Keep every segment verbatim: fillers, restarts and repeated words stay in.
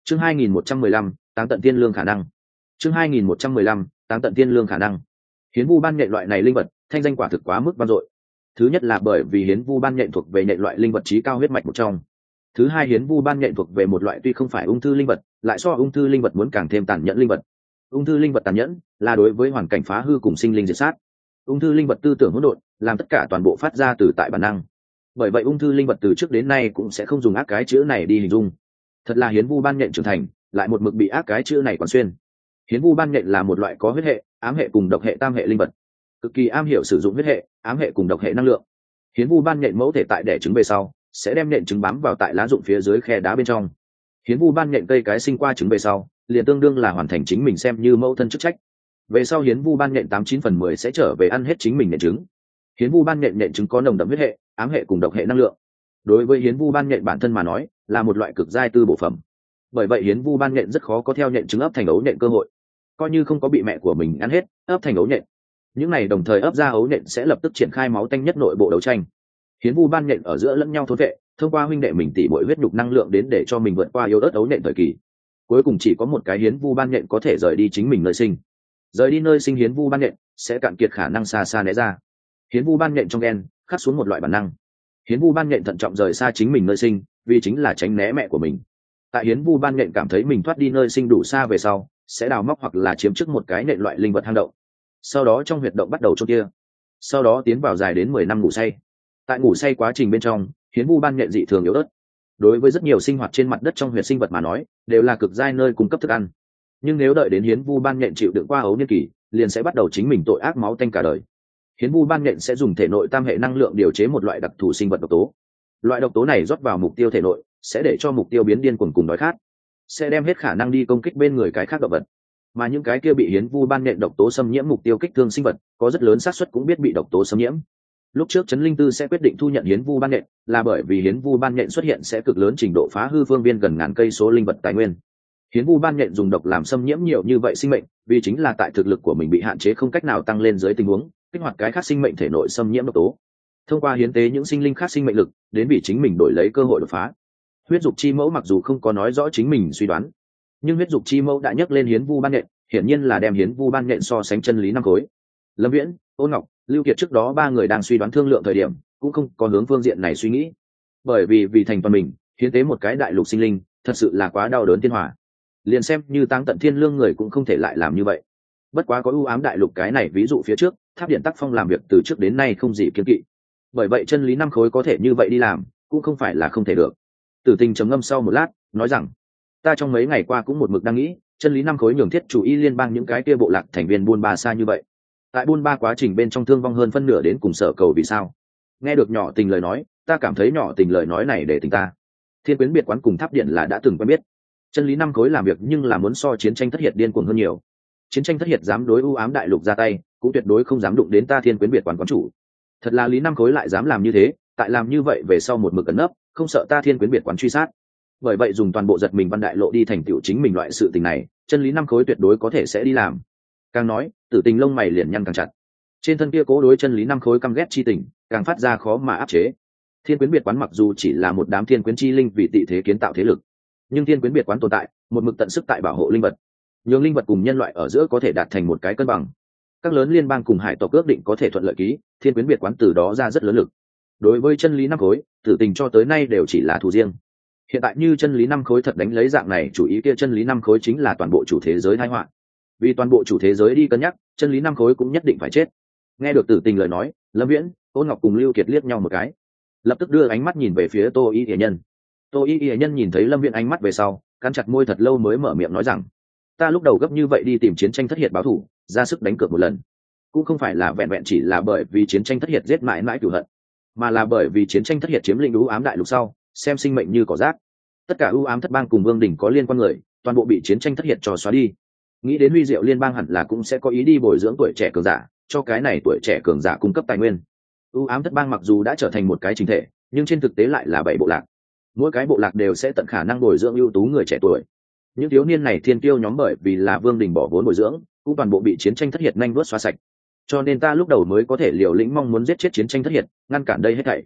chương hai nghìn một trăm mười lăm táng tận tiên lương khả năng chương hai nghìn một trăm mười lăm táng tận tiên lương khả năng hiến vu ban nhện loại này linh vật thanh danh quả thực quá mức vang dội. Thứ nhất là bởi vì hiến vu ban nhện thuộc về nhện loại linh vật trí cao huyết mạch một trong. Thứ hai, hiến vu ban nhện thuộc về một loại tuy không phải ung thư linh vật, lại so ung thư linh vật muốn càng thêm tàn nhẫn linh vật. Ung thư linh vật tàn nhẫn là đối với hoàn cảnh phá hư cùng sinh linh diệt sát. Ung thư linh vật tư tưởng hỗn độn, làm tất cả toàn bộ phát ra từ tại bản năng. Bởi vậy ung thư linh vật từ trước đến nay cũng sẽ không dùng ác cái chữ này đi hình dung. Thật là hiến vu ban nhện trưởng thành, lại một mực bị ác cái chữ này quán xuyên. Hiến vu ban nhện là một loại có huyết hệ, ám hệ cùng độc hệ tam hệ linh vật, cực kỳ am hiểu sử dụng huyết hệ, ám hệ cùng độc hệ năng lượng. Hiến vu ban nhện mẫu thể tại đẻ trứng về sau, sẽ đem nhện trứng bám vào tại lá rụng phía dưới khe đá bên trong. Hiến vu ban nhện cây cái sinh qua trứng về sau, liền tương đương là hoàn thành chính mình xem như mẫu thân chức trách. Về sau hiến vu ban nhện tám chín phần mười sẽ trở về ăn hết chính mình nhện trứng. Hiến vu ban nhện nhện trứng có nồng đậm huyết hệ, ám hệ cùng độc hệ năng lượng. Đối với hiến vu ban nhện bản thân mà nói, là một loại cực giai tư bổ phẩm. Bởi vậy hiến vu ban nhện rất khó có theo nhện trứng ấp thành ấu nhện cơ hội. Coi như không có bị mẹ của mình ăn hết, ấp thành ấu nhện. Những này đồng thời ấp ra ấu nhện sẽ lập tức triển khai máu tanh nhất nội bộ đấu tranh. Hiến vu ban nhện ở giữa lẫn nhau thôn vệ, thông qua huynh đệ mình tỉ bội huyết nhục năng lượng đến để cho mình vượt qua yếu ớt ấu nhện thời kỳ. Cuối cùng chỉ có một cái hiến vu ban nhện có thể rời đi chính mình nơi sinh. Rời đi nơi sinh hiến vu ban nhện sẽ cạn kiệt khả năng xa xa né ra. Hiến vu ban nhện trong gen khắc xuống một loại bản năng. Hiến vu ban nhện thận trọng rời xa chính mình nơi sinh, vì chính là tránh né mẹ của mình. Tại hiến vu ban nhện cảm thấy mình thoát đi nơi sinh đủ xa về sau, sẽ đào móc hoặc là chiếm trước một cái nhện loại linh vật hang động. Sau đó trong huyệt động bắt đầu chôn kia. Sau đó tiến vào dài đến mười năm ngủ say. Tại ngủ say quá trình bên trong, hiến vu ban nhện dị thường yếu ớt. Đối với rất nhiều sinh hoạt trên mặt đất trong huyệt sinh vật mà nói, đều là cực giai nơi cung cấp thức ăn. Nhưng nếu đợi đến hiến vu ban nhện chịu đựng qua ấu niên kỳ, liền sẽ bắt đầu chính mình tội ác máu tanh cả đời. Hiến vu ban nhện sẽ dùng thể nội tam hệ năng lượng điều chế một loại đặc thù sinh vật độc tố. Loại độc tố này rót vào mục tiêu thể nội, sẽ để cho mục tiêu biến điên cuồng cùng đói khát, sẽ đem hết khả năng đi công kích bên người cái khác động vật. Mà những cái kia bị hiến vu ban nhện độc tố xâm nhiễm mục tiêu kích thương sinh vật, có rất lớn xác suất cũng biết bị độc tố xâm nhiễm. Lúc trước Trấn Linh Tư sẽ quyết định thu nhận hiến vu ban nhện, là bởi vì hiến vu ban nhện xuất hiện sẽ cực lớn trình độ phá hư phương viên gần ngàn cây số linh vật tài nguyên. Hiến vu ban nhện dùng độc làm xâm nhiễm nhiều như vậy sinh mệnh, vì chính là tại thực lực của mình bị hạn chế không cách nào tăng lên dưới tình huống, kích hoạt cái khác sinh mệnh thể nội xâm nhiễm độc tố. Thông qua hiến tế những sinh linh khác sinh mệnh lực, đến vì chính mình đổi lấy cơ hội đột phá. Huyết dục chi mẫu mặc dù không có nói rõ chính mình suy đoán, nhưng huyết dục chi mẫu đã nhắc lên hiến vu ban nhện, hiển nhiên là đem hiến vu ban nhện so sánh chân lý năm khối. Lâm Viễn, Ôn Ngọc, Lưu Kiệt trước đó ba người đang suy đoán thương lượng thời điểm, cũng không có hướng phương diện này suy nghĩ. Bởi vì vì thành toàn mình, hiến tế một cái đại lục sinh linh, thật sự là quá đau đớn thiên hỏa. Liền xem như táng tận thiên lương người cũng không thể lại làm như vậy. Bất quá có ưu ám đại lục cái này ví dụ phía trước, Tháp Điện Tắc Phong làm việc từ trước đến nay không gì kiêng kỵ. Bởi vậy chân lý năm khối có thể như vậy đi làm, cũng không phải là không thể được. Tử Tình trầm ngâm sau một lát, nói rằng: ta trong mấy ngày qua cũng một mực đang nghĩ, chân lý năm khối nhường thiết chủ y liên bang những cái kia bộ lạc thành viên buôn ba xa như vậy, tại buôn ba quá trình bên trong thương vong hơn phân nửa đến cùng sở cầu vì sao. Nghe được nhỏ tình lời nói, ta cảm thấy nhỏ tình lời nói này để tình ta. Thiên Quyến biệt quán cùng Tháp Điện là đã từng quen biết. Chân lý năm khối làm việc nhưng là muốn so chiến tranh thất hiệt điên cuồng hơn nhiều. Chiến tranh thất hiệt dám đối ưu ám đại lục ra tay, cũng tuyệt đối không dám đụng đến ta Thiên Quyến biệt quán quán chủ. Thật là lý năm khối lại dám làm như thế, tại làm như vậy về sau một mực ẩn nấp, không sợ ta Thiên Quyến biệt quán truy sát. Bởi vậy dùng toàn bộ giật mình văn đại lộ đi thành tựu chính mình loại sự tình này, chân lý năm khối tuyệt đối có thể sẽ đi làm. Càng nói, Tử Tình lông mày liền nhăn càng chặt. Trên thân kia cố đối chân lý năm khối căm ghét chi tình, càng phát ra khó mà áp chế. Thiên Quyến biệt quán mặc dù chỉ là một đám thiên quyến chi linh vì tị thế kiến tạo thế lực, nhưng thiên quyến biệt quán tồn tại, một mực tận sức tại bảo hộ linh vật, nhường linh vật cùng nhân loại ở giữa có thể đạt thành một cái cân bằng. Các lớn liên bang cùng hải tộc ước định có thể thuận lợi ký, thiên quyến biệt quán từ đó ra rất lớn lực. Đối với chân lý năm khối, Tử Tình cho tới nay đều chỉ là thù riêng. Hiện tại như chân lý năm khối thật đánh lấy dạng này, chủ ý kia chân lý năm khối chính là toàn bộ chủ thế giới tai họa. Vì toàn bộ chủ thế giới đi cân nhắc, chân lý năm khối cũng nhất định phải chết. Nghe được Tử Tình lời nói, Lâm Viễn, Ôn Ngọc cùng Lưu Kiệt liếc nhau một cái, lập tức đưa ánh mắt nhìn về phía Tô Y Y Nhân. Tô Y Y Nhân nhìn thấy Lâm Viễn ánh mắt về sau, cắn chặt môi thật lâu mới mở miệng nói rằng: ta lúc đầu gấp như vậy đi tìm chiến tranh thất hiệt báo thù, ra sức đánh cược một lần, cũng không phải là vẹn vẹn chỉ là bởi vì chiến tranh thất hiệt giết mãi mãi cửu hận, mà là bởi vì chiến tranh thất hiệt chiếm lĩnh ưu ám đại lục sau, xem sinh mệnh như cỏ rác. Tất cả ưu ám thất bang cùng vương đỉnh có liên quan người, toàn bộ bị chiến tranh thất hiệt cho xóa đi. Nghĩ đến Huy Diệu liên bang hẳn là cũng sẽ có ý đi bồi dưỡng tuổi trẻ cường giả, cho cái này tuổi trẻ cường giả cung cấp tài nguyên. Ưu ám thất bang mặc dù đã trở thành một cái chính thể, nhưng trên thực tế lại là bảy bộ lạc. Mỗi cái bộ lạc đều sẽ tận khả năng bồi dưỡng ưu tú người trẻ tuổi. Những thiếu niên này thiên kiêu nhóm bởi vì là vương đình bỏ vốn bồi dưỡng, cũng toàn bộ bị chiến tranh thất hiệt nhanh nuốt xóa sạch. Cho nên ta lúc đầu mới có thể liều lĩnh mong muốn giết chết chiến tranh thất hiệt, ngăn cản đây hết thảy.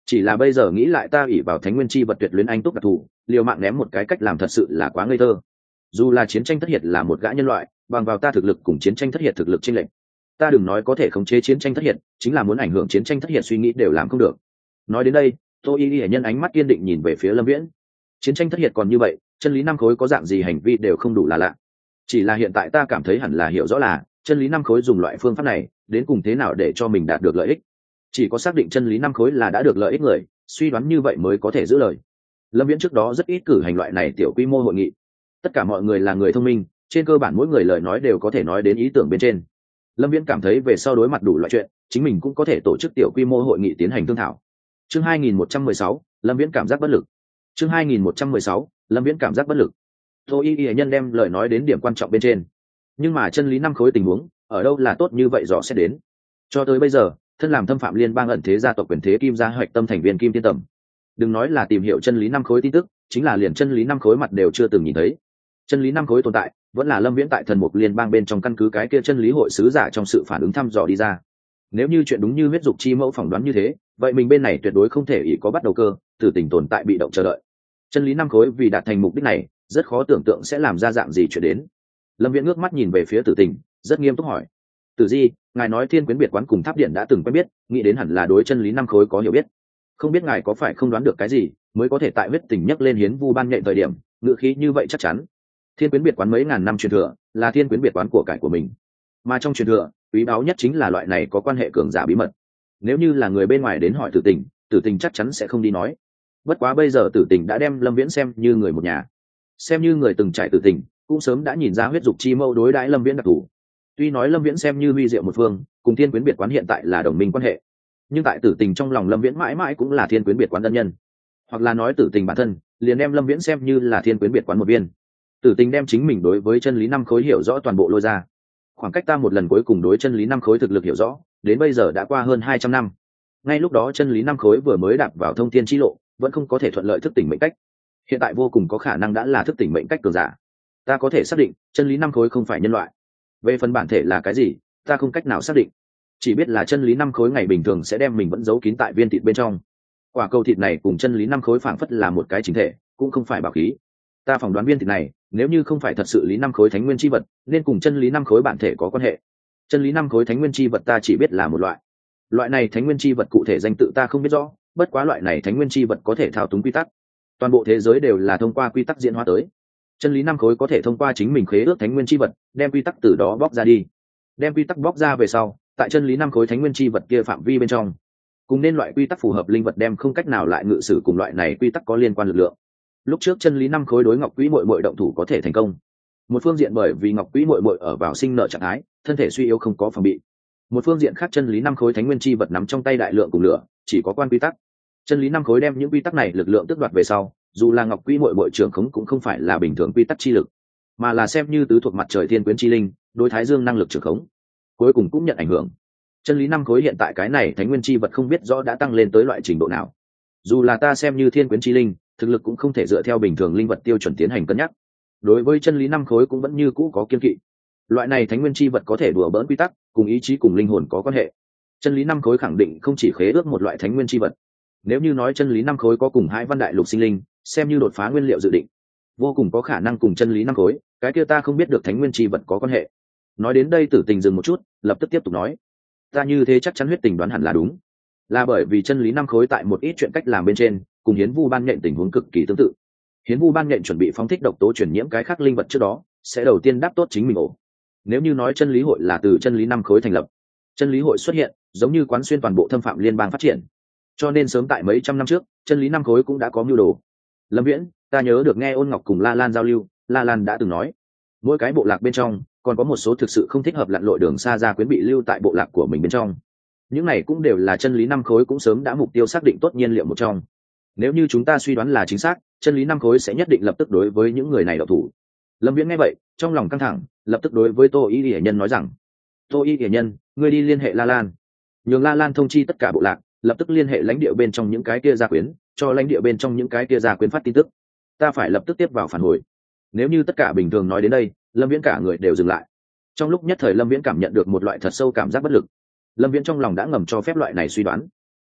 chỉ là bây giờ nghĩ lại ta ủy vào thánh nguyên chi vật tuyệt luyến anh túc đặc thù, liều mạng ném một cái cách làm thật sự là quá ngây thơ. Dù là chiến tranh thất hiệt là một gã nhân loại, bằng vào ta thực lực cùng chiến tranh thất hiệt thực lực chênh lệch, ta đừng nói có thể khống chế chiến tranh thất hiệt, chính là muốn ảnh hưởng chiến tranh thất hiệt suy nghĩ đều làm không được. Nói đến đây, tô y y nhân ánh mắt kiên định nhìn về phía Lâm Viễn. Chiến tranh thất hiệt còn như vậy, chân lý năm khối có dạng gì hành vi đều không đủ là lạ. Chỉ là hiện tại ta cảm thấy hẳn là hiểu rõ là chân lý năm khối dùng loại phương pháp này đến cùng thế nào để cho mình đạt được lợi ích. Chỉ có xác định chân lý năm khối là đã được lợi ích người, suy đoán như vậy mới có thể giữ lời. Lâm Viễn trước đó rất ít cử hành loại này tiểu quy mô hội nghị. Tất cả mọi người là người thông minh, trên cơ bản mỗi người lời nói đều có thể nói đến ý tưởng bên trên. Lâm Viễn cảm thấy về sau đối mặt đủ loại chuyện, chính mình cũng có thể tổ chức tiểu quy mô hội nghị tiến hành thương thảo. Chương hai nghìn một trăm mười sáu, Lâm Viễn cảm giác bất lực. Chương hai nghìn một trăm mười sáu, Lâm Viễn cảm giác bất lực. Tô Y Y nhân đem lời nói đến điểm quan trọng bên trên. Nhưng mà chân lý năm khối tình huống, ở đâu là tốt như vậy rõ sẽ đến. Cho tới bây giờ, thân làm thâm phạm liên bang ẩn thế gia tộc quyền thế Kim gia hoạch tâm thành viên Kim Tiên Tầm. Đừng nói là tìm hiểu chân lý năm khối tin tức, chính là liền chân lý năm khối mặt đều chưa từng nhìn thấy. Chân lý năm khối tồn tại, vẫn là Lâm Viễn tại thần mục liên bang bên trong căn cứ cái kia chân lý hội sứ giả trong sự phản ứng thăm dò đi ra. Nếu như chuyện đúng như huyết dục chi mẫu phỏng đoán như thế, vậy mình bên này tuyệt đối không thể ý có bắt đầu cơ, tử tình tồn tại bị động chờ đợi. Chân lý năm khối vì đạt thành mục đích này, rất khó tưởng tượng sẽ làm ra dạng gì chuyện đến. Lâm Viễn ngước mắt nhìn về phía tử tình, rất nghiêm túc hỏi: Tử Di, ngài nói Thiên Quyến biệt quán cùng Tháp Điện đã từng quen biết, nghĩ đến hẳn là đối chân lý năm khối có hiểu biết. Không biết ngài có phải không đoán được cái gì, mới có thể tại huyết tình nhắc lên hiến vu ban nhạy thời điểm, ngữ khí như vậy chắc chắn. Thiên Quyến biệt quán mấy ngàn năm truyền thừa, là Thiên Quyến biệt quán của cải của mình. Mà trong truyền thừa, quý báu nhất chính là loại này có quan hệ cường giả bí mật. Nếu như là người bên ngoài đến hỏi Tử Tình, Tử Tình chắc chắn sẽ không đi nói. Bất quá bây giờ Tử Tình đã đem Lâm Viễn xem như người một nhà, xem như người từng trải Tử Tình, cũng sớm đã nhìn ra huyết dục chi mâu đối đãi Lâm Viễn đặc thù. Tuy nói Lâm Viễn xem như huy diệu một phương, cùng Thiên Quyến biệt quán hiện tại là đồng minh quan hệ, nhưng tại Tử Tình trong lòng Lâm Viễn mãi mãi cũng là Thiên Quyến biệt quán ân nhân, hoặc là nói Tử Tình bản thân liền đem Lâm Viễn xem như là Thiên Quyến biệt quán một viên. Tử Tình đem chính mình đối với chân lý năm khối hiểu rõ toàn bộ lôi ra. Khoảng cách ta một lần cuối cùng đối chân lý năm khối thực lực hiểu rõ, đến bây giờ đã qua hơn hai trăm năm. Ngay lúc đó chân lý năm khối vừa mới đạp vào thông thiên chi lộ, vẫn không có thể thuận lợi thức tỉnh mệnh cách. Hiện tại vô cùng có khả năng đã là thức tỉnh mệnh cách cường giả. Ta có thể xác định, chân lý năm khối không phải nhân loại. Về phần bản thể là cái gì, ta không cách nào xác định. Chỉ biết là chân lý năm khối ngày bình thường sẽ đem mình vẫn giấu kín tại viên thịt bên trong. Quả cầu thịt này cùng chân lý năm khối phảng phất là một cái chính thể, cũng không phải bảo khí. Ta phỏng đoán viên thịt này, nếu như không phải thật sự lý năm khối thánh nguyên chi vật, nên cùng chân lý năm khối bản thể có quan hệ. Chân lý năm khối thánh nguyên chi vật ta chỉ biết là một loại. Loại này thánh nguyên chi vật cụ thể danh tự ta không biết rõ, bất quá loại này thánh nguyên chi vật có thể thao túng quy tắc. Toàn bộ thế giới đều là thông qua quy tắc diễn hóa tới. Chân lý năm khối có thể thông qua chính mình khế ước thánh nguyên chi vật, đem quy tắc từ đó bóc ra đi. Đem quy tắc bóc ra về sau, tại chân lý năm khối thánh nguyên chi vật kia phạm vi bên trong, cùng nên loại quy tắc phù hợp linh vật đem không cách nào lại ngự sử cùng loại này quy tắc có liên quan lực lượng. Lúc trước chân lý năm khối đối Ngọc Quý muội muội động thủ có thể thành công. Một phương diện bởi vì Ngọc Quý muội muội ở vào sinh nợ trạng thái, thân thể suy yếu không có phòng bị. Một phương diện khác chân lý năm khối thánh nguyên chi vật nắm trong tay đại lượng cùng lửa, chỉ có quan quy tắc. Chân lý năm khối đem những quy tắc này lực lượng tước đoạt về sau, dù là Ngọc Quý muội muội trưởng khống cũng không phải là bình thường quy tắc chi lực, mà là xem như tứ thuộc mặt trời thiên quyến chi linh, đối thái dương năng lực trưởng khống, cuối cùng cũng nhận ảnh hưởng. Chân lý năm khối hiện tại cái này thánh nguyên chi vật không biết rõ đã tăng lên tới loại trình độ nào. Dù là ta xem như thiên quyến chi linh, thực lực cũng không thể dựa theo bình thường linh vật tiêu chuẩn tiến hành cân nhắc. Đối với chân lý năm khối cũng vẫn như cũ có kiên kỵ. Loại này thánh nguyên chi vật có thể đùa bỡn quy tắc, cùng ý chí cùng linh hồn có quan hệ. Chân lý năm khối khẳng định không chỉ khế ước một loại thánh nguyên chi vật. Nếu như nói chân lý năm khối có cùng hai văn đại lục sinh linh, xem như đột phá nguyên liệu dự định, vô cùng có khả năng cùng chân lý năm khối, cái kia ta không biết được thánh nguyên chi vật có quan hệ. Nói đến đây Tử Tình dừng một chút, lập tức tiếp tục nói: ta như thế chắc chắn huyết tình đoán hẳn là đúng, là bởi vì chân lý năm khối tại một ít chuyện cách làm bên trên cùng hiến vu ban nhện tình huống cực kỳ tương tự. Hiến vu ban nhện chuẩn bị phóng thích độc tố truyền nhiễm cái khác linh vật trước đó, sẽ đầu tiên đáp tốt chính mình ổ. Nếu như nói chân lý hội là từ chân lý năm khối thành lập, chân lý hội xuất hiện giống như quán xuyên toàn bộ thâm phạm liên bang phát triển, cho nên sớm tại mấy trăm năm trước chân lý năm khối cũng đã có mưu đồ. Lâm Viễn, ta nhớ được nghe Ôn Ngọc cùng La Lan giao lưu, La Lan đã từng nói mỗi cái bộ lạc bên trong còn có một số thực sự không thích hợp lặn lội đường xa ra quyến bị lưu tại bộ lạc của mình bên trong. Những này cũng đều là chân lý năm khối cũng sớm đã mục tiêu xác định tốt nhiên liệu một trong. Nếu như chúng ta suy đoán là chính xác, chân lý năm khối sẽ nhất định lập tức đối với những người này độc thủ. Lâm Viễn nghe vậy, trong lòng căng thẳng, lập tức đối với Tô Y Y nhân nói rằng: Tô Y Y nhân, ngươi đi liên hệ La Lan, nhường La Lan thông chi tất cả bộ lạc, lập tức liên hệ lãnh địa bên trong những cái kia gia quyến, cho lãnh địa bên trong những cái kia gia quyến phát tin tức. Ta phải lập tức tiếp vào phản hồi. Nếu như tất cả bình thường nói đến đây, Lâm Viễn cả người đều dừng lại. Trong lúc nhất thời Lâm Viễn cảm nhận được một loại thật sâu cảm giác bất lực. Lâm Viễn trong lòng đã ngầm cho phép loại này suy đoán.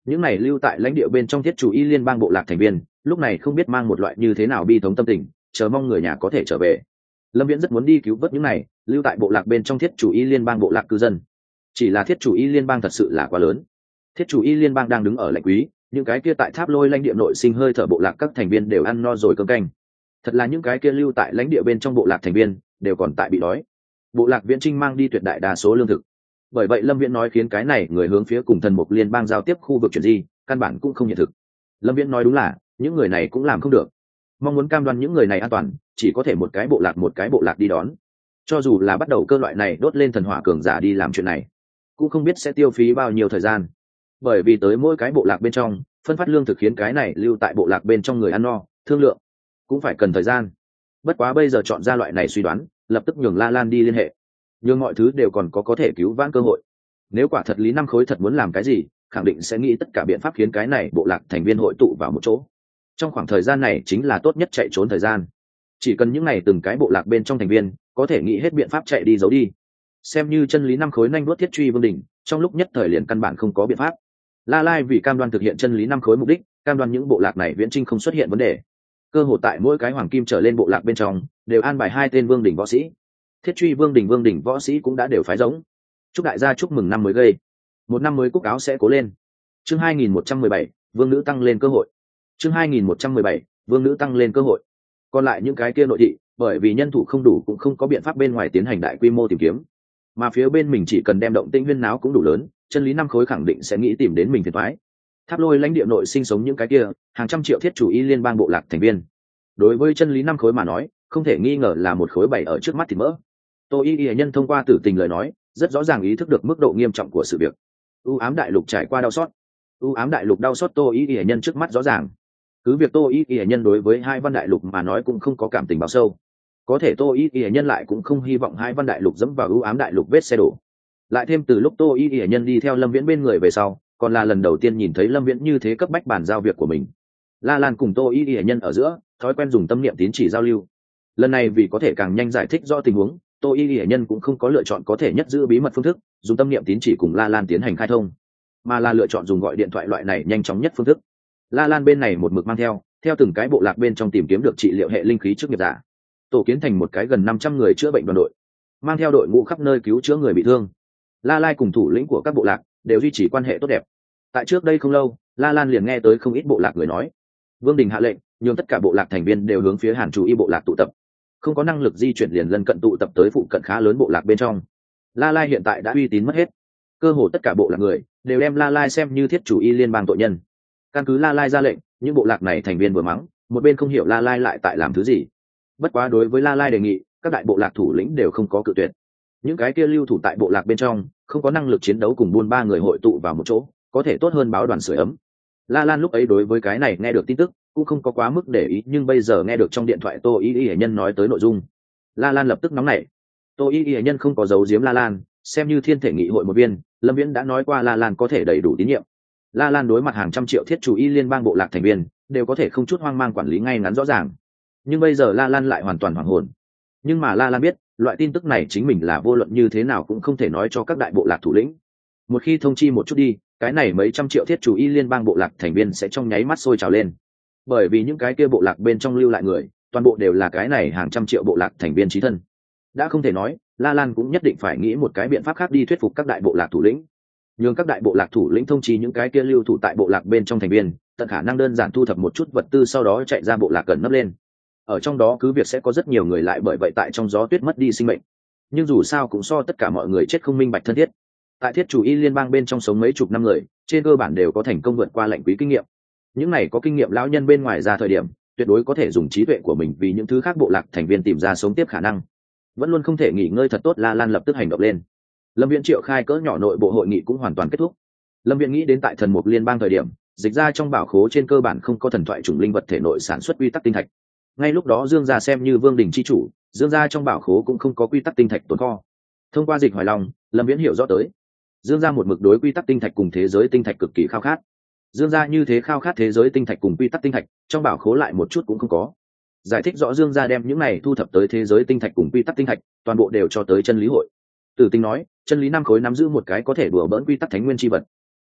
những này lưu tại lãnh địa bên trong thiết chủ y liên bang bộ lạc thành viên lúc này không biết mang một loại như thế nào bi thống tâm tình, chờ mong người nhà có thể trở về. Lâm Viễn rất muốn đi cứu vớt những này lưu tại bộ lạc bên trong thiết chủ y liên bang bộ lạc cư dân, chỉ là thiết chủ y liên bang thật sự là quá lớn. Thiết chủ y liên bang đang đứng ở lãnh quý, những cái kia tại tháp lôi lãnh địa nội sinh hơi thở bộ lạc các thành viên đều ăn no rồi cơm canh, thật là những cái kia lưu tại lãnh địa bên trong bộ lạc thành viên đều còn tại bị đói. Bộ lạc Viễn Trinh mang đi tuyệt đại đa số lương thực, bởi vậy Lâm Viễn nói khiến cái này người hướng phía cùng thần mục liên bang giao tiếp khu vực chuyển di căn bản cũng không hiện thực. Lâm Viễn nói đúng là những người này cũng làm không được, mong muốn cam đoan những người này an toàn chỉ có thể một cái bộ lạc một cái bộ lạc đi đón. Cho dù là bắt đầu cơ loại này đốt lên thần hỏa cường giả đi làm chuyện này cũng không biết sẽ tiêu phí bao nhiêu thời gian, bởi vì tới mỗi cái bộ lạc bên trong phân phát lương thực khiến cái này lưu tại bộ lạc bên trong người ăn no thương lượng cũng phải cần thời gian. Bất quá bây giờ chọn ra loại này suy đoán, lập tức nhường La Lan đi liên hệ, nhường mọi thứ đều còn có có thể cứu vãn cơ hội. Nếu quả thật Lý Năm Khối thật muốn làm cái gì, khẳng định sẽ nghĩ tất cả biện pháp khiến cái này bộ lạc thành viên hội tụ vào một chỗ. Trong khoảng thời gian này chính là tốt nhất chạy trốn thời gian, chỉ cần những ngày từng cái bộ lạc bên trong thành viên có thể nghĩ hết biện pháp chạy đi giấu đi, xem như chân lý năm khối nhanh đuốt thiết truy vương đỉnh trong lúc nhất thời liền căn bản không có biện pháp. La Lai vì cam đoan thực hiện chân lý năm khối mục đích, cam đoan những bộ lạc này viễn trinh không xuất hiện vấn đề, cơ hội tại mỗi cái hoàng kim trở lên bộ lạc bên trong đều an bài hai tên vương đỉnh võ sĩ. Thiết truy vương đỉnh vương đỉnh võ sĩ cũng đã đều phái giống. Chúc đại gia chúc mừng năm mới gây, một năm mới cúc áo sẽ cố lên. Chương hai nghìn một trăm mười bảy, vương nữ tăng lên cơ hội. Chương hai nghìn một trăm mười bảy, vương nữ tăng lên cơ hội. Còn lại những cái kia nội thị, bởi vì nhân thủ không đủ cũng không có biện pháp bên ngoài tiến hành đại quy mô tìm kiếm, mà phía bên mình chỉ cần đem động tĩnh huyên náo cũng đủ lớn, chân lý năm khối khẳng định sẽ nghĩ tìm đến mình phiền toái. Tháp lôi lãnh địa nội sinh sống những cái kia hàng trăm triệu thiết chủ y liên bang bộ lạc thành viên, đối với chân lý năm khối mà nói không thể nghi ngờ là một khối bày ở trước mắt thì mỡ. Tô y y nhân thông qua tử tình lời nói rất rõ ràng ý thức được mức độ nghiêm trọng của sự việc. U ám đại lục trải qua đau xót, u ám đại lục đau xót Tô y y nhân trước mắt rõ ràng. Cứ việc Tô y y nhân đối với hai văn đại lục mà nói cũng không có cảm tình bao sâu, có thể Tô y y nhân lại cũng không hy vọng hai văn đại lục dẫm vào u ám đại lục vết xe đổ. Lại thêm từ lúc Tô y y nhân đi theo Lâm Viễn bên người về sau, còn là lần đầu tiên nhìn thấy Lâm Viễn như thế cấp bách bàn giao việc của mình. La Lan cùng Tô y y nhân ở giữa thói quen dùng tâm niệm tín chỉ giao lưu, lần này vì có thể càng nhanh giải thích rõ tình huống, Tô y y nhân cũng không có lựa chọn có thể nhất giữ bí mật phương thức dùng tâm niệm tín chỉ cùng La Lan tiến hành khai thông, mà là lựa chọn dùng gọi điện thoại loại này nhanh chóng nhất phương thức. La Lan bên này một mực mang theo theo từng cái bộ lạc bên trong tìm kiếm được trị liệu hệ linh khí trước nghiệp giả, tổ kiến thành một cái gần năm trăm người chữa bệnh đoàn đội, mang theo đội ngũ khắp nơi cứu chữa người bị thương. La Lai cùng thủ lĩnh của các bộ lạc đều duy trì quan hệ tốt đẹp. Tại trước đây không lâu, La Lan liền nghe tới không ít bộ lạc người nói, Vương Đình hạ lệnh nhường tất cả bộ lạc thành viên đều hướng phía Hàn Chủ Y bộ lạc tụ tập, không có năng lực di chuyển liền lân cận tụ tập tới phụ cận khá lớn bộ lạc bên trong. La Lai hiện tại đã uy tín mất hết, cơ hồ tất cả bộ lạc người đều đem La Lai xem như thiết chủ y liên bang tội nhân. Căn cứ La Lai ra lệnh, những bộ lạc này thành viên vừa mắng, một bên không hiểu La Lai lại tại làm thứ gì. Bất quá đối với La Lai đề nghị, các đại bộ lạc thủ lĩnh đều không có cự tuyệt. Những cái kia lưu thủ tại bộ lạc bên trong không có năng lực chiến đấu cùng buôn ba người hội tụ vào một chỗ, có thể tốt hơn báo đoàn sưởi ấm. La Lan lúc ấy đối với cái này nghe được tin tức cũng không có quá mức để ý, nhưng bây giờ nghe được trong điện thoại Tô y y nhân nói tới nội dung, La Lan lập tức nóng nảy. Tô y y nhân không có giấu giếm La Lan, xem như thiên thể nghị hội một viên, Lâm Viễn đã nói qua La Lan có thể đầy đủ tín nhiệm. La Lan đối mặt hàng trăm triệu thiết chủ y liên bang bộ lạc thành viên đều có thể không chút hoang mang quản lý ngay ngắn rõ ràng, nhưng bây giờ La Lan lại hoàn toàn hoảng hồn. Nhưng mà La Lan biết loại tin tức này chính mình là vô luận như thế nào cũng không thể nói cho các đại bộ lạc thủ lĩnh. Một khi thông chi một chút đi, cái này mấy trăm triệu thiết chủ y liên bang bộ lạc thành viên sẽ trong nháy mắt sôi trào lên, bởi vì những cái kia bộ lạc bên trong lưu lại người toàn bộ đều là cái này hàng trăm triệu bộ lạc thành viên chí thân. Đã không thể nói, La Lan cũng nhất định phải nghĩ một cái biện pháp khác đi thuyết phục các đại bộ lạc thủ lĩnh, nhường các đại bộ lạc thủ lĩnh thông chi những cái kia lưu thủ tại bộ lạc bên trong thành viên tận khả năng đơn giản thu thập một chút vật tư, sau đó chạy ra bộ lạc cẩn nấp lên. Ở trong đó cứ việc sẽ có rất nhiều người lại bởi vậy tại trong gió tuyết mất đi sinh mệnh, nhưng dù sao cũng so tất cả mọi người chết không minh bạch thân thiết. Tại thiết chủ y liên bang bên trong sống mấy chục năm người trên cơ bản đều có thành công vượt qua lệnh quý kinh nghiệm. Những này có kinh nghiệm lão nhân bên ngoài ra thời điểm tuyệt đối có thể dùng trí tuệ của mình vì những thứ khác bộ lạc thành viên tìm ra sống tiếp khả năng. Vẫn luôn không thể nghỉ ngơi thật tốt, La Lan lập tức hành động lên. Lâm Viễn triệu khai cỡ nhỏ nội bộ hội nghị cũng hoàn toàn kết thúc. Lâm Viễn nghĩ đến tại thần mục liên bang thời điểm dịch ra trong bảo khố trên cơ bản không có thần thoại chủng linh vật thể nội sản xuất quy tắc tinh thạch. Ngay lúc đó Dương gia xem như vương đình chi chủ, Dương gia trong bảo khố cũng không có quy tắc tinh thạch tồn kho. Thông qua dịch Hoài Long, Lâm Viễn hiểu rõ tới Dương gia một mực đối quy tắc tinh thạch cùng thế giới tinh thạch cực kỳ khao khát. Dương gia như thế khao khát thế giới tinh thạch cùng quy tắc tinh thạch, trong bảo khố lại một chút cũng không có. Giải thích rõ Dương gia đem những này thu thập tới thế giới tinh thạch cùng quy tắc tinh thạch toàn bộ đều cho tới chân lý hội. Tử Tinh nói chân lý năm khối nắm giữ một cái có thể đùa bỡn quy tắc thánh nguyên chi vật,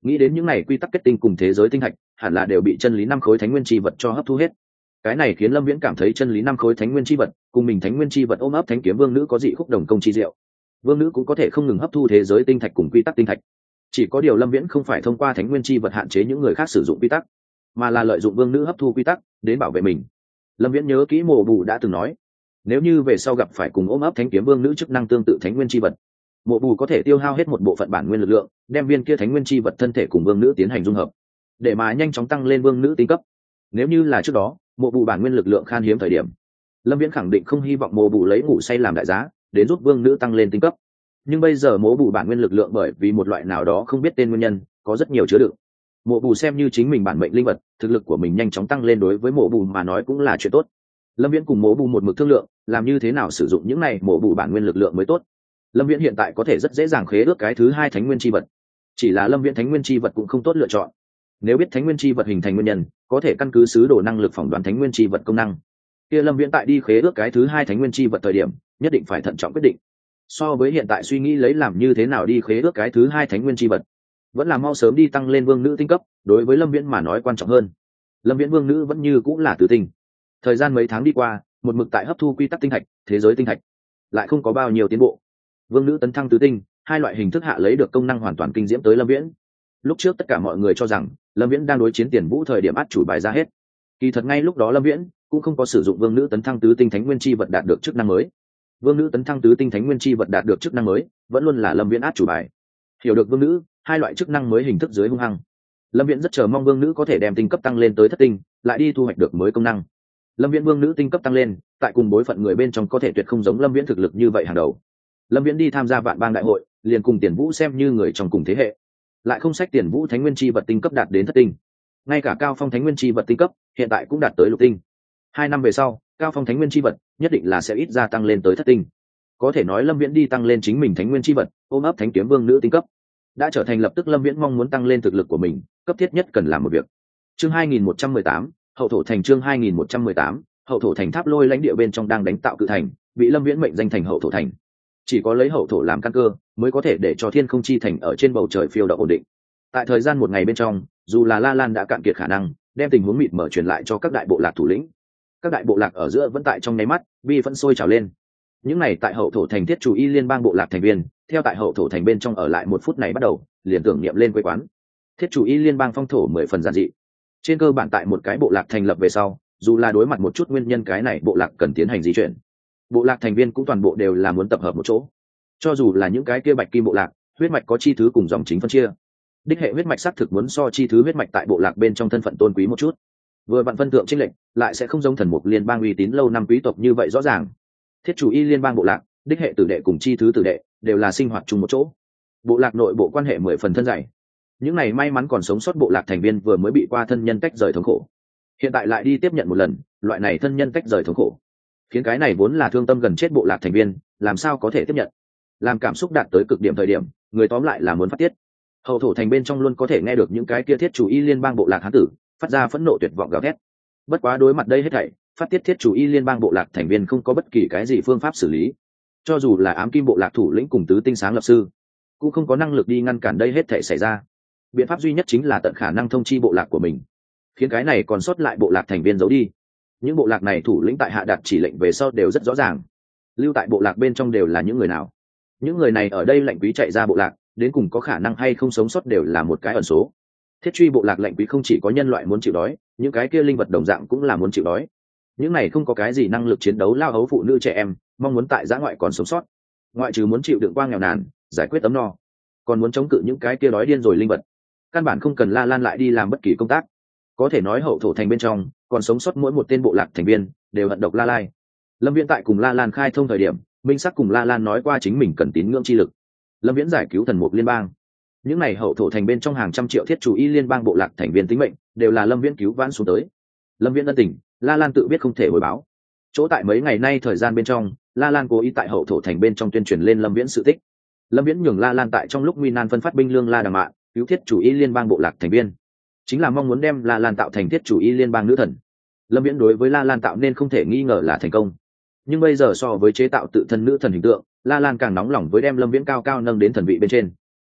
nghĩ đến những này quy tắc kết tinh cùng thế giới tinh thạch hẳn là đều bị chân lý năm khối thánh nguyên chi vật cho hấp thu hết. Cái này khiến Lâm Viễn cảm thấy chân lý năm khối thánh nguyên chi vật cùng mình thánh nguyên chi vật ôm ấp thánh kiếm vương nữ có dị khúc đồng công chi diệu. Vương nữ cũng có thể không ngừng hấp thu thế giới tinh thạch cùng quy tắc tinh thạch. Chỉ có điều Lâm Viễn không phải thông qua thánh nguyên chi vật hạn chế những người khác sử dụng quy tắc, mà là lợi dụng vương nữ hấp thu quy tắc đến bảo vệ mình. Lâm Viễn nhớ kỹ Mộ Bù đã từng nói, nếu như về sau gặp phải cùng ôm ấp thánh kiếm vương nữ chức năng tương tự thánh nguyên chi vật, Mộ Bù có thể tiêu hao hết một bộ phận bản nguyên lực lượng, đem viên kia thánh nguyên chi vật thân thể cùng vương nữ tiến hành dung hợp, để mà nhanh chóng tăng lên vương nữ tinh cấp. Nếu như là trước đó, Mộ Bù bản nguyên lực lượng khan hiếm thời điểm, Lâm Viễn khẳng định không hy vọng Mộ Bù lấy ngủ say làm đại giá, đến giúp vương nữ tăng lên tinh cấp. Nhưng bây giờ Mộ Bù bản nguyên lực lượng bởi vì một loại nào đó không biết tên nguyên nhân, có rất nhiều chứa đựng. Mộ Bù xem như chính mình bản mệnh linh vật, thực lực của mình nhanh chóng tăng lên đối với Mộ Bù mà nói cũng là chuyện tốt. Lâm Viễn cùng Mộ Bù một mực thương lượng, làm như thế nào sử dụng những này Mộ Bù bản nguyên lực lượng mới tốt. Lâm Viễn hiện tại có thể rất dễ dàng khế ước cái thứ hai thánh nguyên chi vật. Chỉ là Lâm Viễn thánh nguyên chi vật cũng không tốt lựa chọn. Nếu biết thánh nguyên chi vật hình thành nguyên nhân, có thể căn cứ sứ đồ năng lực phỏng đoán thánh nguyên chi vật công năng. Kia Lâm Viễn tại đi khế ước cái thứ hai thánh nguyên chi vật thời điểm, nhất định phải thận trọng quyết định. So với hiện tại suy nghĩ lấy làm như thế nào đi khế ước cái thứ hai thánh nguyên chi vật, vẫn là mau sớm đi tăng lên vương nữ tinh cấp, đối với Lâm Viễn mà nói quan trọng hơn. Lâm Viễn vương nữ vẫn như cũng là tứ tinh. Thời gian mấy tháng đi qua, một mực tại hấp thu quy tắc tinh thạch, thế giới tinh thạch, lại không có bao nhiêu tiến bộ. Vương nữ tấn thăng tứ tinh, hai loại hình thức hạ lấy được công năng hoàn toàn kinh diễm tới Lâm Viễn. Lúc trước tất cả mọi người cho rằng Lâm Viễn đang đối chiến Tiền Vũ thời điểm át chủ bài ra hết. Kỳ thật ngay lúc đó Lâm Viễn cũng không có sử dụng vương nữ tấn thăng tứ tinh thánh nguyên chi vật đạt được chức năng mới. Vương nữ tấn thăng tứ tinh thánh nguyên chi vật đạt được chức năng mới, vẫn luôn là Lâm Viễn át chủ bài. Hiểu được vương nữ, hai loại chức năng mới hình thức dưới hung hăng. Lâm Viễn rất chờ mong vương nữ có thể đem tinh cấp tăng lên tới thất tinh, lại đi thu hoạch được mới công năng. Lâm Viễn vương nữ tinh cấp tăng lên, tại cùng bối phận người bên trong có thể tuyệt không giống Lâm Viễn thực lực như vậy hàng đầu. Lâm Viễn đi tham gia vạn bang đại hội, liền cùng Tiền Vũ xem như người trong cùng thế hệ, lại không sách Tiền Vũ thánh nguyên chi vật tinh cấp đạt đến thất tinh, ngay cả Cao Phong thánh nguyên chi vật tinh cấp hiện tại cũng đạt tới lục tinh. Hai năm về sau, Cao Phong thánh nguyên chi vật nhất định là sẽ ít ra tăng lên tới thất tinh. Có thể nói Lâm Viễn đi tăng lên chính mình thánh nguyên chi vật, ôm ấp thánh kiếm vương nữ tinh cấp, đã trở thành lập tức Lâm Viễn mong muốn tăng lên thực lực của mình, cấp thiết nhất cần làm một việc. Chương hai nghìn một trăm mười tám, hậu thổ thành. Chương hai nghìn một trăm mười tám, hậu thổ thành. Tháp Lôi lãnh địa bên trong đang đánh tạo cự thành, bị Lâm Viễn mệnh danh thành hậu thổ thành. Chỉ có lấy hậu thổ làm căn cơ, mới có thể để cho thiên không chi thành ở trên bầu trời phiêu đậu ổn định. Tại thời gian một ngày bên trong, dù là La Lan đã cạn kiệt khả năng, đem tình huống mịt mở truyền lại cho các đại bộ lạc thủ lĩnh. Các đại bộ lạc ở giữa vẫn tại trong nháy mắt, bi phân sôi trào lên. Những này tại hậu thổ thành thiết chủ y liên bang bộ lạc thành viên, theo tại hậu thổ thành bên trong ở lại một phút này bắt đầu, liền tưởng niệm lên quê quán. Thiết chủ y liên bang phong thổ mười phần giản dị. Trên cơ bản tại một cái bộ lạc thành lập về sau, dù là đối mặt một chút nguyên nhân cái này bộ lạc cần tiến hành di chuyển, bộ lạc thành viên cũng toàn bộ đều là muốn tập hợp một chỗ. Cho dù là những cái kia bạch kim bộ lạc, huyết mạch có chi thứ cùng dòng chính phân chia, đích hệ huyết mạch xác thực muốn so chi thứ huyết mạch tại bộ lạc bên trong thân phận tôn quý một chút. Vừa vặn phân thượng chênh lệch, lại sẽ không giống thần mục liên bang uy tín lâu năm quý tộc như vậy rõ ràng. Thiết chủ y liên bang bộ lạc, đích hệ tử đệ cùng chi thứ tử đệ đều là sinh hoạt chung một chỗ. Bộ lạc nội bộ quan hệ mười phần thân dày. Những này may mắn còn sống sót bộ lạc thành viên vừa mới bị qua thân nhân tách rời thống khổ, hiện tại lại đi tiếp nhận một lần loại này thân nhân tách rời thống khổ, khiến cái này vốn là thương tâm gần chết bộ lạc thành viên làm sao có thể tiếp nhận. Làm cảm xúc đạt tới cực điểm thời điểm, người tóm lại là muốn phát tiết. Hậu thổ thành bên trong luôn có thể nghe được những cái kia thiết chủ y liên bang bộ lạc hán tử phát ra phẫn nộ tuyệt vọng gào thét. Bất quá đối mặt đây hết thảy, phát tiết thiết chủ y liên bang bộ lạc thành viên không có bất kỳ cái gì phương pháp xử lý. Cho dù là ám kim bộ lạc thủ lĩnh cùng tứ tinh sáng lập sư, cũng không có năng lực đi ngăn cản đây hết thảy xảy ra. Biện pháp duy nhất chính là tận khả năng thông chi bộ lạc của mình, khiến cái này còn sót lại bộ lạc thành viên giấu đi. Những bộ lạc này thủ lĩnh tại hạ đạt chỉ lệnh về sau đều rất rõ ràng, lưu tại bộ lạc bên trong đều là những người nào. Những người này ở đây lệnh quý chạy ra bộ lạc, đến cùng có khả năng hay không sống sót đều là một cái ẩn số. Thiết truy bộ lạc lệnh quý không chỉ có nhân loại muốn chịu đói, những cái kia linh vật đồng dạng cũng là muốn chịu đói. Những này không có cái gì năng lực chiến đấu lao hấu phụ nữ trẻ em, mong muốn tại giã ngoại còn sống sót, ngoại trừ muốn chịu đựng qua nghèo nàn, giải quyết ấm no, còn muốn chống cự những cái kia đói điên rồi linh vật, căn bản không cần La Lan lại đi làm bất kỳ công tác. Có thể nói hậu thổ thành bên trong còn sống sót mỗi một tên bộ lạc thành viên đều hận độc La Lai. Lâm Viễn tại cùng La Lan khai thông thời điểm, minh sắc cùng La Lan nói qua chính mình cần tín ngưỡng chi lực. Lâm Viễn giải cứu thần mục liên bang, những này hậu thổ thành bên trong hàng trăm triệu thiết chủ y liên bang bộ lạc thành viên tính mệnh đều là Lâm Viễn cứu vãn xuống tới. Lâm Viễn ân tình, La Lan tự biết không thể hồi báo. Chỗ tại mấy ngày nay thời gian bên trong, La Lan cố ý tại hậu thổ thành bên trong tuyên truyền lên Lâm Viễn sự tích. Lâm Viễn nhường La Lan tại trong lúc nguy nan phân phát binh lương La Đằng Mạ, cứu thiết chủ y liên bang bộ lạc thành viên, chính là mong muốn đem La Lan tạo thành thiết chủ y liên bang nữ thần. Lâm Viễn đối với La Lan tạo nên không thể nghi ngờ là thành công. Nhưng bây giờ so với chế tạo tự thân nữ thần hình tượng, La Lan càng nóng lòng với đem Lâm Viễn cao cao nâng đến thần vị bên trên.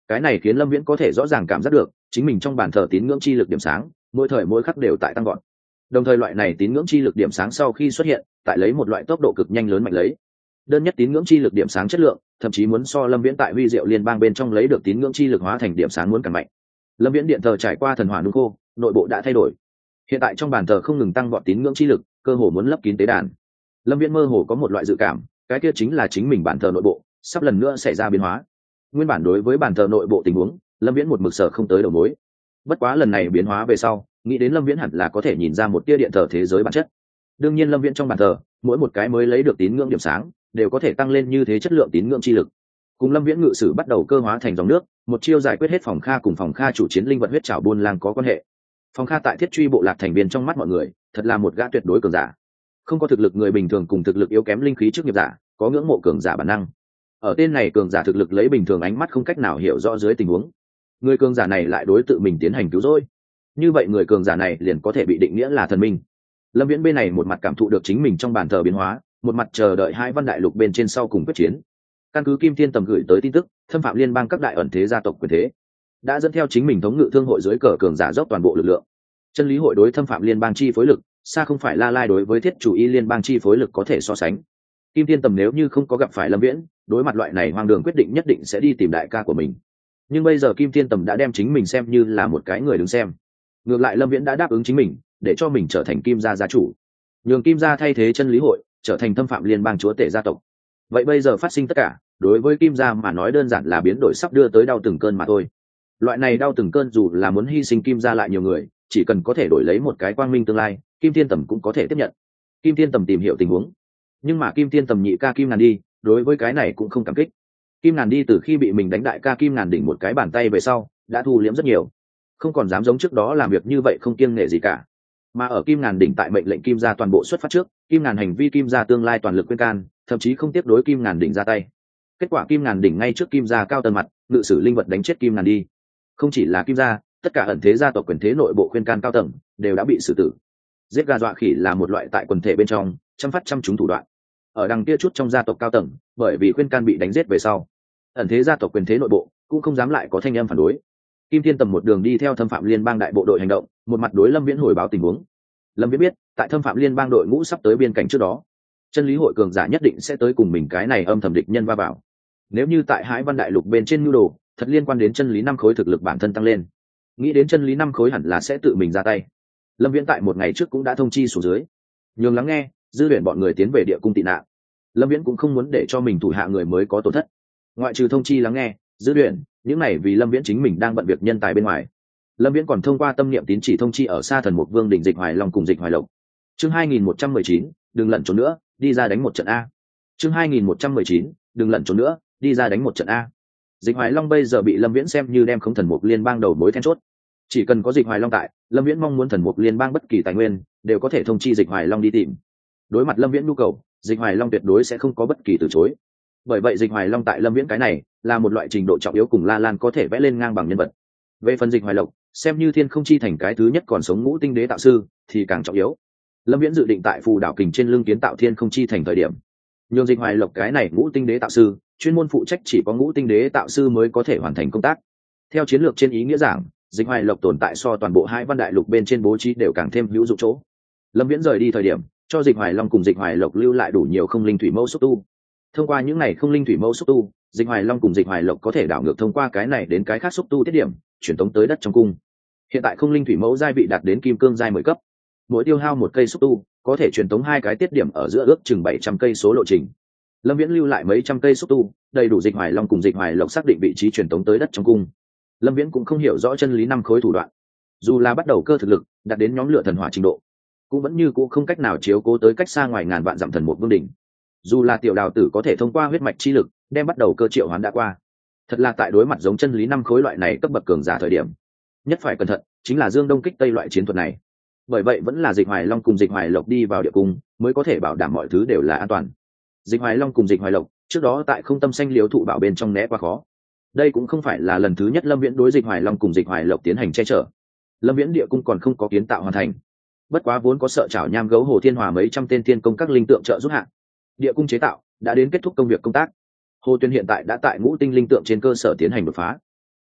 cái này khiến lâm viễn có thể rõ ràng cảm giác được chính mình trong bàn thờ tín ngưỡng chi lực điểm sáng mỗi thời mỗi khắc đều tại tăng gọn. Đồng thời loại này tín ngưỡng chi lực điểm sáng sau khi xuất hiện tại lấy một loại tốc độ cực nhanh lớn mạnh lấy. Đơn nhất tín ngưỡng chi lực điểm sáng chất lượng thậm chí muốn so lâm viễn tại huy diệu liên bang bên trong lấy được tín ngưỡng chi lực hóa thành điểm sáng muốn càng mạnh. Lâm viễn điện thờ trải qua thần hỏa nung khô, nội bộ đã thay đổi. Hiện tại trong bàn thờ không ngừng tăng vọt tín ngưỡng chi lực, cơ hồ muốn lấp kín tế đàn. Lâm viễn mơ hồ có một loại dự cảm, cái kia chính là chính mình bàn thờ nội bộ sắp lần nữa xảy ra biến hóa. Nguyên bản đối với bàn thờ nội bộ tình huống, lâm viễn một mực sở không tới đầu mối. Bất quá lần này biến hóa về sau, nghĩ đến lâm viễn hẳn là có thể nhìn ra một tia điện thờ thế giới bản chất. Đương nhiên lâm viễn trong bàn thờ, mỗi một cái mới lấy được tín ngưỡng điểm sáng đều có thể tăng lên như thế chất lượng tín ngưỡng chi lực. Cùng lâm viễn ngự sử bắt đầu cơ hóa thành dòng nước, một chiêu giải quyết hết phòng kha cùng phòng kha chủ chiến linh vật huyết trảo buôn lang có quan hệ. Phòng kha tại thiết truy bộ lạc thành viên trong mắt mọi người thật là một gã tuyệt đối cường giả, không có thực lực người bình thường cùng thực lực yếu kém linh khí trước nghiệp giả, có ngưỡng mộ cường giả bản năng. Ở tên này cường giả thực lực lấy bình thường ánh mắt không cách nào hiểu rõ dưới tình huống, người cường giả này lại đối tự mình tiến hành cứu rỗi, như vậy người cường giả này liền có thể bị định nghĩa là thần minh. Lâm viễn bên này một mặt cảm thụ được chính mình trong bàn thờ biến hóa, một mặt chờ đợi hai văn đại lục bên trên sau cùng quyết chiến. Căn cứ Kim Thiên Tầm gửi tới tin tức, thâm phạm liên bang các đại ẩn thế gia tộc quyền thế đã dẫn theo chính mình thống ngự thương hội dưới cờ cường giả dốc toàn bộ lực lượng. Chân lý hội đối thâm phạm liên bang chi phối lực xa không phải La Lai đối với thiết chủ y liên bang chi phối lực có thể so sánh. Kim Thiên Tầm nếu như không có gặp phải lâm viễn, đối mặt loại này hoang đường quyết định nhất định sẽ đi tìm đại ca của mình. Nhưng bây giờ Kim Thiên Tầm đã đem chính mình xem như là một cái người đứng xem. Ngược lại lâm viễn đã đáp ứng chính mình để cho mình trở thành Kim gia gia chủ, nhường Kim gia thay thế chân lý hội trở thành thâm phạm liên bang chúa tể gia tộc. Vậy bây giờ phát sinh tất cả đối với Kim gia mà nói đơn giản là biến đổi sắp đưa tới đau từng cơn mà thôi. Loại này đau từng cơn dù là muốn hy sinh Kim gia lại nhiều người, chỉ cần có thể đổi lấy một cái quang minh tương lai, Kim Thiên Tầm cũng có thể tiếp nhận. Kim Thiên Tầm tìm hiểu tình huống, nhưng mà Kim Thiên Tầm nhị ca Kim Ngàn đi đối với cái này cũng không cảm kích. Kim Ngàn đi từ khi bị mình đánh đại ca Kim Ngàn đỉnh một cái bàn tay về sau đã thu liễm rất nhiều, không còn dám giống trước đó làm việc như vậy không kiêng nể gì cả. Mà ở Kim Ngàn đỉnh tại mệnh lệnh Kim gia toàn bộ xuất phát trước, Kim Ngàn hành vi Kim gia tương lai toàn lực khuyên can, thậm chí không tiếp đối Kim Ngàn đỉnh ra tay. Kết quả Kim Ngàn đỉnh ngay trước Kim gia cao tầng mặt ngự sử linh vật đánh chết Kim Ngàn đi. Không chỉ là Kim gia, tất cả ẩn thế gia tộc quyền thế nội bộ khuyên can cao tầng đều đã bị xử tử. Giết gà dọa khỉ là một loại tại quần thể bên trong chăm phát chăm chúng thủ đoạn. Ở đằng kia chút trong gia tộc cao tầng, bởi vì khuyên can bị đánh giết về sau, ẩn thế gia tộc quyền thế nội bộ cũng không dám lại có thanh âm phản đối. Kim Thiên Tầm một đường đi theo thâm phạm liên bang đại bộ đội hành động, một mặt đối lâm viễn hồi báo tình huống. Lâm viễn biết tại thâm phạm liên bang đội ngũ sắp tới biên cảnh trước đó, chân lý hội cường giả nhất định sẽ tới cùng mình cái này âm thầm địch nhân va vào. Nếu như tại Hải Văn đại lục bên trên nhu đồ thật liên quan đến chân lý năm khối thực lực bản thân tăng lên, nghĩ đến chân lý năm khối hẳn là sẽ tự mình ra tay. Lâm viễn tại một ngày trước cũng đã thông chi xuống dưới, nhường lắng nghe dư luyện bọn người tiến về địa cung tị nạn. Lâm viễn cũng không muốn để cho mình thủ hạ người mới có tổn thất, ngoại trừ thông chi lắng nghe dư luyện, những này vì lâm viễn chính mình đang bận việc nhân tài bên ngoài. Lâm viễn còn thông qua tâm niệm tín chỉ thông chi ở xa thần mục vương đỉnh Dịch Hoài Long cùng Dịch Hoài Lộc. Chương hai nghìn một trăm mười chín, đừng lẩn trốn nữa, đi ra đánh một trận a. Chương hai nghìn một trăm mười chín, đừng lẩn trốn nữa, đi ra đánh một trận a. Dịch Hoài Long bây giờ bị lâm viễn xem như đem không thần mục liên bang đầu mối then chốt. Chỉ cần có Dịch Hoài Long tại, lâm viễn mong muốn thần mục liên bang bất kỳ tài nguyên đều có thể thông chi Dịch Hoài Long đi tìm. Đối mặt lâm viễn nhu cầu, Dịch Hoài Long tuyệt đối sẽ không có bất kỳ từ chối. Bởi vậy Dịch Hoài Long tại lâm viễn cái này là một loại trình độ trọng yếu cùng La Lan có thể vẽ lên ngang bằng nhân vật. Về phần Dịch Hoài Lộc, xem như thiên không chi thành cái thứ nhất còn sống ngũ tinh đế tạo sư thì càng trọng yếu. Lâm viễn dự định tại phù đảo kình trên lưng kiến tạo thiên không chi thành thời điểm, nhường Dịch Hoài Lộc cái này ngũ tinh đế tạo sư chuyên môn phụ trách chỉ có ngũ tinh đế tạo sư mới có thể hoàn thành công tác. Theo chiến lược trên ý nghĩa giảng, Dịch Hoài Lộc tồn tại so toàn bộ Hải Văn đại lục bên trên bố trí đều càng thêm hữu dụng chỗ. Lâm viễn rời đi thời điểm cho Dịch Hoài Long cùng Dịch Hoài Lộc lưu lại đủ nhiều không linh thủy mẫu xúc tu. Thông qua những này không linh thủy mẫu xúc tu, Dịch Hoài Long cùng Dịch Hoài Lộc có thể đảo ngược thông qua cái này đến cái khác xúc tu tiết điểm chuyển tống tới đất trong cung. Hiện tại không linh thủy mẫu giai vị đạt đến kim cương giai mười cấp, mỗi tiêu hao một cây xúc tu có thể truyền tống hai cái tiết điểm ở giữa ước chừng bảy trăm cây số lộ trình. Lâm viễn lưu lại mấy trăm cây xúc tu, đầy đủ Dịch Hoài Long cùng Dịch Hoài Lộc xác định vị trí truyền tống tới đất trong cung. Lâm viễn cũng không hiểu rõ chân lý năm khối thủ đoạn, dù là bắt đầu cơ thực lực đạt đến nhóm lửa thần hỏa trình độ, cũng vẫn như cũ không cách nào chiếu cố tới cách xa ngoài ngàn vạn dặm thần một vương đỉnh. Dù là tiểu đào tử có thể thông qua huyết mạch chi lực đem bắt đầu cơ triệu hoán đã qua, thật là tại đối mặt giống chân lý năm khối loại này cấp bậc cường giả thời điểm nhất phải cẩn thận chính là dương đông kích tây loại chiến thuật này. Bởi vậy vẫn là Dịch Hoài Long cùng Dịch Hoài Lộc đi vào địa cung mới có thể bảo đảm mọi thứ đều là an toàn. Dịch Hoài Long cùng Dịch Hoài Lộc trước đó tại không tâm xanh liếu thụ bảo bên trong né qua khó. Đây cũng không phải là lần thứ nhất Lâm Viễn đối Dịch Hoài Long cùng Dịch Hoài Lộc tiến hành che chở. Lâm Viễn địa cung còn không có kiến tạo hoàn thành, bất quá vốn có sợ chảo nham gấu hồ thiên hòa mấy trăm tên thiên công các linh tượng trợ giúp hạn, địa cung chế tạo đã đến kết thúc công việc công tác. Hồ Tuyên hiện tại đã tại ngũ tinh linh tượng trên cơ sở tiến hành đột phá.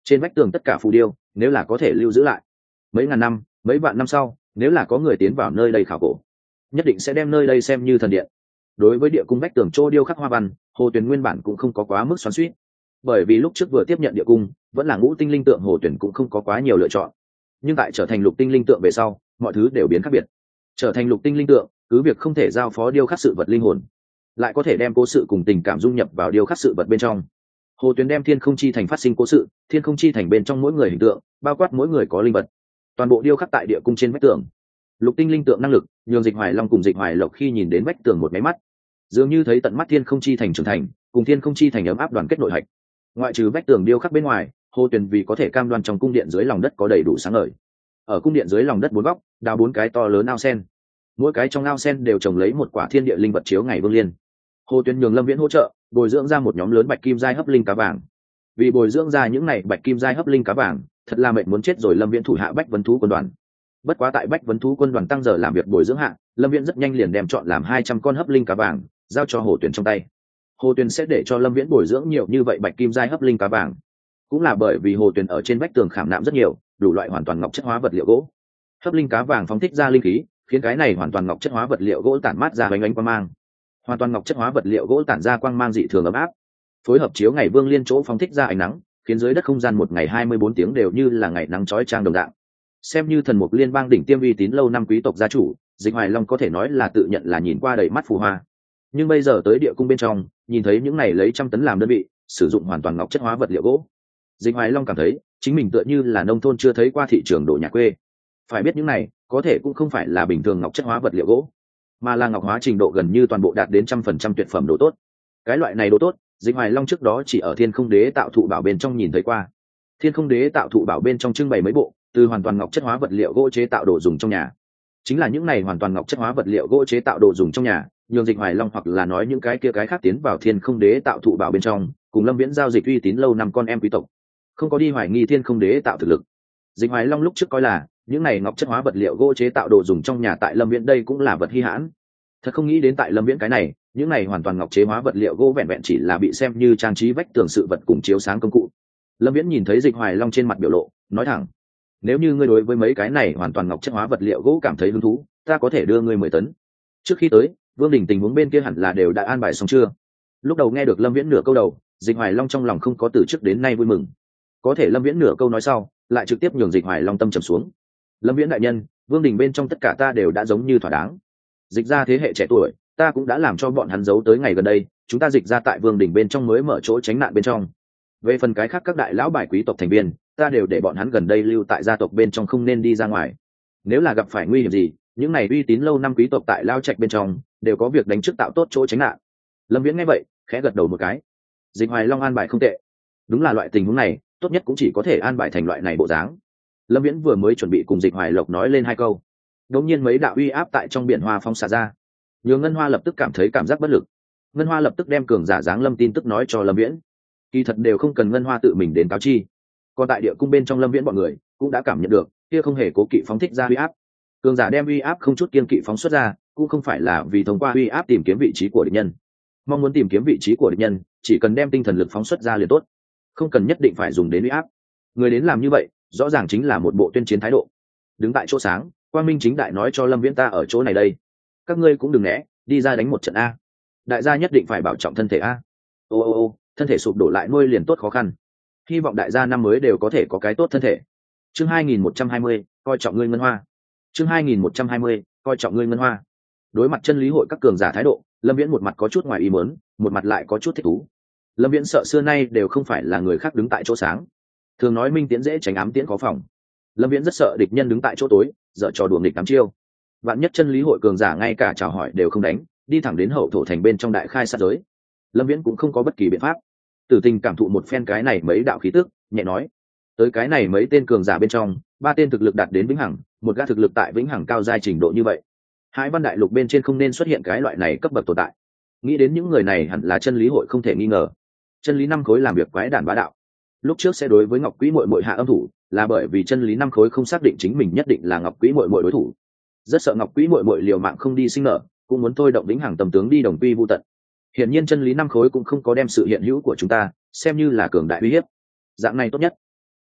trên vách tường tất cả phù điêu nếu là có thể lưu giữ lại, mấy ngàn năm mấy vạn năm sau nếu là có người tiến vào nơi đây khảo cổ, nhất định sẽ đem nơi đây xem như thần điện. Đối với địa cung vách tường chỗ điêu khắc hoa văn, Hồ Tuyền nguyên bản cũng không có quá mức xoắn xuýt, bởi vì lúc trước vừa tiếp nhận địa cung vẫn là ngũ tinh linh tượng, Hồ Tuyền cũng không có quá nhiều lựa chọn. Nhưng tại trở thành lục tinh linh tượng về sau, mọi thứ đều biến khác biệt. Trở thành lục tinh linh tượng, cứ việc không thể giao phó điêu khắc sự vật linh hồn, lại có thể đem cố sự cùng tình cảm dung nhập vào điêu khắc sự vật bên trong. Hồ Tuyền đem thiên không chi thành phát sinh cố sự, thiên không chi thành bên trong mỗi người hình tượng, bao quát mỗi người có linh vật, toàn bộ điêu khắc tại địa cung trên vách tường. Lục tinh linh tượng năng lực nhường Dịch Hoài Long cùng Dịch Hoài Lộc khi nhìn đến vách tường một máy mắt, dường như thấy tận mắt thiên không chi thành trưởng thành, cùng thiên không chi thành ấm áp đoàn kết nội hạch. Ngoại trừ vách tường điêu khắc bên ngoài, Hồ Tuyền vì có thể cam đoan trong cung điện dưới lòng đất có đầy đủ sáng ngời. Ở cung điện dưới lòng đất bốn góc đào bốn cái to lớn ao sen, mỗi cái trong ao sen đều trồng lấy một quả thiên địa linh vật chiếu ngày vương liên. Hồ Tuyền nhường Lâm Viễn hỗ trợ bồi dưỡng ra một nhóm lớn bạch kim giai hấp linh cá vàng. Vì bồi dưỡng ra những này bạch kim giai hấp linh cá vàng, thật là mệnh muốn chết rồi Lâm Viễn thủ hạ Bách Vấn Thú quân đoàn. Bất quá tại Bách Vấn Thú quân đoàn tăng giờ làm việc bồi dưỡng hạ, Lâm Viễn rất nhanh liền đem chọn làm hai trăm con hấp linh cá vàng giao cho Hồ Tuyền trong tay. Hồ Tuyền sẽ để cho Lâm Viễn bồi dưỡng nhiều như vậy bạch kim giai hấp linh cá vàng, cũng là bởi vì Hồ Tuyền ở trên vách tường khảm nạm rất nhiều đủ loại hoàn toàn ngọc chất hóa vật liệu gỗ. Hấp linh cá vàng phóng thích ra linh khí, khiến cái này hoàn toàn ngọc chất hóa vật liệu gỗ tản mát ra ánh ánh quang mang. Hoàn toàn ngọc chất hóa vật liệu gỗ tản ra quang mang dị thường ấm áp, phối hợp chiếu ngày vương liên chỗ phóng thích ra ánh nắng, khiến dưới đất không gian một ngày hai mươi bốn tiếng đều như là ngày nắng chói chang đồng dạng. Xem như thần mục liên bang đỉnh tiêm uy tín lâu năm quý tộc gia chủ, Dịch Hoài Long có thể nói là tự nhận là nhìn qua đầy mắt phù hoa. Nhưng bây giờ tới địa cung bên trong, nhìn thấy những này lấy trăm tấn làm đơn vị, sử dụng hoàn toàn ngọc chất hóa vật liệu gỗ, Dịch Hoài Long cảm thấy chính mình tựa như là nông thôn chưa thấy qua thị trường đồ nhà quê. Phải biết những này có thể cũng không phải là bình thường ngọc chất hóa vật liệu gỗ, mà là ngọc hóa trình độ gần như toàn bộ đạt đến trăm phần trăm tuyệt phẩm đồ tốt. Cái loại này đồ tốt, Dịch Hoài Long trước đó chỉ ở Thiên Không Đế tạo thụ bảo bên trong nhìn thấy qua. Thiên Không Đế tạo thụ bảo bên trong trưng bày mấy bộ từ hoàn toàn ngọc chất hóa vật liệu gỗ chế tạo đồ dùng trong nhà. Chính là những này hoàn toàn ngọc chất hóa vật liệu gỗ chế tạo đồ dùng trong nhà, nhường Dịch Hoài Long hoặc là nói những cái kia cái khác tiến vào Thiên Không Đế tạo thụ bảo bên trong, cùng Lâm Viễn giao dịch uy tín lâu năm con em quý tộc, không có đi hoài nghi Thiên Không Đế tạo thực lực. Dịch Hoài Long lúc trước coi là những này ngọc chất hóa vật liệu gỗ chế tạo đồ dùng trong nhà tại Lâm Viễn đây cũng là vật hi hãn. Thật không nghĩ đến tại Lâm Viễn cái này, những này hoàn toàn ngọc chế hóa vật liệu gỗ vẹn vẹn chỉ là bị xem như trang trí vách tường sự vật cùng chiếu sáng công cụ. Lâm Viễn nhìn thấy Dịch Hoài Long trên mặt biểu lộ, nói thẳng: nếu như ngươi đối với mấy cái này hoàn toàn ngọc chất hóa vật liệu gỗ cảm thấy hứng thú, ta có thể đưa ngươi mười tấn. Trước khi tới, Vương Đình tình huống bên kia hẳn là đều đã an bài xong chưa? Lúc đầu nghe được Lâm Viễn nửa câu đầu, Dịch Hoài Long trong lòng không có từ trước đến nay vui mừng. Có thể Lâm Viễn nửa câu nói sau, lại trực tiếp nhường Dịch Hoài Long tâm trầm xuống. Lâm Viễn đại nhân, Vương Đình bên trong tất cả ta đều đã giống như thỏa đáng. Dịch ra thế hệ trẻ tuổi, ta cũng đã làm cho bọn hắn giấu tới ngày gần đây, chúng ta Dịch ra tại Vương Đình bên trong mới mở chỗ tránh nạn bên trong. Về phần cái khác các đại lão bài quý tộc thành viên, ta đều để bọn hắn gần đây lưu tại gia tộc bên trong, không nên đi ra ngoài. Nếu là gặp phải nguy hiểm gì, những này uy tín lâu năm quý tộc tại Lao Trạch bên trong đều có việc đánh trước tạo tốt chỗ tránh nạn. Lâm Viễn nghe vậy, khẽ gật đầu một cái. Dịch Hoài Long an bài không tệ, đúng là loại tình huống này, tốt nhất cũng chỉ có thể an bài thành loại này bộ dáng. Lâm Viễn vừa mới chuẩn bị cùng Dịch Hoài Lộc nói lên hai câu, đột nhiên mấy đạo uy áp tại trong biển hoa phong xả ra, nhường Ngân Hoa lập tức cảm thấy cảm giác bất lực. Ngân Hoa lập tức đem cường giả dáng Lâm tin tức nói cho Lâm Viễn. Kỳ thật đều không cần Ngân Hoa tự mình đến cáo chi, còn tại địa cung bên trong Lâm Viễn bọn người cũng đã cảm nhận được kia không hề cố kỵ phóng thích ra uy áp. Cường giả đem uy áp không chút kiên kỵ phóng xuất ra, cũng không phải là vì thông qua uy áp tìm kiếm vị trí của địch nhân. Mong muốn tìm kiếm vị trí của địch nhân, chỉ cần đem tinh thần lực phóng xuất ra liền tốt, không cần nhất định phải dùng đến uy áp. Người đến làm như vậy, rõ ràng chính là một bộ tuyên chiến thái độ. Đứng tại chỗ sáng, Quang Minh chính đại nói cho Lâm Viễn ta ở chỗ này đây, các ngươi cũng đừng né, đi ra đánh một trận a. Đại gia nhất định phải bảo trọng thân thể a. Ô ô ô, thân thể sụp đổ lại nuôi liền tốt khó khăn. Hy vọng đại gia năm mới đều có thể có cái tốt thân thể. Chương hai nghìn một trăm hai mươi, coi trọng ngươi Ngân Hoa. Chương hai nghìn một trăm hai mươi, coi trọng ngươi Ngân Hoa. Đối mặt chân lý hội các cường giả thái độ, Lâm Viễn một mặt có chút ngoài ý muốn, một mặt lại có chút thích thú. Lâm Viễn sợ xưa nay đều không phải là người khác đứng tại chỗ sáng, thường nói minh tiễn dễ tránh ám tiễn khó phòng. Lâm Viễn rất sợ địch nhân đứng tại chỗ tối, dở trò đùa nghịch tám chiêu. Vạn nhất chân lý hội cường giả ngay cả chào hỏi đều không đánh, đi thẳng đến hậu thổ thành bên trong đại khai sát giới, Lâm Viễn cũng không có bất kỳ biện pháp. Tử Tình cảm thụ một phen cái này mấy đạo khí tức, nhẹ nói: tới cái này mấy tên cường giả bên trong, ba tên thực lực đạt đến vĩnh hằng, một gã thực lực tại vĩnh hằng cao giai trình độ như vậy, Hải Văn đại lục bên trên không nên xuất hiện cái loại này cấp bậc tồn tại. Nghĩ đến những người này hẳn là chân lý hội không thể nghi ngờ. Chân lý năm khối làm việc quái đản bá đạo, lúc trước sẽ đối với Ngọc Quý Muội Muội hạ âm thủ, là bởi vì chân lý năm khối không xác định chính mình nhất định là Ngọc Quý Muội Muội đối thủ, rất sợ Ngọc Quý Muội Muội liều mạng không đi sinh nở, cũng muốn thôi động vĩnh hằng tầm tướng đi đồng quy vu tận. Hiển nhiên chân lý năm khối cũng không có đem sự hiện hữu của chúng ta xem như là cường đại uy hiếp. Dạng này tốt nhất.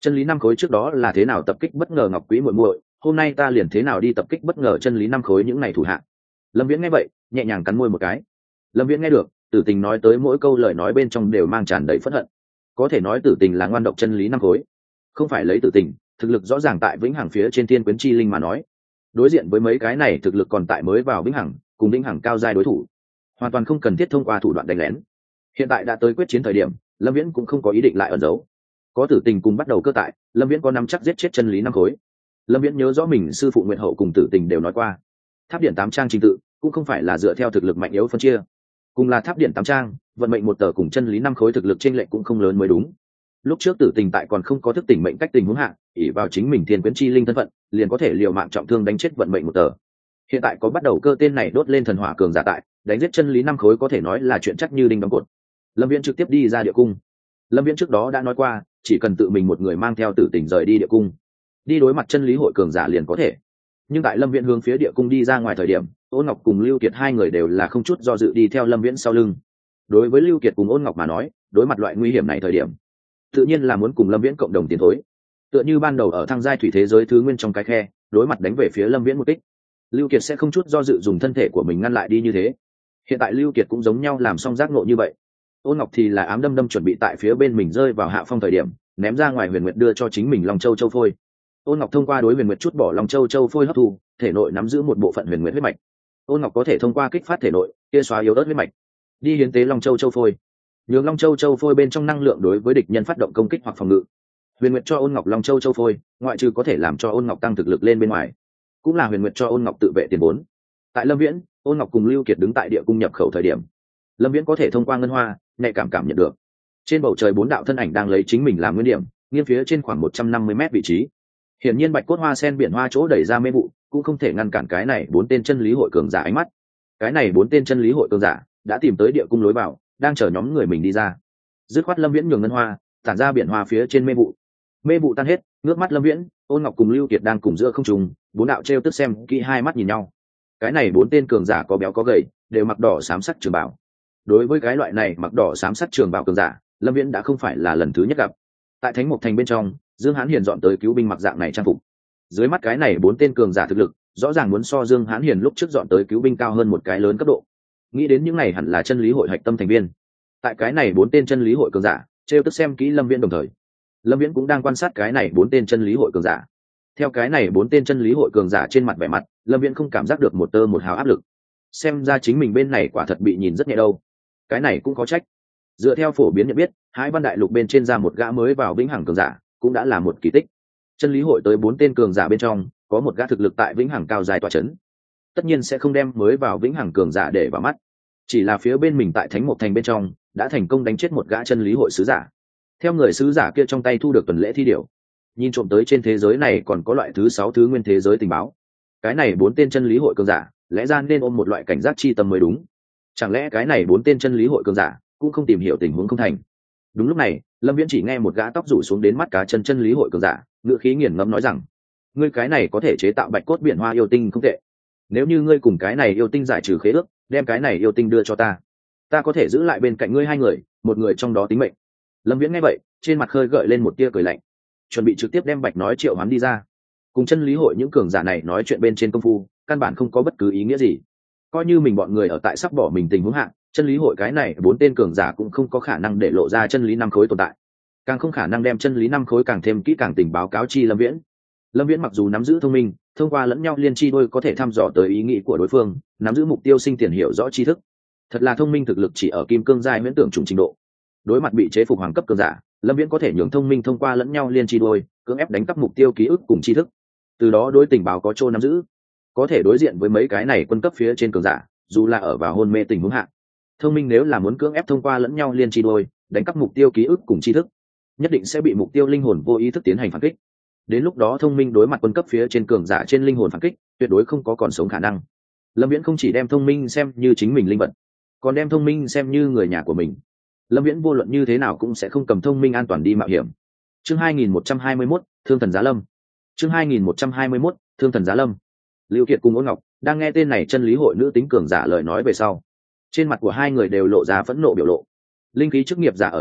chân lý năm khối trước đó là thế nào tập kích bất ngờ ngọc quý muội muội, hôm nay ta liền thế nào đi tập kích bất ngờ chân lý năm khối những này thủ hạ. Lâm Viễn nghe vậy nhẹ nhàng cắn môi một cái. Lâm Viễn nghe được Tử Tình nói tới mỗi câu lời nói bên trong đều mang tràn đầy phẫn hận. Có thể nói Tử Tình là ngoan độc chân lý năm khối, không phải lấy Tử Tình thực lực rõ ràng tại vĩnh hằng phía trên thiên quyến chi linh mà nói, đối diện với mấy cái này thực lực còn tại mới vào vĩnh hằng cùng vĩnh hằng cao giai đối thủ, hoàn toàn không cần thiết thông qua thủ đoạn đánh lén. Hiện tại đã tới quyết chiến thời điểm, Lâm Viễn cũng không có ý định lại ẩn giấu. Có Tử Tình cùng bắt đầu cơ tại, Lâm Viễn có nắm chắc giết chết chân lý năm khối. Lâm Viễn nhớ rõ mình sư phụ Nguyệt Hậu cùng Tử Tình đều nói qua, tháp điện tám trang trình tự cũng không phải là dựa theo thực lực mạnh yếu phân chia, cùng là tháp điện tám trang, vận mệnh một tờ cùng chân lý năm khối thực lực chênh lệch cũng không lớn mới đúng. Lúc trước Tử Tình tại còn không có thức tỉnh mệnh cách tình huống hạ, ỷ vào chính mình thiên quyến chi linh thân phận, liền có thể liều mạng trọng thương đánh chết vận mệnh một tờ. Hiện tại có bắt đầu cơ tên này đốt lên thần hỏa cường giả tại, đánh giết chân lý năm khối có thể nói là chuyện chắc như đinh đóng cột. Lâm Viễn trực tiếp đi ra địa cung. Lâm Viễn trước đó đã nói qua, chỉ cần tự mình một người mang theo Tử Tình rời đi địa cung, đi đối mặt chân lý hội cường giả liền có thể. Nhưng tại Lâm Viễn hướng phía địa cung đi ra ngoài thời điểm, Ôn Ngọc cùng Lưu Kiệt hai người đều là không chút do dự đi theo Lâm Viễn sau lưng. Đối với Lưu Kiệt cùng Ôn Ngọc mà nói, đối mặt loại nguy hiểm này thời điểm, tự nhiên là muốn cùng Lâm Viễn cộng đồng tiến thối. Tựa như ban đầu ở thăng giai thủy thế giới thứ nguyên trong cái khe, đối mặt đánh về phía Lâm Viễn một kích, Lưu Kiệt sẽ không chút do dự dùng thân thể của mình ngăn lại đi như thế. Hiện tại Lưu Kiệt cũng giống nhau làm xong giác ngộ như vậy. Ôn Ngọc thì là ám đâm đâm chuẩn bị tại phía bên mình rơi vào hạ phong thời điểm, ném ra ngoài Huyền Nguyệt đưa cho chính mình Long Châu Châu Phôi. Ôn Ngọc thông qua đối Huyền Nguyệt chút bỏ Long Châu Châu Phôi hấp thu, thể nội nắm giữ một bộ phận Huyền Nguyệt huyết mạch. Ôn Ngọc có thể thông qua kích phát thể nội, kia xóa yếu ớt huyết mạch, đi hiến tế Long Châu Châu Phôi. Nhường Long Châu Châu Phôi bên trong năng lượng đối với địch nhân phát động công kích hoặc phòng ngự. Huyền Nguyệt cho Ôn Ngọc Long Châu Châu Phôi, ngoại trừ có thể làm cho Ôn Ngọc tăng thực lực lên bên ngoài, cũng là Huyền Nguyệt cho Ôn Ngọc tự vệ tiền vốn. Tại Lâm Viễn, Ôn Ngọc cùng Lưu Kiệt đứng tại địa cung nhập khẩu thời điểm, Lâm Viễn có thể thông qua ngân hoa, nhạy cảm cảm nhận được trên bầu trời bốn đạo thân ảnh đang lấy chính mình làm nguyên điểm, nghiêng phía trên khoảng một trăm năm mươi mét vị trí. Hiển nhiên bạch cốt hoa sen biển hoa chỗ đẩy ra mê vụ, cũng không thể ngăn cản cái này bốn tên chân lý hội cường giả ánh mắt. Cái này bốn tên chân lý hội cường giả đã tìm tới địa cung lối vào, đang chờ nhóm người mình đi ra. Dứt khoát Lâm Viễn nhường ngân hoa tản ra biển hoa phía trên mê vụ. Mê vụ tan hết, ngước mắt Lâm Viễn, Ôn Ngọc cùng Lưu Kiệt đang cùng giữa không trung, bốn đạo trêu tức xem kỹ hai mắt nhìn nhau. Cái này bốn tên cường giả có béo có gầy, đều mặc đỏ xám sắc trường bào. Đối với cái loại này mặc đỏ xám sắc trường bào cường giả, Lâm Viễn đã không phải là lần thứ nhất gặp. Tại Thánh Mộc Thành bên trong, Dương Hán Hiền dọn tới cứu binh mặc dạng này trang phục. Dưới mắt cái này bốn tên cường giả thực lực, rõ ràng muốn so Dương Hán Hiền lúc trước dọn tới cứu binh cao hơn một cái lớn cấp độ. Nghĩ đến những này hẳn là chân lý hội hạch tâm thành viên. Tại cái này bốn tên chân lý hội cường giả, trêu tức xem kỹ Lâm Viễn đồng thời, Lâm Viễn cũng đang quan sát cái này bốn tên chân lý hội cường giả. Theo cái này bốn tên chân lý hội cường giả trên mặt vẻ mặt, Lâm Viễn không cảm giác được một tơ một hào áp lực. Xem ra chính mình bên này quả thật bị nhìn rất nhẹ đâu. Cái này cũng có trách. Dựa theo phổ biến nhận biết, Hải Văn Đại Lục bên trên ra một gã mới vào vĩnh hằng cường giả, cũng đã là một kỳ tích. Chân lý hội tới bốn tên cường giả bên trong, có một gã thực lực tại vĩnh hằng cao dài tọa chấn. Tất nhiên sẽ không đem mới vào vĩnh hằng cường giả để vào mắt. Chỉ là phía bên mình tại Thánh Mộc Thành bên trong, đã thành công đánh chết một gã chân lý hội sứ giả. Theo người sứ giả kia trong tay thu được tuần lễ thi điểu, nhìn trộm tới trên thế giới này còn có loại thứ sáu thứ nguyên thế giới tình báo. Cái này bốn tên chân lý hội cường giả, lẽ ra nên ôm một loại cảnh giác chi tâm mới đúng. Chẳng lẽ cái này bốn tên chân lý hội cường giả cũng không tìm hiểu tình huống không thành? Đúng lúc này, Lâm Viễn chỉ nghe một gã tóc rủ xuống đến mắt cá chân chân lý hội cường giả, ngữ khí nghiền ngẫm nói rằng: "Ngươi cái này có thể chế tạo bạch cốt biển hoa yêu tinh không tệ. Nếu như ngươi cùng cái này yêu tinh giải trừ khế ước, đem cái này yêu tinh đưa cho ta, ta có thể giữ lại bên cạnh ngươi hai người, một người trong đó tính mệnh." Lâm Viễn nghe vậy, trên mặt khơi gợi lên một tia cười lạnh, chuẩn bị trực tiếp đem bạch nói triệu hoán đi ra. Cùng chân lý hội những cường giả này nói chuyện bên trên công phu, căn bản không có bất cứ ý nghĩa gì. Coi như mình bọn người ở tại sắp bỏ mình tình huống hạ, chân lý hội cái này bốn tên cường giả cũng không có khả năng để lộ ra chân lý năm khối tồn tại, càng không khả năng đem chân lý năm khối càng thêm kỹ càng tình báo cáo chi Lâm Viễn. Lâm Viễn mặc dù nắm giữ thông minh, thông qua lẫn nhau liên chi đôi có thể thăm dò tới ý nghĩ của đối phương, nắm giữ mục tiêu sinh tiền hiểu rõ tri thức. Thật là thông minh thực lực chỉ ở kim cương giai miễn tưởng trùng trình độ. Đối mặt bị chế phục hoàng cấp cường giả, Lâm Viễn có thể nhường thông minh thông qua lẫn nhau liên chi đôi, cưỡng ép đánh cắp mục tiêu ký ức cùng tri thức. Từ đó đối tình báo có chỗ nắm giữ, có thể đối diện với mấy cái này quân cấp phía trên cường giả, dù là ở vào hôn mê tình huống hạ. Thông minh nếu là muốn cưỡng ép thông qua lẫn nhau liên chi đôi, đánh cắp mục tiêu ký ức cùng tri thức, nhất định sẽ bị mục tiêu linh hồn vô ý thức tiến hành phản kích. Đến lúc đó thông minh đối mặt quân cấp phía trên cường giả trên linh hồn phản kích, tuyệt đối không có còn sống khả năng. Lâm Viễn không chỉ đem thông minh xem như chính mình linh vật, còn đem thông minh xem như người nhà của mình. Lâm Viễn vô luận như thế nào cũng sẽ không cầm thông minh an toàn đi mạo hiểm. Chương hai nghìn một trăm hai mươi mốt, Thương Thần Giá Lâm. Chương hai nghìn một trăm hai mươi mốt, Thương Thần Giá Lâm. Lưu Kiệt cùng Ôn Ngọc đang nghe tên này chân lý hội nữ tính cường giả lời nói về sau, trên mặt của hai người đều lộ ra phẫn nộ biểu lộ. Linh khí chức nghiệp giả ở giữa,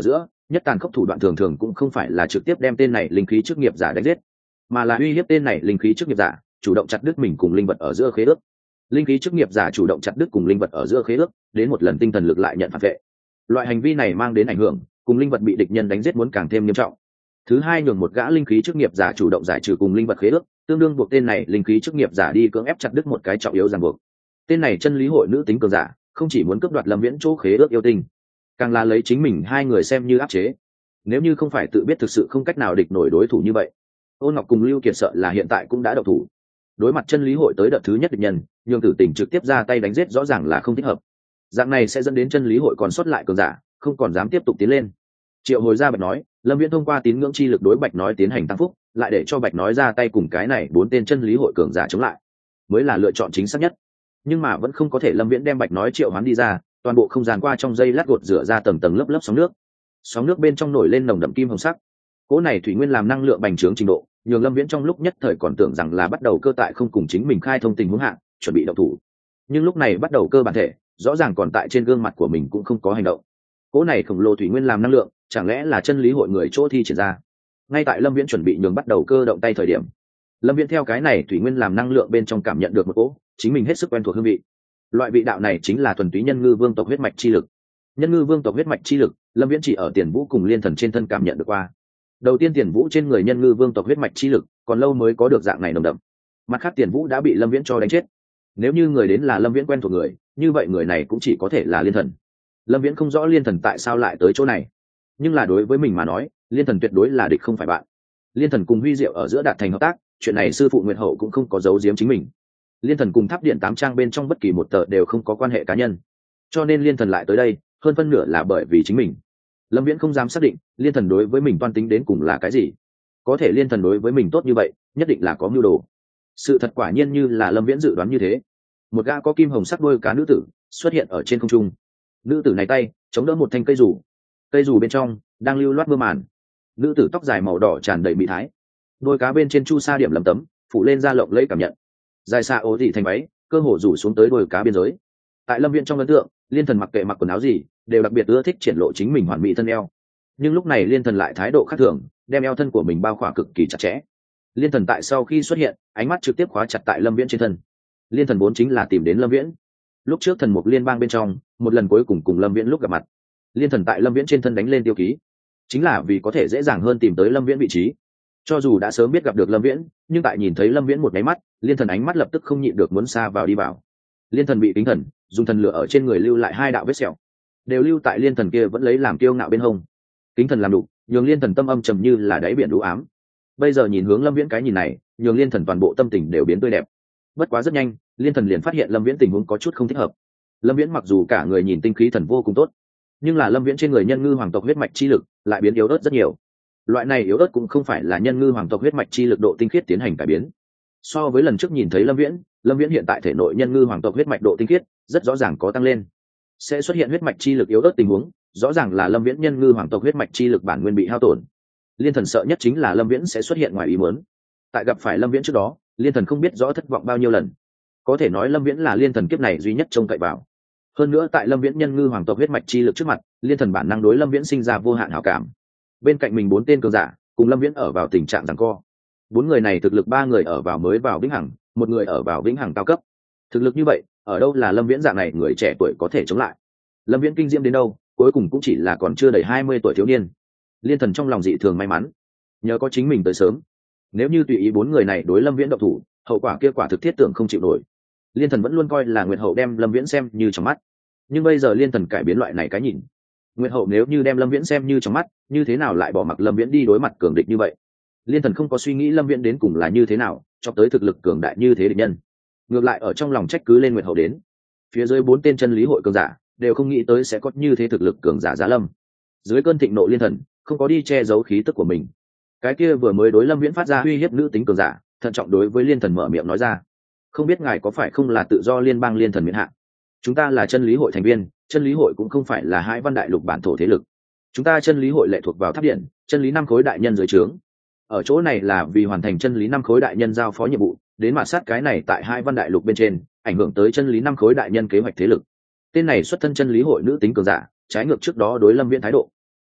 nhất tàn khốc thủ đoạn thường thường cũng không phải là trực tiếp đem tên này linh khí chức nghiệp giả đánh giết, mà là uy hiếp tên này linh khí chức nghiệp giả chủ động chặt đứt mình cùng linh vật ở giữa khế ước. Linh khí chức nghiệp giả chủ động chặt đứt cùng linh vật ở giữa khế ước, đến một lần tinh thần lực lại nhận phản vệ. Loại hành vi này mang đến ảnh hưởng cùng linh vật bị địch nhân đánh giết muốn càng thêm nghiêm trọng. Thứ hai, nhường một gã linh khí chức nghiệp giả chủ động giải trừ cùng linh vật khế ước, tương đương buộc tên này linh khí chức nghiệp giả đi cưỡng ép chặt đứt một cái trọng yếu ràng buộc. Tên này chân lý hội nữ tính cường giả không chỉ muốn cướp đoạt Lâm Viễn chỗ khế ước yêu tinh, càng là lấy chính mình hai người xem như áp chế. Nếu như không phải tự biết thực sự không cách nào địch nổi đối thủ như vậy, Ôn Ngọc cùng Lưu Kiệt sợ là hiện tại cũng đã động thủ. Đối mặt chân lý hội tới đợt thứ nhất địch nhân, nhường Tử Tình trực tiếp ra tay đánh giết rõ ràng là không thích hợp. Dạng này sẽ dẫn đến chân lý hội còn sót lại cường giả không còn dám tiếp tục tiến lên. Triệu Hồi ra Bạch nói, Lâm Viễn thông qua tín ngưỡng chi lực đối Bạch nói tiến hành tăng phúc, lại để cho Bạch nói ra tay cùng cái này bốn tên chân lý hội cường giả chống lại, mới là lựa chọn chính xác nhất. Nhưng mà vẫn không có thể Lâm Viễn đem Bạch nói triệu hoán đi ra, toàn bộ không gian qua trong dây lát gột rửa ra tầng tầng lớp lớp sóng nước. Sóng nước bên trong nổi lên nồng đậm kim hồng sắc. Cỗ này thủy nguyên làm năng lượng bành trướng trình độ, nhường Lâm Viễn trong lúc nhất thời còn tưởng rằng là bắt đầu cơ tại không cùng chính mình khai thông tình huống hạ, chuẩn bị động thủ. Nhưng lúc này bắt đầu cơ bản thể, rõ ràng còn tại trên gương mặt của mình cũng không có hành động. Cỗ này khổng lồ thủy nguyên làm năng lượng, chẳng lẽ là chân lý hội người chỗ thi triển ra? Ngay tại Lâm Viễn chuẩn bị nhường bắt đầu cơ động tay thời điểm, Lâm Viễn theo cái này thủy nguyên làm năng lượng bên trong cảm nhận được một cỗ chính mình hết sức quen thuộc hương vị. Loại vị đạo này chính là thuần túy nhân ngư vương tộc huyết mạch chi lực. Nhân ngư vương tộc huyết mạch chi lực, Lâm Viễn chỉ ở Tiền Vũ cùng Liên Thần trên thân cảm nhận được qua. Đầu tiên Tiền Vũ trên người nhân ngư vương tộc huyết mạch chi lực, còn lâu mới có được dạng này nồng đậm. Mặt khác Tiền Vũ đã bị Lâm Viễn cho đánh chết. Nếu như người đến là Lâm Viễn quen thuộc người, như vậy người này cũng chỉ có thể là Liên Thần. Lâm Viễn không rõ Liên Thần tại sao lại tới chỗ này, nhưng là đối với mình mà nói, Liên Thần tuyệt đối là địch không phải bạn. Liên Thần cùng Huy Diệu ở giữa đạt thành hợp tác, chuyện này sư phụ Nguyệt Hậu cũng không có giấu giếm chính mình. Liên Thần cùng Tháp Điện tám trang bên trong bất kỳ một tờ đều không có quan hệ cá nhân, cho nên Liên Thần lại tới đây, hơn phân nửa là bởi vì chính mình. Lâm Viễn không dám xác định Liên Thần đối với mình toan tính đến cùng là cái gì, có thể Liên Thần đối với mình tốt như vậy, nhất định là có mưu đồ. Sự thật quả nhiên như là Lâm Viễn dự đoán như thế, một gã có kim hồng sắc đuôi cá nữ tử xuất hiện ở trên không trung. Nữ tử này tay chống đỡ một thanh cây dù, cây dù bên trong đang lưu loát mưa màn. Nữ tử tóc dài màu đỏ tràn đầy mỹ thái, đuôi cá bên trên chu sa điểm lấm tấm phủ lên da lộng lẫy cảm nhận, dài xa ố thị thành váy cơ hồ rủ xuống tới đuôi cá biên giới. Tại Lâm Viễn trong ấn tượng, Liên Thần mặc kệ mặc quần áo gì đều đặc biệt ưa thích triển lộ chính mình hoàn mỹ thân eo, nhưng lúc này Liên Thần lại thái độ khác thường, đem eo thân của mình bao khỏa cực kỳ chặt chẽ. Liên Thần tại sau khi xuất hiện, ánh mắt trực tiếp khóa chặt tại Lâm Viễn trên thân. Liên Thần vốn chính là tìm đến Lâm Viễn. Lúc trước thần mục liên bang bên trong, một lần cuối cùng cùng Lâm Viễn lúc gặp mặt, Liên Thần tại Lâm Viễn trên thân đánh lên tiêu ký, chính là vì có thể dễ dàng hơn tìm tới Lâm Viễn vị trí. Cho dù đã sớm biết gặp được Lâm Viễn, nhưng tại nhìn thấy Lâm Viễn một cái mắt, Liên Thần ánh mắt lập tức không nhịn được muốn xa vào đi vào. Liên Thần bị kính thần dùng thần lửa ở trên người lưu lại hai đạo vết sẹo, đều lưu tại Liên Thần kia vẫn lấy làm kiêu ngạo bên hông. Kính thần làm đủ, nhường Liên Thần tâm âm trầm như là đáy biển u ám. Bây giờ nhìn hướng Lâm Viễn cái nhìn này, nhường Liên Thần toàn bộ tâm tình đều biến tươi đẹp. Bất quá rất nhanh, Liên Thần liền phát hiện Lâm Viễn tình huống có chút không thích hợp. Lâm Viễn mặc dù cả người nhìn tinh khí thần vô cùng tốt, nhưng là Lâm Viễn trên người nhân ngư hoàng tộc huyết mạch chi lực lại biến yếu ớt rất nhiều. Loại này yếu ớt cũng không phải là nhân ngư hoàng tộc huyết mạch chi lực độ tinh khiết tiến hành cải biến. So với lần trước nhìn thấy Lâm Viễn, Lâm Viễn hiện tại thể nội nhân ngư hoàng tộc huyết mạch độ tinh khiết rất rõ ràng có tăng lên. Sẽ xuất hiện huyết mạch chi lực yếu ớt tình huống, rõ ràng là Lâm Viễn nhân ngư hoàng tộc huyết mạch chi lực bản nguyên bị hao tổn. Liên Thần sợ nhất chính là Lâm Viễn sẽ xuất hiện ngoài ý muốn. Tại gặp phải Lâm Viễn trước đó, Liên Thần không biết rõ thất vọng bao nhiêu lần. Có thể nói Lâm Viễn là Liên Thần kiếp này duy nhất trông cậy vào. Hơn nữa tại Lâm Viễn nhân ngư hoàng tộc huyết mạch chi lực trước mặt, Liên Thần bản năng đối Lâm Viễn sinh ra vô hạn hảo cảm. Bên cạnh mình bốn tên cường giả, cùng Lâm Viễn ở vào tình trạng giằng co. Bốn người này thực lực ba người ở vào mới vào vĩnh hằng, một người ở vào vĩnh hằng cao cấp. Thực lực như vậy, ở đâu là Lâm Viễn dạng này người trẻ tuổi có thể chống lại? Lâm Viễn kinh diễm đến đâu, cuối cùng cũng chỉ là còn chưa đầy hai mươi tuổi thiếu niên. Liên Thần trong lòng dị thường may mắn, nhờ có chính mình tới sớm. Nếu như tùy ý bốn người này đối Lâm Viễn động thủ, hậu quả kia quả thực thiết tưởng không chịu nổi. Liên Thần vẫn luôn coi là Nguyệt Hậu đem Lâm Viễn xem như trong mắt, nhưng bây giờ Liên Thần cải biến loại này cái nhìn. Nguyệt Hậu nếu như đem Lâm Viễn xem như trong mắt, như thế nào lại bỏ mặc Lâm Viễn đi đối mặt cường địch như vậy? Liên Thần không có suy nghĩ Lâm Viễn đến cùng là như thế nào, cho tới thực lực cường đại như thế địch nhân. Ngược lại ở trong lòng trách cứ lên Nguyệt Hậu đến. Phía dưới bốn tên chân lý hội cường giả đều không nghĩ tới sẽ có như thế thực lực cường giả giá lâm. Dưới cơn thịnh nộ Liên Thần không có đi che giấu khí tức của mình. Cái kia vừa mới đối Lâm Viễn phát ra uy hiếp nữ tính cường giả, thận trọng đối với Liên Thần mở miệng nói ra: "Không biết ngài có phải không là tự do liên bang Liên Thần miễn hạn? Chúng ta là chân lý hội thành viên, chân lý hội cũng không phải là Hải Văn đại lục bản thổ thế lực. Chúng ta chân lý hội lệ thuộc vào Tháp Điện, chân lý năm khối đại nhân dưới trướng. Ở chỗ này là vì hoàn thành chân lý năm khối đại nhân giao phó nhiệm vụ, đến mạt sát cái này tại Hải Văn đại lục bên trên, ảnh hưởng tới chân lý năm khối đại nhân kế hoạch thế lực." Tên này xuất thân chân lý hội nữ tính cường giả, trái ngược trước đó đối Lâm Viễn thái độ.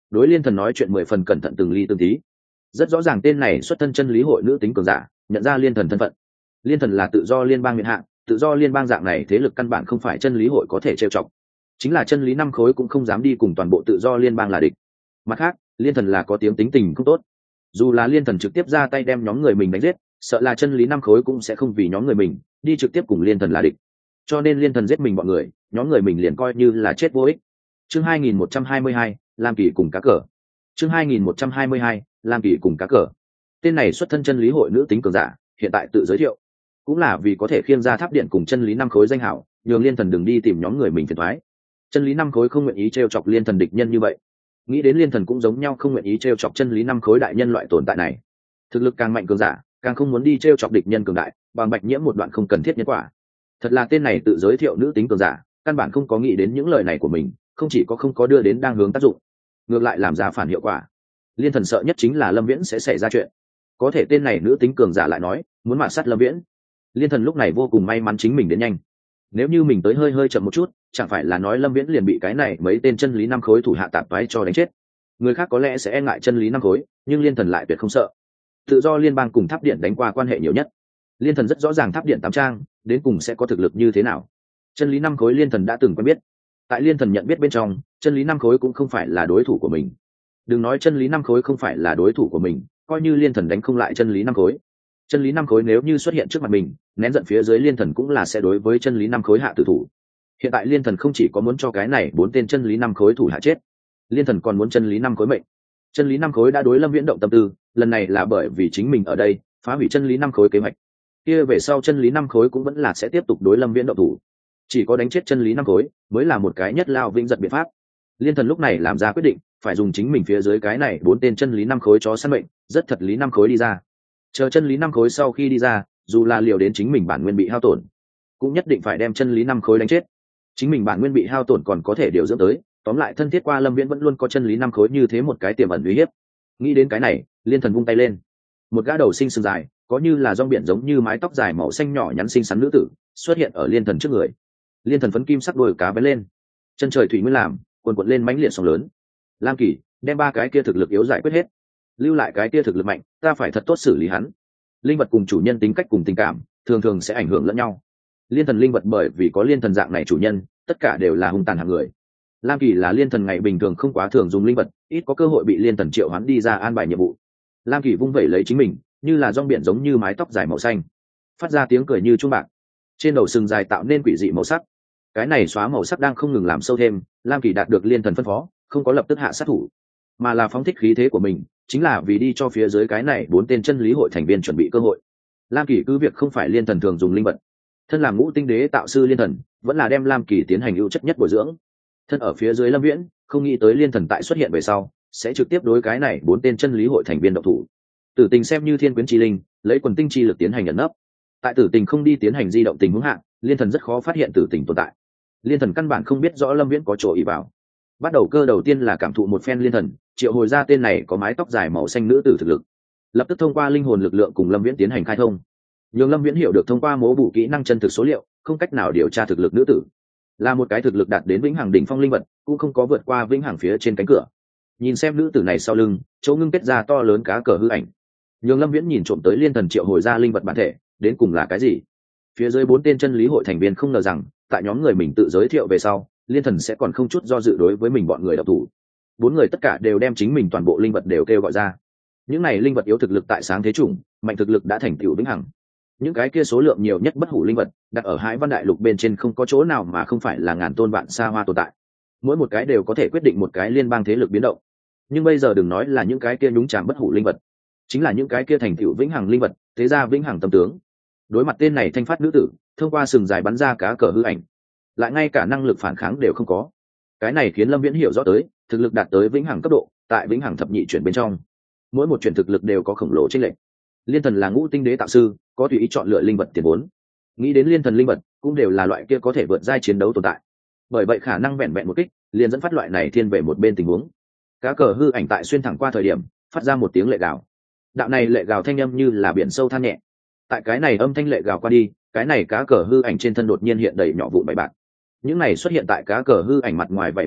đối liên thần nói chuyện mười phần cẩn thận từng ly từng tí. Rất rõ ràng tên này xuất thân chân lý hội nữ tính cường giả, nhận ra liên thần thân phận. Liên thần là tự do liên bang miện hạng, tự do liên bang dạng này thế lực căn bản không phải chân lý hội có thể trêu chọc. Chính là chân lý năm khối cũng không dám đi cùng toàn bộ tự do liên bang là địch. Mặt khác, liên thần là có tiếng tính tình không tốt. Dù là liên thần trực tiếp ra tay đem nhóm người mình đánh giết, sợ là chân lý năm khối cũng sẽ không vì nhóm người mình đi trực tiếp cùng liên thần là địch. Cho nên liên thần giết mình bọn người, nhóm người mình liền coi như là chết vô ích. Chương hai nghìn một trăm hai mươi hai, Lam Kỳ cùng cá cờ. Chương hai nghìn một trăm hai mươi hai, Lam Kỳ cùng cá cờ. Tên này xuất thân chân lý hội nữ tính cường giả, hiện tại tự giới thiệu, cũng là vì có thể khiêng ra tháp điện cùng chân lý năm khối danh hảo, nhường liên thần đừng đi tìm nhóm người mình phiền toái. Chân lý năm khối không nguyện ý trêu chọc liên thần địch nhân như vậy. Nghĩ đến liên thần cũng giống nhau không nguyện ý trêu chọc chân lý năm khối đại nhân loại tồn tại này. Thực lực càng mạnh cường giả, càng không muốn đi trêu chọc địch nhân cường đại, bằng bạch nhiễm một đoạn không cần thiết nhân quả. Thật là tên này tự giới thiệu nữ tính cường giả, căn bản không có nghĩ đến những lời này của mình, không chỉ có không có đưa đến đang hướng tác dụng, ngược lại làm ra phản hiệu quả. Liên thần sợ nhất chính là Lâm Viễn sẽ xảy ra chuyện. Có thể tên này nữ tính cường giả lại nói muốn mạt sát Lâm Viễn. Liên thần lúc này vô cùng may mắn chính mình đến nhanh. Nếu như mình tới hơi hơi chậm một chút, chẳng phải là nói Lâm Viễn liền bị cái này mấy tên chân lý năm khối thủ hạ tạp toái cho đánh chết. Người khác có lẽ sẽ e ngại chân lý năm khối, nhưng liên thần lại tuyệt không sợ. Tự do liên bang cùng tháp điện đánh qua quan hệ nhiều nhất, liên thần rất rõ ràng tháp điện tám trang đến cùng sẽ có thực lực như thế nào. Chân lý năm khối liên thần đã từng quen biết, tại liên thần nhận biết bên trong, chân lý năm khối cũng không phải là đối thủ của mình. Đừng nói chân lý năm khối không phải là đối thủ của mình, coi như liên thần đánh không lại chân lý năm khối, chân lý năm khối nếu như xuất hiện trước mặt mình, nén giận phía dưới liên thần cũng là sẽ đối với chân lý năm khối hạ tử thủ. Hiện tại liên thần không chỉ có muốn cho cái này bốn tên chân lý năm khối thủ hạ chết, liên thần còn muốn chân lý năm khối mệnh. Chân lý năm khối đã đối Lâm Viễn động tâm tư, lần này là bởi vì chính mình ở đây phá hủy chân lý năm khối kế hoạch, kia về sau chân lý năm khối cũng vẫn là sẽ tiếp tục đối Lâm Viễn động thủ. Chỉ có đánh chết chân lý năm khối mới là một cái nhất lao vĩnh giật biện pháp. Liên thần lúc này làm ra quyết định, phải dùng chính mình phía dưới cái này bốn tên chân lý năm khối chó săn mệnh, rất thật lý năm khối đi ra. Chờ chân lý năm khối sau khi đi ra, dù là liều đến chính mình bản nguyên bị hao tổn, cũng nhất định phải đem chân lý năm khối đánh chết. Chính mình bản nguyên bị hao tổn còn có thể điều dưỡng tới, tóm lại thân thiết qua Lâm Viễn vẫn luôn có chân lý năm khối như thế một cái tiềm ẩn uy hiếp. Nghĩ đến cái này, liên thần vung tay lên, một gã đầu sinh sừng dài, có như là rong biển giống như mái tóc dài màu xanh nhỏ nhắn xinh xắn nữ tử xuất hiện ở liên thần trước người. Liên thần phấn kim sắc đôi cá bén lên, chân trời thủy nguyên làm cuồn cuộn lên mãnh liệt sóng lớn. Lam Kỳ, đem ba cái kia thực lực yếu giải quyết hết, lưu lại cái kia thực lực mạnh, ta phải thật tốt xử lý hắn. Linh vật cùng chủ nhân tính cách cùng tình cảm thường thường sẽ ảnh hưởng lẫn nhau. Liên thần linh vật bởi vì có liên thần dạng này chủ nhân, tất cả đều là hung tàn hạng người. Lam Kỳ là liên thần ngày bình thường không quá thường dùng linh vật, ít có cơ hội bị liên thần triệu hoán đi ra an bài nhiệm vụ. Lam Kỳ vung vẩy lấy chính mình, như là rong biển giống như mái tóc dài màu xanh, phát ra tiếng cười như chuông bạc, trên đầu sừng dài tạo nên quỷ dị màu sắc. Cái này xóa màu sắc đang không ngừng làm sâu thêm. Lam Kỳ đạt được liên thần phân phó, không có lập tức hạ sát thủ, mà là phóng thích khí thế của mình, chính là vì đi cho phía dưới cái này bốn tên chân lý hội thành viên chuẩn bị cơ hội. Lam Kỳ cứ việc không phải liên thần thường dùng linh vật, thân làm ngũ tinh đế tạo sư liên thần vẫn là đem Lam Kỳ tiến hành ưu chất nhất bồi dưỡng. Thân ở phía dưới Lâm Viễn không nghĩ tới liên thần tại xuất hiện về sau sẽ trực tiếp đối cái này bốn tên chân lý hội thành viên động thủ. Tử Tình xem như thiên quyến chi linh, lấy quần tinh chi lực tiến hành nhận nấp. Tại Tử Tình không đi tiến hành di động tình huống hạn, liên thần rất khó phát hiện Tử Tình tồn tại. Liên thần căn bản không biết rõ Lâm Viễn có chỗ ý vào. Bắt đầu cơ đầu tiên là cảm thụ một phen liên thần triệu hồi ra tên này có mái tóc dài màu xanh nữ tử thực lực, lập tức thông qua linh hồn lực lượng cùng Lâm Viễn tiến hành khai thông. Nhưng Lâm Viễn hiểu được thông qua mố bù kỹ năng chân thực số liệu, không cách nào điều tra thực lực nữ tử, là một cái thực lực đạt đến vĩnh hằng đỉnh phong linh vật, cũng không có vượt qua vĩnh hằng phía trên cánh cửa. Nhìn xem nữ tử này sau lưng chỗ ngưng kết ra to lớn cá cờ hư ảnh, nhưng Lâm Viễn nhìn trộm tới liên thần triệu hồi ra linh vật bản thể đến cùng là cái gì. Phía dưới bốn tên chân lý hội thành viên không ngờ rằng tại nhóm người mình tự giới thiệu về sau, liên thần sẽ còn không chút do dự đối với mình bọn người độc thủ. Bốn người tất cả đều đem chính mình toàn bộ linh vật đều kêu gọi ra. Những này linh vật yếu thực lực tại sáng thế chủng, mạnh thực lực đã thành tựu vĩnh hằng. Những cái kia số lượng nhiều nhất bất hủ linh vật đặt ở Hải Văn Đại Lục bên trên không có chỗ nào mà không phải là ngàn tôn vạn xa hoa tồn tại. Mỗi một cái đều có thể quyết định một cái liên bang thế lực biến động. Nhưng bây giờ đừng nói là những cái kia nhúng chàm bất hủ linh vật, chính là những cái kia thành tựu vĩnh hằng linh vật, thế ra vĩnh hằng tâm tướng. Đối mặt tên này thanh phát nữ tử, thông qua sừng dài bắn ra cá cờ hư ảnh, lại ngay cả năng lực phản kháng đều không có. Cái này khiến Lâm Viễn hiểu rõ tới, thực lực đạt tới vĩnh hằng cấp độ, tại vĩnh hằng thập nhị chuyển bên trong, mỗi một chuyển thực lực đều có khổng lồ chênh lệch. Liên thần là ngũ tinh đế tạo sư, có tùy ý chọn lựa linh vật tiền vốn. Nghĩ đến liên thần linh vật, cũng đều là loại kia có thể vượt giai chiến đấu tồn tại. Bởi vậy khả năng vẹn vẹn một kích, liền dẫn phát loại này thiên về một bên tình huống. Cá cờ hư ảnh tại xuyên thẳng qua thời điểm, phát ra một tiếng lệ gào. Đạo này lệ gào thanh âm như là biển sâu than nhẹ. Tại cái này âm thanh lệ gào qua đi, cái này cá cờ hư ảnh trên thân đột nhiên hiện đầy nhỏ vụn bảy bạc. Những này xuất hiện tại cá cờ hư ảnh mặt ngoài vảy màu bạc,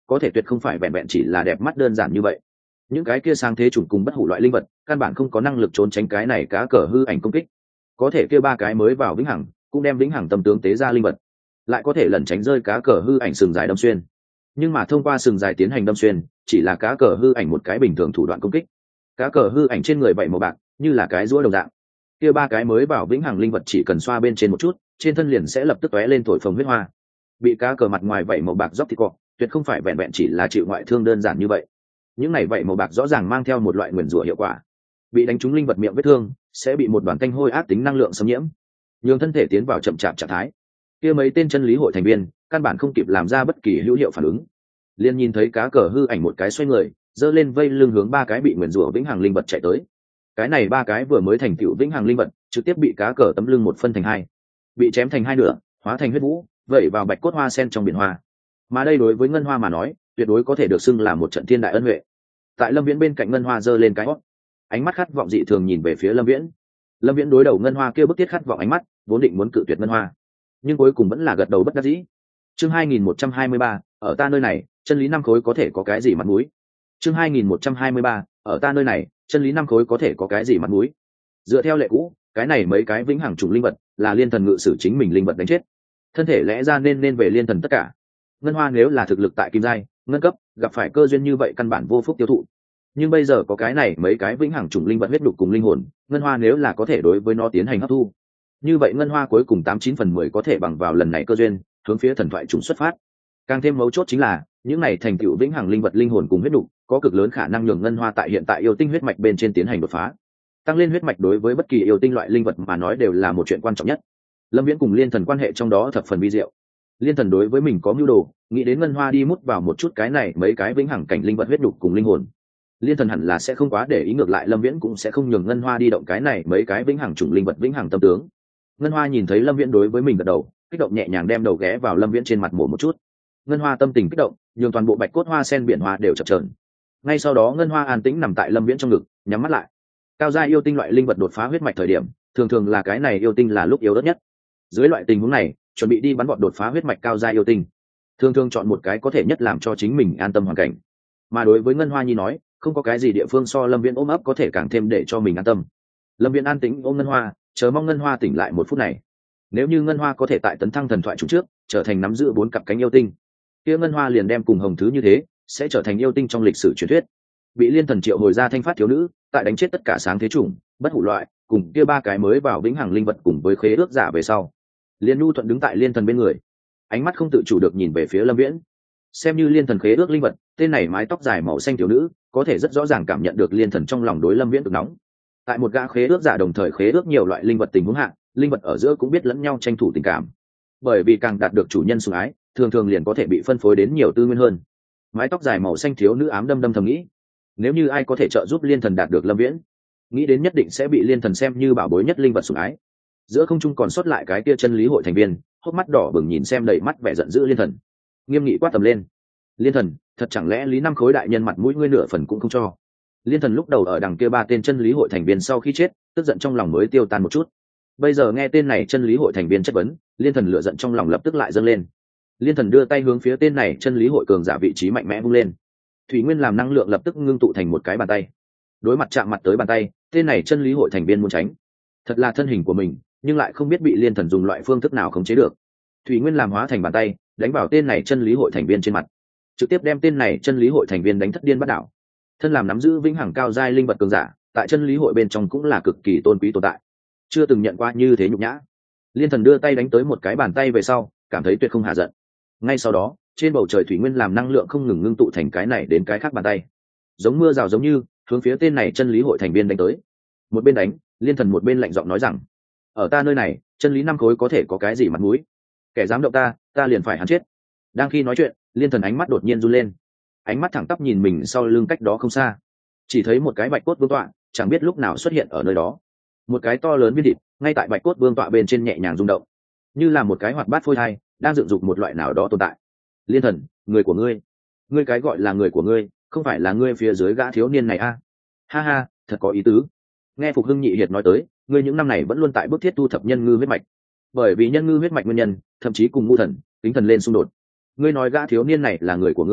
có thể tuyệt không phải vẹn vẹn chỉ là đẹp mắt đơn giản như vậy. Những cái kia sáng thế chủng cùng bất hủ loại linh vật căn bản không có năng lực trốn tránh cái này cá cờ hư ảnh công kích. Có thể kia ba cái mới vào vĩnh hằng cũng đem vĩnh hằng tâm tướng tế ra linh vật, lại có thể lẩn tránh rơi cá cờ hư ảnh sừng dài đâm xuyên. Nhưng mà thông qua sừng dài tiến hành đâm xuyên chỉ là cá cờ hư ảnh một cái bình thường thủ đoạn công kích. Cá cờ hư ảnh trên người vậy màu bạc như là cái rũa đồng dạng, kia ba cái mới vào vĩnh hằng linh vật chỉ cần xoa bên trên một chút, trên thân liền sẽ lập tức tóe lên thổi phồng huyết hoa. Bị cá cờ mặt ngoài vậy màu bạc róc thịt cọ, tuyệt không phải vẹn vẹn chỉ là chịu ngoại thương đơn giản như vậy. Những này vậy màu bạc rõ ràng mang theo một loại nguyền rủa hiệu quả. Bị đánh trúng linh vật miệng vết thương sẽ bị một đoàn tanh hôi ác tính năng lượng xâm nhiễm, nhường thân thể tiến vào chậm chạp trạng thái. Kia mấy tên chân lý hội thành viên căn bản không kịp làm ra bất kỳ hữu hiệu phản ứng, liền nhìn thấy cá cờ hư ảnh một cái xoay người, giơ lên vây lưng hướng ba cái bị nguyền rủa vĩnh hằng linh vật chạy tới. Cái này ba cái vừa mới thành tựu vĩnh hằng linh vật trực tiếp bị cá cờ tấm lưng một phân thành hai, bị chém thành hai nửa, hóa thành huyết vũ vẩy vào bạch cốt hoa sen trong biển hoa. Mà đây đối với ngân hoa mà nói tuyệt đối có thể được xưng là một trận thiên đại ân huệ. Tại Lâm Viễn bên cạnh ngân hoa giơ lên cái hót, ánh mắt khát vọng dị thường nhìn về phía Lâm Viễn. Lâm Viễn đối đầu ngân hoa kia bức thiết khát vọng ánh mắt, vốn định muốn cự tuyệt ngân hoa, nhưng cuối cùng vẫn là gật đầu bất đắc dĩ. Chương hai nghìn một trăm hai mươi ba, ở ta nơi này chân lý năm khối có thể có cái gì mặt mũi. Chương hai nghìn một trăm hai mươi ba, ở ta nơi này chân lý năm khối có thể có cái gì mặt mũi. Dựa theo lệ cũ, cái này mấy cái vĩnh hằng trùng linh vật là liên thần ngự sử chính mình linh vật đánh chết, thân thể lẽ ra nên nên về liên thần tất cả. Ngân hoa nếu là thực lực tại kim giai ngân cấp, gặp phải cơ duyên như vậy căn bản vô phúc tiêu thụ. Nhưng bây giờ có cái này mấy cái vĩnh hằng trùng linh vật huyết đục cùng linh hồn, ngân hoa nếu là có thể đối với nó tiến hành hấp thu, như vậy ngân hoa cuối cùng tám chín phần mười có thể bằng vào lần này cơ duyên hướng phía thần thoại trùng xuất phát. Càng thêm mấu chốt chính là những này thành tựu vĩnh hằng linh vật linh hồn cùng huyết đục có cực lớn khả năng nhường ngân hoa tại hiện tại yêu tinh huyết mạch bên trên tiến hành đột phá. Tăng lên huyết mạch đối với bất kỳ yêu tinh loại linh vật mà nói đều là một chuyện quan trọng nhất. Lâm Viễn cùng liên thần quan hệ trong đó thập phần vi diệu. Liên thần đối với mình có mưu đồ, nghĩ đến ngân hoa đi mút vào một chút cái này mấy cái vĩnh hằng cảnh linh vật huyết đục cùng linh hồn. Liên thần hẳn là sẽ không quá để ý, ngược lại Lâm Viễn cũng sẽ không nhường ngân hoa đi động cái này mấy cái vĩnh hằng chủng linh vật vĩnh hằng tâm tướng. Ngân hoa nhìn thấy Lâm Viễn đối với mình gật đầu, kích động nhẹ nhàng đem đầu ghé vào Lâm Viễn trên mặt mổ một chút. Ngân hoa tâm tình kích động, nhường toàn bộ bạch cốt hoa sen biển hoa đều chập chờn. Ngay sau đó ngân hoa an tĩnh nằm tại Lâm Viễn trong ngực, nhắm mắt lại. Cao gia yêu tinh loại linh vật đột phá huyết mạch thời điểm, thường thường là cái này yêu tinh là lúc yếu ớt nhất. Dưới loại tình huống này, chuẩn bị đi bắn bọn đột phá huyết mạch cao gia yêu tinh, thường thường chọn một cái có thể nhất làm cho chính mình an tâm hoàn cảnh. Mà đối với ngân hoa nhi nói, không có cái gì địa phương so Lâm Viễn ôm ấp có thể càng thêm để cho mình an tâm. Lâm Viễn an tĩnh ôm ngân hoa, chờ mong ngân hoa tỉnh lại một phút này. Nếu như ngân hoa có thể tại tấn thăng thần thoại chủ trước trở thành nắm giữ bốn cặp cánh yêu tinh, kia ngân hoa liền đem cùng hồng thứ như thế sẽ trở thành yêu tinh trong lịch sử truyền thuyết. Bị liên thần triệu hồi ra thanh phát thiếu nữ, tại đánh chết tất cả sáng thế chủng bất hủ loại cùng kia ba cái mới vào vĩnh hằng linh vật cùng với khế ước giả về sau, liên nhu thuận đứng tại liên thần bên người, ánh mắt không tự chủ được nhìn về phía Lâm Viễn. Xem như liên thần khế ước linh vật, tên này mái tóc dài màu xanh thiếu nữ có thể rất rõ ràng cảm nhận được liên thần trong lòng đối Lâm Viễn cực nóng. Tại một gã khế ước giả đồng thời khế ước nhiều loại linh vật tình huống hạ, linh vật ở giữa cũng biết lẫn nhau tranh thủ tình cảm, bởi vì càng đạt được chủ nhân sủng ái, thường thường liền có thể bị phân phối đến nhiều tư nguyên hơn. Mái tóc dài màu xanh thiếu nữ ám đâm đâm thầm nghĩ, nếu như ai có thể trợ giúp liên thần đạt được Lâm Viễn, nghĩ đến nhất định sẽ bị liên thần xem như bảo bối nhất linh vật sủng ái. Giữa không trung còn sót lại cái kia chân lý hội thành viên, hốc mắt đỏ bừng nhìn xem đầy mắt vẻ giận dữ liên thần, nghiêm nghị quát tầm lên: liên thần, thật chẳng lẽ lý năm khối đại nhân mặt mũi ngươi nửa phần cũng không cho? Liên thần lúc đầu ở đằng kia ba tên chân lý hội thành viên sau khi chết, tức giận trong lòng mới tiêu tan một chút. Bây giờ nghe tên này chân lý hội thành viên chất vấn, liên thần lửa giận trong lòng lập tức lại dâng lên. Liên thần đưa tay hướng phía tên này chân lý hội cường giả vị trí mạnh mẽ vung lên, thủy nguyên làm năng lượng lập tức ngưng tụ thành một cái bàn tay. Đối mặt chạm mặt tới bàn tay, tên này chân lý hội thành viên muốn tránh, thật là thân hình của mình, nhưng lại không biết bị liên thần dùng loại phương thức nào khống chế được. Thủy nguyên làm hóa thành bàn tay, đánh vào tên này chân lý hội thành viên trên mặt, trực tiếp đem tên này chân lý hội thành viên đánh thất điên bắt đảo. Thân làm nắm giữ vĩnh hằng cao giai linh vật cường giả, tại chân lý hội bên trong cũng là cực kỳ tôn quý tồn tại, chưa từng nhận qua như thế nhục nhã. Liên thần đưa tay đánh tới một cái bàn tay về sau, cảm thấy tuyệt không hạ giận. Ngay sau đó, trên bầu trời thủy nguyên làm năng lượng không ngừng ngưng tụ thành cái này đến cái khác bàn tay, giống mưa rào giống như hướng phía tên này chân lý hội thành viên đánh tới. Một bên đánh, liên thần một bên lạnh giọng nói rằng: ở ta nơi này, chân lý năm khối có thể có cái gì mặt mũi? Kẻ dám động ta, ta liền phải hắn chết. Đang khi nói chuyện, liên thần ánh mắt đột nhiên run lên, ánh mắt thẳng tắp nhìn mình sau lưng cách đó không xa, chỉ thấy một cái bạch cốt vương tọa chẳng biết lúc nào xuất hiện ở nơi đó. Một cái to lớn viên thịt ngay tại bạch cốt vương tọa bên trên nhẹ nhàng rung động, như là một cái hoạt bát phôi thai đang dựng dục một loại nào đó tồn tại. Liên thần, người của ngươi, ngươi cái gọi là người của ngươi, không phải là ngươi phía dưới gã thiếu niên này a? À? Ha ha, thật có ý tứ. Nghe Phục Hưng Nhị Hiệt nói tới, ngươi những năm này vẫn luôn tại bước thiết thu thập nhân ngư huyết mạch, bởi vì nhân ngư huyết mạch nguyên nhân, thậm chí cùng ngu thần, tính thần lên xung đột. Ngươi nói gã thiếu niên này là người của ngươi,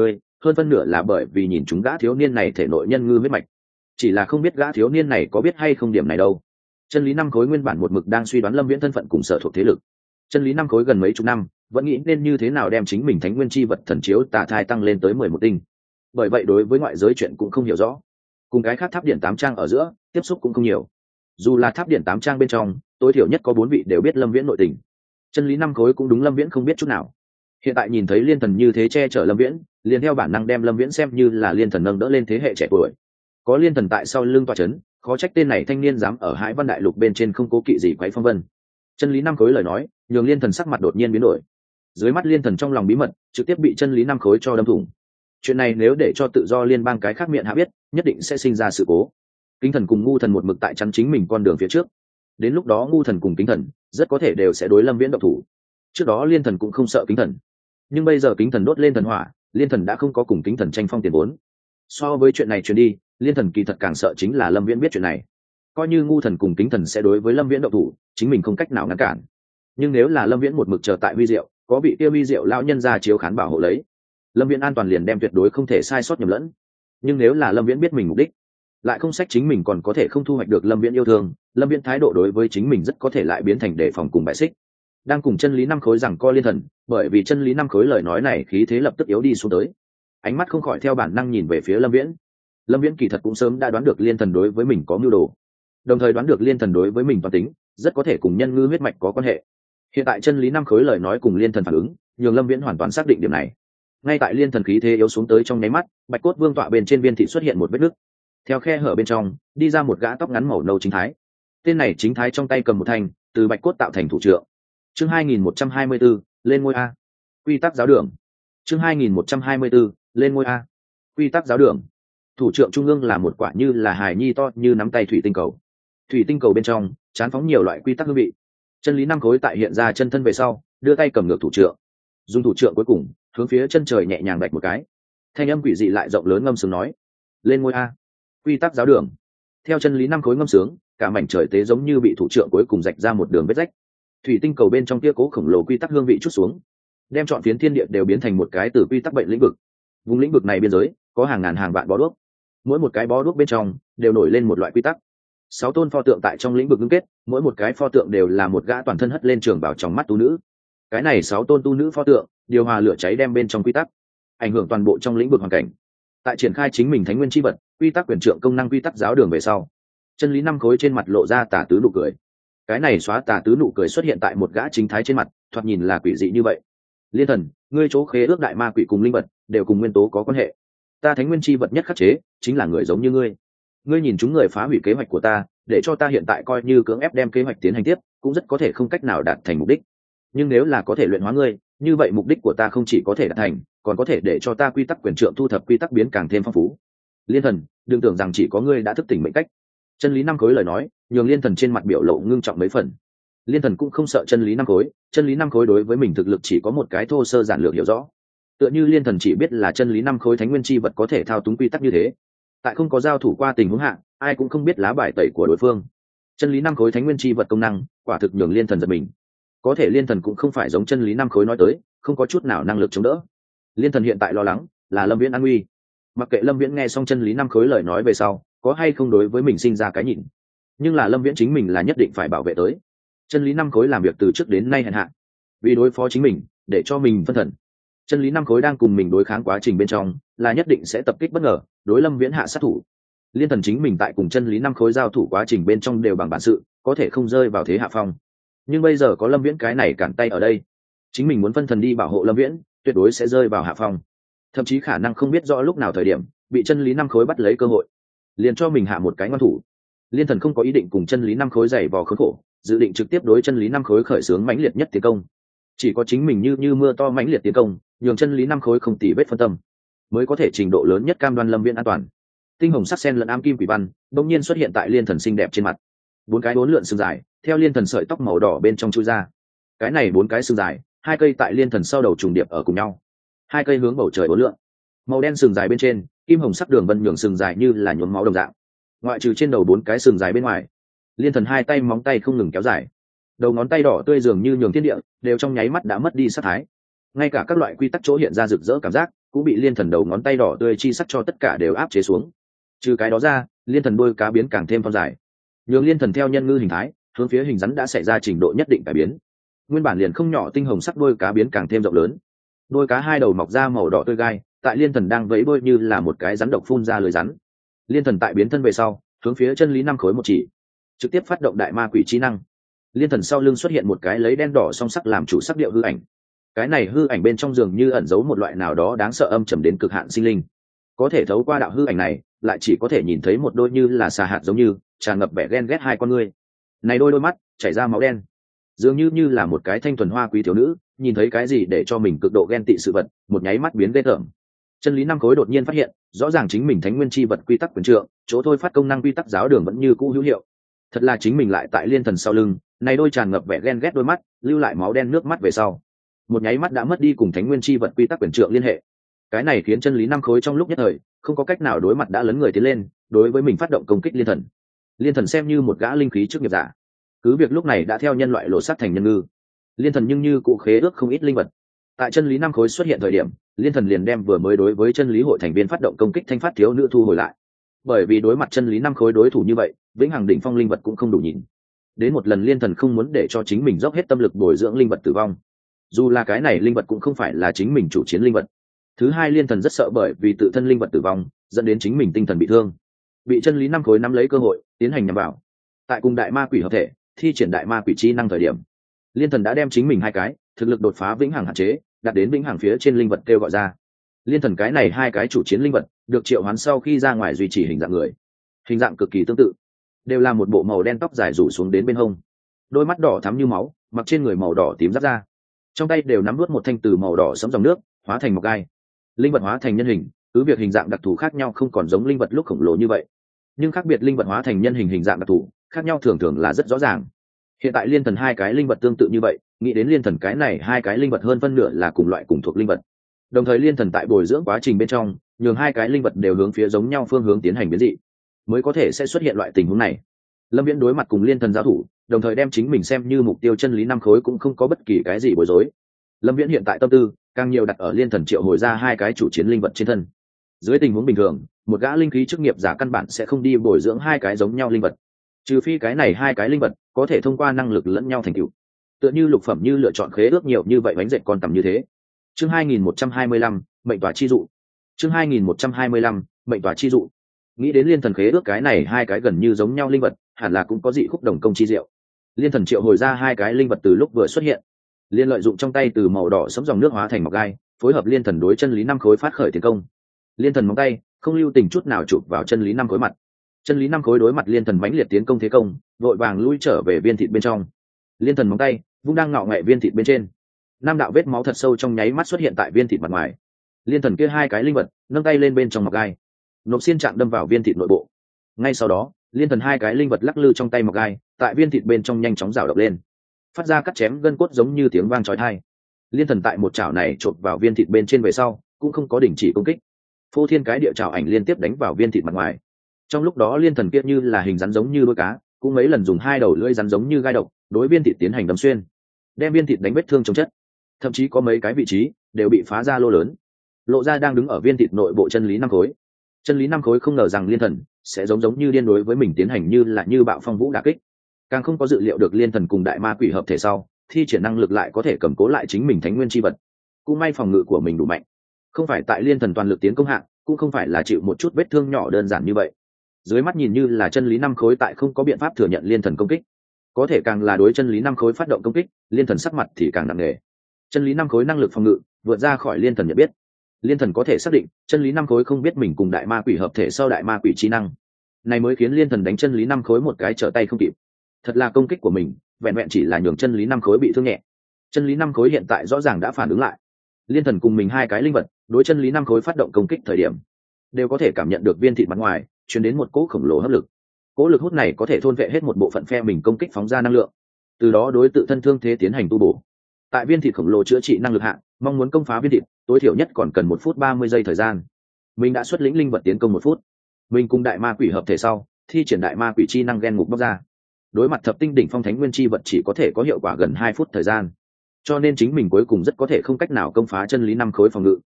hơn phân nửa là bởi vì nhìn chúng gã thiếu niên này thể nội nhân ngư huyết mạch. Chỉ là không biết gã thiếu niên này có biết hay không điểm này đâu. Chân lý năm khối nguyên bản một mực đang suy đoán lâm viễn thân phận cùng sở thuộc thế lực. Chân lý năm khối gần mấy chục năm vẫn nghĩ nên như thế nào đem chính mình thánh nguyên chi vật thần chiếu tà thai tăng lên tới mười một tinh. Bởi vậy đối với ngoại giới chuyện cũng không hiểu rõ, cùng cái khác tháp điện tám trang ở giữa tiếp xúc cũng không nhiều. Dù là tháp điện tám trang bên trong tối thiểu nhất có bốn vị đều biết lâm viễn nội tình, chân lý năm khối cũng đúng lâm viễn không biết chút nào. Hiện tại nhìn thấy liên thần như thế che chở lâm viễn, liền theo bản năng đem lâm viễn xem như là liên thần nâng đỡ lên thế hệ trẻ tuổi. Có liên thần tại sau lưng tòa chấn, khó trách tên này thanh niên dám ở Hải Văn đại lục bên trên không cố kỵ gì quấy phong vân. Chân lý năm khối lời nói nhường liên thần sắc mặt đột nhiên biến đổi. Dưới mắt liên thần trong lòng bí mật trực tiếp bị chân lý năm khối cho đâm thủng. Chuyện này nếu để cho tự do liên bang cái khác miệng hạ biết, nhất định sẽ sinh ra sự cố. Kính thần cùng ngu thần một mực tại chắn chính mình con đường phía trước, đến lúc đó ngu thần cùng kính thần rất có thể đều sẽ đối lâm viễn động thủ. Trước đó liên thần cũng không sợ kính thần, nhưng bây giờ kính thần đốt lên thần hỏa, liên thần đã không có cùng kính thần tranh phong tiền vốn. So với chuyện này truyền đi, liên thần kỳ thật càng sợ chính là lâm viễn biết chuyện này. Coi như ngu thần cùng kính thần sẽ đối với lâm viễn động thủ, chính mình không cách nào ngăn cản. Nhưng nếu là lâm viễn một mực chờ tại huy diệu, có vị tiêu huy diệu lão nhân ra chiếu khán bảo hộ lấy, lâm viễn an toàn liền đem tuyệt đối không thể sai sót nhầm lẫn. Nhưng nếu là lâm viễn biết mình mục đích, lại không sách chính mình còn có thể không thu hoạch được lâm viễn yêu thương, lâm viễn thái độ đối với chính mình rất có thể lại biến thành đề phòng cùng bại xích. Đang cùng chân lý năm khối rằng co liên thần, bởi vì chân lý năm khối lời nói này khí thế lập tức yếu đi xuống tới, ánh mắt không khỏi theo bản năng nhìn về phía lâm viễn. Lâm viễn kỳ thật cũng sớm đã đoán được liên thần đối với mình có mưu đồ, đồng thời đoán được liên thần đối với mình toàn tính rất có thể cùng nhân ngư huyết mạch có quan hệ. Hiện tại chân lý năm khối lời nói cùng liên thần phản ứng nhường lâm viễn hoàn toàn xác định điểm này. Ngay tại liên thần khí thế yếu xuống tới trong nháy mắt, bạch cốt vương tọa bên trên viên thị xuất hiện một vết nứt, theo khe hở bên trong đi ra một gã tóc ngắn màu nâu chính thái. Tên này chính thái trong tay cầm một thanh từ bạch cốt tạo thành thủ trượng. Chương hai nghìn một trăm hai mươi 124, lên ngôi a. Quy tắc giáo đường. Chương hai nghìn một trăm hai mươi 124, lên ngôi a. Quy tắc giáo đường. Thủ trượng trung ương là một quả như là hài nhi to như nắm tay thủy tinh cầu. Thủy tinh cầu bên trong chán phóng nhiều loại quy tắc hương vị. Chân lý năm khối tại hiện ra chân thân về sau, đưa tay cầm ngược thủ trượng, dùng thủ trượng cuối cùng hướng phía chân trời nhẹ nhàng đạch một cái. Thanh âm quỷ dị lại rộng lớn ngâm sướng nói: lên ngôi a. Quy tắc giáo đường. Theo chân lý năm khối ngâm sướng, cả mảnh trời tế giống như bị thủ trượng cuối cùng rạch ra một đường vết rách. Thủy tinh cầu bên trong kia cố khổng lồ quy tắc hương vị chút xuống, đem trọn phiến thiên địa đều biến thành một cái từ quy tắc bệnh lĩnh vực. Vùng lĩnh vực này biên giới có hàng ngàn hàng vạn bó đuốc, mỗi một cái bó đuốc bên trong đều nổi lên một loại quy tắc. Sáu tôn pho tượng tại trong lĩnh vực ngưng kết, mỗi một cái pho tượng đều là một gã toàn thân hất lên trường bảo trong mắt tu nữ. Cái này sáu tôn tu nữ pho tượng điều hòa lửa cháy đem bên trong quy tắc, ảnh hưởng toàn bộ trong lĩnh vực hoàn cảnh. Tại triển khai chính mình thánh nguyên chi vật, quy tắc quyền trượng công năng quy tắc giáo đường về sau, chân lý năm khối trên mặt lộ ra tà tứ nụ cười. Cái này xóa tà tứ nụ cười xuất hiện tại một gã chính thái trên mặt, thoạt nhìn là quỷ dị như vậy. Liên thần, ngươi chỗ khế ước đại ma quỷ cùng linh vật đều cùng nguyên tố có quan hệ. Ta thánh nguyên chi vật nhất khắc chế chính là người giống như ngươi. Ngươi nhìn chúng người phá hủy kế hoạch của ta, để cho ta hiện tại coi như cưỡng ép đem kế hoạch tiến hành tiếp, cũng rất có thể không cách nào đạt thành mục đích. Nhưng nếu là có thể luyện hóa ngươi, như vậy mục đích của ta không chỉ có thể đạt thành, còn có thể để cho ta quy tắc quyền trượng thu thập quy tắc biến càng thêm phong phú. Liên thần, đừng tưởng rằng chỉ có ngươi đã thức tỉnh mệnh cách. Chân lý năm khối lời nói nhường liên thần trên mặt biểu lộ ngưng trọng mấy phần. Liên thần cũng không sợ chân lý năm khối, chân lý năm khối đối với mình thực lực chỉ có một cái thô sơ giản lược hiểu rõ. Tựa như liên thần chỉ biết là chân lý năm khối thánh nguyên chi vật có thể thao túng quy tắc như thế, tại không có giao thủ qua tình huống hạ, ai cũng không biết lá bài tẩy của đối phương. Chân lý năm khối thánh nguyên chi vật công năng quả thực nhường liên thần giật mình. Có thể liên thần cũng không phải giống chân lý năm khối nói tới không có chút nào năng lực chống đỡ. Liên thần hiện tại lo lắng là lâm viễn an nguy. Mặc kệ lâm viễn nghe xong chân lý năm khối lời nói về sau có hay không đối với mình sinh ra cái nhìn, nhưng là lâm viễn chính mình là nhất định phải bảo vệ tới. Chân lý năm khối làm việc từ trước đến nay hèn hạ, vì đối phó chính mình để cho mình phân thần. Chân lý năm khối đang cùng mình đối kháng quá trình bên trong là nhất định sẽ tập kích bất ngờ đối lâm viễn hạ sát thủ. Liên thần chính mình tại cùng chân lý năm khối giao thủ quá trình bên trong đều bằng bản sự, có thể không rơi vào thế hạ phong. Nhưng bây giờ có lâm viễn cái này cản tay ở đây, chính mình muốn phân thần đi bảo hộ lâm viễn tuyệt đối sẽ rơi vào hạ phong, thậm chí khả năng không biết rõ lúc nào thời điểm bị chân lý năm khối bắt lấy cơ hội liền cho mình hạ một cái ngoan thủ. Liên thần không có ý định cùng chân lý năm khối giày vò khốn khổ, dự định trực tiếp đối chân lý năm khối khởi xướng mãnh liệt nhất tiến công. Chỉ có chính mình như như mưa to mãnh liệt tiến công, nhường chân lý năm khối không tỉ vết phân tâm, mới có thể trình độ lớn nhất cam đoan lâm viễn an toàn. Tinh hồng sắc sen lẫn ám kim quỷ văn bỗng nhiên xuất hiện tại liên thần xinh đẹp trên mặt. Bốn cái bốn lượn sừng dài theo liên thần sợi tóc màu đỏ bên trong chui ra. Cái này bốn cái sừng dài, hai cây tại liên thần sau đầu trùng điệp ở cùng nhau, hai cây hướng bầu trời bốn lượn. Màu đen sừng dài bên trên, kim hồng sắc đường vân nhường sừng dài như là nhuốm máu đồng dạng. Ngoại trừ trên đầu bốn cái sừng dài bên ngoài, liên thần hai tay móng tay không ngừng kéo dài, đầu ngón tay đỏ tươi dường như nhường thiên địa đều trong nháy mắt đã mất đi sát thái. Ngay cả các loại quy tắc chỗ hiện ra rực rỡ cảm giác cũng bị liên thần đầu ngón tay đỏ tươi chi sắc cho tất cả đều áp chế xuống. Trừ cái đó ra, liên thần đôi cá biến càng thêm phong dài, nhường liên thần theo nhân ngư hình thái hướng phía hình rắn đã xảy ra trình độ nhất định cải biến. Nguyên bản liền không nhỏ tinh hồng sắc đôi cá biến càng thêm rộng lớn, đôi cá hai đầu mọc ra màu đỏ tươi gai, tại liên thần đang vẫy bơi như là một cái rắn độc phun ra lưới rắn. Liên thần tại biến thân về sau, hướng phía chân lý năm khối một chỉ, trực tiếp phát động đại ma quỷ trí năng. Liên thần sau lưng xuất hiện một cái lấy đen đỏ song sắc làm chủ sắc điệu hư ảnh. Cái này hư ảnh bên trong giường như ẩn giấu một loại nào đó đáng sợ âm trầm đến cực hạn sinh linh. Có thể thấu qua đạo hư ảnh này, lại chỉ có thể nhìn thấy một đôi như là xà hạt giống như tràn ngập vẻ ghen ghét hai con ngươi. Này đôi đôi mắt chảy ra máu đen, dường như như là một cái thanh thuần hoa quý thiếu nữ, nhìn thấy cái gì để cho mình cực độ ghen tị sự vật, một nháy mắt biến ghê tởm. Chân lý năm khối đột nhiên phát hiện, rõ ràng chính mình thánh nguyên chi vật quy tắc quyền trượng, chỗ thôi phát công năng quy tắc giáo đường vẫn như cũ hữu hiệu. Thật là chính mình lại tại liên thần sau lưng, này đôi tràn ngập vẻ ghen ghét đôi mắt, lưu lại máu đen nước mắt về sau, một nháy mắt đã mất đi cùng thánh nguyên chi vật quy tắc quyền trượng liên hệ. Cái này khiến chân lý năm khối trong lúc nhất thời không có cách nào đối mặt đã lớn người tiến lên, đối với mình phát động công kích liên thần. Liên thần xem như một gã linh khí trước nghiệp giả, cứ việc lúc này đã theo nhân loại lộ sát thành nhân ngư, liên thần nhưng như cụ khế ước không ít linh vật. Tại chân lý năm khối xuất hiện thời điểm, liên thần liền đem vừa mới đối với chân lý hội thành viên phát động công kích thanh phát thiếu nữ thu hồi lại, bởi vì đối mặt chân lý năm khối đối thủ như vậy, vĩnh hằng đỉnh phong linh vật cũng không đủ nhìn. Đến một lần liên thần không muốn để cho chính mình dốc hết tâm lực bồi dưỡng linh vật tử vong, dù là cái này linh vật cũng không phải là chính mình chủ chiến linh vật. Thứ hai, liên thần rất sợ bởi vì tự thân linh vật tử vong dẫn đến chính mình tinh thần bị thương, bị chân lý năm khối nắm lấy cơ hội tiến hành nhằm vào. Tại cùng đại ma quỷ hợp thể thi triển đại ma quỷ chi năng thời điểm, liên thần đã đem chính mình hai cái thực lực đột phá vĩnh hằng hạn chế đạt đến vĩnh hằng phía trên linh vật kêu gọi ra. Liên thần cái này hai cái chủ chiến linh vật được triệu hoán sau khi ra ngoài duy trì hình dạng người, hình dạng cực kỳ tương tự, đều là một bộ màu đen tóc dài rủ xuống đến bên hông, đôi mắt đỏ thắm như máu, mặc trên người màu đỏ tím giáp da, trong tay đều nắm nuốt một thanh từ màu đỏ sẫm dòng nước hóa thành một gai. Linh vật hóa thành nhân hình, cứ việc hình dạng đặc thù khác nhau không còn giống linh vật lúc khổng lồ như vậy, nhưng khác biệt linh vật hóa thành nhân hình hình dạng đặc thù khác nhau thường thường là rất rõ ràng. Hiện tại liên thần hai cái linh vật tương tự như vậy, nghĩ đến liên thần cái này hai cái linh vật hơn phân nửa là cùng loại cùng thuộc linh vật. Đồng thời liên thần tại bồi dưỡng quá trình bên trong, nhường hai cái linh vật đều hướng phía giống nhau phương hướng tiến hành biến dị, mới có thể sẽ xuất hiện loại tình huống này. Lâm Viễn đối mặt cùng liên thần giao thủ, đồng thời đem chính mình xem như mục tiêu chân lý năm khối cũng không có bất kỳ cái gì bối rối. Lâm Viễn hiện tại tâm tư càng nhiều đặt ở liên thần triệu hồi ra hai cái chủ chiến linh vật trên thân. Dưới tình huống bình thường, một gã linh khí chức nghiệp giả căn bản sẽ không đi bồi dưỡng hai cái giống nhau linh vật, trừ phi cái này hai cái linh vật có thể thông qua năng lực lẫn nhau thành tựu, tựa như lục phẩm như lựa chọn khế ước nhiều như vậy bánh dệt con tầm như thế. Chương hai nghìn một trăm hai mươi lăm, mệnh tỏa chi dụ. Chương hai nghìn một trăm hai mươi lăm, mệnh tỏa chi dụ. Nghĩ đến liên thần khế ước cái này hai cái gần như giống nhau linh vật, hẳn là cũng có dị khúc đồng công chi diệu. Liên thần triệu hồi ra hai cái linh vật từ lúc vừa xuất hiện, liên lợi dụng trong tay từ màu đỏ sẫm dòng nước hóa thành mọc gai, phối hợp liên thần đối chân lý năm khối phát khởi tiến công. Liên thần móng tay không lưu tình chút nào chụp vào chân lý năm khối mặt. Chân lý năm khối đối mặt liên thần mãnh liệt tiến công thế công, vội vàng lui trở về viên thịt bên trong. Liên thần móng tay vung đang ngạo nghệ viên thịt bên trên, năm đạo vết máu thật sâu trong nháy mắt xuất hiện tại viên thịt mặt ngoài. Liên thần kia hai cái linh vật nâng tay lên bên trong mọc gai, nộp xiên chạm đâm vào viên thịt nội bộ. Ngay sau đó, liên thần hai cái linh vật lắc lư trong tay mọc gai, tại viên thịt bên trong nhanh chóng rào động lên, phát ra cắt chém gân cốt giống như tiếng vang chói tai. Liên thần tại một chảo này chộp vào viên thịt bên trên về sau, cũng không có đình chỉ công kích, phô thiên cái địa chảo ảnh liên tiếp đánh vào viên thịt mặt ngoài. Trong lúc đó liên thần kia như là hình rắn giống như đuôi cá, cũng mấy lần dùng hai đầu lưỡi rắn giống như gai độc đối viên thịt tiến hành đâm xuyên, đem viên thịt đánh vết thương trong chất, thậm chí có mấy cái vị trí đều bị phá ra lô lớn, lộ ra đang đứng ở viên thịt nội bộ chân lý năm khối. Chân lý năm khối không ngờ rằng liên thần sẽ giống giống như điên đối với mình tiến hành như là như bạo phong vũ đả kích, càng không có dự liệu được liên thần cùng đại ma quỷ hợp thể sau thi triển năng lực lại có thể cầm cố lại chính mình thánh nguyên chi vật. Cũng may phòng ngự của mình đủ mạnh, không phải tại liên thần toàn lực tiến công hạng, cũng không phải là chịu một chút vết thương nhỏ đơn giản như vậy. Dưới mắt nhìn như là chân lý năm khối tại không có biện pháp thừa nhận liên thần công kích, có thể càng là đối chân lý năm khối phát động công kích, liên thần sắc mặt thì càng nặng nề. Chân lý năm khối năng lực phòng ngự vượt ra khỏi liên thần nhận biết. Liên thần có thể xác định chân lý năm khối không biết mình cùng đại ma quỷ hợp thể sau đại ma quỷ chi năng, này mới khiến liên thần đánh chân lý năm khối một cái trở tay không kịp. Thật là công kích của mình vẹn vẹn chỉ là nhường chân lý năm khối bị thương nhẹ. Chân lý năm khối hiện tại rõ ràng đã phản ứng lại. Liên thần cùng mình hai cái linh vật đối chân lý năm khối phát động công kích thời điểm, đều có thể cảm nhận được viên thịt mặt ngoài truyền đến một cỗ khổng lồ hấp lực. Cỗ lực hút này có thể thôn vệ hết một bộ phận phe mình công kích phóng ra năng lượng, từ đó đối tự thân thương thế tiến hành tu bổ. Tại viên thịt khổng lồ chữa trị năng lực hạng, mong muốn công phá viên thịt tối thiểu nhất còn cần một phút ba mươi giây thời gian. Mình đã xuất lĩnh linh vật tiến công một phút. Mình cùng đại ma quỷ hợp thể sau thi triển đại ma quỷ chi năng ghen ngục bóc ra, đối mặt thập tinh đỉnh phong thánh nguyên chi vật chỉ có thể có hiệu quả gần hai phút thời gian, cho nên chính mình cuối cùng rất có thể không cách nào công phá chân lý năm khối phòng ngự.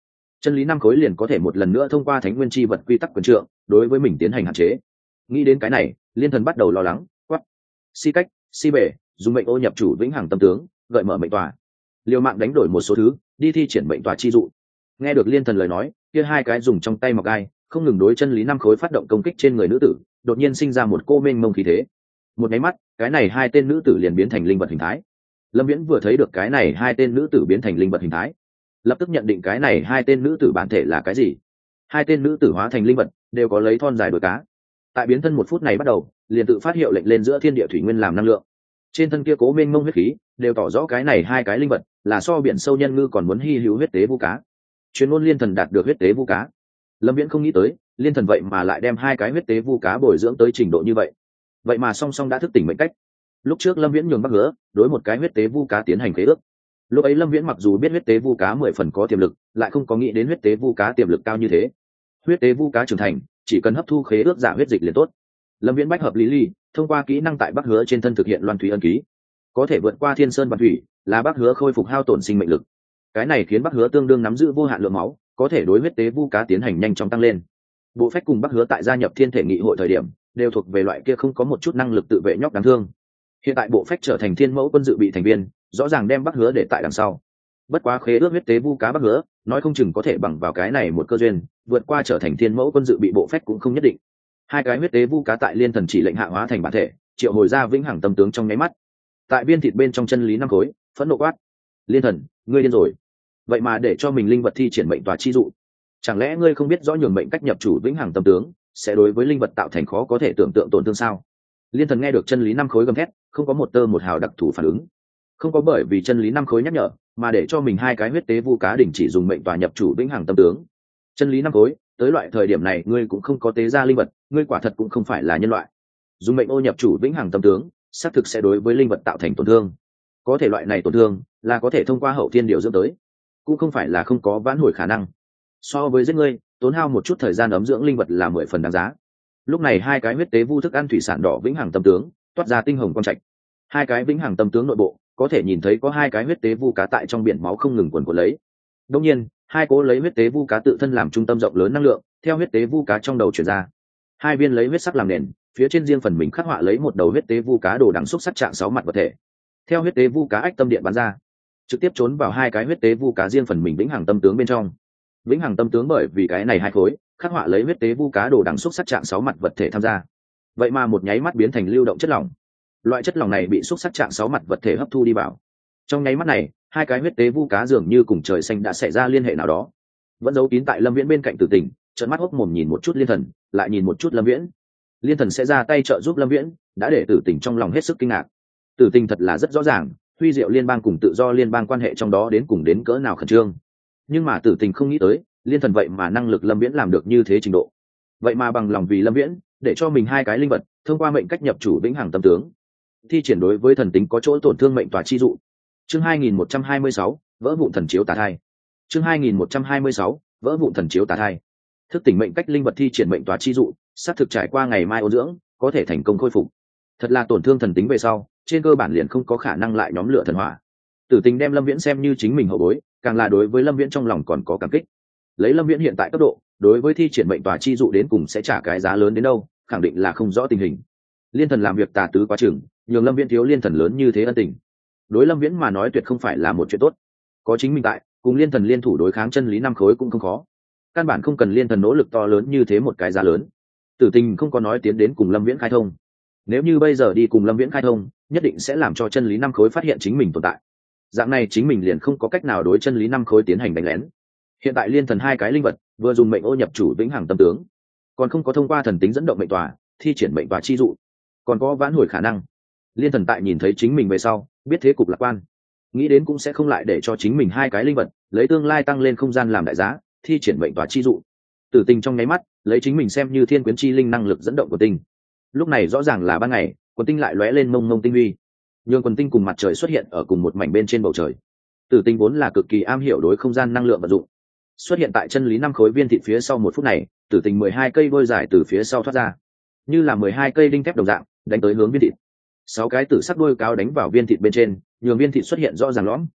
chân lý năm khối liền có thể một lần nữa thông qua thánh nguyên chi vật quy tắc quyền trượng đối với mình tiến hành hạn chế. Nghĩ đến cái này, liên thần bắt đầu lo lắng, quắc si cách si bể dùng mệnh ô nhập chủ vĩnh hằng tâm tướng, gợi mở mệnh tòa, liều mạng đánh đổi một số thứ đi thi triển mệnh tòa chi dụ. Nghe được liên thần lời nói, kia hai cái dùng trong tay mọc gai không ngừng đối chân lý năm khối phát động công kích trên người nữ tử, đột nhiên sinh ra một cô mênh mông khí thế. Một cái mắt, cái này hai tên nữ tử liền biến thành linh vật hình thái. Lâm Viễn vừa thấy được cái này hai tên nữ tử biến thành linh vật hình thái, lập tức nhận định cái này hai tên nữ tử bản thể là cái gì. Hai tên nữ tử hóa thành linh vật đều có lấy thon dài đuôi cá. Tại biến thân một phút này bắt đầu, liền tự phát hiệu lệnh lên giữa thiên địa thủy nguyên làm năng lượng. Trên thân kia cố mênh mông huyết khí đều tỏ rõ cái này hai cái linh vật là so biển sâu nhân ngư còn muốn hy hữu huyết tế vu cá. Chuyên môn liên thần đạt được huyết tế vu cá. Lâm Viễn không nghĩ tới, liên thần vậy mà lại đem hai cái huyết tế vu cá bồi dưỡng tới trình độ như vậy. Vậy mà song song đã thức tỉnh mệnh cách. Lúc trước Lâm Viễn nhường Bắc Hứa đối một cái huyết tế vu cá tiến hành khế ước. Lúc ấy Lâm Viễn mặc dù biết huyết tế vu cá mười phần có tiềm lực, lại không có nghĩ đến huyết tế vu cá tiềm lực cao như thế. Huyết tế vu cá trưởng thành, chỉ cần hấp thu khế ước giả huyết dịch liền tốt. Lâm Viễn bách hợp lý ly, thông qua kỹ năng tại Bắc Hứa trên thân thực hiện loan thủy ân ký, có thể vượt qua thiên sơn và thủy, là Bắc Hứa khôi phục hao tổn sinh mệnh lực. Cái này khiến Bắc Hứa tương đương nắm giữ vô hạn lượng máu, có thể đối huyết tế vu cá tiến hành nhanh chóng tăng lên. Bộ phách cùng Bắc Hứa tại gia nhập thiên thể nghị hội thời điểm, đều thuộc về loại kia không có một chút năng lực tự vệ nhóc đáng thương. Hiện tại bộ phách trở thành thiên mẫu quân dự bị thành viên, rõ ràng đem Bắc Hứa để tại đằng sau. Bất quá khế ước huyết tế vu cá Bắc Hứa, nói không chừng có thể bằng vào cái này một cơ duyên, vượt qua trở thành thiên mẫu quân dự bị bộ phách cũng không nhất định. Hai cái huyết tế vu cá tại liên thần chỉ lệnh hạ hóa thành bản thể, triệu hồi ra vĩnh hằng tâm tướng trong nháy mắt. Tại viên thịt bên trong chân lý năm khối, phẫn nộ quát: "Liên thần, ngươi điên rồi! Vậy mà để cho mình linh vật thi triển mệnh tòa chi dụ, chẳng lẽ ngươi không biết rõ nhường mệnh cách nhập chủ vĩnh hằng tâm tướng sẽ đối với linh vật tạo thành khó có thể tưởng tượng tổn thương sao?" Liên thần nghe được chân lý năm khối gầm thét, không có một tơ một hào đặc thù phản ứng, không có bởi vì chân lý năm khối nhắc nhở mà để cho mình hai cái huyết tế vu cá đình chỉ dùng mệnh tòa nhập chủ vĩnh hằng tâm tướng. Chân lý năm khối, tới loại thời điểm này ngươi cũng không có tế ra linh vật, ngươi quả thật cũng không phải là nhân loại. Dùng mệnh ô nhập chủ vĩnh hằng tâm tướng, xác thực sẽ đối với linh vật tạo thành tổn thương. Có thể loại này tổn thương là có thể thông qua hậu thiên điều dưỡng tới, cũng không phải là không có vãn hồi khả năng. So với giết ngươi, tốn hao một chút thời gian ấm dưỡng linh vật là mười phần đáng giá. Lúc này hai cái huyết tế vu thức ăn thủy sản đỏ vĩnh hằng tâm tướng toát ra tinh hồng quang trạch. Hai cái vĩnh hằng tâm tướng nội bộ có thể nhìn thấy có hai cái huyết tế vu cá tại trong biển máu không ngừng quần quần lấy. Đương nhiên, hai cố lấy huyết tế vu cá tự thân làm trung tâm rộng lớn năng lượng, theo huyết tế vu cá trong đầu chuyển ra. Hai viên lấy huyết sắc làm nền, phía trên riêng phần mình khắc họa lấy một đầu huyết tế vu cá đồ đằng xúc sắc trạng sáu mặt vật thể. Theo huyết tế vu cá ách tâm điện bắn ra, trực tiếp trốn vào hai cái huyết tế vu cá riêng phần mình vĩnh hằng tâm tướng bên trong. Vĩnh hằng tâm tướng bởi vì cái này hai khối khắc họa lấy huyết tế vu cá đồ đằng xúc sắc trạng sáu mặt vật thể tham gia, vậy mà một nháy mắt biến thành lưu động chất lỏng. Loại chất lỏng này bị xúc sắc trạng sáu mặt vật thể hấp thu đi vào. Trong nháy mắt này, hai cái huyết tế vu cá dường như cùng trời xanh đã xảy ra liên hệ nào đó. Vẫn giấu kín tại Lâm Viễn bên cạnh Tử Tình, trợn mắt hốc mồm nhìn một chút Liên Thần, lại nhìn một chút Lâm Viễn. Liên Thần sẽ ra tay trợ giúp Lâm Viễn, đã để Tử Tình trong lòng hết sức kinh ngạc. Tử Tình thật là rất rõ ràng, Huy Diệu Liên bang cùng tự do liên bang quan hệ trong đó đến cùng đến cỡ nào khẩn trương. Nhưng mà Tử Tình không nghĩ tới, Liên Thần vậy mà năng lực Lâm Viễn làm được như thế trình độ. Vậy mà bằng lòng vì Lâm Viễn, để cho mình hai cái linh vật, thông qua mệnh cách nhập chủ vĩnh hằng tâm tướng, thi triển đối với thần tính có chỗ tổn thương mệnh tòa chi dụ. Chương hai nghìn một trăm hai mươi sáu, vỡ vụn thần chiếu tà thai. Chương hai nghìn một trăm hai mươi sáu, vỡ vụn thần chiếu tà thai. Thức tỉnh mệnh cách linh vật thi triển mệnh tòa chi dụ, sát thực trải qua ngày mai ôn dưỡng, có thể thành công khôi phục. Thật là tổn thương thần tính về sau, trên cơ bản liền không có khả năng lại nhóm lửa thần hỏa. Tử Tình đem Lâm Viễn xem như chính mình hậu bối, càng là đối với Lâm Viễn trong lòng còn có cảm kích. Lấy Lâm Viễn hiện tại cấp độ, đối với thi triển mệnh tòa chi dụ đến cùng sẽ trả cái giá lớn đến đâu, khẳng định là không rõ tình hình. Liên Thần làm việc tà tứ quá chừng, nhường Lâm Viễn thiếu Liên Thần lớn như thế ân tình, đối Lâm Viễn mà nói tuyệt không phải là một chuyện tốt. Có chính mình tại, cùng Liên Thần liên thủ đối kháng chân lý năm khối cũng không khó. Căn bản không cần Liên Thần nỗ lực to lớn như thế một cái giá lớn. Tử Tình không có nói tiến đến cùng Lâm Viễn khai thông. Nếu như bây giờ đi cùng Lâm Viễn khai thông, nhất định sẽ làm cho chân lý năm khối phát hiện chính mình tồn tại. Dạng này chính mình liền không có cách nào đối chân lý năm khối tiến hành đánh lén. Hiện tại Liên Thần hai cái linh vật, vừa dùng mệnh ô nhập chủ vĩnh hằng tâm tướng, còn không có thông qua thần tính dẫn động mệnh tòa, thi triển mệnh tòa chi dụ, còn có vãn hồi khả năng. Liên Thần tại nhìn thấy chính mình về sau, biết thế cục lạc quan, nghĩ đến cũng sẽ không lại để cho chính mình hai cái linh vật lấy tương lai tăng lên không gian làm đại giá, thi triển mệnh tòa chi dụ. Tử Tình trong nháy mắt lấy chính mình xem như thiên quyến chi linh năng lực dẫn động của tinh. Lúc này rõ ràng là ban ngày, quần tinh lại lóe lên mông mông tinh huy, nhường quần tinh cùng mặt trời xuất hiện ở cùng một mảnh bên trên bầu trời. Tử Tình vốn là cực kỳ am hiểu đối không gian năng lượng vận dụng, xuất hiện tại chân lý năm khối viên thịt phía sau một phút này, Tử Tình mười hai cây đôi dài từ phía sau thoát ra, như là mười hai cây đinh thép đồng dạng đánh tới hướng viên thịt. Sáu cái tử sắc đôi cáo đánh vào viên thịt bên trên, nhường viên thịt xuất hiện rõ ràng lõm.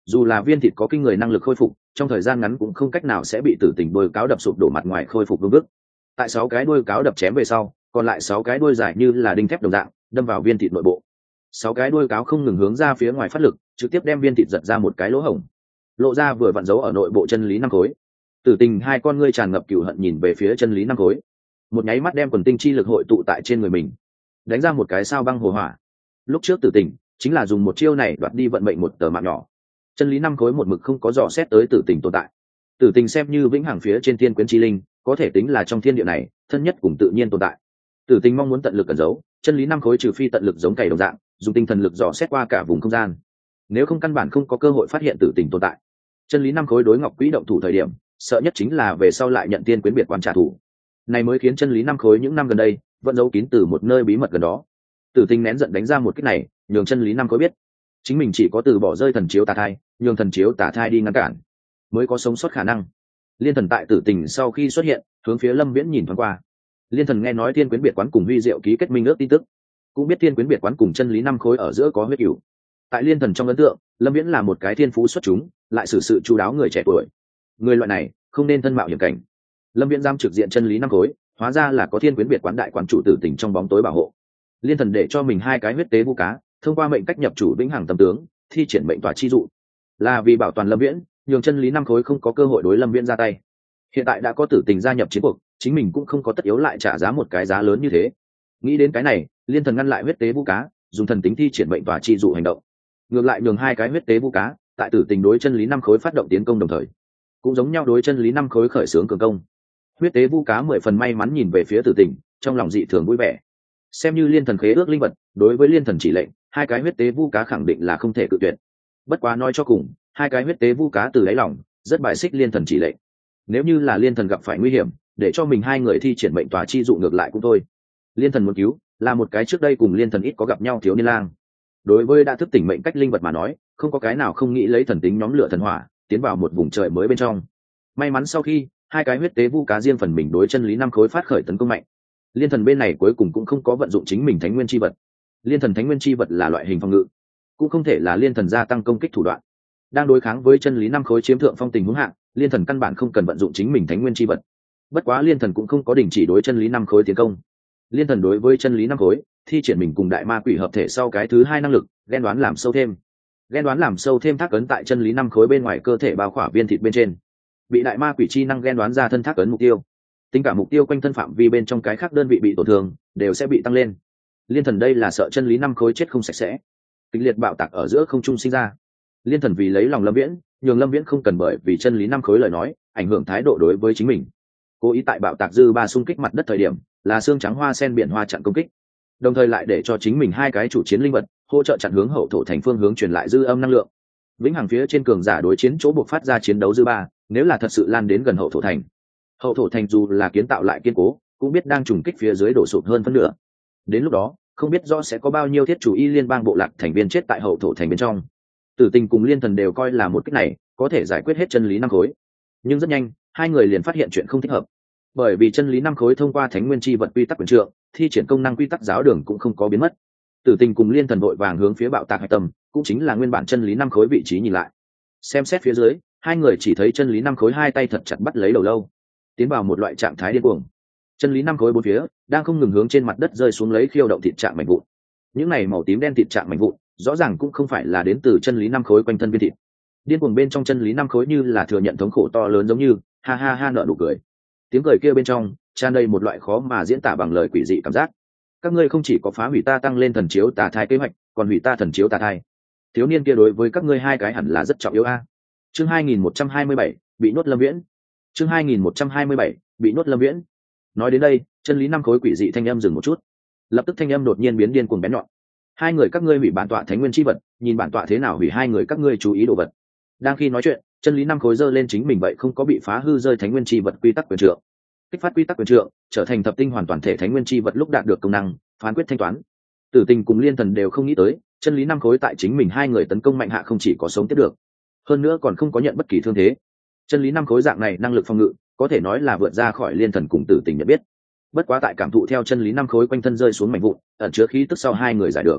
dù là viên thịt có kinh người năng lực khôi phục trong thời gian ngắn cũng không cách nào sẽ bị tử tình đôi cáo đập sụp đổ mặt ngoài khôi phục vương vức. Tại sáu cái đuôi cáo đập chém về sau, còn lại sáu cái đuôi dài như là đinh thép đồng dạng đâm vào viên thịt nội bộ. Sáu cái đuôi cáo không ngừng hướng ra phía ngoài phát lực, trực tiếp đem viên thịt giật ra một cái lỗ hổng, lộ ra vừa vặn giấu ở nội bộ chân lý năm khối. Tử tình hai con ngươi tràn ngập cừu hận nhìn về phía chân lý năm khối, một nháy mắt đem quần tinh chi lực hội tụ tại trên người mình, đánh ra một cái sao băng hồ hỏa. Lúc trước tử tình chính là dùng một chiêu này đoạt đi vận mệnh một tờ mạng nhỏ. Chân lý năm khối một mực không có dò xét tới tử tình tồn tại. Tử tình xem như vĩnh hằng phía trên thiên quyến chi linh, có thể tính là trong thiên địa này thân nhất cùng tự nhiên tồn tại. Tử tình mong muốn tận lực cẩn giấu chân lý năm khối, trừ phi tận lực giống cày đồng dạng dùng tinh thần lực dò xét qua cả vùng không gian, nếu không căn bản không có cơ hội phát hiện tử tình tồn tại. Chân lý năm khối đối ngọc quỹ động thủ thời điểm sợ nhất chính là về sau lại nhận tiên quyến biệt quán trả thù, này mới khiến chân lý năm khối những năm gần đây vẫn giấu kín từ một nơi bí mật gần đó. Tử tình nén giận đánh ra một kích này, nhường chân lý năm khối biết chính mình chỉ có từ bỏ rơi thần chiếu tà thai, nhường thần chiếu tà thai đi ngăn cản, mới có sống sót khả năng. Liên thần tại tử tình sau khi xuất hiện hướng phía Lâm Viễn nhìn thoáng qua. Liên thần nghe nói tiên quyến biệt quán cùng Huy Diệu ký kết minh ước tin tức, cũng biết tiên quyến biệt quán cùng chân lý năm khối ở giữa có huyết cửu. Tại Liên thần trong ấn tượng, Lâm Viễn là một cái thiên phú xuất chúng, lại xử sự chu đáo người trẻ tuổi. Người loại này không nên thân mạo hiểm cảnh. Lâm Viễn giam trực diện chân lý năm khối, hóa ra là có thiên quyến biệt quán đại quán chủ tử tình trong bóng tối bảo hộ. Liên thần để cho mình hai cái huyết tế vu cá, thông qua mệnh cách nhập chủ vĩnh hằng tâm tướng, thi triển mệnh tỏa chi dụ, là vì bảo toàn Lâm Viễn, nhường chân lý năm khối không có cơ hội đối Lâm Viễn ra tay. Hiện tại đã có tử tình gia nhập chiến cuộc, chính mình cũng không có tất yếu lại trả giá một cái giá lớn như thế. Nghĩ đến cái này, Liên thần ngăn lại huyết tế vu cá, dùng thần tính thi triển mệnh tỏa chi dụ hành động, ngược lại nhường hai cái huyết tế vu cá tại tử tình đối chân lý năm khối phát động tiến công đồng thời, cũng giống nhau đối chân lý năm khối khởi xướng cường công. Huyết tế vu cá mười phần may mắn nhìn về phía tử tình, trong lòng dị thường vui vẻ. Xem như liên thần khế ước linh vật, đối với liên thần chỉ lệnh, hai cái huyết tế vu cá khẳng định là không thể cự tuyệt. Bất quá nói cho cùng, hai cái huyết tế vu cá từ đáy lòng rất bài xích liên thần chỉ lệnh. Nếu như là liên thần gặp phải nguy hiểm, để cho mình hai người thi triển mệnh tòa chi dụ ngược lại cũng thôi. Liên thần muốn cứu là một cái trước đây cùng liên thần ít có gặp nhau thiếu niên lang. Đối với đã thức tỉnh mệnh cách linh vật mà nói, không có cái nào không nghĩ lấy thần tính nhóm lửa thần hỏa tiến vào một vùng trời mới bên trong. May mắn sau khi hai cái huyết tế vu cá riêng phần mình đối chân lý năm khối phát khởi tấn công mạnh, liên thần bên này cuối cùng cũng không có vận dụng chính mình thánh nguyên chi vật. Liên thần thánh nguyên chi vật là loại hình phòng ngự, cũng không thể là liên thần gia tăng công kích thủ đoạn. Đang đối kháng với chân lý năm khối chiếm thượng phong tình huống hạng, liên thần căn bản không cần vận dụng chính mình thánh nguyên chi vật. Bất quá liên thần cũng không có đình chỉ đối chân lý năm khối tiến công. Liên thần đối với chân lý năm khối thi triển mình cùng đại ma quỷ hợp thể sau cái thứ hai năng lực ghen đoán làm sâu thêm. Ghen đoán làm sâu thêm thác ấn tại chân lý năm khối bên ngoài cơ thể bao khỏa viên thịt bên trên, bị đại ma quỷ chi năng ghen đoán ra thân thác ấn mục tiêu, tính cả mục tiêu quanh thân phạm vi bên trong cái khác đơn vị bị tổn thương đều sẽ bị tăng lên. Liên thần đây là sợ chân lý năm khối chết không sạch sẽ, kịch liệt bạo tạc ở giữa không trung sinh ra. Liên thần vì lấy lòng Lâm Viễn, nhường Lâm Viễn không cần bởi vì chân lý năm khối lời nói ảnh hưởng thái độ đối với chính mình, cố ý tại bạo tạc dư ba xung kích mặt đất thời điểm là xương trắng hoa sen biển hoa chặn công kích, đồng thời lại để cho chính mình hai cái chủ chiến linh vật hỗ trợ chặn hướng hậu thổ thành phương hướng truyền lại dư âm năng lượng. Vĩnh hằng phía trên cường giả đối chiến chỗ buộc phát ra chiến đấu dư ba, nếu là thật sự lan đến gần hậu thổ thành, hậu thổ thành dù là kiến tạo lại kiên cố cũng biết đang trùng kích phía dưới đổ sụp hơn phân nửa. Đến lúc đó không biết rõ sẽ có bao nhiêu thiết chủ y liên bang bộ lạc thành viên chết tại hậu thổ thành bên trong. Tử tình cùng liên thần đều coi là một cách này có thể giải quyết hết chân lý năm khối, nhưng rất nhanh hai người liền phát hiện chuyện không thích hợp, bởi vì chân lý năm khối thông qua thánh nguyên chi vật quy tắc quyền trượng thi triển công năng quy tắc giáo đường cũng không có biến mất. Tử tình cùng liên thần vội vàng hướng phía bạo tạc hạch tâm, cũng chính là nguyên bản chân lý năm khối vị trí nhìn lại. Xem xét phía dưới, hai người chỉ thấy chân lý năm khối hai tay thật chặt bắt lấy đầu lâu, tiến vào một loại trạng thái điên cuồng. Chân lý năm khối bốn phía đang không ngừng hướng trên mặt đất rơi xuống lấy khiêu động thịt trạng mảnh vụn. Những này màu tím đen thịt trạng mảnh vụn rõ ràng cũng không phải là đến từ chân lý năm khối quanh thân viên thịt. Điên cuồng bên trong chân lý năm khối như là thừa nhận thống khổ to lớn, giống như ha ha ha nở nụ cười. Tiếng cười kia bên trong tràn đầy một loại khó mà diễn tả bằng lời quỷ dị cảm giác. Các ngươi không chỉ có phá hủy ta tăng lên thần chiếu tà thai kế hoạch, còn hủy ta thần chiếu tà thai. Thiếu niên kia đối với các ngươi hai cái hẳn là rất trọng yếu a. Chương hai nghìn một trăm hai mươi bảy, bị nhốt Lâm Viễn. Chương hai nghìn một trăm hai mươi bảy, bị nhốt Lâm Viễn. Nói đến đây, chân lý năm khối quỷ dị thanh âm dừng một chút, lập tức thanh âm đột nhiên biến điên cuồng bén nhọn. Hai người các ngươi hủy bản tọa thánh nguyên chi vật, nhìn bản tọa thế nào hủy hai người các ngươi chú ý đồ vật. Đang khi nói chuyện, chân lý năm khối giơ lên chính mình vậy không có bị phá hư rơi thánh nguyên chi vật quy tắc quyền trượng, kích phát quy tắc quyền trượng, trở thành thập tinh hoàn toàn thể thánh nguyên chi vật lúc đạt được công năng phán quyết thanh toán. Tử tình cùng liên thần đều không nghĩ tới, chân lý năm khối tại chính mình hai người tấn công mạnh hạ không chỉ có sống tiếp được, hơn nữa còn không có nhận bất kỳ thương thế. Chân lý năm khối dạng này năng lực phòng ngự có thể nói là vượt ra khỏi liên thần cùng tử tình nhận biết. Bất quá tại cảm thụ theo chân lý năm khối quanh thân rơi xuống mảnh vụn ẩn chứa khí tức sau hai người giải được,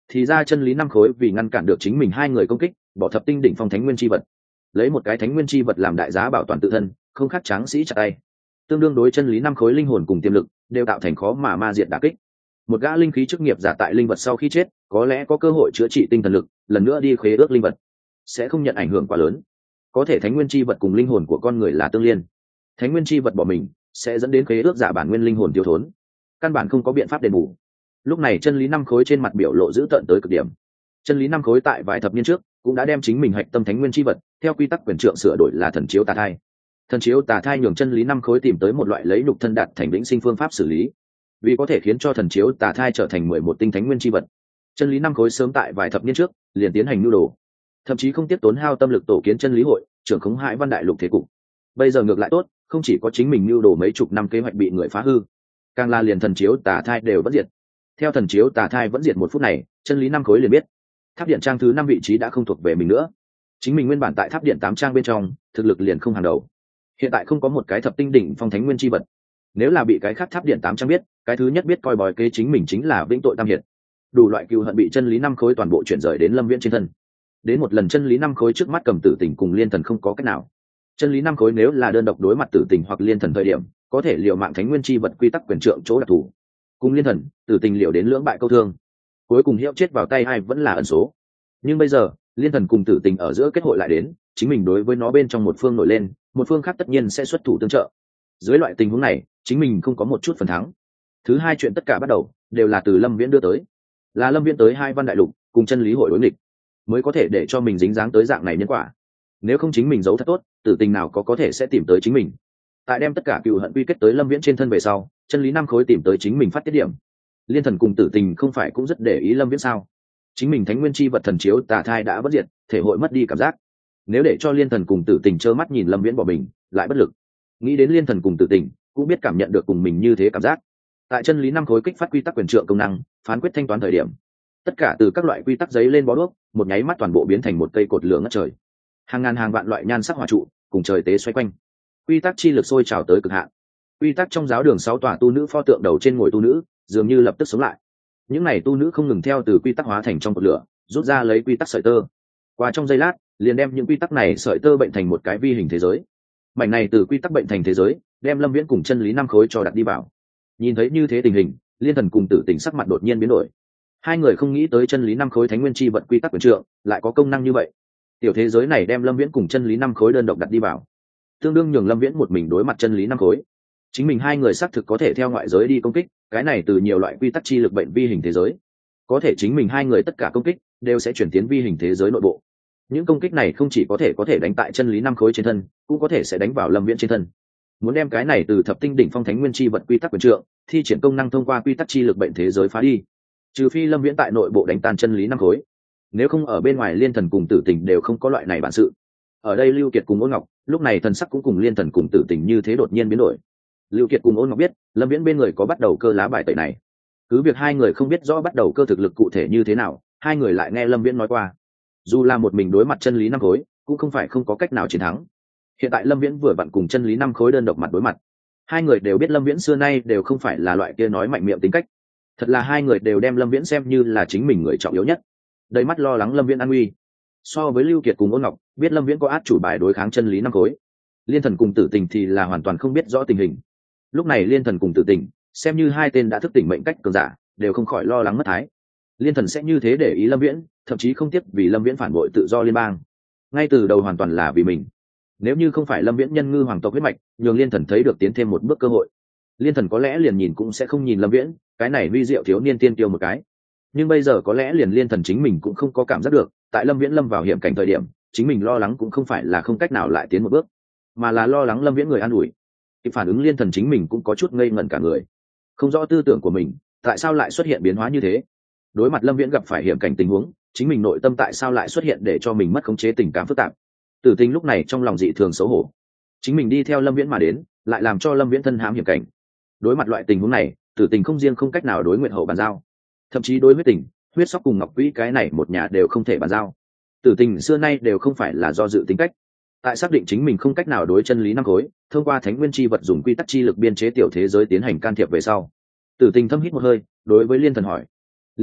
thì ra chân lý năm khối vì ngăn cản được chính mình hai người công kích, bỏ thập tinh đỉnh phong thánh nguyên chi vật, lấy một cái thánh nguyên chi vật làm đại giá bảo toàn tự thân, không khác tráng sĩ chặt tay. Tương đương đối chân lý năm khối linh hồn cùng tiềm lực đều tạo thành khó mà ma diệt đả kích. Một gã linh khí chức nghiệp giả tại linh vật sau khi chết, có lẽ có cơ hội chữa trị tinh thần lực, lần nữa đi khế ước linh vật, sẽ không nhận ảnh hưởng quá lớn. Có thể thánh nguyên chi vật cùng linh hồn của con người là tương liên, thánh nguyên chi vật bỏ mình sẽ dẫn đến khế ước giả bản nguyên linh hồn tiêu thốn, căn bản không có biện pháp đền bù. Lúc này chân lý năm khối trên mặt biểu lộ dữ tợn tới cực điểm. Chân lý năm khối tại vài thập niên trước cũng đã đem chính mình hạch tâm thánh nguyên chi vật theo quy tắc quyền trượng sửa đổi là thần chiếu tà thai. Thần chiếu tà thai nhường chân lý năm khối tìm tới một loại lấy nhục thân đạt thành vĩnh sinh phương pháp xử lý, vì có thể khiến cho thần chiếu tà thai trở thành mười một tinh thánh nguyên chi vật. Chân lý năm khối sớm tại vài thập niên trước liền tiến hành nhu đồ, thậm chí không tiếp tốn hao tâm lực tổ kiến chân lý hội, trưởng khống Hải Văn đại lục thế cục. Bây giờ ngược lại tốt, không chỉ có chính mình nhu đồ mấy chục năm kế hoạch bị người phá hư, càng là liền thần chiếu tà thai đều vẫn diệt. Theo thần chiếu tà thai vẫn diệt một phút này, chân lý năm khối liền biết tháp điện trang thứ năm vị trí đã không thuộc về mình nữa. Chính mình nguyên bản tại tháp điện tám trang bên trong thực lực liền không hàng đầu, hiện tại không có một cái thập tinh đỉnh phong thánh nguyên chi vật, nếu là bị cái khác tháp điện tám trang biết, cái thứ nhất biết coi bói kế chính mình chính là vĩnh tội tam hiệt. Đủ loại cừu hận bị chân lý năm khối toàn bộ chuyển rời đến Lâm Viễn trên thân. Đến một lần chân lý năm khối trước mắt cầm Tử Tình cùng Liên Thần không có cách nào. Chân lý năm khối nếu là đơn độc đối mặt Tử Tình hoặc Liên Thần thời điểm, có thể liều mạng thánh nguyên chi vật quy tắc quyền trượng chỗ đặc thù. Cùng Liên Thần, Tử Tình liều đến lưỡng bại câu thương, cuối cùng hiệu chết vào tay ai vẫn là ẩn số. Nhưng bây giờ, Liên Thần cùng Tử Tình ở giữa kết hội lại đến, chính mình đối với nó bên trong một phương nổi lên, một phương khác tất nhiên sẽ xuất thủ tương trợ. Dưới loại tình huống này, chính mình không có một chút phần thắng. Thứ hai chuyện tất cả bắt đầu đều là từ Lâm Viễn đưa tới, là Lâm Viễn tới Hải Văn đại lục cùng chân lý hội đối nghịch, mới có thể để cho mình dính dáng tới dạng này nhân quả. Nếu không chính mình giấu thật tốt, Tử Tình nào có có thể sẽ tìm tới chính mình. Tại đem tất cả cừu hận quy kết tới Lâm Viễn trên thân về sau, chân lý năm khối tìm tới chính mình phát tiết điểm. Liên Thần cùng Tử Tình không phải cũng rất để ý Lâm Viễn sao? Chính mình thánh nguyên chi vật thần chiếu tà thai đã bất diệt, thể hội mất đi cảm giác. Nếu để cho Liên Thần cùng Tử Tình trơ mắt nhìn Lâm Viễn bỏ mình, lại bất lực. Nghĩ đến Liên Thần cùng Tử Tình cũng biết cảm nhận được cùng mình như thế cảm giác. Tại chân lý năm khối kích phát quy tắc quyền trượng công năng, phán quyết thanh toán thời điểm, tất cả từ các loại quy tắc giấy lên bó đuốc, một nháy mắt toàn bộ biến thành một cây cột lửa ngất trời. Hàng ngàn hàng vạn loại nhan sắc hỏa trụ cùng trời tế xoay quanh, quy tắc chi lực sôi trào tới cực hạn. Quy tắc trong giáo đường sáu tòa tu nữ pho tượng đầu trên ngồi tu nữ, dường như lập tức sống lại. Những này tu nữ không ngừng theo từ quy tắc hóa thành trong cột lửa, rút ra lấy quy tắc sợi tơ. Qua trong giây lát, liền đem những quy tắc này sợi tơ bệnh thành một cái vi hình thế giới. Mảnh này từ quy tắc bệnh thành thế giới, đem Lâm Viễn cùng chân lý năm khối cho đặt đi vào. Nhìn thấy như thế tình hình, Liên Thần cùng Tử Tình sắc mặt đột nhiên biến đổi. Hai người không nghĩ tới chân lý năm khối thánh nguyên chi vật quy tắc quyền trượng lại có công năng như vậy. Tiểu thế giới này đem Lâm Viễn cùng chân lý năm khối đơn độc đặt đi vào, tương đương nhường Lâm Viễn một mình đối mặt chân lý năm khối. Chính mình hai người xác thực có thể theo ngoại giới đi công kích, cái này từ nhiều loại quy tắc chi lực bệnh vi hình thế giới. Có thể chính mình hai người tất cả công kích đều sẽ chuyển tiến vi hình thế giới nội bộ. Những công kích này không chỉ có thể có thể đánh tại chân lý năm khối trên thân, cũng có thể sẽ đánh vào Lâm Viễn trên thân. Muốn đem cái này từ thập tinh đỉnh phong thánh nguyên chi vật quy tắc quyền trượng thi triển công năng thông qua quy tắc chi lực bệnh thế giới phá đi, trừ phi Lâm Viễn tại nội bộ đánh tan chân lý năm khối, nếu không ở bên ngoài Liên Thần cùng Tử Tình đều không có loại này bản sự. Ở đây Lưu Kiệt cùng Ôn Ngọc lúc này thần sắc cũng cùng Liên Thần cùng Tử Tình như thế đột nhiên biến đổi. Lưu Kiệt cùng Ôn Ngọc biết Lâm Viễn bên người có bắt đầu cơ lá bài tẩy này, cứ việc hai người không biết rõ bắt đầu cơ thực lực cụ thể như thế nào, hai người lại nghe Lâm Viễn nói qua, dù là một mình đối mặt chân lý năm khối cũng không phải không có cách nào chiến thắng. Hiện tại Lâm Viễn vừa vặn cùng chân lý năm khối đơn độc mặt đối mặt, hai người đều biết Lâm Viễn xưa nay đều không phải là loại kia nói mạnh miệng tính cách, thật là hai người đều đem Lâm Viễn xem như là chính mình người trọng yếu nhất, đầy mắt lo lắng Lâm Viễn an nguy. So với Lưu Kiệt cùng Ôn Ngọc biết Lâm Viễn có át chủ bài đối kháng chân lý năm khối, Liên Thần cùng Tử Tình thì là hoàn toàn không biết rõ tình hình. Lúc này Liên Thần cùng Tử Tình xem như hai tên đã thức tỉnh mệnh cách cường giả, đều không khỏi lo lắng mất thái. Liên Thần sẽ như thế để ý Lâm Viễn, thậm chí không tiếc vì Lâm Viễn phản bội tự do liên bang, ngay từ đầu hoàn toàn là vì mình. Nếu như không phải Lâm Viễn nhân ngư hoàng tộc huyết mạch, nhường Liên Thần thấy được tiến thêm một bước cơ hội, Liên Thần có lẽ liền nhìn cũng sẽ không nhìn Lâm Viễn cái này vi diệu thiếu niên tiên tiêu một cái. Nhưng bây giờ có lẽ liền Liên Thần chính mình cũng không có cảm giác được, tại Lâm Viễn lâm vào hiểm cảnh thời điểm, chính mình lo lắng cũng không phải là không cách nào lại tiến một bước, mà là lo lắng Lâm Viễn người an ủi. Kịp phản ứng Liên Thần chính mình cũng có chút ngây ngẩn cả người, không rõ tư tưởng của mình tại sao lại xuất hiện biến hóa như thế. Đối mặt Lâm Viễn gặp phải hiểm cảnh tình huống, chính mình nội tâm tại sao lại xuất hiện để cho mình mất khống chế tình cảm phức tạp. Tử Tình lúc này trong lòng dị thường xấu hổ, chính mình đi theo Lâm Viễn mà đến, lại làm cho Lâm Viễn thân hãm hiểm cảnh. Đối mặt loại tình huống này, Tử Tình không riêng không cách nào đối nguyện hậu bàn giao, thậm chí đối huyết tình, huyết sóc cùng Ngọc Quý cái này một nhà đều không thể bàn giao. Tử Tình xưa nay đều không phải là do dự tính cách, tại xác định chính mình không cách nào đối chân lý năm khối thông qua thánh nguyên chi vật dùng quy tắc chi lực biên chế tiểu thế giới tiến hành can thiệp về sau, Tử Tình thâm hít một hơi, đối với Liên Thần hỏi: Liên Thần,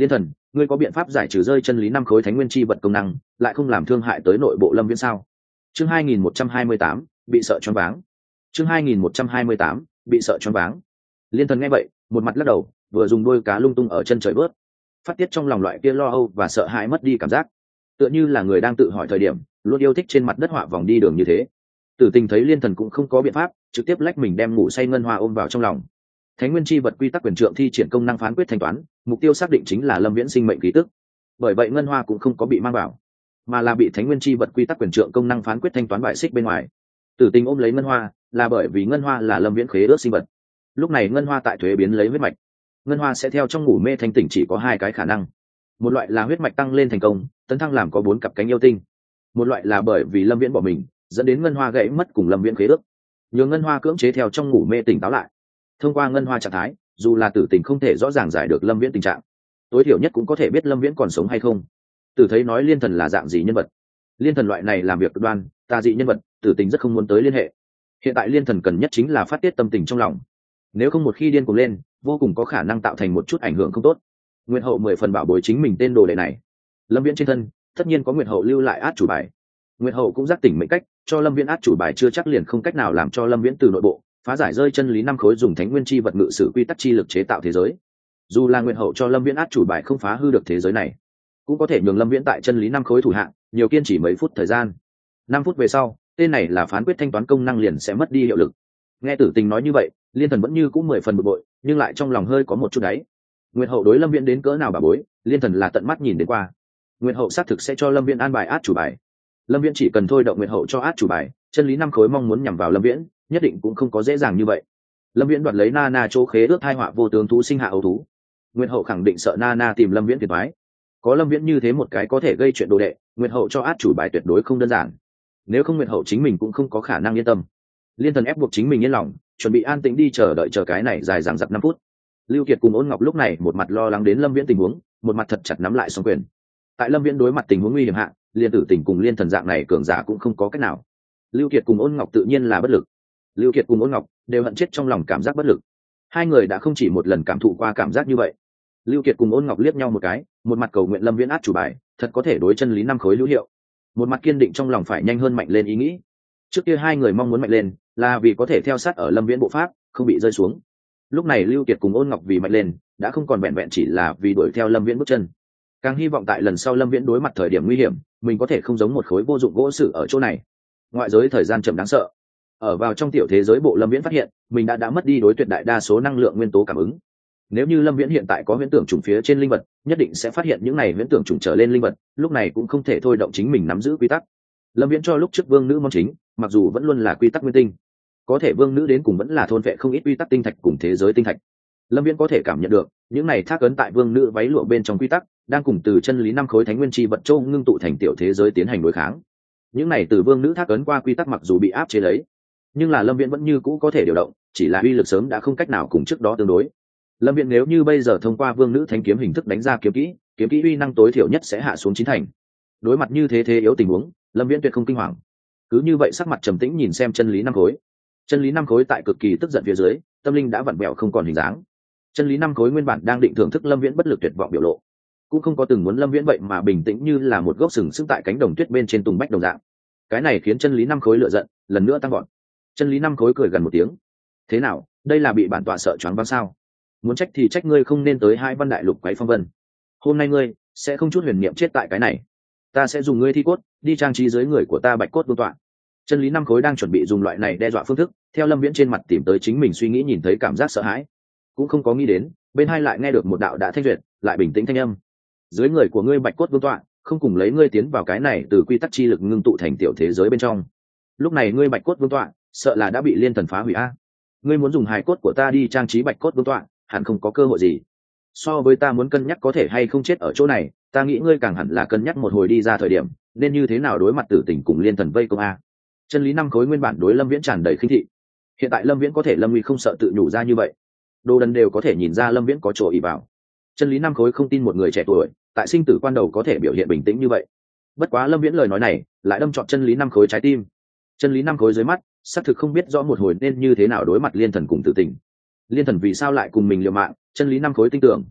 ngươi có biện pháp giải trừ rơi chân lý năm khối thánh nguyên chi vật công năng, lại không làm thương hại tới nội bộ lâm viễn sao? Chương hai nghìn một trăm hai mươi tám, bị sợ choáng váng. Chương hai nghìn một trăm hai mươi tám, bị sợ choáng váng. Liên Thần nghe vậy, một mặt lắc đầu, vừa dùng đôi cá lung tung ở chân trời vớt, phát tiết trong lòng loại kia lo âu và sợ hãi mất đi cảm giác, tựa như là người đang tự hỏi thời điểm, luôn yêu thích trên mặt đất họa vòng đi đường như thế. Tử Tình thấy Liên Thần cũng không có biện pháp, trực tiếp lách mình đem ngủ say ngân hoa ôm vào trong lòng. Thánh nguyên chi vật quy tắc quyền trượng thi triển công năng phán quyết thanh toán, mục tiêu xác định chính là lâm viễn sinh mệnh ký tức. Bởi vậy ngân hoa cũng không có bị mang vào, mà là bị thánh nguyên chi vật quy tắc quyền trượng công năng phán quyết thanh toán bại xích bên ngoài. Tử Tình ôm lấy ngân hoa, là bởi vì ngân hoa là lâm viễn khế ước sinh vật. Lúc này ngân hoa tại thuế biến lấy huyết mạch, ngân hoa sẽ theo trong ngủ mê thanh tỉnh chỉ có hai cái khả năng. Một loại là huyết mạch tăng lên thành công, tấn thăng làm có bốn cặp cánh yêu tinh. Một loại là bởi vì lâm viễn bỏ mình, dẫn đến ngân hoa gãy mất cùng lâm viễn khế ước, nhường ngân hoa cưỡng chế theo trong ngủ mê tỉnh táo lại. Thông qua ngân hoa trạng thái, dù là Tử Tình không thể rõ ràng giải được lâm viễn tình trạng, tối thiểu nhất cũng có thể biết lâm viễn còn sống hay không. Tử thấy nói Liên Thần là dạng gì nhân vật, Liên Thần loại này làm việc cực đoan tà dị nhân vật, Tử Tình rất không muốn tới liên hệ. Hiện tại Liên Thần cần nhất chính là phát tiết tâm tình trong lòng, nếu không một khi điên cuồng lên, vô cùng có khả năng tạo thành một chút ảnh hưởng không tốt. Nguyệt Hậu mười phần bảo bối chính mình tên đồ đệ này, lâm viễn trên thân tất nhiên có Nguyệt Hậu lưu lại át chủ bài. Nguyệt Hậu cũng giác tỉnh mệnh cách, cho lâm viễn át chủ bài chưa chắc liền không cách nào làm cho lâm viễn từ nội bộ phá giải rơi chân lý năm khối dùng thánh nguyên chi vật ngự sử quy tắc chi lực chế tạo thế giới. Dù là Nguyệt Hậu cho lâm viễn át chủ bài không phá hư được thế giới này, cũng có thể nhường lâm viễn tại chân lý năm khối thủ hạng nhiều kiên trì mấy phút thời gian. Năm phút về sau, tên này là phán quyết thanh toán công năng liền sẽ mất đi hiệu lực. Nghe Tử Tình nói như vậy, Liên Thần vẫn như cũng mười phần bực bội, nhưng lại trong lòng hơi có một chút đáy. Nguyệt Hậu đối lâm viễn đến cỡ nào bà bối, Liên Thần là tận mắt nhìn đến qua. Nguyệt Hậu xác thực sẽ cho lâm viễn an bài át chủ bài, lâm viễn chỉ cần thôi động Nguyệt Hậu cho át chủ bài, chân lý năm khối mong muốn nhằm vào lâm viễn nhất định cũng không có dễ dàng như vậy. Lâm viễn đoạt lấy Nana chỗ khế ước thai họa vô tướng thú sinh hạ ấu thú, Nguyệt Hậu khẳng định sợ Nana tìm lâm viễn phiền toái. Có lâm viễn như thế một cái có thể gây chuyện đồ đệ, Nguyệt Hậu cho át chủ bài tuyệt đối không đơn giản. Nếu không Nguyệt Hậu chính mình cũng không có khả năng yên tâm. Liên Thần ép buộc chính mình yên lòng, chuẩn bị an tĩnh đi chờ đợi chờ cái này dài dằng dặc năm phút. Lưu Kiệt cùng Ôn Ngọc lúc này một mặt lo lắng đến lâm viễn tình huống, một mặt thật chặt nắm lại song quyền. Tại lâm viễn đối mặt tình huống nguy hiểm hạ, Liên Tử Tình cùng Liên Thần dạng này cường giả cũng không có cách nào. Lưu Kiệt cùng Ôn Ngọc tự nhiên là bất lực. Lưu Kiệt cùng Ôn Ngọc đều hận chết trong lòng cảm giác bất lực. Hai người đã không chỉ một lần cảm thụ qua cảm giác như vậy. Lưu Kiệt cùng Ôn Ngọc liếc nhau một cái, một mặt cầu nguyện lâm viễn át chủ bài thật có thể đối chân lý năm khối hữu hiệu, một mặt kiên định trong lòng phải nhanh hơn mạnh lên ý nghĩ. Trước kia hai người mong muốn mạnh lên là vì có thể theo sát ở lâm viễn bộ pháp, không bị rơi xuống. Lúc này Lưu Kiệt cùng Ôn Ngọc vì mạnh lên đã không còn vẹn vẹn chỉ là vì đuổi theo lâm viễn bước chân, càng hy vọng tại lần sau lâm viễn đối mặt thời điểm nguy hiểm, mình có thể không giống một khối vô dụng gỗ sử ở chỗ này. Ngoại giới thời gian chậm đáng sợ, ở vào trong tiểu thế giới bộ lâm viễn phát hiện mình đã đã mất đi đối tuyệt đại đa số năng lượng nguyên tố cảm ứng. Nếu như lâm viễn hiện tại có huyễn tưởng trùng phía trên linh vật, nhất định sẽ phát hiện những này huyễn tưởng trùng trở lên linh vật lúc này cũng không thể thôi động chính mình nắm giữ quy tắc. Lâm viễn cho lúc trước vương nữ món chính mặc dù vẫn luôn là quy tắc nguyên tinh, có thể vương nữ đến cùng vẫn là thôn vệ không ít quy tắc tinh thạch cùng thế giới tinh thạch. Lâm viễn có thể cảm nhận được những này thác ấn tại vương nữ váy lụa bên trong quy tắc đang cùng từ chân lý năm khối thánh nguyên chi vật châu ngưng tụ thành tiểu thế giới tiến hành đối kháng. Những này từ vương nữ thác ấn qua quy tắc mặc dù bị áp chế lấy, nhưng là lâm viễn vẫn như cũ có thể điều động, chỉ là uy lực sớm đã không cách nào cùng trước đó tương đối. Lâm viễn nếu như bây giờ thông qua vương nữ thánh kiếm hình thức đánh ra kiếm kỹ, kiếm kỹ uy năng tối thiểu nhất sẽ hạ xuống chín thành. Đối mặt như thế thế yếu tình huống, lâm viễn tuyệt không kinh hoàng, cứ như vậy sắc mặt trầm tĩnh nhìn xem chân lý năm khối. Chân lý năm khối tại cực kỳ tức giận phía dưới, tâm linh đã vặn vẹo không còn hình dáng. Chân lý năm khối nguyên bản đang định thưởng thức lâm viễn bất lực tuyệt vọng biểu lộ, cũng không có từng muốn lâm viễn vậy mà bình tĩnh như là một gốc sừng sững tại cánh đồng tuyết bên trên tùng bách đồng dạng. Cái này khiến chân lý năm khối lựa giận lần nữa tăng gọn. Chân lý năm khối cười gần một tiếng, thế nào, đây là bị bản tọa sợ choáng váng sao? Muốn trách thì trách ngươi không nên tới hai văn đại lục quấy phong vân, hôm nay ngươi sẽ không chút huyền niệm chết tại cái này. Ta sẽ dùng ngươi thi cốt đi trang trí dưới người của ta bạch cốt vương tọa. Chân lý năm khối đang chuẩn bị dùng loại này đe dọa phương thức theo lâm viễn trên mặt tìm tới chính mình suy nghĩ, nhìn thấy cảm giác sợ hãi, cũng không có nghĩ đến bên hai lại nghe được một đạo đã thanh duyệt lại bình tĩnh thanh âm. Dưới người của ngươi bạch cốt vương tọa không cùng lấy ngươi tiến vào cái này từ quy tắc chi lực ngưng tụ thành tiểu thế giới bên trong. Lúc này ngươi bạch cốt vương tọa sợ là đã bị liên thần phá hủy a. Ngươi muốn dùng hài cốt của ta đi trang trí bạch cốt vương tọa hẳn không có cơ hội gì. So với ta muốn cân nhắc có thể hay không chết ở chỗ này, ta nghĩ ngươi càng hẳn là cân nhắc một hồi đi ra thời điểm nên như thế nào đối mặt tử tình cùng liên thần vây công a. Chân lý năm khối nguyên bản đối lâm viễn tràn đầy khinh thị, hiện tại lâm viễn có thể lâm uy không sợ tự nhủ ra như vậy, đồ đần đều có thể nhìn ra lâm viễn có chỗ ỷ vào. Chân lý năm khối không tin một người trẻ tuổi tại sinh tử quan đầu có thể biểu hiện bình tĩnh như vậy. Bất quá lâm viễn lời nói này lại đâm trọn chân lý năm khối trái tim. Chân lý năm khối dưới mắt xác thực không biết rõ một hồi nên như thế nào đối mặt liên thần cùng tử tình. Liên thần vì sao lại cùng mình liều mạng, chân lý năm khối tin tưởng.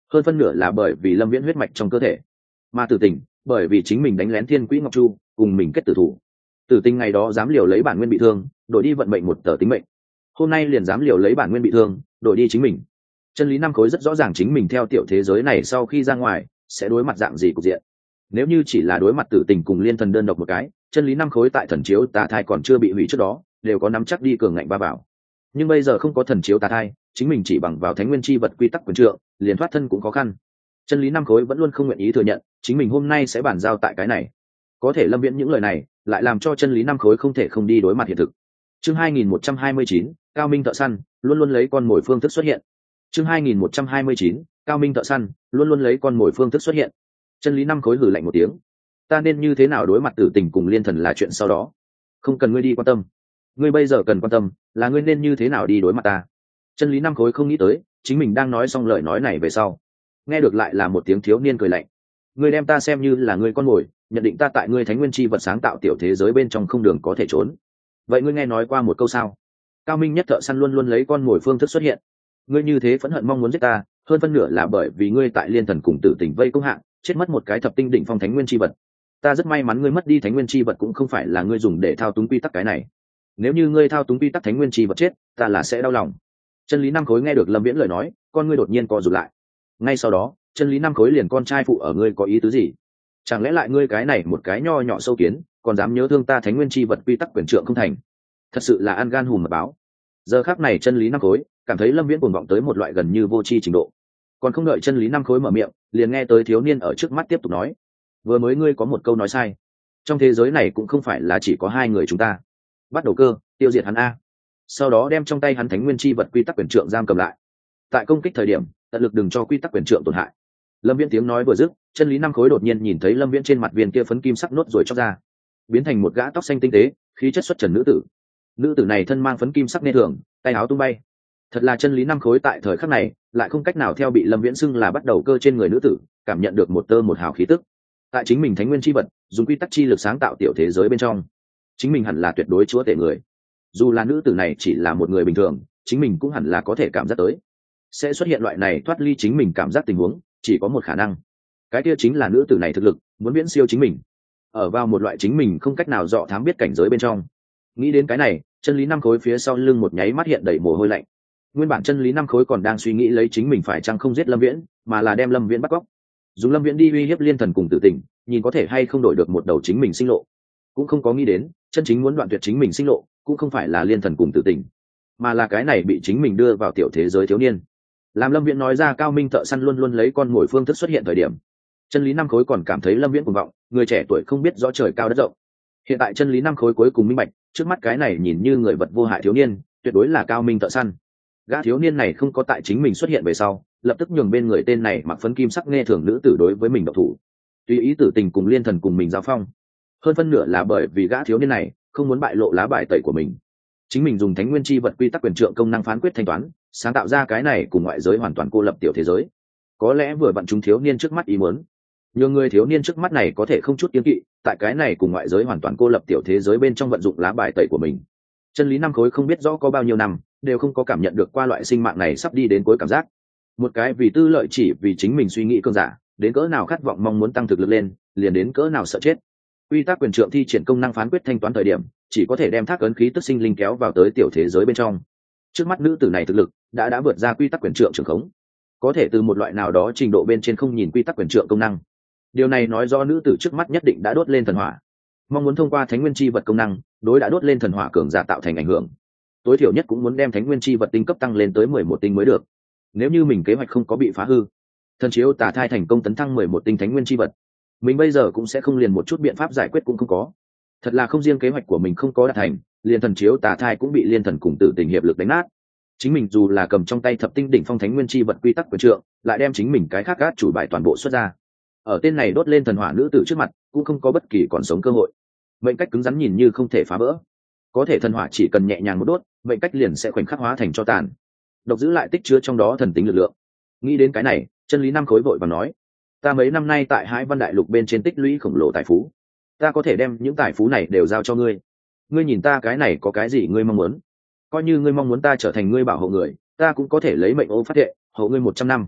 hơn phân nửa là bởi vì lâm viễn huyết mạch trong cơ thể, mà tử tình bởi vì chính mình đánh lén thiên quỹ ngọc chu cùng mình kết tử thủ. Tử tình ngày đó dám liều lấy bản nguyên bị thương đổi đi vận mệnh một tờ tính mệnh, hôm nay liền dám liều lấy bản nguyên bị thương đổi đi chính mình. Chân lý năm khối rất rõ ràng chính mình theo tiểu thế giới này sau khi ra ngoài sẽ đối mặt dạng gì cục diện. Nếu như chỉ là đối mặt tử tình cùng liên thần đơn độc một cái, chân lý năm khối tại thần chiếu tà thai còn chưa bị hủy trước đó đều có nắm chắc đi cường ngạnh ba vào. Nhưng bây giờ không có thần chiếu tà thai, chính mình chỉ bằng vào thánh nguyên chi vật quy tắc quyền trượng liền thoát thân cũng khó khăn. Chân lý năm khối vẫn luôn không nguyện ý thừa nhận chính mình hôm nay sẽ bàn giao tại cái này. Có thể lâm viễn những lời này lại làm cho chân lý năm khối không thể không đi đối mặt hiện thực. Chương hai nghìn một trăm hai mươi chín, cao minh thợ săn luôn luôn lấy con mồi phương thức xuất hiện. Chương hai nghìn một trăm hai mươi chín, cao minh thợ săn luôn luôn lấy con mồi phương thức xuất hiện. Chân lý năm khối hừ lạnh một tiếng. Ta nên như thế nào đối mặt tử tình cùng liên thần là chuyện sau đó, không cần ngươi đi quan tâm. Ngươi bây giờ cần quan tâm là ngươi nên như thế nào đi đối mặt ta. Chân lý năm khối không nghĩ tới chính mình đang nói xong lời nói này về sau nghe được lại là một tiếng thiếu niên cười lạnh. Ngươi đem ta xem như là ngươi con mồi, nhận định ta tại ngươi thánh nguyên chi vật sáng tạo tiểu thế giới bên trong không đường có thể trốn. Vậy ngươi nghe nói qua một câu sao? Cao minh nhất thợ săn luôn luôn lấy con mồi phương thức xuất hiện. Ngươi như thế phẫn hận mong muốn giết ta, hơn phân nửa là bởi vì ngươi tại liên thần cùng tử tình vây công hạng chết mất một cái thập tinh đỉnh phong thánh nguyên chi vật. Ta rất may mắn ngươi mất đi thánh nguyên chi vật cũng không phải là ngươi dùng để thao túng quy tắc cái này. Nếu như ngươi thao túng quy tắc thánh nguyên chi vật chết, ta là sẽ đau lòng. Chân lý năm khối nghe được lâm viễn lời nói, con ngươi đột nhiên co rụt lại. Ngay sau đó chân lý năm khối liền con trai phụ ở ngươi có ý tứ gì? Chẳng lẽ lại ngươi cái này một cái nho nhỏ sâu kiến còn dám nhớ thương ta thánh nguyên chi vật quy tắc quyền trượng không thành? Thật sự là ăn gan hùm mật báo. Giờ khắc này chân lý năm khối cảm thấy lâm viễn cuồng vọng tới một loại gần như vô tri trình độ. Còn không đợi chân lý năm khối mở miệng liền nghe tới thiếu niên ở trước mắt tiếp tục nói, vừa mới ngươi có một câu nói sai, trong thế giới này cũng không phải là chỉ có hai người chúng ta. Bắt đầu cơ tiêu diệt hắn a, sau đó đem trong tay hắn thánh nguyên chi vật quy tắc quyền trượng giam cầm lại, tại công kích thời điểm tận lực đừng cho quy tắc quyền trượng tổn hại. Lâm viễn tiếng nói vừa dứt, chân lý năm khối đột nhiên nhìn thấy lâm viễn trên mặt viên kia phấn kim sắc nốt rồi chóc ra, biến thành một gã tóc xanh tinh tế khí chất xuất trần nữ tử. Nữ tử này thân mang phấn kim sắc nên thường, tay áo tung bay. Thật là chân lý năm khối tại thời khắc này lại không cách nào theo bị lâm viễn xưng là bắt đầu cơ trên người nữ tử cảm nhận được một tơ một hào khí tức. Tại chính mình thánh nguyên chi vật dùng quy tắc chi lực sáng tạo tiểu thế giới bên trong, chính mình hẳn là tuyệt đối chúa tể người. Dù là nữ tử này chỉ là một người bình thường, chính mình cũng hẳn là có thể cảm giác tới sẽ xuất hiện loại này thoát ly chính mình cảm giác tình huống. Chỉ có một khả năng, cái kia chính là nữ tử này thực lực muốn viễn siêu chính mình, ở vào một loại chính mình không cách nào dọ thám biết cảnh giới bên trong. Nghĩ đến cái này, chân lý năm khối phía sau lưng một nháy mắt hiện đầy mồ hôi lạnh. Nguyên bản chân lý năm khối còn đang suy nghĩ lấy chính mình phải chăng không giết lâm viễn mà là đem lâm viễn bắt cóc, dùng lâm viễn đi uy hiếp liên thần cùng tử tình, nhìn có thể hay không đổi được một đầu chính mình sinh lộ. Cũng không có nghĩ đến chân chính muốn đoạn tuyệt chính mình sinh lộ cũng không phải là liên thần cùng tử tình, mà là cái này bị chính mình đưa vào tiểu thế giới thiếu niên. Làm lâm viễn nói ra cao minh thợ săn luôn luôn lấy con mồi phương thức xuất hiện thời điểm, chân lý năm khối còn cảm thấy lâm viễn cuồng vọng, người trẻ tuổi không biết rõ trời cao đất rộng. Hiện tại chân lý năm khối cuối cùng minh bạch, trước mắt cái này nhìn như người vật vô hại thiếu niên tuyệt đối là cao minh thợ săn. Gã thiếu niên này không có tại chính mình xuất hiện về sau lập tức nhường bên người tên này mặc phấn kim sắc nghe thường nữ tử đối với mình độc thủ, tùy ý tử tình cùng liên thần cùng mình giao phong. Hơn phân nửa là bởi vì gã thiếu niên này không muốn bại lộ lá bài tẩy của mình. Chính mình dùng thánh nguyên chi vật quy tắc quyền trượng công năng phán quyết thanh toán, sáng tạo ra cái này cùng ngoại giới hoàn toàn cô lập tiểu thế giới. Có lẽ vừa vặn chúng thiếu niên trước mắt ý muốn, nhiều người thiếu niên trước mắt này có thể không chút kiêng kỵ tại cái này cùng ngoại giới hoàn toàn cô lập tiểu thế giới bên trong vận dụng lá bài tẩy của mình. Chân lý năm khối không biết rõ có bao nhiêu năm đều không có cảm nhận được qua loại sinh mạng này sắp đi đến cuối cảm giác. Một cái vì tư lợi chỉ vì chính mình suy nghĩ cơn giả, đến cỡ nào khát vọng mong muốn tăng thực lực lên, liền đến cỡ nào sợ chết. Quy tắc quyền trượng thi triển công năng phán quyết thanh toán thời điểm, chỉ có thể đem thác ấn khí tức sinh linh kéo vào tới tiểu thế giới bên trong. Trước mắt nữ tử này thực lực đã đã vượt ra quy tắc quyền trượng trường khống, có thể từ một loại nào đó trình độ bên trên không nhìn quy tắc quyền trượng công năng. Điều này nói do nữ tử trước mắt nhất định đã đốt lên thần hỏa, mong muốn thông qua thánh nguyên chi vật công năng đối đã đốt lên thần hỏa cường giả tạo thành ảnh hưởng. Tối thiểu nhất cũng muốn đem thánh nguyên chi vật tinh cấp tăng lên tới mười một tinh mới được. Nếu như mình kế hoạch không có bị phá hư, thần chiếu tà thai thành công tấn thăng mười một tinh thánh nguyên chi vật, mình bây giờ cũng sẽ không liền một chút biện pháp giải quyết cũng không có. Thật là không riêng kế hoạch của mình không có đạt thành, liền thần chiếu tà thai cũng bị liên thần cùng tử tình hiệp lực đánh nát. Chính mình dù là cầm trong tay thập tinh đỉnh phong thánh nguyên chi vật quy tắc quyền trượng, lại đem chính mình cái khác gác chủ bài toàn bộ xuất ra. Ở tên này đốt lên thần hỏa nữ tử trước mặt, cũng không có bất kỳ còn sống cơ hội. Mệnh cách cứng rắn nhìn như không thể phá vỡ, có thể thần hỏa chỉ cần nhẹ nhàng một đốt, mệnh cách liền sẽ khoảnh khắc hóa thành cho tàn, độc giữ lại tích chứa trong đó thần tính lực lượng. Nghĩ đến cái này, chân lý năm khối vội và nói, ta mấy năm nay tại Hải Văn đại lục bên trên tích lũy khổng lồ tài phú, ta có thể đem những tài phú này đều giao cho ngươi. Ngươi nhìn ta cái này có cái gì ngươi mong muốn? Coi như ngươi mong muốn ta trở thành ngươi bảo hộ người, ta cũng có thể lấy mệnh ô phát thệ hộ ngươi một trăm năm.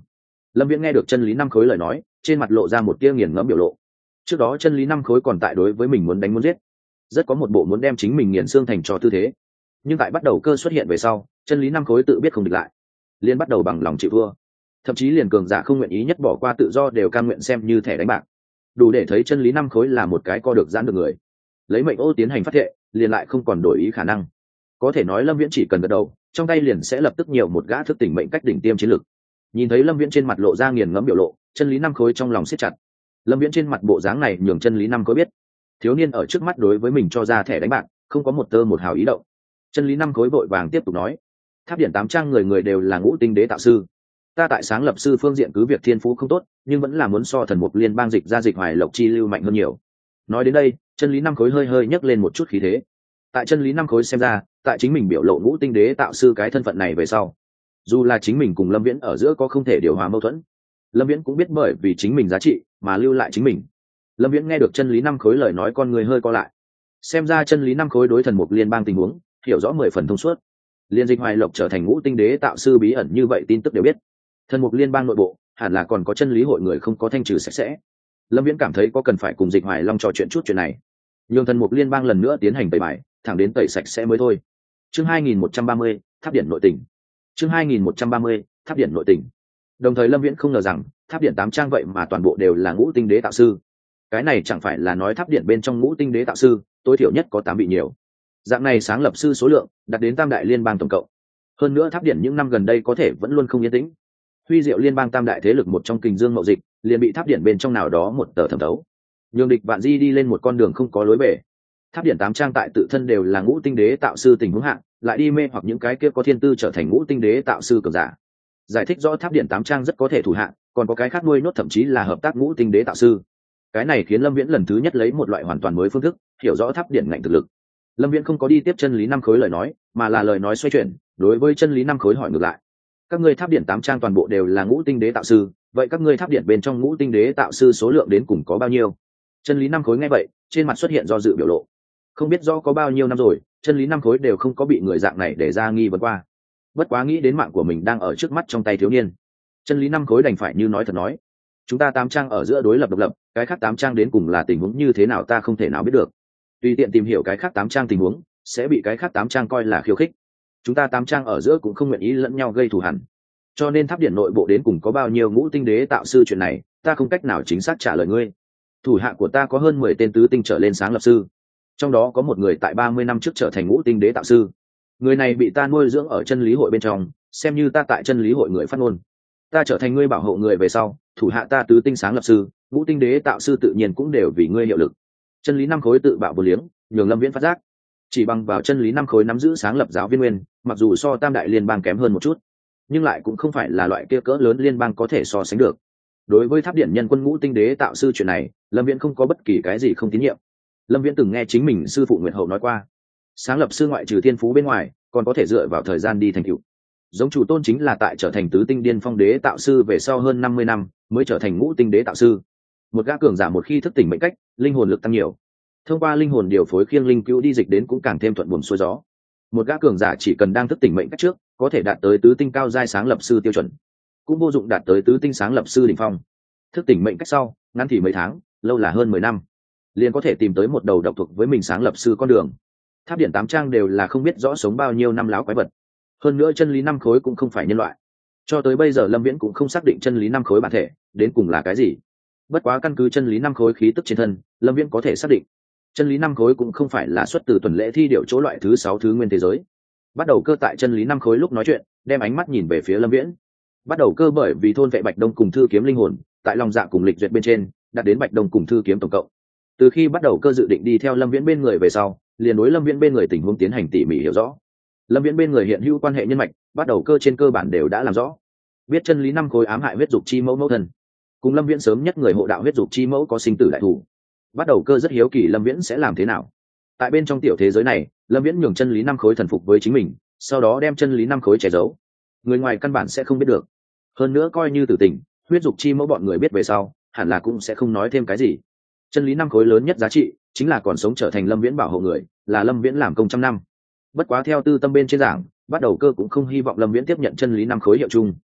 Lâm Viễn nghe được chân lý năm khối lời nói, trên mặt lộ ra một tia nghiền ngẫm biểu lộ. Trước đó chân lý năm khối còn tại đối với mình muốn đánh muốn giết, rất có một bộ muốn đem chính mình nghiền xương thành trò tư thế. Nhưng tại bắt đầu cơ xuất hiện về sau, chân lý năm khối tự biết không địch lại, liền bắt đầu bằng lòng chịu thua. Thậm chí liền cường giả không nguyện ý nhất bỏ qua tự do đều cam nguyện xem như thẻ đánh bạc. Đủ để thấy chân lý năm khối là một cái co được giãn được người. Lấy mệnh ô tiến hành phát thệ, liền lại không còn đổi ý khả năng. Có thể nói Lâm Viễn chỉ cần gật đầu, trong tay liền sẽ lập tức nhiều một gã thức tỉnh mệnh cách đỉnh tiêm chiến lực. Nhìn thấy Lâm Viễn trên mặt lộ ra nghiền ngẫm biểu lộ, chân lý năm khối trong lòng siết chặt. Lâm Viễn trên mặt bộ dáng này nhường chân lý năm khối biết, thiếu niên ở trước mắt đối với mình cho ra thẻ đánh bạc, không có một tơ một hào ý động. Chân lý năm khối vội vàng tiếp tục nói, tháp điển tám trang người người đều là ngũ tinh đế tạo sư, ta tại sáng lập sư phương diện cứ việc thiên phú không tốt, nhưng vẫn là muốn so thần mục liên bang dịch ra dịch hoài lộc chi lưu mạnh hơn nhiều. Nói đến đây, chân lý năm khối hơi hơi nhấc lên một chút khí thế. Tại chân lý năm khối xem ra, tại chính mình biểu lộ ngũ tinh đế tạo sư cái thân phận này về sau, dù là chính mình cùng Lâm Viễn ở giữa có không thể điều hòa mâu thuẫn, Lâm Viễn cũng biết bởi vì chính mình giá trị mà lưu lại chính mình. Lâm Viễn nghe được chân lý năm khối lời nói, con người hơi co lại. Xem ra chân lý năm khối đối thần mục liên bang tình huống hiểu rõ mười phần thông suốt. Liên dịch hoài lộc trở thành ngũ tinh đế tạo sư bí ẩn như vậy tin tức đều biết. Thần mục liên bang nội bộ hẳn là còn có chân lý hội người không có thanh trừ sạch sẽ. Lâm Viễn cảm thấy có cần phải cùng dịch hoài long trò chuyện chút chuyện này, nhường thần mục liên bang lần nữa tiến hành tẩy bài, thẳng đến tẩy sạch sẽ mới thôi. Chương hai nghìn một trăm ba mươi, tháp điện nội tình. Chương hai nghìn một trăm ba mươi, tháp điện nội tình. Đồng thời Lâm Viễn không ngờ rằng tháp điện tám trang vậy mà toàn bộ đều là ngũ tinh đế tạo sư. Cái này chẳng phải là nói tháp điện bên trong ngũ tinh đế tạo sư tối thiểu nhất có tám vị nhiều. Dạng này sáng lập sư số lượng đạt đến tam đại liên bang tổng cộng. Hơn nữa tháp điện những năm gần đây có thể vẫn luôn không yên tĩnh. Huy diệu liên bang tam đại thế lực một trong Kình Dương Mậu Dịch liền bị tháp điện bên trong nào đó một tờ thẩm thấu, nhường địch vạn di đi lên một con đường không có lối về. Tháp điện tám trang tại tự thân đều là ngũ tinh đế tạo sư tình huống hạng, lại đi mê hoặc những cái kia có thiên tư trở thành ngũ tinh đế tạo sư cường giả. Giải thích rõ tháp điện tám trang rất có thể thủ hạng, còn có cái khác nuôi nốt thậm chí là hợp tác ngũ tinh đế tạo sư. Cái này khiến Lâm Viễn lần thứ nhất lấy một loại hoàn toàn mới phương thức hiểu rõ tháp điện ngạnh thực lực. Lâm Viễn không có đi tiếp chân lý năm khối lời nói, mà là lời nói xoay chuyển, đối với chân lý năm khối hỏi ngược lại. Các ngươi tháp điện tám trang toàn bộ đều là ngũ tinh đế tạo sư, vậy các ngươi tháp điện bên trong ngũ tinh đế tạo sư số lượng đến cùng có bao nhiêu? Chân lý năm khối nghe vậy, trên mặt xuất hiện do dự biểu lộ. Không biết rõ có bao nhiêu năm rồi, chân lý năm khối đều không có bị người dạng này để ra nghi vấn qua. Bất quá nghĩ đến mạng của mình đang ở trước mắt trong tay thiếu niên, chân lý năm khối đành phải như nói thật nói, chúng ta tám trang ở giữa đối lập độc lập, cái khác tám trang đến cùng là tình huống như thế nào ta không thể nào biết được. Tùy tiện tìm hiểu cái khác tám trang tình huống, sẽ bị cái khác tám trang coi là khiêu khích. Chúng ta tám trang ở giữa cũng không nguyện ý lẫn nhau gây thù hằn, cho nên tháp điện nội bộ đến cùng có bao nhiêu ngũ tinh đế tạo sư chuyện này ta không cách nào chính xác trả lời ngươi. Thủ hạ của ta có hơn mười tên tứ tinh trở lên sáng lập sư, trong đó có một người tại ba mươi năm trước trở thành ngũ tinh đế tạo sư. Người này bị ta nuôi dưỡng ở chân lý hội bên trong, xem như ta tại chân lý hội người phát ngôn. Ta trở thành ngươi bảo hộ người về sau, thủ hạ ta tứ tinh sáng lập sư, ngũ tinh đế tạo sư tự nhiên cũng đều vì ngươi hiệu lực. Chân lý năm khối tự bạo vô liếng, nhường Lâm Viễn phát giác, chỉ bằng vào chân lý năm khối nắm giữ sáng lập giáo viên nguyên, mặc dù so tam đại liên bang kém hơn một chút, nhưng lại cũng không phải là loại kia cỡ lớn liên bang có thể so sánh được. Đối với tháp điện nhân quân ngũ tinh đế tạo sư chuyện này, Lâm Viễn không có bất kỳ cái gì không tín nhiệm. Lâm Viễn từng nghe chính mình sư phụ Nguyệt Hậu nói qua, sáng lập sư ngoại trừ thiên phú bên ngoài, còn có thể dựa vào thời gian đi thành tựu. Giống chủ tôn chính là tại trở thành tứ tinh điên phong đế tạo sư về sau hơn năm mươi năm mới trở thành ngũ tinh đế tạo sư. Một gã cường giả một khi thức tỉnh mệnh cách, linh hồn lực tăng nhiều, thông qua linh hồn điều phối khiêng linh cứu đi dịch đến cũng càng thêm thuận buồm xuôi gió. Một gã cường giả chỉ cần đang thức tỉnh mệnh cách trước, có thể đạt tới tứ tinh cao giai sáng lập sư tiêu chuẩn, cũng vô dụng đạt tới tứ tinh sáng lập sư đỉnh phong. Thức tỉnh mệnh cách sau, ngắn thì mấy tháng, lâu là hơn mười năm, liền có thể tìm tới một đầu độc thuộc với mình sáng lập sư con đường. Tháp điện tám trang đều là không biết rõ sống bao nhiêu năm láo quái vật, hơn nữa chân lý năm khối cũng không phải nhân loại. Cho tới bây giờ Lâm Viễn cũng không xác định chân lý năm khối bản thể đến cùng là cái gì. Bất quá căn cứ chân lý năm khối khí tức trên thân, Lâm Viễn có thể xác định chân lý năm khối cũng không phải là xuất từ tuần lễ thi điệu chỗ loại thứ sáu thứ nguyên thế giới. Bắt đầu cơ tại chân lý năm khối lúc nói chuyện, đem ánh mắt nhìn về phía Lâm Viễn. Bắt đầu cơ bởi vì thôn vệ Bạch Đông cùng thư kiếm linh hồn, tại lòng dạ cùng lịch duyệt bên trên, đạt đến Bạch Đông cùng thư kiếm tổng cộng. Từ khi bắt đầu cơ dự định đi theo Lâm Viễn bên người về sau, liền đối Lâm Viễn bên người tình huống tiến hành tỉ mỉ hiểu rõ. Lâm Viễn bên người hiện hữu quan hệ nhân mạch, bắt đầu cơ trên cơ bản đều đã làm rõ. Biết chân lý năm khối ám hại huyết dục chi mẫu mẫu thân, cùng Lâm Viễn sớm nhất người hộ đạo huyết dục chi mẫu có sinh tử đại thủ. Bắt đầu cơ rất hiếu kỳ Lâm Viễn sẽ làm thế nào. Tại bên trong tiểu thế giới này, Lâm Viễn nhường chân lý năm khối thần phục với chính mình, sau đó đem chân lý năm khối che giấu, người ngoài căn bản sẽ không biết được. Hơn nữa coi như tử tình, huyết dục chi mẫu bọn người biết về sau, hẳn là cũng sẽ không nói thêm cái gì. Chân lý năm khối lớn nhất giá trị chính là còn sống trở thành Lâm Viễn bảo hộ người, là Lâm Viễn làm công trăm năm. Bất quá theo tư tâm bên trên giảng, bắt đầu cơ cũng không hy vọng Lâm Viễn tiếp nhận chân lý năm khối hiệu chung.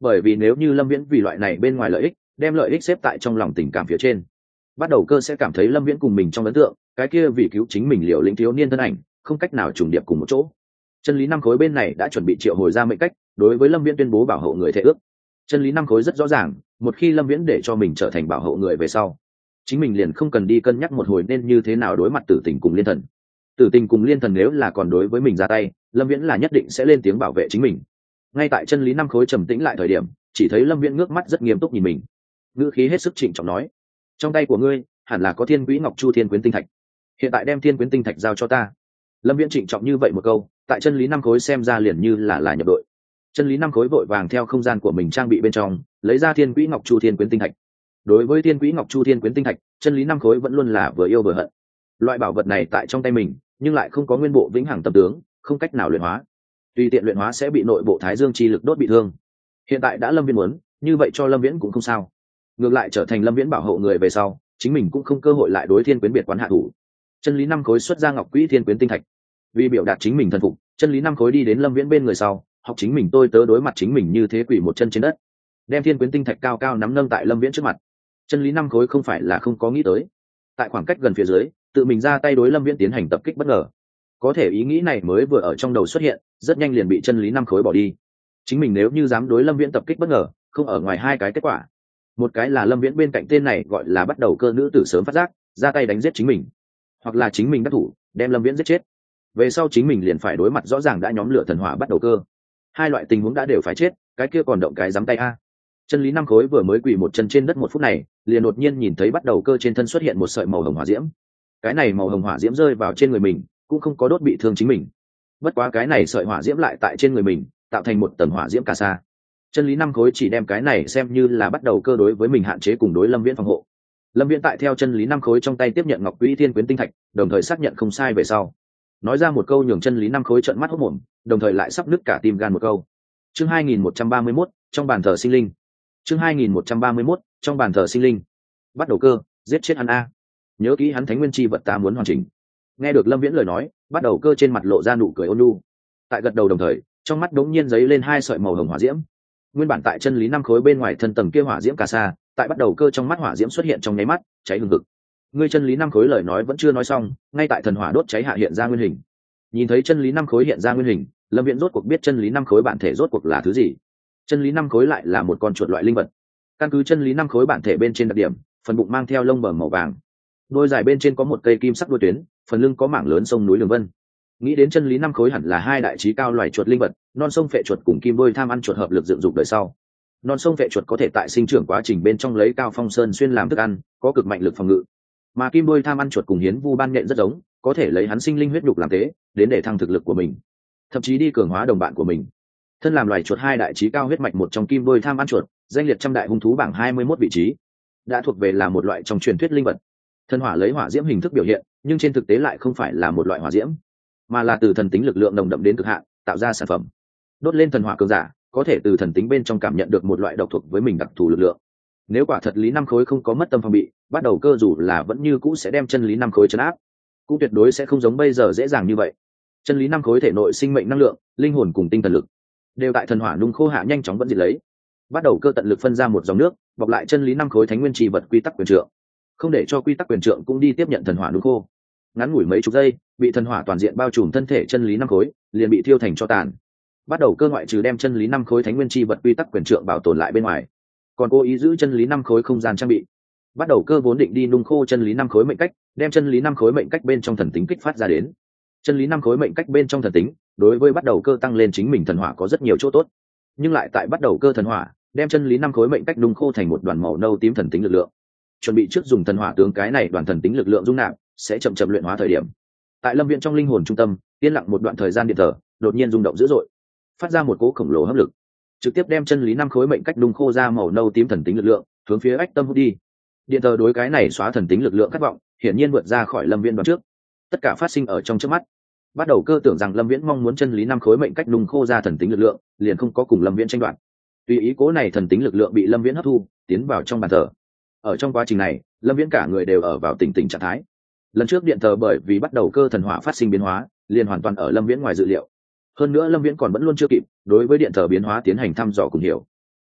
bởi vì nếu như lâm viễn vì loại này bên ngoài lợi ích đem lợi ích xếp tại trong lòng tình cảm phía trên, bắt đầu cơ sẽ cảm thấy lâm viễn cùng mình trong ấn tượng cái kia vì cứu chính mình liều lĩnh thiếu niên thân ảnh không cách nào trùng điệp cùng một chỗ. Chân lý năm khối bên này đã chuẩn bị triệu hồi ra mệnh cách đối với lâm viễn tuyên bố bảo hộ người thể ước. Chân lý năm khối rất rõ ràng, một khi lâm viễn để cho mình trở thành bảo hộ người về sau, chính mình liền không cần đi cân nhắc một hồi nên như thế nào đối mặt tử tình cùng liên thần. Tử tình cùng liên thần nếu là còn đối với mình ra tay, lâm viễn là nhất định sẽ lên tiếng bảo vệ chính mình. Ngay tại chân lý năm khối trầm tĩnh lại thời điểm, chỉ thấy lâm viễn ngước mắt rất nghiêm túc nhìn mình, ngữ khí hết sức trịnh trọng nói: trong tay của ngươi hẳn là có thiên quỹ ngọc chu thiên quyến tinh thạch, hiện tại đem thiên quyến tinh thạch giao cho ta. Lâm viễn trịnh trọng như vậy một câu, tại chân lý năm khối xem ra liền như là là nhập đội. Chân lý năm khối vội vàng theo không gian của mình trang bị bên trong lấy ra thiên quỹ ngọc chu thiên quyến tinh thạch. Đối với thiên quỹ ngọc chu thiên quyến tinh thạch, chân lý năm khối vẫn luôn là vừa yêu vừa hận. Loại bảo vật này tại trong tay mình nhưng lại không có nguyên bộ vĩnh hằng tâm tướng, không cách nào luyện hóa, tùy tiện luyện hóa sẽ bị nội bộ thái dương chi lực đốt bị thương. Hiện tại đã lâm viễn muốn, như vậy cho lâm viễn cũng không sao. Ngược lại trở thành lâm viễn bảo hộ người về sau, chính mình cũng không cơ hội lại đối thiên quyến biệt quán hạ thủ. Chân lý năm khối xuất ra ngọc quỹ thiên quyến tinh thạch, vì biểu đạt chính mình thần phục, chân lý năm khối đi đến lâm viễn bên người sau, học chính mình tôi tớ đối mặt chính mình như thế quỷ một chân trên đất, đem thiên quyến tinh thạch cao cao nắm nâng tại lâm viễn trước mặt. Chân lý năm khối không phải là không có nghĩ tới, tại khoảng cách gần phía dưới tự mình ra tay đối lâm viễn tiến hành tập kích bất ngờ. Có thể ý nghĩ này mới vừa ở trong đầu xuất hiện, rất nhanh liền bị chân lý năm khối bỏ đi. Chính mình nếu như dám đối lâm viễn tập kích bất ngờ, không ở ngoài hai cái kết quả. Một cái là lâm viễn bên cạnh tên này gọi là bắt đầu cơ nữ tử sớm phát giác ra tay đánh giết chính mình, hoặc là chính mình đắc thủ đem lâm viễn giết chết, về sau chính mình liền phải đối mặt rõ ràng đã nhóm lửa thần hỏa bắt đầu cơ. Hai loại tình huống đã đều phải chết, cái kia còn động cái dám tay a. Chân lý năm khối vừa mới quỳ một chân trên đất một phút này, liền đột nhiên nhìn thấy bắt đầu cơ trên thân xuất hiện một sợi màu hồng hỏa diễm. Cái này màu hồng hỏa diễm rơi vào trên người mình cũng không có đốt bị thương chính mình, bất quá cái này sợi hỏa diễm lại tại trên người mình tạo thành một tầng hỏa diễm cà sa. Chân lý năm khối chỉ đem cái này xem như là bắt đầu cơ đối với mình hạn chế cùng đối lâm viễn phòng hộ. Lâm viễn tại theo chân lý năm khối trong tay tiếp nhận ngọc quỹ thiên quyến tinh thạch, đồng thời xác nhận không sai về sau, nói ra một câu nhường chân lý năm khối trợn mắt hốt mồm, đồng thời lại sắp nứt cả tim gan một câu. Chương hai nghìn một trăm ba mươi mốt, trong bàn thờ sinh linh. Chương hai nghìn một trăm ba mươi mốt, trong bàn thờ sinh linh. Bắt đầu cơ, giết chết hắn a. Nhớ kỹ hắn thánh nguyên chi vật ta muốn hoàn chỉnh. Nghe được lâm viễn lời nói, bắt đầu cơ trên mặt lộ ra nụ cười ôn nhu, tại gật đầu đồng thời trong mắt đống nhiên giấy lên hai sợi màu hồng hỏa diễm. Nguyên bản tại chân lý năm khối bên ngoài thân tầng kia hỏa diễm cà sa, tại bắt đầu cơ trong mắt hỏa diễm xuất hiện trong nháy mắt, cháy hừng hực. Ngươi chân lý năm khối lời nói vẫn chưa nói xong, ngay tại thần hỏa đốt cháy hạ hiện ra nguyên hình. Nhìn thấy chân lý năm khối hiện ra nguyên hình, lâm viễn rốt cuộc biết chân lý năm khối bản thể rốt cuộc là thứ gì. Chân lý năm khối lại là một con chuột loại linh vật. Căn cứ chân lý năm khối bản thể bên trên đặc điểm, phần bụng mang theo lông bờm màu vàng, đôi dài bên trên có một cây kim sắc đuôi tuyến, phần lưng có mảng lớn sông núi đường vân. Nghĩ đến chân lý năm khối hẳn là hai đại trí cao loài chuột linh vật, non sông phệ chuột cùng kim đôi tham ăn chuột hợp lực dựng dục đời sau. Non sông phệ chuột có thể tại sinh trưởng quá trình bên trong lấy cao phong sơn xuyên làm thức ăn, có cực mạnh lực phòng ngự. Mà kim đôi tham ăn chuột cùng hiến vu ban nhện rất giống, có thể lấy hắn sinh linh huyết nhục làm tế, đến để thăng thực lực của mình, thậm chí đi cường hóa đồng bạn của mình. Thân làm loài chuột hai đại trí cao huyết mạch một trong kim đôi tham ăn chuột, danh liệt trăm đại hung thú bảng hai mươi mốt vị trí, đã thuộc về là một loại trong truyền thuyết linh vật. Thần hỏa lấy hỏa diễm hình thức biểu hiện, nhưng trên thực tế lại không phải là một loại hỏa diễm, mà là từ thần tính lực lượng nồng đậm đến cực hạn tạo ra sản phẩm. Đốt lên thần hỏa cường giả có thể từ thần tính bên trong cảm nhận được một loại độc thuộc với mình đặc thù lực lượng. Nếu quả thật lý năm khối không có mất tâm phòng bị, bắt đầu cơ dù là vẫn như cũ sẽ đem chân lý năm khối trấn áp, cũng tuyệt đối sẽ không giống bây giờ dễ dàng như vậy. Chân lý năm khối thể nội sinh mệnh năng lượng, linh hồn cùng tinh thần lực đều tại thần hỏa nung khô hạ nhanh chóng vẫn diệt lấy. Bắt đầu cơ tận lực phân ra một dòng nước, bọc lại chân lý năm khối thánh nguyên trì vật quy tắc quyền trượng, không để cho quy tắc quyền trượng cũng đi tiếp nhận thần hỏa nung khô. Ngắn ngủi mấy chục giây, bị thần hỏa toàn diện bao trùm thân thể chân lý năm khối liền bị thiêu thành tro tàn. Bắt đầu cơ ngoại trừ đem chân lý năm khối thánh nguyên chi vật quy tắc quyền trượng bảo tồn lại bên ngoài, còn cố ý giữ chân lý năm khối không gian trang bị. Bắt đầu cơ vốn định đi nung khô chân lý năm khối mệnh cách, đem chân lý năm khối mệnh cách bên trong thần tính kích phát ra đến. Chân lý năm khối mệnh cách bên trong thần tính đối với bắt đầu cơ tăng lên chính mình thần hỏa có rất nhiều chỗ tốt, nhưng lại tại bắt đầu cơ thần hỏa đem chân lý năm khối mệnh cách nung khô thành một đoàn màu nâu tím thần tính lực lượng. Chuẩn bị trước dùng thần hỏa tướng cái này đoàn thần tính lực lượng dung nạp, sẽ chậm chậm luyện hóa thời điểm. Tại lâm viện trong linh hồn trung tâm yên lặng một đoạn thời gian điện thờ đột nhiên rung động dữ dội, phát ra một cỗ khổng lồ hấp lực, trực tiếp đem chân lý năm khối mệnh cách nung khô ra màu nâu tím thần tính lực lượng hướng phía ách tâm hút đi. Điện thờ đối cái này xóa thần tính lực lượng khát vọng hiển nhiên vượt ra khỏi lâm viễn đoạn trước. Tất cả phát sinh ở trong trước mắt. Bắt đầu cơ tưởng rằng lâm viễn mong muốn chân lý năm khối mệnh cách nung khô ra thần tính lực lượng, liền không có cùng lâm viễn tranh đoạt. Tùy ý cố này thần tính lực lượng bị lâm viễn hấp thu tiến vào trong bàn thờ. Ở trong quá trình này, lâm viễn cả người đều ở vào tình tình trạng thái. Lần trước điện thờ bởi vì bắt đầu cơ thần hỏa phát sinh biến hóa, liền hoàn toàn ở lâm viễn ngoài dự liệu. Hơn nữa lâm viễn còn vẫn luôn chưa kịp đối với điện thờ biến hóa tiến hành thăm dò cùng hiểu.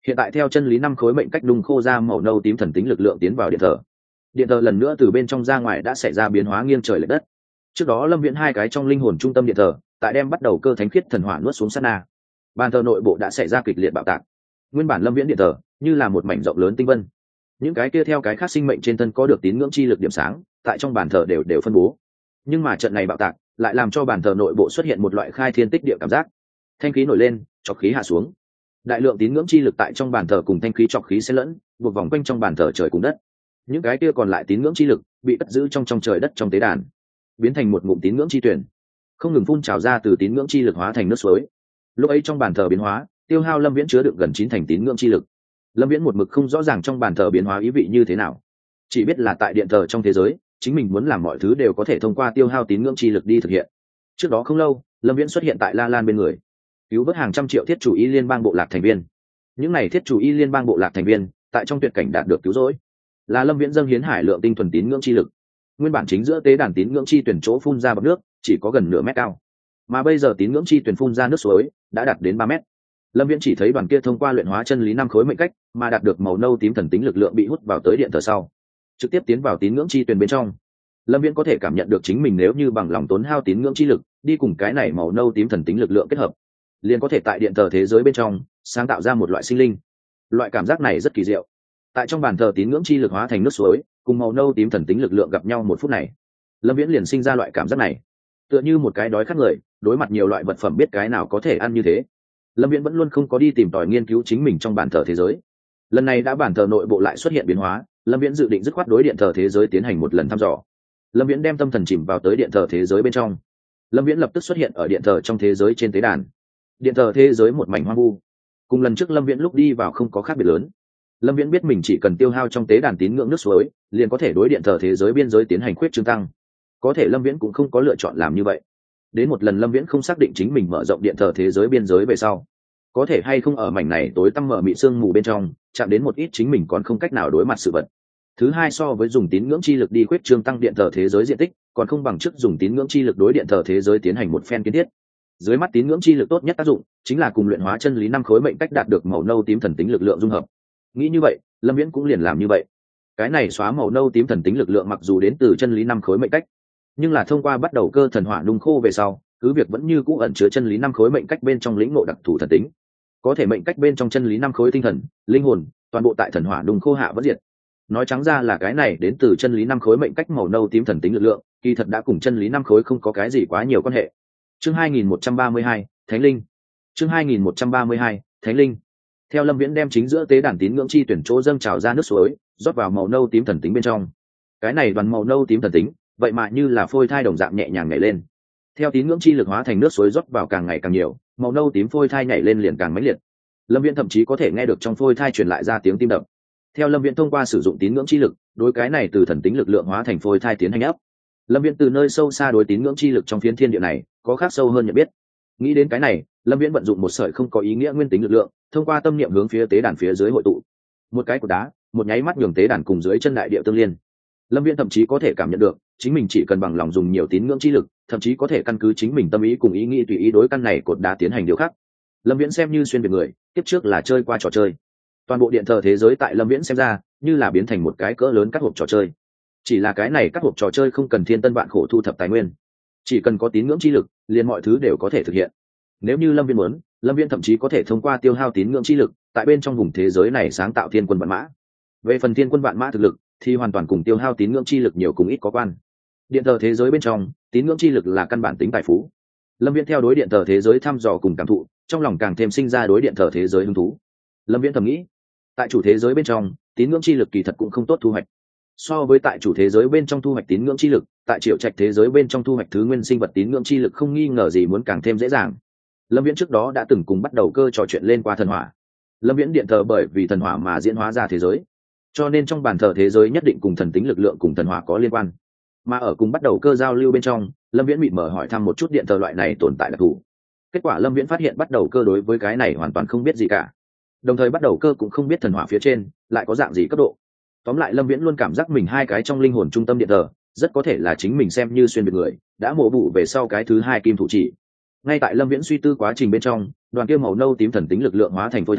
Hiện tại theo chân lý năm khối mệnh cách đung khô ra màu nâu tím thần tính lực lượng tiến vào điện thờ. Điện thờ lần nữa từ bên trong ra ngoài đã xảy ra biến hóa nghiêng trời lệch đất. Trước đó Lâm Viễn hai cái trong linh hồn trung tâm điện thờ, tại đem bắt đầu cơ thánh khiết thần hỏa nuốt xuống sát na, bàn thờ nội bộ đã xảy ra kịch liệt bạo tạc. Nguyên bản Lâm Viễn điện thờ như là một mảnh rộng lớn tinh vân, những cái kia theo cái khác sinh mệnh trên thân có được tín ngưỡng chi lực điểm sáng, tại trong bàn thờ đều đều phân bố. Nhưng mà trận này bạo tạc lại làm cho bàn thờ nội bộ xuất hiện một loại khai thiên tích địa cảm giác. Thanh khí nổi lên, trọc khí hạ xuống. Đại lượng tín ngưỡng chi lực tại trong bàn thờ cùng thanh khí trọc khí xen lẫn, buộc vòng quanh trong bàn thờ trời cùng đất. Những cái kia còn lại tín ngưỡng chi lực bị cất giữ trong trong trời đất trong tế đàn, biến thành một ngụm tín ngưỡng chi tuyển, không ngừng phun trào ra từ tín ngưỡng chi lực hóa thành nước suối. Lúc ấy trong bàn thờ biến hóa, tiêu hao Lâm Viễn chứa đựng gần chín thành tín ngưỡng chi lực. Lâm Viễn một mực không rõ ràng trong bàn thờ biến hóa ý vị như thế nào, chỉ biết là tại điện thờ trong thế giới, chính mình muốn làm mọi thứ đều có thể thông qua tiêu hao tín ngưỡng chi lực đi thực hiện. Trước đó không lâu, Lâm Viễn xuất hiện tại La Lan bên người, cứu vớt hàng trăm triệu thiết chủ y liên bang bộ lạc thành viên. Những này thiết chủ y liên bang bộ lạc thành viên tại trong tuyệt cảnh đạt được cứu rỗi, là Lâm Viễn dâng hiến hải lượng tinh thuần tín ngưỡng chi lực. Nguyên bản chính giữa tế đàn tín ngưỡng chi tuyển chỗ phun ra bọt nước chỉ có gần nửa mét cao, mà bây giờ tín ngưỡng chi tuyển phun ra nước suối đã đạt đến ba mét. Lâm Viễn chỉ thấy đoàn kia thông qua luyện hóa chân lý năm khối mệnh cách mà đạt được màu nâu tím thần tính lực lượng bị hút vào tới điện thờ sau, trực tiếp tiến vào tín ngưỡng chi tuyển bên trong. Lâm Viễn có thể cảm nhận được chính mình nếu như bằng lòng tốn hao tín ngưỡng chi lực đi cùng cái này màu nâu tím thần tính lực lượng kết hợp, liền có thể tại điện thờ thế giới bên trong sáng tạo ra một loại sinh linh. Loại cảm giác này rất kỳ diệu. Tại trong bàn thờ tín ngưỡng chi lực hóa thành nước suối cùng màu nâu tím thần tính lực lượng gặp nhau một phút này, Lâm Viễn liền sinh ra loại cảm giác này, tựa như một cái đói khát người đối mặt nhiều loại vật phẩm biết cái nào có thể ăn như thế. Lâm Viễn vẫn luôn không có đi tìm tòi nghiên cứu chính mình trong bàn thờ thế giới. Lần này đã bàn thờ nội bộ lại xuất hiện biến hóa, Lâm Viễn dự định dứt khoát đối điện thờ thế giới tiến hành một lần thăm dò. Lâm Viễn đem tâm thần chìm vào tới điện thờ thế giới bên trong. Lâm Viễn lập tức xuất hiện ở điện thờ trong thế giới trên tế đàn. Điện thờ thế giới một mảnh hoang vu, cùng lần trước Lâm Viễn lúc đi vào không có khác biệt lớn. Lâm Viễn biết mình chỉ cần tiêu hao trong tế đàn tín ngưỡng nước suối, liền có thể đối điện thờ thế giới biên giới tiến hành khuyết trương tăng. Có thể Lâm Viễn cũng không có lựa chọn làm như vậy. Đến một lần Lâm Viễn không xác định chính mình mở rộng điện thờ thế giới biên giới về sau, có thể hay không ở mảnh này tối tăm mở mị sương mù bên trong chạm đến một ít chính mình còn không cách nào đối mặt sự vật. Thứ hai, so với dùng tín ngưỡng chi lực đi khuyết trương tăng điện thờ thế giới diện tích, còn không bằng trước dùng tín ngưỡng chi lực đối điện thờ thế giới tiến hành một phen kiến thiết. Dưới mắt tín ngưỡng chi lực tốt nhất tác dụng chính là cùng luyện hóa chân lý năm khối mệnh cách đạt được màu nâu tím thần tính lực lượng dung hợp. Nghĩ như vậy, Lâm Viễn cũng liền làm như vậy. Cái này xóa màu nâu tím thần tính lực lượng mặc dù đến từ chân lý năm khối mệnh cách, nhưng là thông qua bắt đầu cơ thần hỏa nung khô về sau, cứ việc vẫn như cũ ẩn chứa chân lý năm khối mệnh cách bên trong lĩnh ngộ đặc thù thần tính. Có thể mệnh cách bên trong chân lý năm khối tinh thần, linh hồn, toàn bộ tại thần hỏa nung khô hạ vẫn diệt. Nói trắng ra là cái này đến từ chân lý năm khối mệnh cách màu nâu tím thần tính lực lượng, kỳ thật đã cùng chân lý năm khối không có cái gì quá nhiều quan hệ. Chương hai nghìn một trăm ba mươi hai, Thánh linh. Chương hai nghìn một trăm ba mươi hai, Thánh linh. Theo Lâm Viễn đem chính giữa tế đàn tín ngưỡng chi tuyển chỗ dâng trào ra nước suối, rót vào màu nâu tím thần tính bên trong. Cái này đoàn màu nâu tím thần tính, vậy mà như là phôi thai đồng dạng nhẹ nhàng nhảy lên. Theo tín ngưỡng chi lực hóa thành nước suối rót vào càng ngày càng nhiều, màu nâu tím phôi thai nhảy lên liền càng mãnh liệt. Lâm Viễn thậm chí có thể nghe được trong phôi thai truyền lại ra tiếng tim đập. Theo Lâm Viễn thông qua sử dụng tín ngưỡng chi lực, đối cái này từ thần tính lực lượng hóa thành phôi thai tiến hành ấp. Lâm Viễn từ nơi sâu xa đối tín ngưỡng chi lực trong phiến thiên địa này có khác sâu hơn nhận biết. Nghĩ đến cái này, Lâm Viễn vận dụng một sợi không có ý nghĩa nguyên tính lực lượng, thông qua tâm niệm hướng phía tế đàn phía dưới hội tụ. Một cái cột đá, một nháy mắt nhường tế đàn cùng dưới chân đại địa tương liên. Lâm Viễn thậm chí có thể cảm nhận được, chính mình chỉ cần bằng lòng dùng nhiều tín ngưỡng chi lực, thậm chí có thể căn cứ chính mình tâm ý cùng ý nghĩ tùy ý đối căn này cột đá tiến hành điều khác. Lâm Viễn xem như xuyên việt người, tiếp trước là chơi qua trò chơi. Toàn bộ điện thờ thế giới tại Lâm Viễn xem ra, như là biến thành một cái cỡ lớn các hộp trò chơi. Chỉ là cái này các hộp trò chơi không cần thiên tân vạn khổ thu thập tài nguyên, chỉ cần có tín ngưỡng chi lực, liền mọi thứ đều có thể thực hiện. Nếu như Lâm Viễn muốn, Lâm Viễn thậm chí có thể thông qua tiêu hao tín ngưỡng chi lực, tại bên trong vùng thế giới này sáng tạo thiên quân vạn mã. Về phần thiên quân vạn mã thực lực, thì hoàn toàn cùng tiêu hao tín ngưỡng chi lực nhiều cùng ít có quan. Điện thờ thế giới bên trong, tín ngưỡng chi lực là căn bản tính tài phú. Lâm Viễn theo đối điện thờ thế giới thăm dò cùng cảm thụ, trong lòng càng thêm sinh ra đối điện thờ thế giới hứng thú. Lâm Viễn thầm nghĩ, tại chủ thế giới bên trong, tín ngưỡng chi lực kỳ thật cũng không tốt thu hoạch. So với tại chủ thế giới bên trong thu hoạch tín ngưỡng chi lực, tại triệu trạch thế giới bên trong thu hoạch thứ nguyên sinh vật tín ngưỡng chi lực không nghi ngờ gì muốn càng thêm dễ dàng. Lâm Viễn trước đó đã từng cùng bắt đầu cơ trò chuyện lên qua thần hỏa. Lâm Viễn điện thờ bởi vì thần hỏa mà diễn hóa ra thế giới, cho nên trong bàn thờ thế giới nhất định cùng thần tính lực lượng cùng thần hỏa có liên quan. Mà ở cùng bắt đầu cơ giao lưu bên trong, Lâm Viễn mịt mở hỏi thăm một chút điện thờ loại này tồn tại đặc thù. Kết quả Lâm Viễn phát hiện bắt đầu cơ đối với cái này hoàn toàn không biết gì cả. Đồng thời bắt đầu cơ cũng không biết thần hỏa phía trên lại có dạng gì cấp độ. Tóm lại Lâm Viễn luôn cảm giác mình hai cái trong linh hồn trung tâm điện thờ, rất có thể là chính mình xem như xuyên biệt người, đã mổ bụ về sau cái thứ hai kim thủ chỉ. Ngay tại Lâm Viễn suy tư quá trình bên trong, đoàn kia màu nâu tím thần tính lực lượng hóa thành phôi thai,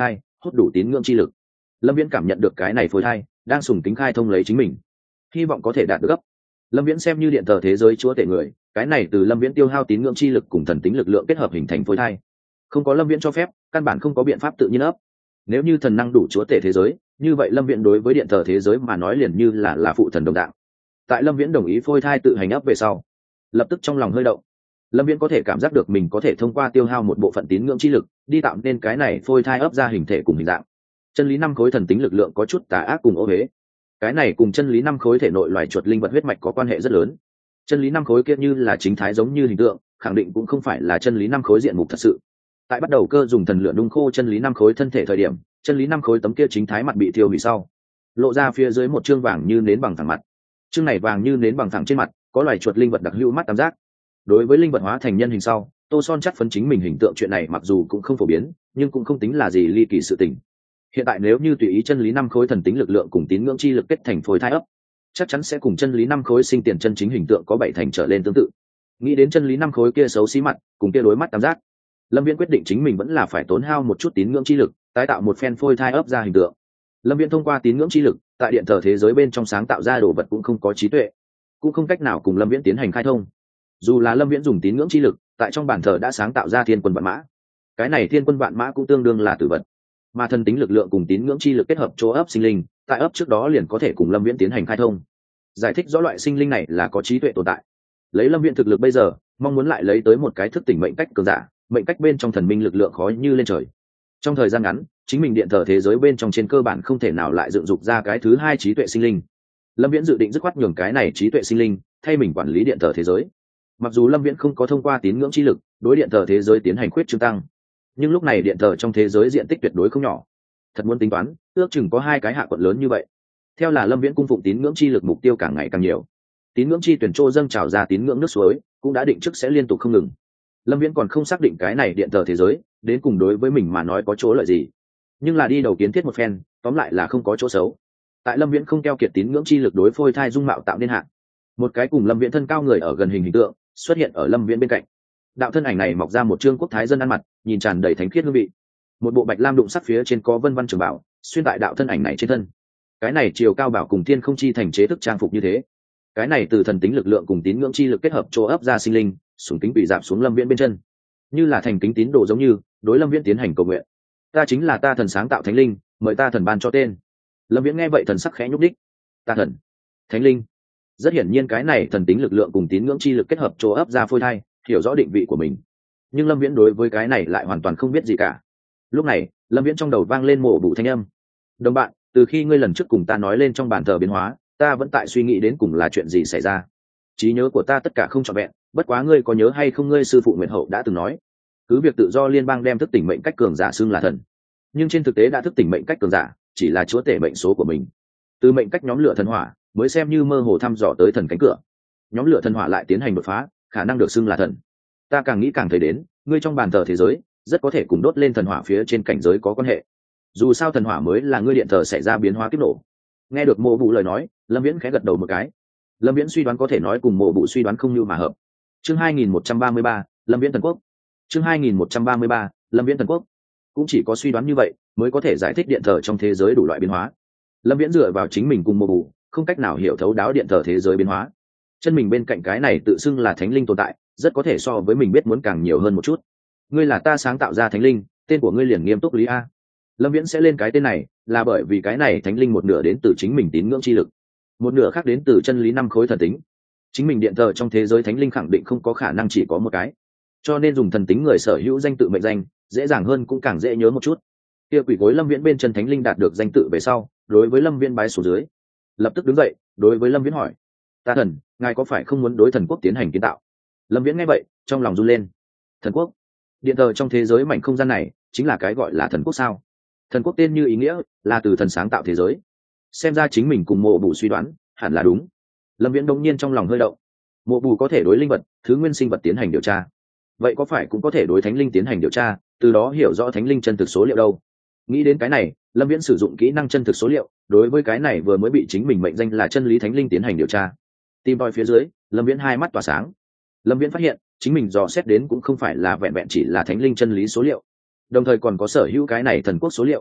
hút đủ tín ngưỡng chi lực. Lâm Viễn cảm nhận được cái này phôi thai đang sùng kính khai thông lấy chính mình, hy vọng có thể đạt được gấp. Lâm Viễn xem như điện thờ thế giới chúa tể người, cái này từ Lâm Viễn tiêu hao tín ngưỡng chi lực cùng thần tính lực lượng kết hợp hình thành phôi thai, không có Lâm Viễn cho phép căn bản không có biện pháp tự nhiên ấp. Nếu như thần năng đủ chúa tể thế giới, như vậy Lâm Viễn đối với điện thờ thế giới mà nói liền như là là phụ thần đồng dạng. Tại Lâm Viễn đồng ý phôi thai tự hành ấp về sau, lập tức trong lòng hơi động. Lâm Viễn có thể cảm giác được mình có thể thông qua tiêu hao một bộ phận tín ngưỡng chi lực đi tạo nên cái này phôi thai ấp ra hình thể cùng hình dạng. Chân lý năm khối thần tính lực lượng có chút tà ác cùng ô huế, cái này cùng chân lý năm khối thể nội loài chuột linh vật huyết mạch có quan hệ rất lớn. Chân lý năm khối kia như là chính thái giống như hình tượng, khẳng định cũng không phải là chân lý năm khối diện mục thật sự. Tại bắt đầu cơ dùng thần lửa nung khô chân lý năm khối thân thể thời điểm, chân lý năm khối tấm kia chính thái mặt bị thiêu hủy sau, lộ ra phía dưới một chương vàng như nến bằng thẳng mặt. Chương này vàng như nến bằng thẳng trên mặt có loài chuột linh vật đặc hữu mắt tam giác. Đối với linh vật hóa thành nhân hình sau, Tô Son chắc phấn chính mình hình tượng chuyện này mặc dù cũng không phổ biến, nhưng cũng không tính là gì ly kỳ sự tình. Hiện tại nếu như tùy ý chân lý năm khối thần tính lực lượng cùng tín ngưỡng chi lực kết thành phôi thai ấp, chắc chắn sẽ cùng chân lý năm khối sinh tiền chân chính hình tượng có bảy thành trở lên tương tự. Nghĩ đến chân lý năm khối kia xấu xí mặt cùng kia đối mắt tam giác, Lâm Viễn quyết định chính mình vẫn là phải tốn hao một chút tín ngưỡng chi lực tái tạo một phen phôi thai ấp ra hình tượng. Lâm Viễn thông qua tín ngưỡng chi lực tại điện thờ thế giới bên trong sáng tạo ra đồ vật cũng không có trí tuệ, cũng không cách nào cùng Lâm Viễn tiến hành khai thông. Dù là Lâm Viễn dùng tín ngưỡng chi lực tại trong bản thờ đã sáng tạo ra thiên quân vạn mã, cái này thiên quân vạn mã cũng tương đương là tử vật, mà thần tính lực lượng cùng tín ngưỡng chi lực kết hợp chỗ ấp sinh linh, tại ấp trước đó liền có thể cùng Lâm Viễn tiến hành khai thông, giải thích rõ loại sinh linh này là có trí tuệ tồn tại. Lấy Lâm Viễn thực lực bây giờ, mong muốn lại lấy tới một cái thức tỉnh mệnh cách cường giả, mệnh cách bên trong thần minh lực lượng khó như lên trời. Trong thời gian ngắn, chính mình điện thờ thế giới bên trong trên cơ bản không thể nào lại dựng dục ra cái thứ hai trí tuệ sinh linh. Lâm Viễn dự định dứt khoát nhường cái này trí tuệ sinh linh thay mình quản lý điện thờ thế giới. Mặc dù Lâm Viễn không có thông qua tín ngưỡng chi lực đối điện thờ thế giới tiến hành khuyết trương tăng, nhưng lúc này điện thờ trong thế giới diện tích tuyệt đối không nhỏ. Thật muốn tính toán, ước chừng có hai cái hạ quận lớn như vậy. Theo là Lâm Viễn cung phụng tín ngưỡng chi lực mục tiêu càng ngày càng nhiều, tín ngưỡng chi tuyển trô dâng trào ra tín ngưỡng nước suối cũng đã định trước sẽ liên tục không ngừng. Lâm Viễn còn không xác định cái này điện thờ thế giới đến cùng đối với mình mà nói có chỗ lợi gì, nhưng là đi đầu kiến thiết một phen, tóm lại là không có chỗ xấu. Tại Lâm Viễn không keo kiệt tín ngưỡng chi lực đối phôi thai dung mạo tạo nên hạn, một cái cùng Lâm Viễn thân cao người ở gần hình hình tượng xuất hiện ở Lâm Viễn bên cạnh. Đạo thân ảnh này mọc ra một trương quốc thái dân ăn mặt, nhìn tràn đầy thánh khiết hương vị. Một bộ bạch lam đụng sắc phía trên có vân văn trường bảo xuyên tại đạo thân ảnh này trên thân. Cái này chiều cao bảo cùng thiên không chi thành chế thức trang phục như thế. Cái này từ thần tính lực lượng cùng tín ngưỡng chi lực kết hợp chỗ ấp ra sinh linh, sùng kính bị giảm xuống Lâm Viễn bên chân, như là thành kính tín đồ giống như đối Lâm Viễn tiến hành cầu nguyện. Ta chính là ta thần sáng tạo thánh linh, mời ta thần ban cho tên. Lâm Viễn nghe vậy thần sắc khẽ nhúc đích. Ta thần, thánh linh. Rất hiển nhiên cái này thần tính lực lượng cùng tín ngưỡng chi lực kết hợp chỗ ấp ra phôi thai, hiểu rõ định vị của mình. Nhưng Lâm Viễn đối với cái này lại hoàn toàn không biết gì cả. Lúc này, Lâm Viễn trong đầu vang lên mổ bụ thanh âm. Đồng bạn, từ khi ngươi lần trước cùng ta nói lên trong bàn thờ biến hóa, ta vẫn tại suy nghĩ đến cùng là chuyện gì xảy ra. Trí nhớ của ta tất cả không trọn vẹn, bất quá ngươi có nhớ hay không, ngươi sư phụ Nguyệt Hậu đã từng nói, cứ việc tự do liên bang đem thức tỉnh mệnh cách cường giả xưng là thần, nhưng trên thực tế đã thức tỉnh mệnh cách cường giả chỉ là chúa tể mệnh số của mình. Từ mệnh cách nhóm lửa thần hỏa mới xem như mơ hồ thăm dò tới thần cánh cửa, nhóm lửa thần hỏa lại tiến hành đột phá, khả năng được xưng là thần. Ta càng nghĩ càng thấy đến, ngươi trong bàn thờ thế giới rất có thể cùng đốt lên thần hỏa phía trên cảnh giới có quan hệ. Dù sao thần hỏa mới là ngươi điện thờ xảy ra biến hóa kiếp nổ. Nghe được Mộ Bụ lời nói, Lâm Viễn khẽ gật đầu một cái. Lâm Viễn suy đoán có thể nói cùng Mộ Bụ suy đoán không như mà hợp. Chương hai nghìn một trăm ba mươi ba, Lâm Viễn thần quốc. Chương hai nghìn một trăm ba mươi ba, Lâm Viễn thần quốc. Cũng chỉ có suy đoán như vậy mới có thể giải thích điện thờ trong thế giới đủ loại biến hóa. Lâm Viễn dựa vào chính mình cùng Mộ Bụ, không cách nào hiểu thấu đáo điện thờ thế giới biến hóa. Chân mình bên cạnh cái này tự xưng là thánh linh tồn tại, rất có thể so với mình biết muốn càng nhiều hơn một chút. Ngươi là ta sáng tạo ra thánh linh, tên của ngươi liền nghiêm túc lý a. Lâm Viễn sẽ lên cái tên này là bởi vì cái này thánh linh một nửa đến từ chính mình tín ngưỡng chi lực, một nửa khác đến từ chân lý năm khối thần tính. Chính mình điện thờ trong thế giới thánh linh khẳng định không có khả năng chỉ có một cái, cho nên dùng thần tính người sở hữu danh tự mệnh danh dễ dàng hơn, cũng càng dễ nhớ một chút. Kia quỷ gối Lâm Viễn bên chân thánh linh đạt được danh tự về sau, đối với Lâm Viễn bái xuống dưới, lập tức đứng dậy đối với Lâm Viễn hỏi: ta thần, ngài có phải không muốn đối thần quốc tiến hành kiến tạo? Lâm Viễn nghe vậy trong lòng run lên. Thần quốc? Điện thờ trong thế giới mảnh không gian này chính là cái gọi là thần quốc sao? Thần quốc tên như ý nghĩa là từ thần sáng tạo thế giới, xem ra chính mình cùng Mộ Bụ suy đoán hẳn là đúng. Lâm Viễn đống nhiên trong lòng hơi động. Mộ Bụ có thể đối linh vật, thứ nguyên sinh vật tiến hành điều tra, vậy có phải cũng có thể đối thánh linh tiến hành điều tra, từ đó hiểu rõ thánh linh chân thực số liệu đâu? Nghĩ đến cái này, Lâm Viễn sử dụng kỹ năng chân thực số liệu, đối với cái này vừa mới bị chính mình mệnh danh là chân lý thánh linh tiến hành điều tra. Tìm tòi phía dưới, Lâm Viễn hai mắt tỏa sáng. Lâm Viễn phát hiện chính mình dò xét đến cũng không phải là vẹn vẹn chỉ là thánh linh chân lý số liệu, đồng thời còn có sở hữu cái này thần quốc số liệu.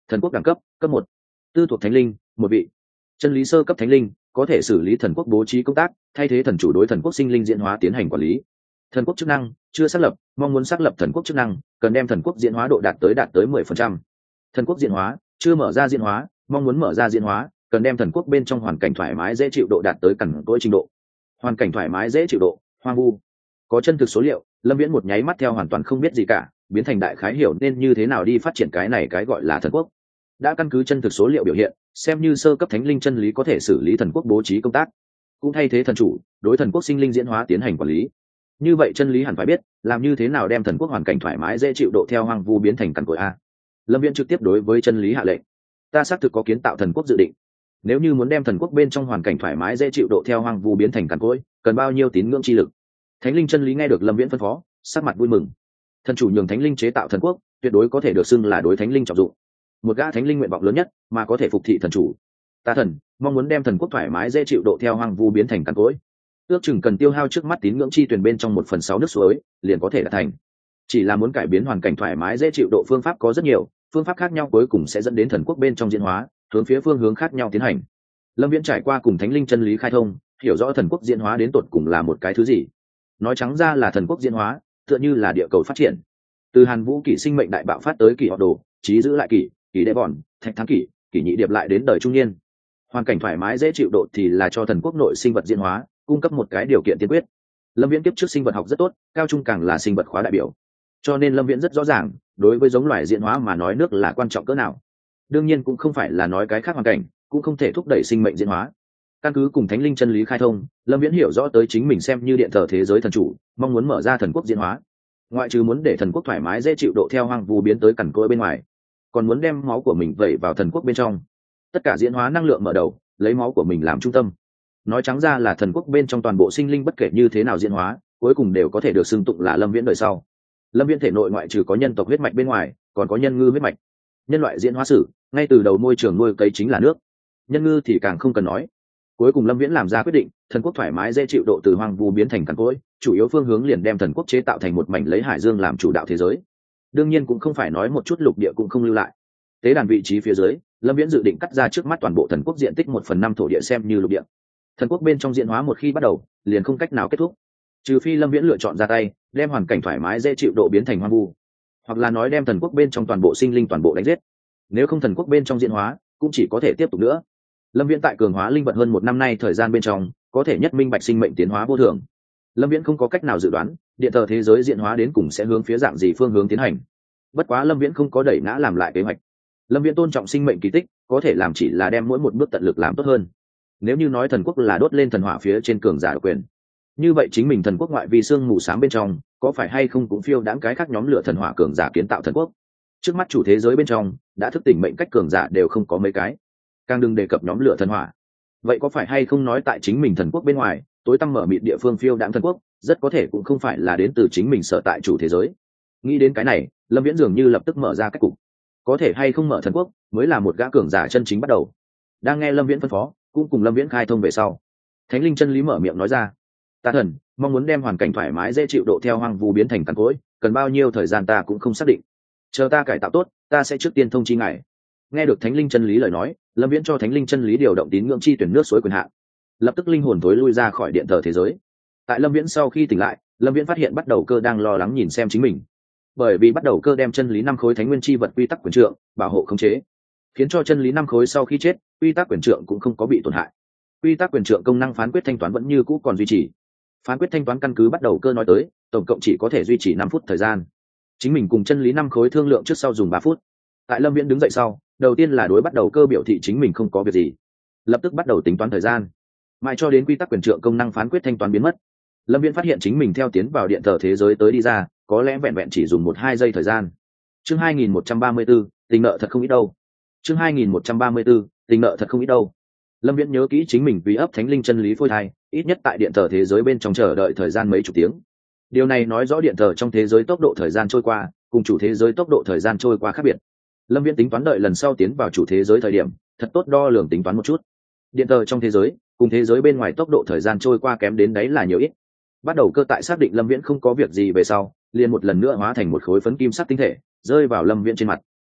Thần quốc đẳng cấp cấp một, tư thuộc thánh linh một vị, chân lý sơ cấp thánh linh, có thể xử lý thần quốc bố trí công tác, thay thế thần chủ đối thần quốc sinh linh diễn hóa tiến hành quản lý. Thần quốc chức năng chưa xác lập, mong muốn xác lập thần quốc chức năng cần đem thần quốc diễn hóa độ đạt tới đạt tới mười phần trăm. Thần quốc diễn hóa chưa mở ra diễn hóa, mong muốn mở ra diễn hóa cần đem thần quốc bên trong hoàn cảnh thoải mái dễ chịu độ đạt tới cằn cỗi trình độ. Hoàn cảnh thoải mái dễ chịu độ hoang vu. Có chân thực số liệu, Lâm Viễn một nháy mắt theo hoàn toàn không biết gì cả, biến thành đại khái hiểu nên như thế nào đi phát triển cái này cái gọi là thần quốc. Đã căn cứ chân thực số liệu biểu hiện, xem như sơ cấp thánh linh chân lý có thể xử lý thần quốc bố trí công tác, cũng thay thế thần chủ đối thần quốc sinh linh diễn hóa tiến hành quản lý. Như vậy chân lý hẳn phải biết làm như thế nào đem thần quốc hoàn cảnh thoải mái dễ chịu độ theo hoang vu biến thành cằn cỗi a. Lâm Viễn trực tiếp đối với chân lý hạ lệnh: ta xác thực có kiến tạo thần quốc dự định. Nếu như muốn đem thần quốc bên trong hoàn cảnh thoải mái dễ chịu độ theo hoang vu biến thành cằn cỗi, cần bao nhiêu tín ngưỡng chi lực? Thánh linh chân lý nghe được Lâm Viễn phân phó, sắc mặt vui mừng. Thần chủ nhường thánh linh chế tạo thần quốc, tuyệt đối có thể được xưng là đối thánh linh trọng dụng. Một gã thánh linh nguyện vọng lớn nhất mà có thể phục thị thần chủ. Ta thần mong muốn đem thần quốc thoải mái dễ chịu độ theo hoang vu biến thành cằn cỗi, ước chừng cần tiêu hao trước mắt tín ngưỡng chi tuyển bên trong một phần sáu nước suối liền có thể đạt thành. Chỉ là muốn cải biến hoàn cảnh thoải mái dễ chịu độ phương pháp có rất nhiều, phương pháp khác nhau cuối cùng sẽ dẫn đến thần quốc bên trong diễn hóa hướng phía phương hướng khác nhau tiến hành. Lâm Viễn trải qua cùng thánh linh chân lý khai thông, hiểu rõ thần quốc diễn hóa đến tột cùng là một cái thứ gì. Nói trắng ra là thần quốc diễn hóa tựa như là địa cầu phát triển, từ Hàn Vũ kỷ sinh mệnh đại bạo phát tới kỷ họ đồ, trí giữ lại kỷ, kỷ đệ vòn, thạch thắng kỷ, kỷ nhị điệp lại đến đời trung niên. Hoàn cảnh thoải mái dễ chịu độ thì là cho thần quốc nội sinh vật diễn hóa cung cấp một cái điều kiện tiên quyết. Lâm Viễn kiếp trước sinh vật học rất tốt, cao trung càng là sinh vật khóa đại biểu, cho nên Lâm Viễn rất rõ ràng đối với giống loài diễn hóa mà nói nước là quan trọng cỡ nào. Đương nhiên cũng không phải là nói cái khác hoàn cảnh cũng không thể thúc đẩy sinh mệnh diễn hóa. Căn cứ cùng thánh linh chân lý khai thông, Lâm Viễn hiểu rõ tới chính mình xem như điện thờ thế giới thần chủ, mong muốn mở ra thần quốc diễn hóa, ngoại trừ muốn để thần quốc thoải mái dễ chịu độ theo hoang vu biến tới cằn cỗi bên ngoài, còn muốn đem máu của mình vẩy vào thần quốc bên trong. Tất cả diễn hóa năng lượng mở đầu lấy máu của mình làm trung tâm. Nói trắng ra là thần quốc bên trong toàn bộ sinh linh bất kể như thế nào diễn hóa, cuối cùng đều có thể được xưng tụng là Lâm Viễn đời sau. Lâm Viễn thể nội ngoại trừ có nhân tộc huyết mạch bên ngoài, còn có nhân ngư huyết mạch. Nhân loại diễn hóa sử ngay từ đầu môi trường nuôi cấy chính là nước, nhân ngư thì càng không cần nói. Cuối cùng Lâm Viễn làm ra quyết định, thần quốc thoải mái dễ chịu độ từ hoang vu biến thành cằn cỗi, chủ yếu phương hướng liền đem thần quốc chế tạo thành một mảnh lấy hải dương làm chủ đạo thế giới. Đương nhiên cũng không phải nói một chút lục địa cũng không lưu lại. Tế đàn vị trí phía dưới, Lâm Viễn dự định cắt ra trước mắt toàn bộ thần quốc diện tích một phần năm thổ địa xem như lục địa. Thần quốc bên trong diễn hóa một khi bắt đầu, liền không cách nào kết thúc, trừ phi Lâm Viễn lựa chọn ra tay, đem hoàn cảnh thoải mái dễ chịu độ biến thành hoang vu, hoặc là nói đem thần quốc bên trong toàn bộ sinh linh toàn bộ đánh giết. Nếu không thần quốc bên trong diễn hóa cũng chỉ có thể tiếp tục nữa. Lâm Viễn tại cường hóa linh vật hơn một năm nay thời gian bên trong, có thể nhất minh bạch sinh mệnh tiến hóa vô thường. Lâm Viễn không có cách nào dự đoán điện thờ thế giới diễn hóa đến cùng sẽ hướng phía dạng gì phương hướng tiến hành. Bất quá Lâm Viễn không có đẩy ngã làm lại kế hoạch. Lâm Viễn tôn trọng sinh mệnh kỳ tích, có thể làm chỉ là đem mỗi một bước tận lực làm tốt hơn. Nếu như nói thần quốc là đốt lên thần hỏa phía trên cường giả độc quyền, như vậy chính mình thần quốc ngoại vi sương mù xám bên trong có phải hay không cũng phiêu đãng cái khác nhóm lửa thần hỏa cường giả kiến tạo thần quốc. Trước mắt chủ thế giới bên trong đã thức tỉnh mệnh cách cường giả đều không có mấy cái, càng đừng đề cập nhóm lửa thần hỏa. Vậy có phải hay không nói tại chính mình thần quốc bên ngoài tối tăm mở mịt địa phương phiêu đãng thần quốc rất có thể cũng không phải là đến từ chính mình sở tại chủ thế giới. Nghĩ đến cái này, Lâm Viễn dường như lập tức mở ra cách cục, có thể hay không mở thần quốc mới là một gã cường giả chân chính bắt đầu. Đang nghe Lâm Viễn phân phó, cũng cùng Lâm Viễn khai thông về sau, thánh linh chân lý mở miệng nói ra: ta thần mong muốn đem hoàn cảnh thoải mái dễ chịu độ theo hoang vu biến thành cằn cỗi, cần bao nhiêu thời gian ta cũng không xác định, chờ ta cải tạo tốt ta sẽ trước tiên thông chi ngài. Nghe được thánh linh chân lý lời nói, Lâm Viễn cho thánh linh chân lý điều động tín ngưỡng chi tuyển nước suối quyền hạn, lập tức linh hồn tối lui ra khỏi điện thờ thế giới. Tại Lâm Viễn sau khi tỉnh lại, Lâm Viễn phát hiện bắt đầu cơ đang lo lắng nhìn xem chính mình, bởi vì bắt đầu cơ đem chân lý năm khối thánh nguyên chi vật quy tắc quyền trượng bảo hộ khống chế, khiến cho chân lý năm khối sau khi chết quy tắc quyền trượng cũng không có bị tổn hại. Quy tắc quyền trượng công năng phán quyết thanh toán vẫn như cũ còn duy trì. Phán quyết thanh toán căn cứ bắt đầu cơ nói tới, tổng cộng chỉ có thể duy trì năm phút thời gian. Chính mình cùng chân lý năm khối thương lượng trước sau dùng ba phút. Tại Lâm Viễn đứng dậy sau, đầu tiên là đối bắt đầu cơ biểu thị chính mình không có việc gì, lập tức bắt đầu tính toán thời gian, mãi cho đến quy tắc quyền trượng công năng phán quyết thanh toán biến mất. Lâm Viễn phát hiện chính mình theo tiến vào điện thờ thế giới tới đi ra, có lẽ vẹn vẹn chỉ dùng một hai giây thời gian. Chương hai nghìn một trăm ba mươi 134, tình nợ thật không ít đâu. Chương hai nghìn một trăm ba mươi 134, tình nợ thật không ít đâu. Lâm Viễn nhớ kỹ chính mình vì ấp thánh linh chân lý phôi thai, ít nhất tại điện thờ thế giới bên trong chờ đợi thời gian mấy chục tiếng. Điều này nói rõ điện thờ trong thế giới tốc độ thời gian trôi qua cùng chủ thế giới tốc độ thời gian trôi qua khác biệt. Lâm Viễn tính toán đợi lần sau tiến vào chủ thế giới thời điểm, thật tốt đo lường tính toán một chút. Điện thờ trong thế giới cùng thế giới bên ngoài tốc độ thời gian trôi qua kém đến đấy là nhiều ít. Bắt đầu cơ tại xác định Lâm Viễn không có việc gì về sau, liền một lần nữa hóa thành một khối phấn kim sắc tinh thể, rơi vào Lâm Viễn trên mặt.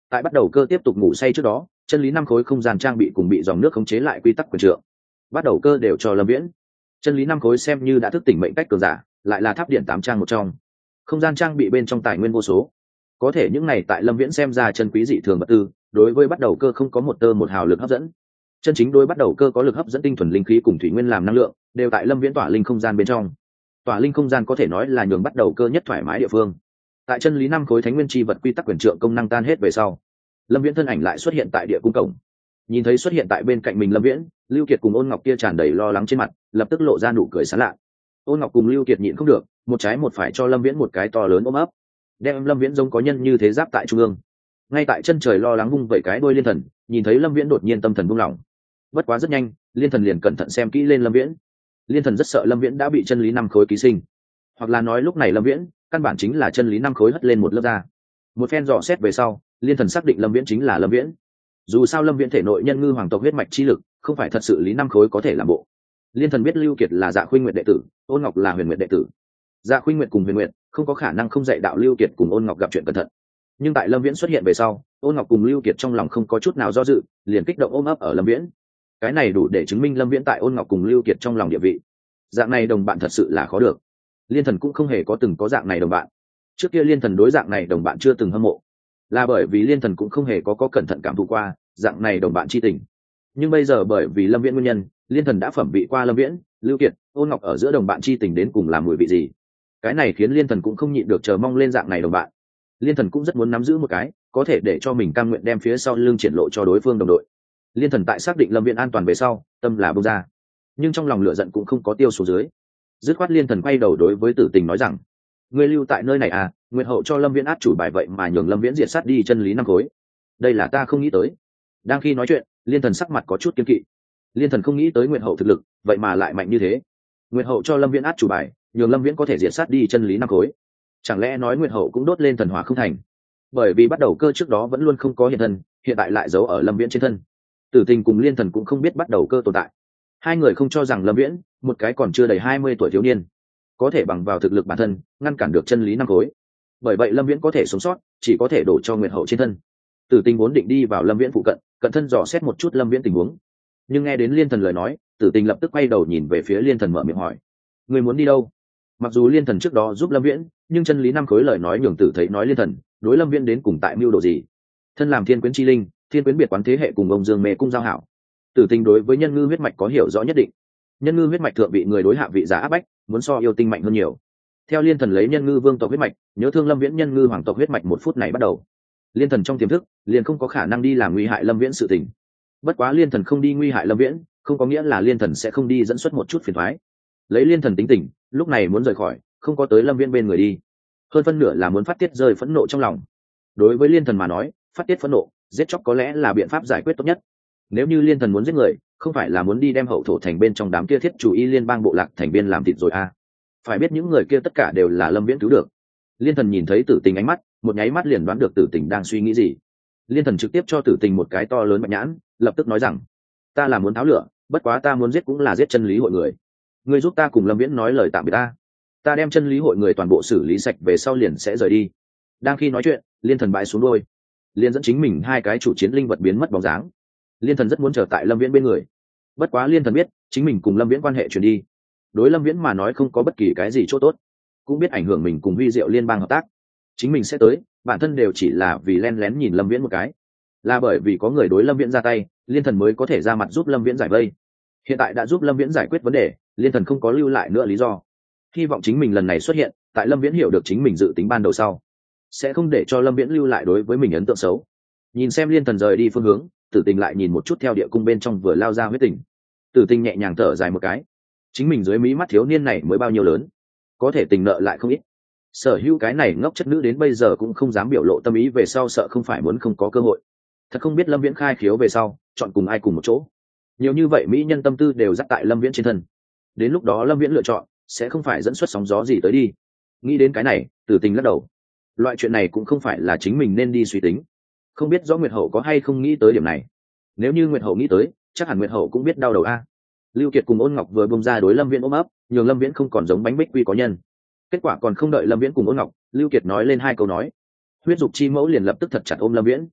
tại bắt đầu cơ tiếp tục ngủ say trước đó, chân lý năm khối không gian trang bị cùng bị dòng nước khống chế lại quy tắc quyền trượng, bắt đầu cơ đều cho lâm viễn. Chân lý năm khối xem như đã thức tỉnh mệnh cách cường giả, lại là tháp điện tám trang một trong, không gian trang bị bên trong tài nguyên vô số. Có thể những này tại lâm viễn xem ra chân quý dị thường vật tư, đối với bắt đầu cơ không có một tơ một hào lực hấp dẫn. Chân chính đối bắt đầu cơ có lực hấp dẫn tinh thuần linh khí cùng thủy nguyên làm năng lượng, đều tại lâm viễn tỏa linh không gian bên trong. Tỏa linh không gian có thể nói là nhường bắt đầu cơ nhất thoải mái địa phương. Tại chân lý năm khối thánh nguyên chi vật quy tắc quyền trượng công năng tan hết về sau, lâm viễn thân ảnh lại xuất hiện tại địa cung cổng. Nhìn thấy xuất hiện tại bên cạnh mình lâm viễn, Lưu Kiệt cùng Ôn Ngọc kia tràn đầy lo lắng trên mặt, lập tức lộ ra nụ cười sảng lạ. Ôn Ngọc cùng Lưu Kiệt nhịn không được, một trái một phải cho lâm viễn một cái to lớn ôm ấp, đem lâm viễn giống có nhân như thế giáp tại trung ương. Ngay tại chân trời lo lắng vung vẩy cái đuôi liên thần, nhìn thấy lâm viễn đột nhiên tâm thần buông lỏng. Bất quá rất nhanh, liên thần liền cẩn thận xem kỹ lên lâm viễn. Liên thần rất sợ lâm viễn đã bị chân lý năm khối ký sinh, hoặc là nói lúc này lâm viễn căn bản chính là chân lý năm khối hất lên một lớp da. Một phen dò xét về sau, liên thần xác định lâm viễn chính là lâm viễn. Dù sao lâm viễn thể nội nhân ngư hoàng tộc huyết mạch chi lực không phải thật sự lý năm khối có thể làm bộ. Liên thần biết Lưu Kiệt là Dạ Khuynh Nguyệt đệ tử, Ôn Ngọc là Huyền Nguyệt đệ tử. Dạ Khuynh Nguyệt cùng Huyền Nguyệt không có khả năng không dạy đạo Lưu Kiệt cùng Ôn Ngọc gặp chuyện cẩn thận. Nhưng tại lâm viễn xuất hiện về sau, Ôn Ngọc cùng Lưu Kiệt trong lòng không có chút nào do dự, liền kích động ôm ấp ở lâm viễn. Cái này đủ để chứng minh lâm viễn tại Ôn Ngọc cùng Lưu Kiệt trong lòng địa vị. Dạng này đồng bạn thật sự là khó được. Liên thần cũng không hề có từng có dạng này đồng bạn. Trước kia liên thần đối dạng này đồng bạn chưa từng hâm mộ, là bởi vì liên thần cũng không hề có có cẩn thận cảm thụ qua dạng này đồng bạn chi tình. Nhưng bây giờ bởi vì lâm viễn nguyên nhân, liên thần đã phẩm vị qua lâm viễn, Lưu Kiệt, Ôn Ngọc ở giữa đồng bạn chi tình đến cùng làm mùi vị gì. Cái này khiến liên thần cũng không nhịn được chờ mong lên dạng này đồng bạn. Liên thần cũng rất muốn nắm giữ một cái có thể để cho mình cam nguyện đem phía sau lưng triển lộ cho đối phương đồng đội. Liên thần tại xác định lâm viễn an toàn về sau, tâm là bông ra, nhưng trong lòng lửa giận cũng không có tiêu xuống dưới. Dứt khoát liên thần quay đầu đối với Tử Tình nói rằng: ngươi lưu tại nơi này à? Nguyệt hậu cho lâm viễn át chủ bài vậy mà nhường lâm viễn diệt sát đi chân lý năm khối, đây là ta không nghĩ tới. Đang khi nói chuyện, liên thần sắc mặt có chút kiên kỵ. Liên thần không nghĩ tới Nguyệt hậu thực lực vậy mà lại mạnh như thế. Nguyệt hậu cho lâm viễn át chủ bài, nhường lâm viễn có thể diệt sát đi chân lý năm khối, chẳng lẽ nói Nguyệt hậu cũng đốt lên thần hỏa không thành? Bởi vì bắt đầu cơ trước đó vẫn luôn không có hiện thân, hiện tại lại giấu ở lâm viễn trên thân. Tử Tình cùng liên thần cũng không biết bắt đầu cơ tồn tại. Hai người không cho rằng lâm viễn, một cái còn chưa đầy hai mươi tuổi thiếu niên, có thể bằng vào thực lực bản thân ngăn cản được chân lý năm khối. Bởi vậy lâm viễn có thể sống sót, chỉ có thể đổ cho Nguyệt hậu trên thân. Tử Tình vốn định đi vào lâm viễn phụ cận, cận thân dò xét một chút lâm viễn tình huống, nhưng nghe đến liên thần lời nói, Tử Tình lập tức quay đầu nhìn về phía liên thần mở miệng hỏi: người muốn đi đâu? Mặc dù liên thần trước đó giúp lâm viễn, nhưng chân lý năm khối lời nói nhường Tử thấy nói liên thần đối lâm viễn đến cùng tại mưu đồ gì. Thân làm thiên quyến chi linh, thiên quyến biệt quán thế hệ cùng ông Dương Mê cung giao hảo, Tử Tình đối với nhân ngư huyết mạch có hiểu rõ nhất định. Nhân ngư huyết mạch thượng vị người đối hạ vị giá áp bách, muốn so yêu tinh mạnh hơn nhiều. Theo liên thần lấy nhân ngư vương tộc huyết mạch nhớ thương lâm viễn nhân ngư hoàng tộc huyết mạch một phút này bắt đầu, liên thần trong tiềm thức liền không có khả năng đi làm nguy hại lâm viễn sự tình. Bất quá liên thần không đi nguy hại lâm viễn, không có nghĩa là liên thần sẽ không đi dẫn xuất một chút phiền thoái. Lấy liên thần tính tình, lúc này muốn rời khỏi, không có tới lâm viễn bên người đi, hơn phân nửa là muốn phát tiết rơi phẫn nộ trong lòng. Đối với liên thần mà nói, phát tiết phẫn nộ, giết chóc có lẽ là biện pháp giải quyết tốt nhất. Nếu như liên thần muốn giết người, không phải là muốn đi đem hậu thổ thành bên trong đám kia thiết chủ y liên bang bộ lạc thành viên làm thịt rồi à? Phải biết những người kia tất cả đều là lâm viễn cứu được. Liên thần nhìn thấy Tử Tình ánh mắt, một nháy mắt liền đoán được Tử Tình đang suy nghĩ gì. Liên thần trực tiếp cho Tử Tình một cái to lớn bạch nhãn, lập tức nói rằng: ta là muốn tháo lửa, bất quá ta muốn giết cũng là giết chân lý hội người. Ngươi giúp ta cùng lâm viễn nói lời tạm biệt ta, ta đem chân lý hội người toàn bộ xử lý sạch về sau liền sẽ rời đi. Đang khi nói chuyện, liên thần bãi xuống đôi, liên dẫn chính mình hai cái chủ chiến linh vật biến mất bóng dáng. Liên thần rất muốn chờ tại lâm viễn bên người, bất quá liên thần biết chính mình cùng lâm viễn quan hệ chuyển đi, đối lâm viễn mà nói không có bất kỳ cái gì chỗ tốt, cũng biết ảnh hưởng mình cùng Huy Diệu liên bang hợp tác. Chính mình sẽ tới, bản thân đều chỉ là vì len lén nhìn lâm viễn một cái, là bởi vì có người đối lâm viễn ra tay, liên thần mới có thể ra mặt giúp lâm viễn giải vây. Hiện tại đã giúp lâm viễn giải quyết vấn đề, liên thần không có lưu lại nữa lý do. Hy vọng chính mình lần này xuất hiện tại lâm viễn hiểu được chính mình dự tính ban đầu sau, sẽ không để cho lâm viễn lưu lại đối với mình ấn tượng xấu. Nhìn xem liên thần rời đi phương hướng, Tử Tình lại nhìn một chút theo địa cung bên trong vừa lao ra huyết tình. Tử Tình nhẹ nhàng thở dài một cái, chính mình dưới mí mắt thiếu niên này mới bao nhiêu lớn, có thể tình nợ lại không ít. Sở hữu cái này ngốc chất nữ đến bây giờ cũng không dám biểu lộ tâm ý về sau, sợ không phải muốn không có cơ hội. Thật không biết lâm viễn khai khiếu về sau chọn cùng ai cùng một chỗ. Nhiều như vậy mỹ nhân tâm tư đều dắt tại lâm viễn trên thân, đến lúc đó lâm viễn lựa chọn sẽ không phải dẫn xuất sóng gió gì tới đi. Nghĩ đến cái này, Tử Tình lắc đầu, loại chuyện này cũng không phải là chính mình nên đi suy tính. Không biết rõ Nguyệt hậu có hay không nghĩ tới điểm này. Nếu như Nguyệt hậu nghĩ tới, chắc hẳn Nguyệt hậu cũng biết đau đầu a. Lưu Kiệt cùng Ôn Ngọc vừa bông ra đối lâm viễn ôm ấp, nhường lâm viễn không còn giống bánh bích quy có nhân. Kết quả còn không đợi lâm viễn cùng Ôn Ngọc, Lưu Kiệt nói lên hai câu nói, huyết dục chi mẫu liền lập tức thật chặt ôm lâm viễn.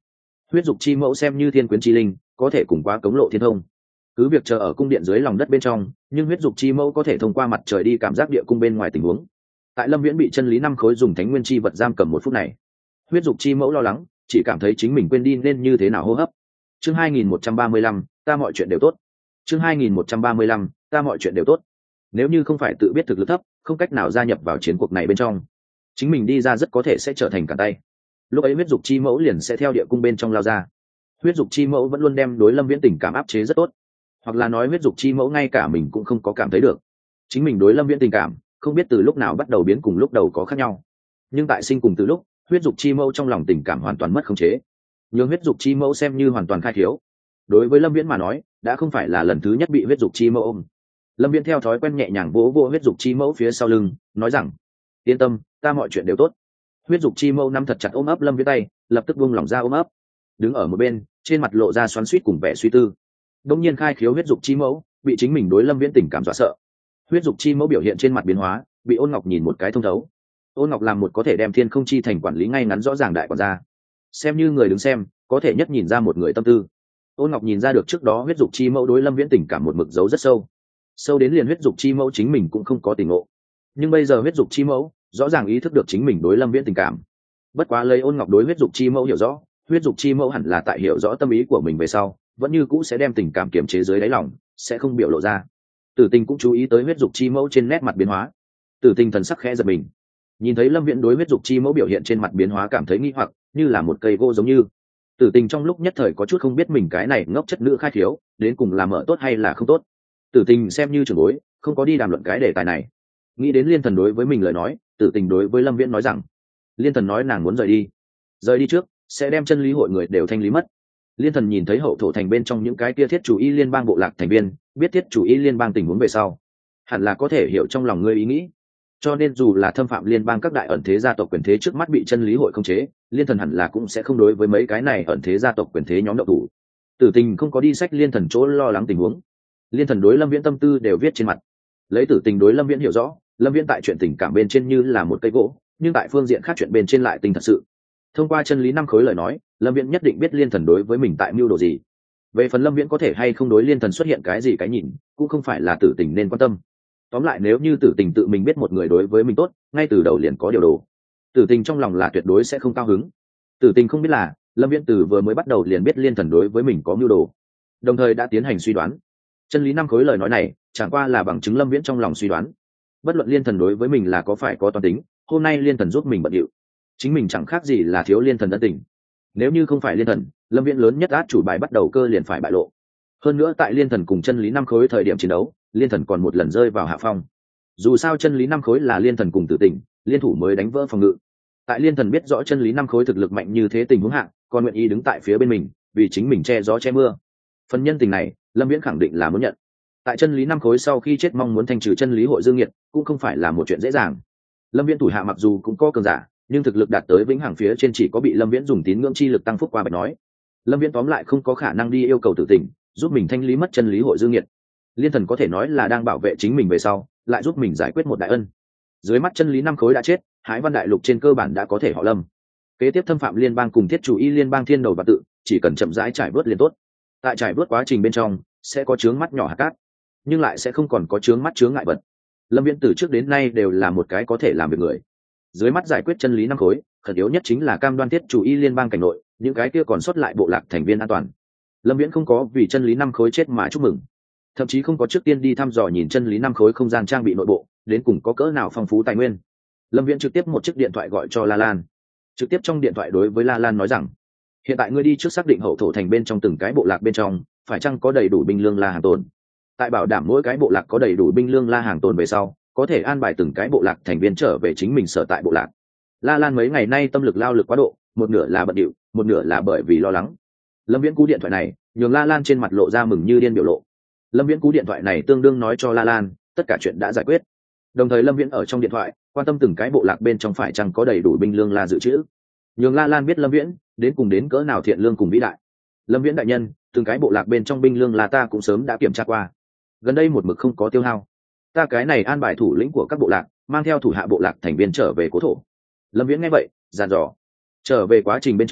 huyết dục chi mẫu xem như thiên quyến chi linh, có thể cùng qua cống lộ thiên thông, cứ việc chờ ở cung điện dưới lòng đất bên trong, nhưng huyết dục chi mẫu có thể thông qua mặt trời đi cảm giác địa cung bên ngoài tình huống. Tại Lâm Viễn bị chân lý năm khối dùng thánh nguyên chi vật giam cầm một phút này, huyết dục chi mẫu lo lắng, chỉ cảm thấy chính mình quên đi nên như thế nào hô hấp. Chương hai nghìn một trăm ba mươi lăm, ta mọi chuyện đều tốt. Chương hai nghìn một trăm ba mươi lăm, ta mọi chuyện đều tốt. Nếu như không phải tự biết thực lực thấp, không cách nào gia nhập vào chiến cuộc này bên trong, chính mình đi ra rất có thể sẽ trở thành cả tay. Lúc ấy huyết dục chi mẫu liền sẽ theo địa cung bên trong lao ra. Huyết dục chi mẫu vẫn luôn đem đối Lâm Viễn tình cảm áp chế rất tốt, hoặc là nói huyết dục chi mẫu ngay cả mình cũng không có cảm thấy được chính mình đối Lâm Viễn tình cảm không biết từ lúc nào bắt đầu biến cùng lúc đầu có khác nhau. Nhưng tại sinh cùng từ lúc, huyết dục chi mẫu trong lòng tình cảm hoàn toàn mất khống chế, nhưng huyết dục chi mẫu xem như hoàn toàn khai thiếu. Đối với Lâm Viễn mà nói, đã không phải là lần thứ nhất bị huyết dục chi mẫu ôm. Lâm Viễn theo thói quen nhẹ nhàng vỗ vỗ huyết dục chi mẫu phía sau lưng, nói rằng: yên tâm, ta mọi chuyện đều tốt. Huyết dục chi mẫu nắm thật chặt ôm ấp Lâm Viễn tay, lập tức buông lỏng ra ôm ấp, đứng ở một bên, trên mặt lộ ra xoắn xuýt cùng vẻ suy tư. Đông nhiên khai khiếu huyết dục chi mẫu bị chính mình đối Lâm Viễn tình cảm dọa sợ. Huyết dục chi mẫu biểu hiện trên mặt biến hóa, bị Ôn Ngọc nhìn một cái thông thấu. Ôn Ngọc làm một có thể đem thiên không chi thành quản lý ngay ngắn rõ ràng đại quản gia, xem như người đứng xem, có thể nhất nhìn ra một người tâm tư. Ôn Ngọc nhìn ra được trước đó huyết dục chi mẫu đối Lâm Viễn tình cảm một mực giấu rất sâu, sâu đến liền huyết dục chi mẫu chính mình cũng không có tình ngộ. Nhưng bây giờ huyết dục chi mẫu rõ ràng ý thức được chính mình đối Lâm Viễn tình cảm. Bất quá lấy Ôn Ngọc đối huyết dục chi mẫu hiểu rõ, huyết dục chi mẫu hẳn là tại hiểu rõ tâm ý của mình về sau, vẫn như cũ sẽ đem tình cảm kiềm chế dưới đáy lòng, sẽ không biểu lộ ra. Tử Tình cũng chú ý tới huyết dục chi mẫu trên nét mặt biến hóa. Tử Tình thần sắc khẽ giật mình, nhìn thấy Lâm Viễn đối huyết dục chi mẫu biểu hiện trên mặt biến hóa cảm thấy nghi hoặc, như là một cây gỗ giống như. Tử Tình trong lúc nhất thời có chút không biết mình cái này ngốc chất nữ khai thiếu, đến cùng là mở tốt hay là không tốt. Tử Tình xem như trưởng bối, không có đi đàm luận cái đề tài này. Nghĩ đến Liên Thần đối với mình lời nói, Tử Tình đối với Lâm Viễn nói rằng: Liên Thần nói nàng muốn rời đi, rời đi trước sẽ đem chân lý hội người đều thanh lý mất. Liên Thần nhìn thấy hậu thổ thành bên trong những cái kia thiết chủ y liên bang bộ lạc thành viên, biết thiết chủ y liên bang tình huống về sau, hẳn là có thể hiểu trong lòng ngươi ý nghĩ. Cho nên dù là thâm phạm liên bang các đại ẩn thế gia tộc quyền thế trước mắt bị chân lý hội khống chế, Liên Thần hẳn là cũng sẽ không đối với mấy cái này ẩn thế gia tộc quyền thế nhóm động thủ. Tử Tình không có đi sách Liên Thần chỗ lo lắng tình huống. Liên Thần đối Lâm Viễn tâm tư đều viết trên mặt. Lấy Tử Tình đối Lâm Viễn hiểu rõ, Lâm Viễn tại chuyện tình cảm bên trên như là một cây gỗ, nhưng tại phương diện khác chuyện bên trên lại tinh thật sự. Thông qua chân lý năm khối lời nói, Lâm Viễn nhất định biết Liên Thần đối với mình tại mưu đồ gì. Về phần Lâm Viễn có thể hay không đối Liên Thần xuất hiện cái gì cái nhìn, cũng không phải là Tử Tình nên quan tâm. Tóm lại nếu như Tử Tình tự mình biết một người đối với mình tốt, ngay từ đầu liền có điều đồ, Tử Tình trong lòng là tuyệt đối sẽ không cao hứng. Tử Tình không biết là Lâm Viễn từ vừa mới bắt đầu liền biết Liên Thần đối với mình có mưu đồ, đồng thời đã tiến hành suy đoán. Chân lý năm khối lời nói này chẳng qua là bằng chứng Lâm Viễn trong lòng suy đoán. Bất luận Liên Thần đối với mình là có phải có toán tính, hôm nay Liên Thần giúp mình bận điệu, chính mình chẳng khác gì là thiếu Liên Thần ân tình. Nếu như không phải Liên Thần, Lâm Viễn lớn nhất át chủ bài bắt đầu cơ liền phải bại lộ. Hơn nữa tại Liên Thần cùng chân lý năm khối thời điểm chiến đấu, Liên Thần còn một lần rơi vào hạ phong. Dù sao chân lý năm khối là Liên Thần cùng Tử Tình liên thủ mới đánh vỡ phòng ngự. Tại Liên Thần biết rõ chân lý năm khối thực lực mạnh như thế tình huống hạ, còn nguyện ý đứng tại phía bên mình, vì chính mình che gió che mưa. Phần nhân tình này, Lâm Viễn khẳng định là muốn nhận. Tại chân lý năm khối sau khi chết mong muốn thanh trừ chân lý hội dương nghiệt, cũng không phải là một chuyện dễ dàng. Lâm Viễn thủ hạ mặc dù cũng có cường giả, nhưng thực lực đạt tới vĩnh hằng phía trên chỉ có bị Lâm Viễn dùng tín ngưỡng chi lực tăng phúc qua bạch nói. Lâm Viễn tóm lại không có khả năng đi yêu cầu Tử Tình giúp mình thanh lý mất chân lý hội dương nghiệt. Liên Thần có thể nói là đang bảo vệ chính mình về sau, lại giúp mình giải quyết một đại ân. Dưới mắt chân lý năm khối đã chết, Hải Văn đại lục trên cơ bản đã có thể họ Lâm. Kế tiếp thâm phạm liên bang cùng thiết chủ y liên bang thiên đầu và tự, chỉ cần chậm rãi trải bớt liền tốt. Tại trải bớt quá trình bên trong, sẽ có chướng mắt nhỏ hạt cát, nhưng lại sẽ không còn có chướng mắt chướng ngại vật. Lâm Viễn từ trước đến nay đều là một cái có thể làm việc người. Dưới mắt giải quyết chân lý năm khối, khẩn yếu nhất chính là cam đoan thiết chủ y liên bang cảnh nội, những cái kia còn sót lại bộ lạc thành viên an toàn. Lâm Viễn không có vì chân lý năm khối chết mà chúc mừng, thậm chí không có trước tiên đi thăm dò nhìn chân lý năm khối không gian trang bị nội bộ đến cùng có cỡ nào phong phú tài nguyên. Lâm Viễn trực tiếp một chiếc điện thoại gọi cho La Lan, trực tiếp trong điện thoại đối với La Lan nói rằng: hiện tại ngươi đi trước xác định hậu thổ thành bên trong từng cái bộ lạc bên trong phải chăng có đầy đủ binh lương la hàng tồn. Tại bảo đảm mỗi cái bộ lạc có đầy đủ binh lương la hàng tồn về sau, có thể an bài từng cái bộ lạc thành viên trở về chính mình sở tại bộ lạc. La Lan mấy ngày nay tâm lực lao lực quá độ, một nửa là bận điệu, một nửa là bởi vì lo lắng. Lâm Viễn cú điện thoại này nhường La Lan trên mặt lộ ra mừng như điên biểu lộ. Lâm Viễn cú điện thoại này tương đương nói cho La Lan tất cả chuyện đã giải quyết, đồng thời Lâm Viễn ở trong điện thoại quan tâm từng cái bộ lạc bên trong phải chăng có đầy đủ binh lương la dự trữ, nhường La Lan biết Lâm Viễn đến cùng đến cỡ nào thiện lương cùng vĩ đại. Lâm Viễn đại nhân, từng cái bộ lạc bên trong binh lương là ta cũng sớm đã kiểm tra qua, gần đây một mực không có tiêu hao. Ta cái này an bài thủ lĩnh của các bộ lạc mang theo thủ hạ bộ lạc thành viên trở về cố thổ. Lâm Viễn nghe vậy dặn dò. Trở về quá trình bên trong,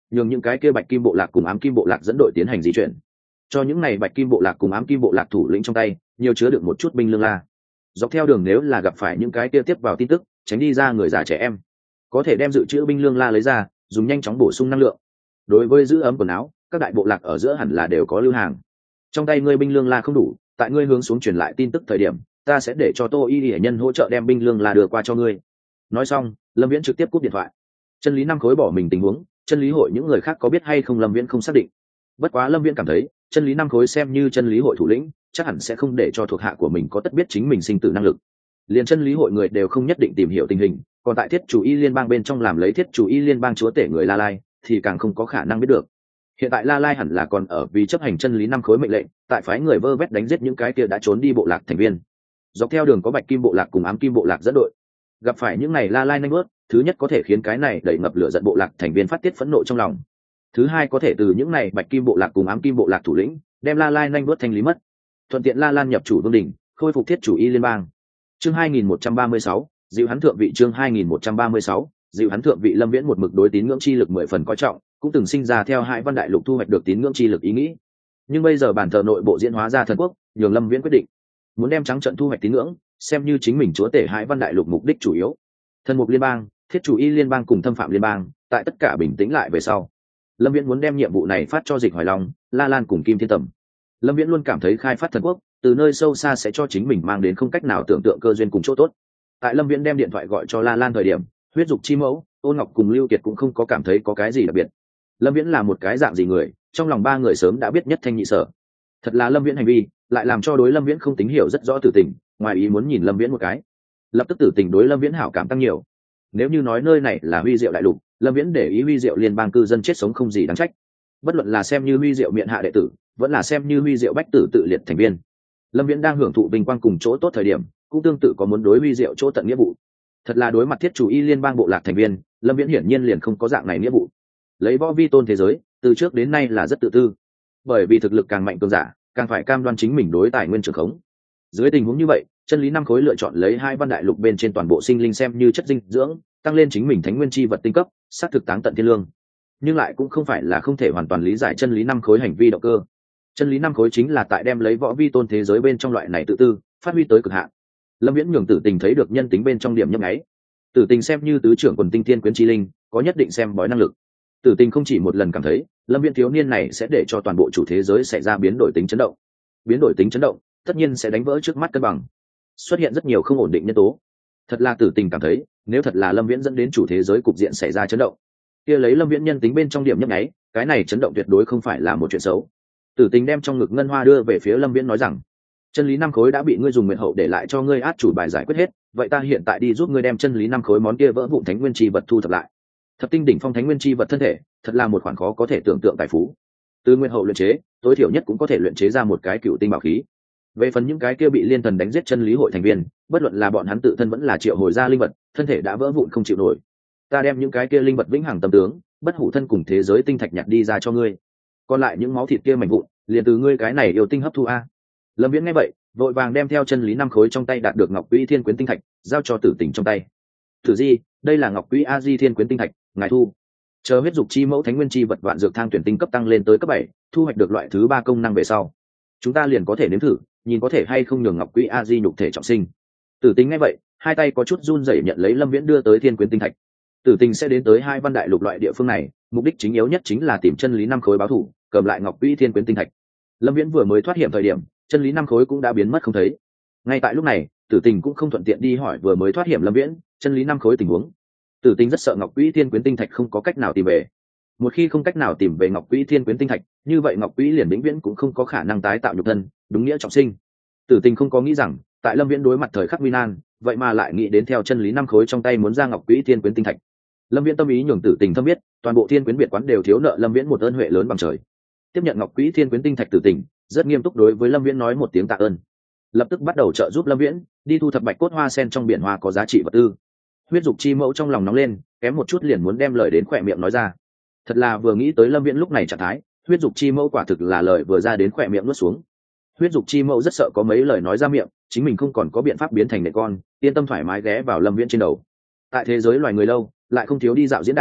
nhường những cái kia bạch kim bộ lạc cùng ám kim bộ lạc dẫn đội tiến hành di chuyển, cho những này bạch kim bộ lạc cùng ám kim bộ lạc thủ lĩnh trong tay nhiều chứa được một chút binh lương la. Dọc theo đường nếu là gặp phải những cái kia tiếp vào tin tức, tránh đi ra người già trẻ em, có thể đem dự trữ binh lương la lấy ra, dùng nhanh chóng bổ sung năng lượng. Đối với giữ ấm quần áo, các đại bộ lạc ở giữa hẳn là đều có lưu hàng. Trong tay ngươi binh lương la không đủ, tại ngươi hướng xuống truyền lại tin tức thời điểm, ta sẽ để cho Tô Y hệ nhân hỗ trợ đem binh lương la đưa qua cho ngươi. Nói xong, Lâm Viễn trực tiếp cúp điện thoại. Chân lý năm khối bỏ mình tình huống, chân lý hội những người khác có biết hay không Lâm Viễn không xác định. Bất quá Lâm Viễn cảm thấy, chân lý năm khối xem như chân lý hội thủ lĩnh, chắc hẳn sẽ không để cho thuộc hạ của mình có tất biết chính mình sinh tử năng lực. Liên chân lý hội người đều không nhất định tìm hiểu tình hình, còn tại thiết chủ y liên bang bên trong làm lấy thiết chủ y liên bang chúa tể người La Lai thì càng không có khả năng biết được. Hiện tại La Lai hẳn là còn ở vì chấp hành chân lý năm khối mệnh lệnh, tại phái người vơ vét đánh giết những cái kia đã trốn đi bộ lạc thành viên. Dọc theo đường có bạch kim bộ lạc cùng ám kim bộ lạc dẫn đội, gặp phải những này La Lai nhanh bước, thứ nhất có thể khiến cái này đẩy ngập lửa giận bộ lạc thành viên phát tiết phẫn nộ trong lòng, thứ hai có thể từ những này bạch kim bộ lạc cùng ám kim bộ lạc thủ lĩnh đem La Lai nhanh bước thanh lý mất, thuận tiện La Lan nhập chủ vương đỉnh, khôi phục thiết chủ y liên bang. Chương hai nghìn một trăm ba mươi sáu, dịu hắn thượng vị. Chương hai nghìn một trăm ba mươi sáu, dịu hắn thượng vị. Lâm Viễn một mực đối tín ngưỡng chi lực mười phần coi trọng, cũng từng sinh ra theo Hải Văn Đại Lục thu hoạch được tín ngưỡng chi lực ý nghĩ. Nhưng bây giờ bản thờ nội bộ diễn hóa ra thần quốc, nhường Lâm Viễn quyết định muốn đem trắng trận thu hoạch tín ngưỡng, xem như chính mình chúa tể Hải Văn Đại Lục mục đích chủ yếu. Thần mục liên bang, thiết chủ y liên bang cùng thâm phạm liên bang, tại tất cả bình tĩnh lại về sau, Lâm Viễn muốn đem nhiệm vụ này phát cho Dịch Hoài Long, La Lan cùng Kim Thiên Tầm. Lâm Viễn luôn cảm thấy khai phát thần quốc từ nơi sâu xa sẽ cho chính mình mang đến không cách nào tưởng tượng cơ duyên cùng chỗ tốt. Tại Lâm Viễn đem điện thoại gọi cho La Lan thời điểm, huyết dục chi mẫu, Ôn Ngọc cùng Lưu Kiệt cũng không có cảm thấy có cái gì đặc biệt. Lâm Viễn là một cái dạng gì người, trong lòng ba người sớm đã biết nhất thanh nhị sở. Thật là Lâm Viễn hành vi lại làm cho đối Lâm Viễn không tín hiểu rất rõ Tử Tình, ngoài ý muốn nhìn Lâm Viễn một cái, lập tức Tử Tình đối Lâm Viễn hảo cảm tăng nhiều. Nếu như nói nơi này là Huy Diệu đại lục, Lâm Viễn để ý Huy Diệu liên bang cư dân chết sống không gì đáng trách. Bất luận là xem như Huy Diệu miện hạ đệ tử, vẫn là xem như Huy Diệu bách tử tự liệt thành viên, Lâm Viễn đang hưởng thụ vinh quang cùng chỗ tốt thời điểm, cũng tương tự có muốn đối Huy Diệu chỗ tận nghĩa vụ. Thật là đối mặt thiết chủ y liên bang bộ lạc thành viên, Lâm Viễn hiển nhiên liền không có dạng này nghĩa vụ. Lấy võ vi tôn thế giới, từ trước đến nay là rất tự tư, bởi vì thực lực càng mạnh cường giả, càng phải cam đoan chính mình đối tài nguyên trường khống. Dưới tình huống như vậy, chân lý năm khối lựa chọn lấy hai văn đại lục bên trên toàn bộ sinh linh xem như chất dinh dưỡng, tăng lên chính mình thánh nguyên chi vật tinh cấp, xác thực táng tận thiên lương. Nhưng lại cũng không phải là không thể hoàn toàn lý giải chân lý năm khối hành vi động cơ. Chân lý năm khối chính là tại đem lấy võ vi tôn thế giới bên trong loại này tự tư phát huy tới cực hạn. Lâm Viễn nhường Tử Tình thấy được nhân tính bên trong điểm nhấp nháy. Tử Tình xem như tứ trưởng quần tinh thiên quyến chi linh, có nhất định xem bói năng lực. Tử Tình không chỉ một lần cảm thấy Lâm Viễn thiếu niên này sẽ để cho toàn bộ chủ thế giới xảy ra biến đổi tính chấn động. Biến đổi tính chấn động tất nhiên sẽ đánh vỡ trước mắt cân bằng, xuất hiện rất nhiều không ổn định nhân tố. Thật là Tử Tình cảm thấy, nếu thật là Lâm Viễn dẫn đến chủ thế giới cục diện xảy ra chấn động, kia lấy Lâm Viễn nhân tính bên trong điểm nhấp nháy, cái này chấn động tuyệt đối không phải là một chuyện xấu. Tử Tình đem trong ngực ngân hoa đưa về phía Lâm Viễn nói rằng, chân lý năm khối đã bị ngươi dùng nguyện hậu để lại cho ngươi át chủ bài giải quyết hết, vậy ta hiện tại đi giúp ngươi đem chân lý năm khối món kia vỡ vụn thánh nguyên chi vật thu thập lại. Thập tinh đỉnh phong thánh nguyên chi vật thân thể, thật là một khoản khó có thể tưởng tượng tài phú. Từ nguyện hậu luyện chế, tối thiểu nhất cũng có thể luyện chế ra một cái cựu tinh bảo khí. Về phần những cái kia bị liên thần đánh giết chân lý hội thành viên, bất luận là bọn hắn tự thân vẫn là triệu hồi ra linh vật, thân thể đã vỡ vụn không chịu nổi. Ta đem những cái kia linh vật vĩnh hằng tâm tướng, bất hủ thân cùng thế giới tinh thạch nhặt đi ra cho ngươi. Còn lại những máu thịt kia mảnh vụn, liền từ ngươi cái này yêu tinh hấp thu a. Lâm Viễn nghe vậy, vội vàng đem theo chân lý năm khối trong tay đạt được ngọc quỹ thiên quyến tinh thạch, giao cho Tử Tình trong tay. Tử Di, đây là ngọc quỹ a di thiên quyến tinh thạch, ngài thu. Chờ huyết dục chi mẫu thánh nguyên chi vật vạn dược thang tuyển tinh cấp tăng lên tới cấp bảy, thu hoạch được loại thứ ba công năng về sau, chúng ta liền có thể nếm thử, nhìn có thể hay không nhường ngọc quỹ a di nhục thể trọng sinh. Tử Tình nghe vậy, hai tay có chút run rẩy nhận lấy Lâm Viễn đưa tới thiên quyến tinh thạch. Tử Tình sẽ đến tới hai văn đại lục loại địa phương này, mục đích chính yếu nhất chính là tìm chân lý năm khối báo thù, cầm lại ngọc quỹ thiên quyến tinh thạch. Lâm Viễn vừa mới thoát hiểm thời điểm, chân lý năm khối cũng đã biến mất không thấy. Ngay tại lúc này, Tử Tình cũng không thuận tiện đi hỏi vừa mới thoát hiểm Lâm Viễn chân lý năm khối tình huống. Tử Tình rất sợ ngọc quỹ thiên quyến tinh thạch không có cách nào tìm về. Một khi không cách nào tìm về ngọc quỹ thiên quyến tinh thạch, như vậy ngọc quỹ liền vĩnh viễn cũng không có khả năng tái tạo nhục thân, đúng nghĩa trọng sinh. Tử Tình không có nghĩ rằng, tại Lâm Viễn đối mặt thời khắc nguy nan, vậy mà lại nghĩ đến theo chân lý năm khối trong tay muốn ra ngọc quỹ thiên quyến tinh thạch. Lâm Viễn tâm ý nhường Tử Tình thâm biết, toàn bộ thiên quyến biệt quán đều thiếu nợ Lâm Viễn một ơn huệ lớn bằng trời. Tiếp nhận ngọc quỹ thiên quyến tinh thạch, Tử Tình rất nghiêm túc đối với Lâm Viễn nói một tiếng tạ ơn, lập tức bắt đầu trợ giúp Lâm Viễn đi thu thập bạch cốt hoa sen trong biển hoa có giá trị vật tư. Huyết dục chi mẫu trong lòng nóng lên, kém một chút liền muốn đem lời đến khỏe miệng nói ra. Thật là vừa nghĩ tới Lâm Viễn lúc này trạng thái, huyết dục chi mẫu quả thực là lời vừa ra đến khỏe miệng nuốt xuống. Huyết dục chi mẫu rất sợ có mấy lời nói ra miệng, chính mình không còn có biện pháp biến thành nệ con, yên tâm thoải mái ghé vào Lâm Viễn trên đầu. Tại thế giới loài người lâu, lại không thiếu đi dạo diễn đàn,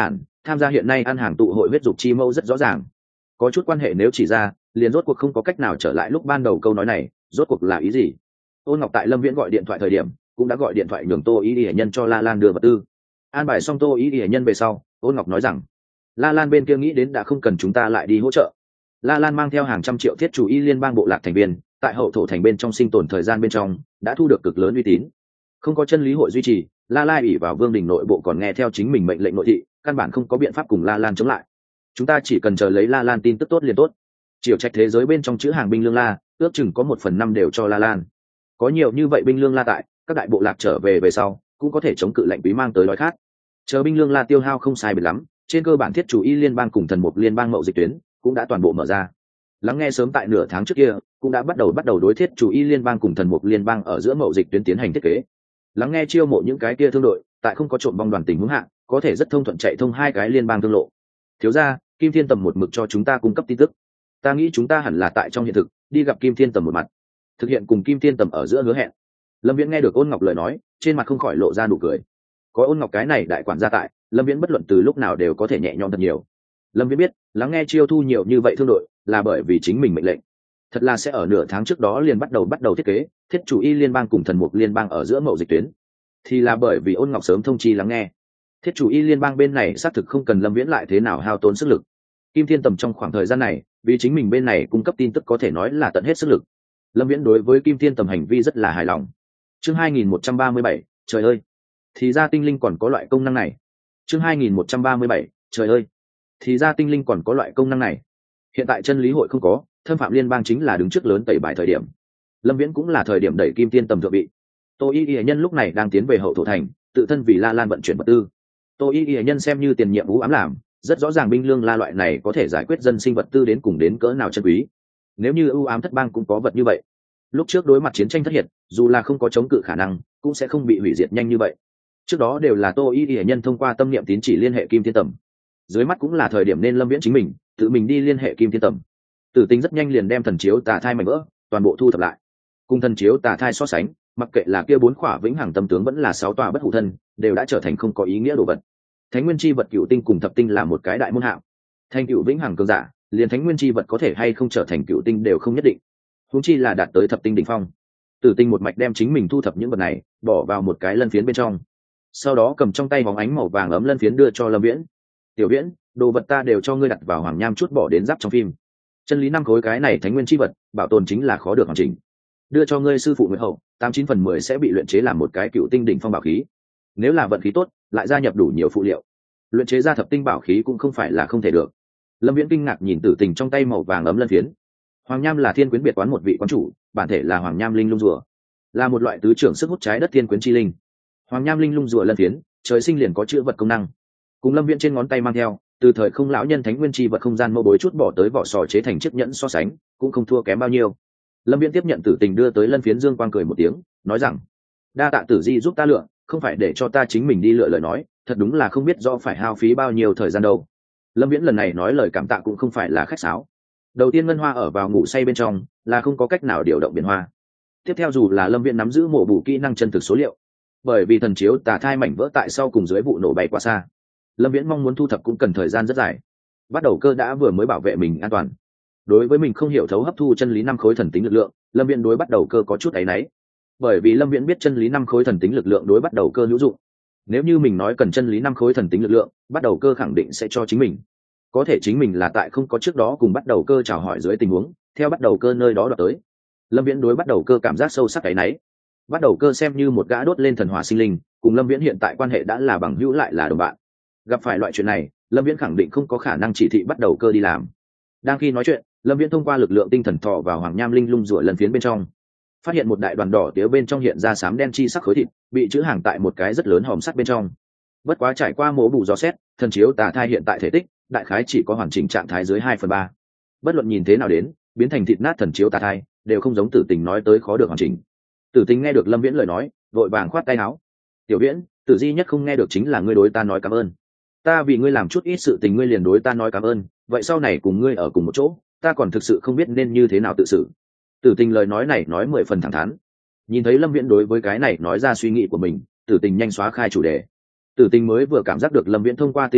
tham gia hiện nay ăn hàng tụ hội huyết dục chi mẫu rất rõ ràng. Có chút quan hệ nếu chỉ ra, liền rốt cuộc không có cách nào trở lại lúc ban đầu câu nói này, rốt cuộc là ý gì? Ôn Ngọc tại Lâm Viễn gọi điện thoại thời điểm, cũng đã gọi điện thoại nhường Tô Ý Y nhân cho La Lan đưa vật tư. An bài xong Tô Ý Y nhân về sau, Ôn Ngọc nói rằng, La Lan bên kia nghĩ đến đã không cần chúng ta lại đi hỗ trợ. La Lan mang theo hàng trăm triệu thiết chủ y liên bang bộ lạc thành viên, tại hậu thổ thành bên trong sinh tồn thời gian bên trong, đã thu được cực lớn uy tín. Không có chân lý hội duy trì, La Lai ủy vào vương đình nội bộ còn nghe theo chính mình mệnh lệnh nội thị, căn bản không có biện pháp cùng La Lan chống lại. Chúng ta chỉ cần chờ lấy La Lan tin tức tốt liền tốt. Triều trạch thế giới bên trong chữ hàng binh lương la, ước chừng có một phần năm đều cho La Lan. Có nhiều như vậy binh lương la tại, các đại bộ lạc trở về về sau, cũng có thể chống cự lệnh quý mang tới đói khát. Chờ binh lương la tiêu hao không sai biệt lắm, trên cơ bản thiết chủ y liên bang cùng thần mục liên bang mậu dịch tuyến cũng đã toàn bộ mở ra. Lắng nghe sớm tại nửa tháng trước kia, cũng đã bắt đầu bắt đầu đối thiết chủ y liên bang cùng thần mục liên bang ở giữa mậu dịch tuyến tiến hành thiết kế. Lắng nghe chiêu mộ những cái kia thương đội, tại không có trộm bong đoàn tình huống hạ, có thể rất thông thuận chạy thông hai cái liên bang thương lộ. Thiếu gia, Kim Thiên Tầm một mực cho chúng ta cung cấp tin tức. Ta nghĩ chúng ta hẳn là tại trong hiện thực, đi gặp Kim Thiên Tầm một mặt, thực hiện cùng Kim Thiên Tầm ở giữa hứa hẹn. Lâm Viễn nghe được Ôn Ngọc lời nói, trên mặt không khỏi lộ ra nụ cười. Có Ôn Ngọc cái này đại quản gia tại, Lâm Viễn bất luận từ lúc nào đều có thể nhẹ nhõm thật nhiều. Lâm Viễn biết, lắng nghe chiêu thu nhiều như vậy thương đội, là bởi vì chính mình mệnh lệnh. Thật là sẽ ở nửa tháng trước đó liền bắt đầu bắt đầu thiết kế, thiết chủ y liên bang cùng thần mục liên bang ở giữa mậu dịch tuyến. Thì là bởi vì Ôn Ngọc sớm thông chi lắng nghe. Thiết chủ y liên bang bên này xác thực không cần Lâm Viễn lại thế nào hao tốn sức lực. Kim Thiên Tầm trong khoảng thời gian này, vì chính mình bên này cung cấp tin tức có thể nói là tận hết sức lực. Lâm Viễn đối với Kim Thiên Tầm hành vi rất là hài lòng. Chương hai nghìn một trăm ba mươi bảy, trời ơi, thì ra tinh linh còn có loại công năng này. Chương hai nghìn một trăm ba mươi bảy, trời ơi, thì ra tinh linh còn có loại công năng này. Hiện tại chân lý hội không có, thâm phạm liên bang chính là đứng trước lớn tẩy bài thời điểm. Lâm Viễn cũng là thời điểm đẩy Kim Thiên Tầm thượng vị. Tô Y Y nhân lúc này đang tiến về hậu thổ thành, tự thân vì La Lan vận chuyển vật tư. Tô Y Y nhân xem như tiền nhiệm vũ ám làm, rất rõ ràng binh lương la loại này có thể giải quyết dân sinh vật tư đến cùng đến cỡ nào chân quý. Nếu như ưu ám thất bang cũng có vật như vậy, lúc trước đối mặt chiến tranh thất hiệt, dù là không có chống cự khả năng, cũng sẽ không bị hủy diệt nhanh như vậy. Trước đó đều là Tô Y Y nhân thông qua tâm niệm tín chỉ liên hệ Kim Thiên Tầm. Dưới mắt cũng là thời điểm nên Lâm Viễn chính mình tự mình đi liên hệ Kim Thiên Tầm. Tử Tinh rất nhanh liền đem thần chiếu tà thai mảnh vỡ toàn bộ thu thập lại. Cùng thần chiếu tà thai so sánh, mặc kệ là kia bốn khỏa vĩnh hằng tâm tướng vẫn là sáu tòa bất hủ thân, đều đã trở thành không có ý nghĩa đồ vật. Thánh nguyên chi vật cựu tinh cùng thập tinh là một cái đại môn hạng. Thành cựu vĩnh hằng cường giả, liền thánh nguyên chi vật có thể hay không trở thành cựu tinh đều không nhất định. Huống chi là đạt tới thập tinh đỉnh phong. Tử Tinh một mạch đem chính mình thu thập những vật này, bỏ vào một cái lân phiến bên trong. Sau đó cầm trong tay bóng ánh màu vàng ấm lân phiến đưa cho Lâm Viễn. "Tiểu Viễn, đồ vật ta đều cho ngươi đặt vào hoàng nham chút bỏ đến giáp trong phim. Chân lý năm khối cái này thánh nguyên chi vật, bảo tồn chính là khó được hoàn chỉnh. Đưa cho ngươi sư phụ Nguyệt Hậu, tám chín phần mười sẽ bị luyện chế làm một cái cựu tinh đỉnh phong bảo khí. Nếu là vận khí tốt, lại gia nhập đủ nhiều phụ liệu, luyện chế ra thập tinh bảo khí cũng không phải là không thể được." Lâm Viễn kinh ngạc nhìn Tử Tình trong tay màu vàng ấm lân phiến. Hoàng nham là thiên quyến biệt quán một vị quán chủ, bản thể là hoàng nham linh lung rùa, là một loại tứ trưởng sức hút trái đất thiên quyến chi linh. Hoàng nham linh lung rùa lân phiến, trời sinh liền có chữa vật công năng. Cùng Lâm Viễn trên ngón tay mang theo, từ thời không lão nhân thánh nguyên chi vật không gian mâu bối chút bỏ tới vỏ sò chế thành chiếc nhẫn so sánh, cũng không thua kém bao nhiêu. Lâm Viễn tiếp nhận Tử Tình đưa tới lân phiến, dương quang cười một tiếng, nói rằng: "Đa tạ Tử Di giúp ta lựa, không phải để cho ta chính mình đi lựa lời nói, thật đúng là không biết do phải hao phí bao nhiêu thời gian đâu." Lâm Viễn lần này nói lời cảm tạ cũng không phải là khách sáo. Đầu tiên ngân hoa ở vào ngủ say bên trong, là không có cách nào điều động biển hoa. Tiếp theo dù là Lâm Viễn nắm giữ mổ bù kỹ năng chân thực số liệu, bởi vì thần chiếu tà thai mảnh vỡ tại sau cùng dưới vụ nổ bay quá xa, Lâm Viễn mong muốn thu thập cũng cần thời gian rất dài. Bắt đầu cơ đã vừa mới bảo vệ mình an toàn. Đối với mình không hiểu thấu hấp thu chân lý năm khối thần tính lực lượng, Lâm Viễn đối bắt đầu cơ có chút áy náy. Bởi vì Lâm Viễn biết chân lý năm khối thần tính lực lượng đối bắt đầu cơ hữu dụng. Nếu như mình nói cần chân lý năm khối thần tính lực lượng, bắt đầu cơ khẳng định sẽ cho chính mình. Có thể chính mình là tại không có trước đó cùng bắt đầu cơ chào hỏi dưới tình huống, theo bắt đầu cơ nơi đó đoạt tới. Lâm Viễn đối bắt đầu cơ cảm giác sâu sắc áy náy. Bắt đầu cơ xem như một gã đốt lên thần hỏa sinh linh, cùng Lâm Viễn hiện tại quan hệ đã là bằng hữu lại là đồng bạn. Gặp phải loại chuyện này, Lâm Viễn khẳng định không có khả năng chỉ thị bắt đầu cơ đi làm. Đang khi nói chuyện, Lâm Viễn thông qua lực lượng tinh thần thọ vào hoàng nham linh lung rủa lần phiến bên trong, phát hiện một đại đoàn đỏ tía bên trong hiện ra xám đen chi sắc khối thịt, bị chữ hàng tại một cái rất lớn hòm sắt bên trong. Bất quá trải qua mổ bù dò xét, thần chiếu tà thai hiện tại thể tích đại khái chỉ có hoàn chỉnh trạng thái dưới hai phần ba. Bất luận nhìn thế nào đến, biến thành thịt nát thần chiếu tà thai đều không giống Tử Tình nói tới khó được hoàn chỉnh. Tử Tình nghe được Lâm Viễn lời nói, vội vàng khoát tay áo: "Tiểu Viễn, Tử Di nhất không nghe được chính là ngươi đối ta nói cảm ơn. Ta vì ngươi làm chút ít sự tình ngươi liền đối ta nói cảm ơn, vậy sau này cùng ngươi ở cùng một chỗ, ta còn thực sự không biết nên như thế nào tự xử." Tử Tình lời nói này nói mười phần thẳng thắn. Nhìn thấy Lâm Viễn đối với cái này nói ra suy nghĩ của mình, Tử Tình nhanh xóa khai chủ đề. Tử Tình mới vừa cảm giác được Lâm Viễn thông qua tinh thần lực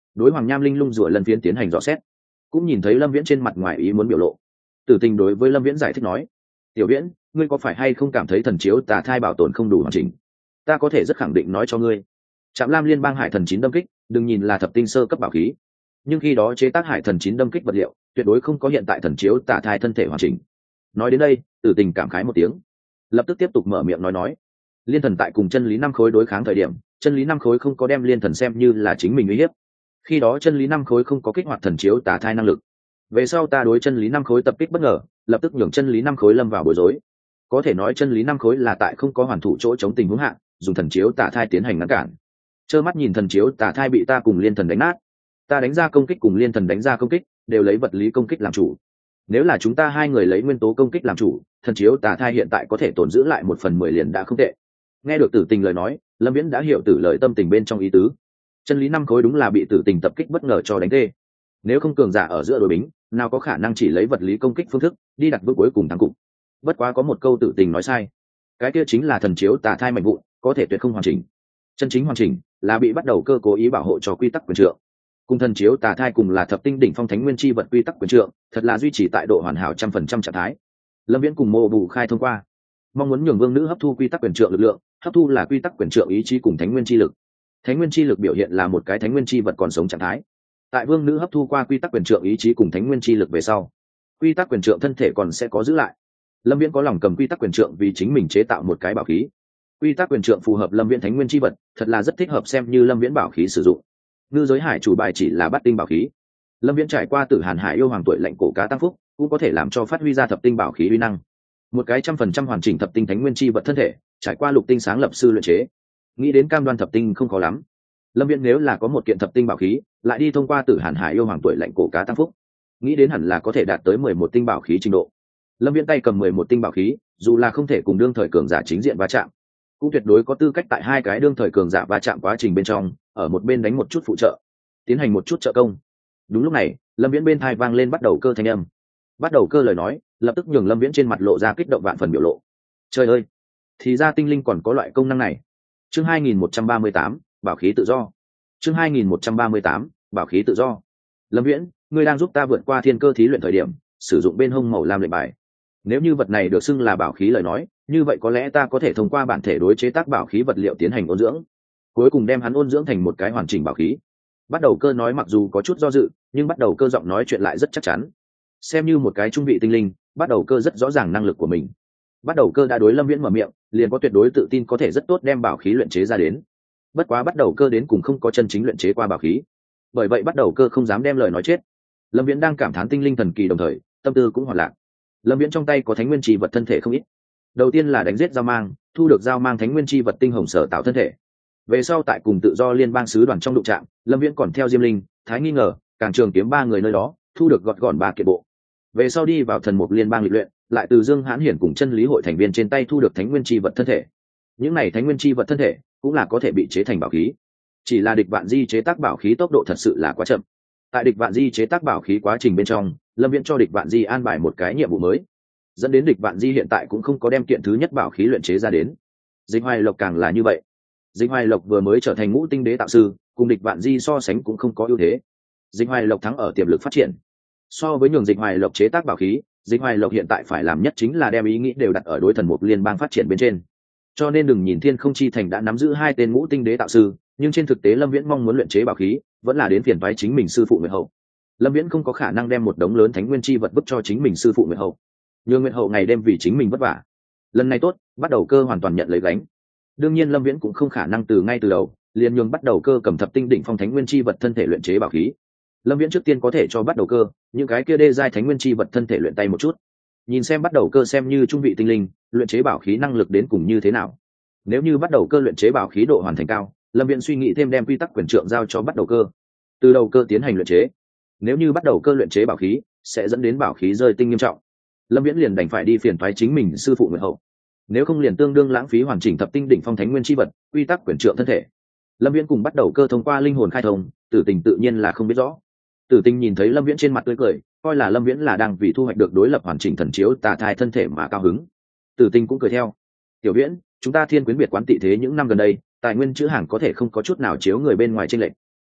đối hoàng nham linh lung rủa lần phiến tiến hành dò xét, cũng nhìn thấy lâm viễn trên mặt ngoài ý muốn biểu lộ. Tử Tình đối với lâm viễn giải thích nói: tiểu viễn, ngươi có phải hay không cảm thấy thần chiếu tà thai bảo tồn không đủ hoàn chỉnh? Ta có thể rất khẳng định nói cho ngươi, trạm lam liên bang hải thần chín đâm kích đừng nhìn là thập tinh sơ cấp bảo khí, nhưng khi đó chế tác hải thần chín đâm kích vật liệu tuyệt đối không có hiện tại thần chiếu tà thai thân thể hoàn chỉnh. Nói đến đây, Tử Tình cảm khái một tiếng, lập tức tiếp tục mở miệng nói nói: liên thần tại cùng chân lý năm khối đối kháng thời điểm, chân lý năm khối không có đem liên thần xem như là chính mình uy hiếp. Khi đó chân lý năm khối không có kích hoạt thần chiếu tà thai năng lực. Về sau ta đối chân lý năm khối tập kích bất ngờ, lập tức nhường chân lý năm khối lâm vào bối rối. Có thể nói chân lý năm khối là tại không có hoàn thủ chỗ chống tình huống hạn, dùng thần chiếu tà thai tiến hành ngăn cản. Trơ mắt nhìn thần chiếu tà thai bị ta cùng liên thần đánh nát. Ta đánh ra công kích cùng liên thần đánh ra công kích, đều lấy vật lý công kích làm chủ. Nếu là chúng ta hai người lấy nguyên tố công kích làm chủ, thần chiếu tà thai hiện tại có thể tồn giữ lại một phần mười liền đã không tệ. Nghe được Tử Tình lời nói, Lâm Viễn đã hiểu Tử lời tâm tình bên trong ý tứ. Chân lý năm khối đúng là bị Tử Tình tập kích bất ngờ cho đánh tê. Nếu không cường giả ở giữa đối bính, nào có khả năng chỉ lấy vật lý công kích phương thức đi đặt bước cuối cùng thắng cục. Bất quá có một câu Tử Tình nói sai, cái kia chính là thần chiếu tà thai mạnh vụn có thể tuyệt không hoàn chỉnh. Chân chính hoàn chỉnh là bị bắt đầu cơ cố ý bảo hộ cho quy tắc quyền trượng. Cùng thần chiếu tà thai cùng là thập tinh đỉnh phong thánh nguyên chi vật quy tắc quyền trượng, thật là duy trì tại độ hoàn hảo trăm phần trăm trạng thái. Lâm Viễn cùng Mộ Bù khai thông qua, mong muốn nhường vương nữ hấp thu quy tắc quyền trượng lực lượng, hấp thu là quy tắc quyền trượng ý chí cùng thánh nguyên chi lực. Thánh nguyên chi lực biểu hiện là một cái thánh nguyên chi vật còn sống trạng thái. Tại vương nữ hấp thu qua quy tắc quyền trượng ý chí cùng thánh nguyên chi lực về sau, quy tắc quyền trượng thân thể còn sẽ có giữ lại. Lâm Viễn có lòng cầm quy tắc quyền trượng vì chính mình chế tạo một cái bảo khí. Quy tắc quyền trượng phù hợp Lâm Viễn thánh nguyên chi vật, thật là rất thích hợp xem như Lâm Viễn bảo khí sử dụng. Ngư giới hải chủ bài chỉ là bát tinh bảo khí. Lâm Viễn trải qua Tử Hàn Hải yêu hoàng tuổi lệnh cổ cá tăng phúc, cũng có thể làm cho phát huy ra thập tinh bảo khí uy năng. Một cái trăm phần trăm hoàn chỉnh thập tinh thánh nguyên chi vật thân thể, trải qua lục tinh sáng lập sư luyện chế. Nghĩ đến cam đoan thập tinh không khó lắm. Lâm Viễn nếu là có một kiện thập tinh bảo khí, lại đi thông qua Tử Hàn Hải yêu hoàng tuổi lệnh cổ cá tăng phúc, nghĩ đến hẳn là có thể đạt tới mười một tinh bảo khí trình độ. Lâm Viễn tay cầm mười một tinh bảo khí, dù là không thể cùng đương thời cường giả chính diện va chạm, cũng tuyệt đối có tư cách tại hai cái đương thời cường giả va chạm quá trình bên trong, ở một bên đánh một chút phụ trợ, tiến hành một chút trợ công. Đúng lúc này, Lâm Viễn bên tai vang lên bắt đầu cơ thanh âm. Bắt đầu cơ lời nói, lập tức nhường Lâm Viễn trên mặt lộ ra kích động vạn phần biểu lộ. Trời ơi, thì ra tinh linh còn có loại công năng này. Chương hai nghìn một trăm ba mươi tám, bảo khí tự do. Chương hai nghìn một trăm ba mươi tám, bảo khí tự do. Lâm Viễn, ngươi đang giúp ta vượt qua thiên cơ thí luyện thời điểm, sử dụng bên hông màu lam lệnh bài. Nếu như vật này được xưng là bảo khí lời nói, như vậy có lẽ ta có thể thông qua bản thể đối chế tác bảo khí vật liệu tiến hành ôn dưỡng, cuối cùng đem hắn ôn dưỡng thành một cái hoàn chỉnh bảo khí. Bắt đầu cơ nói mặc dù có chút do dự, nhưng bắt đầu cơ giọng nói chuyện lại rất chắc chắn. Xem như một cái trung vị tinh linh, bắt đầu cơ rất rõ ràng năng lực của mình. Bắt đầu cơ đã đối Lâm Viễn mở miệng, liền có tuyệt đối tự tin có thể rất tốt đem bảo khí luyện chế ra đến. Bất quá bắt đầu cơ đến cùng không có chân chính luyện chế qua bảo khí, bởi vậy bắt đầu cơ không dám đem lời nói chết. Lâm Viễn đang cảm thán tinh linh thần kỳ đồng thời, tâm tư cũng hoạt lạc. Lâm Viễn trong tay có thánh nguyên chi vật thân thể không ít. Đầu tiên là đánh giết giao mang, thu được giao mang thánh nguyên chi vật tinh hồng sở tạo thân thể. Về sau tại cùng tự do liên bang sứ đoàn trong đụng trạm, Lâm Viễn còn theo Diêm Linh, Thái Nghi Ngờ, Càng Trường Kiếm ba người nơi đó, thu được gọt gọn ba kiện bộ. Về sau đi vào thần mục liên bang lịch luyện, lại từ Dương Hãn Hiển cùng chân lý hội thành viên trên tay thu được thánh nguyên chi vật thân thể. Những này thánh nguyên chi vật thân thể cũng là có thể bị chế thành bảo khí. Chỉ là địch vạn di chế tác bảo khí tốc độ thật sự là quá chậm. Tại địch vạn di chế tác bảo khí quá trình bên trong, Lâm Viễn cho địch vạn di an bài một cái nhiệm vụ mới, dẫn đến địch vạn di hiện tại cũng không có đem kiện thứ nhất bảo khí luyện chế ra đến. Dịch Hoài Lộc càng là như vậy. Dịch Hoài Lộc vừa mới trở thành ngũ tinh đế tạo sư, cùng địch vạn di so sánh cũng không có ưu thế. Dịch Hoài Lộc thắng ở tiềm lực phát triển. So với nhường Dịch Hoài Lộc chế tác bảo khí, Dịch Hoài Lộc hiện tại phải làm nhất chính là đem ý nghĩ đều đặt ở đối thần mục liên bang phát triển bên trên. Cho nên đừng nhìn Thiên Không Chi Thành đã nắm giữ hai tên ngũ tinh đế tạo sư, nhưng trên thực tế Lâm Viễn mong muốn luyện chế bảo khí, vẫn là đến phiền toái chính mình sư phụ Nguyệt Hậu. Lâm Viễn không có khả năng đem một đống lớn thánh nguyên chi vật vứt cho chính mình sư phụ Nguyệt Hậu, nhường Nguyệt Hậu ngày đêm vì chính mình vất vả. Lần này tốt, bắt đầu cơ hoàn toàn nhận lấy gánh. Đương nhiên Lâm Viễn cũng không khả năng từ ngay từ đầu liền nhường bắt đầu cơ cầm thập tinh đỉnh phong thánh nguyên chi vật thân thể luyện chế bảo khí. Lâm Viễn trước tiên có thể cho bắt đầu cơ những cái kia đê giai thánh nguyên chi vật thân thể luyện tay một chút, nhìn xem bắt đầu cơ xem như trung vị tinh linh luyện chế bảo khí năng lực đến cùng như thế nào. Nếu như bắt đầu cơ luyện chế bảo khí độ hoàn thành cao, Lâm Viễn suy nghĩ thêm đem quy tắc quyền trượng giao cho bắt đầu cơ, từ đầu cơ tiến hành luyện chế. Nếu như bắt đầu cơ luyện chế bảo khí sẽ dẫn đến bảo khí rơi tinh nghiêm trọng, Lâm Viễn liền đành phải đi phiền toái chính mình sư phụ Nguyệt Hậu, nếu không liền tương đương lãng phí hoàn chỉnh thập tinh đỉnh phong thánh nguyên chi vật quy tắc quyền trượng thân thể. Lâm Viễn cùng bắt đầu cơ thông qua linh hồn khai thông, Tử Tình tự nhiên là không biết rõ. Tử Tình nhìn thấy Lâm Viễn trên mặt tươi cười, coi là Lâm Viễn là đang vì thu hoạch được đối lập hoàn chỉnh thần chiếu tà thai thân thể mà cao hứng. Tử Tình cũng cười theo. Tiểu Viễn, chúng ta Thiên Quyến biệt quán tị thế những năm gần đây, tài nguyên chữ hàng có thể không có chút nào chiếu người bên ngoài chênh lệch.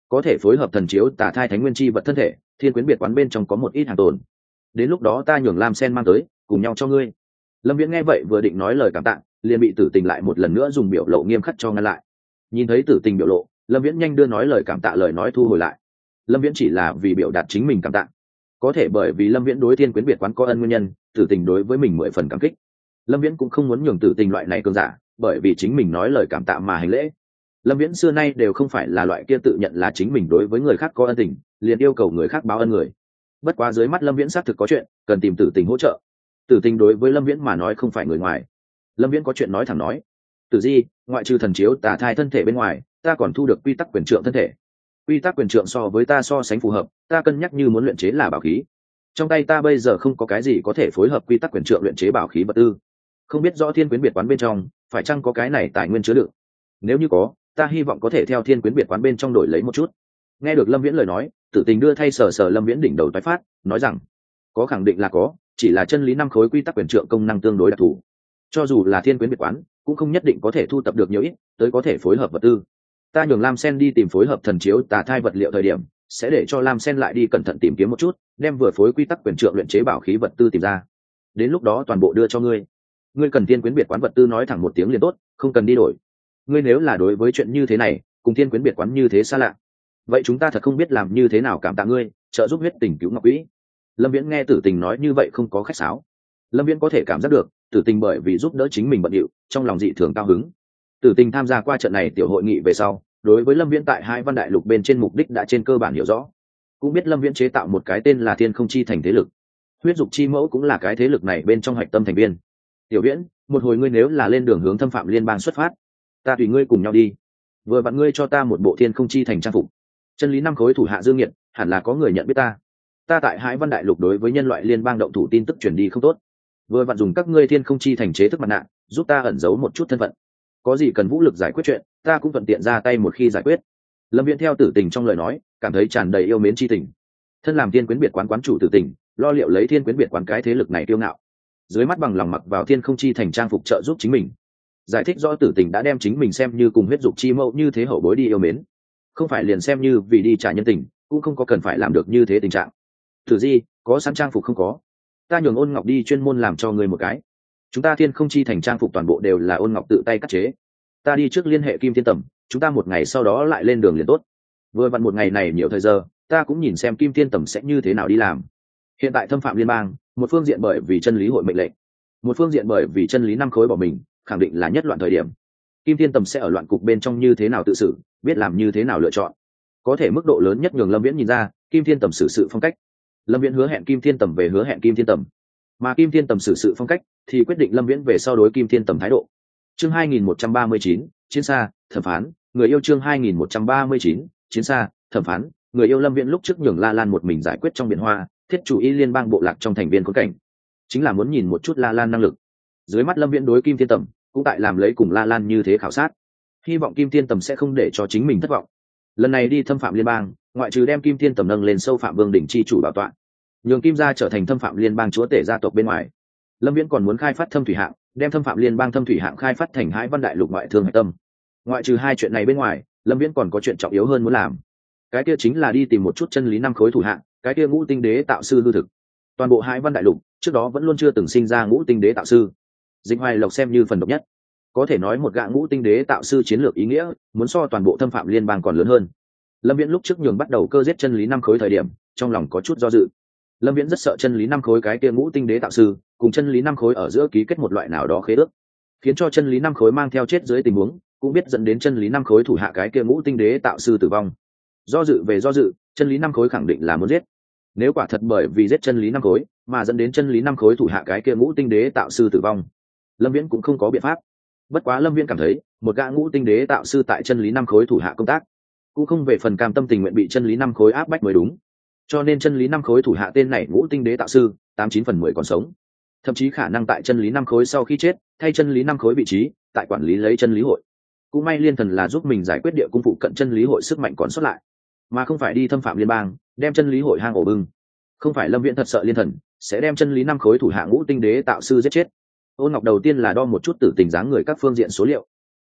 có thể phối hợp thần chiếu tả thai thánh nguyên chi vật thân thể, thiên quyến biệt quán bên trong có một ít hàng tồn, đến lúc đó ta nhường lam sen mang tới cùng nhau cho ngươi. Lâm Viễn nghe vậy vừa định nói lời cảm tạ, liền bị Tử Tình lại một lần nữa dùng biểu lộ nghiêm khắc cho ngăn lại. Nhìn thấy Tử Tình biểu lộ, Lâm Viễn nhanh đưa nói lời cảm tạ lời nói thu hồi lại. Lâm Viễn chỉ là vì biểu đạt chính mình cảm tạ, có thể bởi vì Lâm Viễn đối thiên quyến biệt quán có ân nguyên nhân, Tử Tình đối với mình mười phần cảm kích. Lâm Viễn cũng không muốn nhường Tử Tình loại này cơn giả, bởi vì chính mình nói lời cảm tạ mà hành lễ. Lâm Viễn xưa nay đều không phải là loại kia tự nhận là chính mình đối với người khác có ân tình liền yêu cầu người khác báo ân người. Bất quá dưới mắt Lâm Viễn xác thực có chuyện cần tìm Tử Tình hỗ trợ. Tử Tình đối với Lâm Viễn mà nói không phải người ngoài. Lâm Viễn có chuyện nói thẳng nói: Tử Di, ngoại trừ thần chiếu tà thai thân thể bên ngoài, ta còn thu được quy tắc quyền trượng thân thể. Quy tắc quyền trượng so với ta so sánh phù hợp, ta cân nhắc như muốn luyện chế là bảo khí. Trong tay ta bây giờ không có cái gì có thể phối hợp quy tắc quyền trượng luyện chế bảo khí vật tư, không biết rõ thiên quyến biệt quán bên trong phải chăng có cái này tài nguyên chứa đựng. Nếu như có, ta hy vọng có thể theo thiên quyến biệt quán bên trong đổi lấy một chút. Nghe được Lâm Viễn lời nói, Tử Tình đưa thay sờ sờ Lâm Viễn đỉnh đầu tái phát, nói rằng: có khẳng định là có, chỉ là chân lý năm khối quy tắc quyền trượng công năng tương đối đặc thù, cho dù là thiên quyến biệt quán cũng không nhất định có thể thu tập được nhiều ít tới có thể phối hợp vật tư. Ta nhường Lam Sen đi tìm phối hợp thần chiếu tà thai vật liệu thời điểm, sẽ để cho Lam Sen lại đi cẩn thận tìm kiếm một chút, đem vừa phối quy tắc quyền trượng luyện chế bảo khí vật tư tìm ra, đến lúc đó toàn bộ đưa cho ngươi. Ngươi cần thiên quyến biệt quán vật tư nói thẳng một tiếng liền tốt, không cần đi đổi. Ngươi nếu là đối với chuyện như thế này cùng thiên quyến biệt quán như thế xa lạ, vậy chúng ta thật không biết làm như thế nào cảm tạ ngươi trợ giúp huyết tình cứu ngọc quỹ. Lâm Viễn nghe Tử Tình nói như vậy không có khách sáo. Lâm Viễn có thể cảm giác được Tử Tình bởi vì giúp đỡ chính mình bận điệu, trong lòng dị thường cao hứng. Tử Tình tham gia qua trận này tiểu hội nghị về sau, đối với Lâm Viễn tại Hai Văn Đại Lục bên trên mục đích đã trên cơ bản hiểu rõ, cũng biết Lâm Viễn chế tạo một cái tên là Thiên Không Chi thành thế lực, huyết dục chi mẫu cũng là cái thế lực này bên trong hạch tâm thành viên. Tiểu Viễn, một hồi ngươi nếu là lên đường hướng Thâm Phạm Liên bang xuất phát, ta tùy ngươi cùng nhau đi. Vừa vặn ngươi cho ta một bộ Thiên Không Chi thành trang phục. Chân lý năm khối thủ hạ Dương Nghiệt, hẳn là có người nhận biết ta. Ta tại Hải Văn Đại Lục đối với nhân loại liên bang động thủ tin tức truyền đi không tốt, vừa vặn dùng các ngươi Thiên Không Chi thành chế thức mặt nạ, giúp ta ẩn giấu một chút thân phận. Có gì cần vũ lực giải quyết chuyện, ta cũng thuận tiện ra tay một khi giải quyết. Lâm Viễn theo Tử Tình trong lời nói, cảm thấy tràn đầy yêu mến chi tình. Thân làm Thiên Quyến biệt quán quán chủ Tử Tình, lo liệu lấy Thiên Quyến biệt quán cái thế lực này kiêu ngạo, dưới mắt bằng lòng mặc vào Thiên Không Chi thành trang phục trợ giúp chính mình. Giải thích rõ Tử Tình đã đem chính mình xem như cùng huyết dục chi mẫu như thế hậu bối đi yêu mến, không phải liền xem như vì đi trả nhân tình, cũng không có cần phải làm được như thế tình trạng. Tử Di, có sẵn trang phục không có? Ta nhường Ôn Ngọc đi chuyên môn làm cho ngươi một cái. Chúng ta Thiên Không Chi thành trang phục toàn bộ đều là Ôn Ngọc tự tay cắt chế. Ta đi trước liên hệ Kim Thiên Tầm, chúng ta một ngày sau đó lại lên đường liền tốt. Vừa vặn một ngày này nhiều thời giờ, ta cũng nhìn xem Kim Thiên Tầm sẽ như thế nào đi làm. Hiện tại Thâm Phạm Liên bang, một phương diện bởi vì chân lý hội mệnh lệnh, một phương diện bởi vì chân lý năm khối bỏ mình, khẳng định là nhất loạn thời điểm. Kim Thiên Tầm sẽ ở loạn cục bên trong như thế nào tự xử, biết làm như thế nào lựa chọn. Có thể mức độ lớn nhất nhường Lâm Viễn nhìn ra Kim Thiên Tầm xử sự phong cách. Lâm Viễn hứa hẹn Kim Thiên Tầm về hứa hẹn Kim Thiên Tầm, mà Kim Thiên Tầm xử sự phong cách thì quyết định Lâm Viễn về sau đối Kim Thiên Tầm thái độ. Chương hai nghìn một trăm ba mươi chín, chiến xa, thẩm phán, người yêu. Chương hai nghìn một trăm ba mươi chín, chiến xa, thẩm phán, người yêu. Lâm Viễn lúc trước nhường La Lan một mình giải quyết trong biển hoa, thiết chủ y liên bang bộ lạc trong thành viên khốn cảnh, chính là muốn nhìn một chút La Lan năng lực. Dưới mắt Lâm Viễn đối Kim Thiên Tầm cũng tại làm lấy cùng La Lan như thế khảo sát, hy vọng Kim Thiên Tầm sẽ không để cho chính mình thất vọng. Lần này đi Thâm Phạm Liên bang, ngoại trừ đem Kim Thiên Tầm nâng lên sâu phạm vương đỉnh chi chủ bảo tọa, nhường Kim gia trở thành Thâm Phạm Liên bang chúa tể gia tộc bên ngoài, Lâm Viễn còn muốn khai phát Thâm Thủy hạng, đem Thâm Phạm Liên bang Thâm Thủy hạng khai phát thành Hải Văn Đại Lục ngoại thương hạch tâm. Ngoại trừ hai chuyện này bên ngoài, Lâm Viễn còn có chuyện trọng yếu hơn muốn làm, cái kia chính là đi tìm một chút chân lý năm khối thủ hạng, cái kia ngũ tinh đế tạo sư hư thực. Toàn bộ Hải Văn Đại Lục trước đó vẫn luôn chưa từng sinh ra ngũ tinh đế tạo sư, Dịch Hoài Lộc xem như phần độc nhất. Có thể nói một gã ngũ tinh đế tạo sư chiến lược ý nghĩa muốn so toàn bộ Thâm Phạm Liên bang còn lớn hơn. Lâm Viễn lúc trước nhường bắt đầu cơ giết chân lý năm khối thời điểm, trong lòng có chút do dự. Lâm Viễn rất sợ chân lý năm khối cái kia ngũ tinh đế tạo sư cùng chân lý năm khối ở giữa ký kết một loại nào đó khế ước, khiến cho chân lý năm khối mang theo chết dưới tình huống, cũng biết dẫn đến chân lý năm khối thủ hạ cái kia ngũ tinh đế tạo sư tử vong. Do dự về do dự, chân lý năm khối khẳng định là muốn giết. Nếu quả thật bởi vì giết chân lý năm khối mà dẫn đến chân lý năm khối thủ hạ cái kia ngũ tinh đế tạo sư tử vong, Lâm Viễn cũng không có biện pháp. Bất quá Lâm Viễn cảm thấy một gã ngũ tinh đế tạo sư tại chân lý năm khối thủ hạ công tác cũng không về phần cam tâm tình nguyện bị chân lý năm khối áp bách mới đúng. Cho nên chân lý năm khối thủ hạ tên này ngũ tinh đế tạo sư tám chín phần mười còn sống, thậm chí khả năng tại chân lý năm khối sau khi chết thay chân lý năm khối vị trí tại quản lý lấy chân lý hội. Cũng may Liên Thần là giúp mình giải quyết địa cung phụ cận chân lý hội sức mạnh còn sót lại, mà không phải đi Thâm Phạm Liên bang đem chân lý hội hang ổ bưng. Không phải Lâm Viễn thật sợ Liên Thần sẽ đem chân lý năm khối thủ hạ ngũ tinh đế tạo sư giết chết. Ôn Ngọc đầu tiên là đo một chút tử tình dáng người các phương diện số liệu.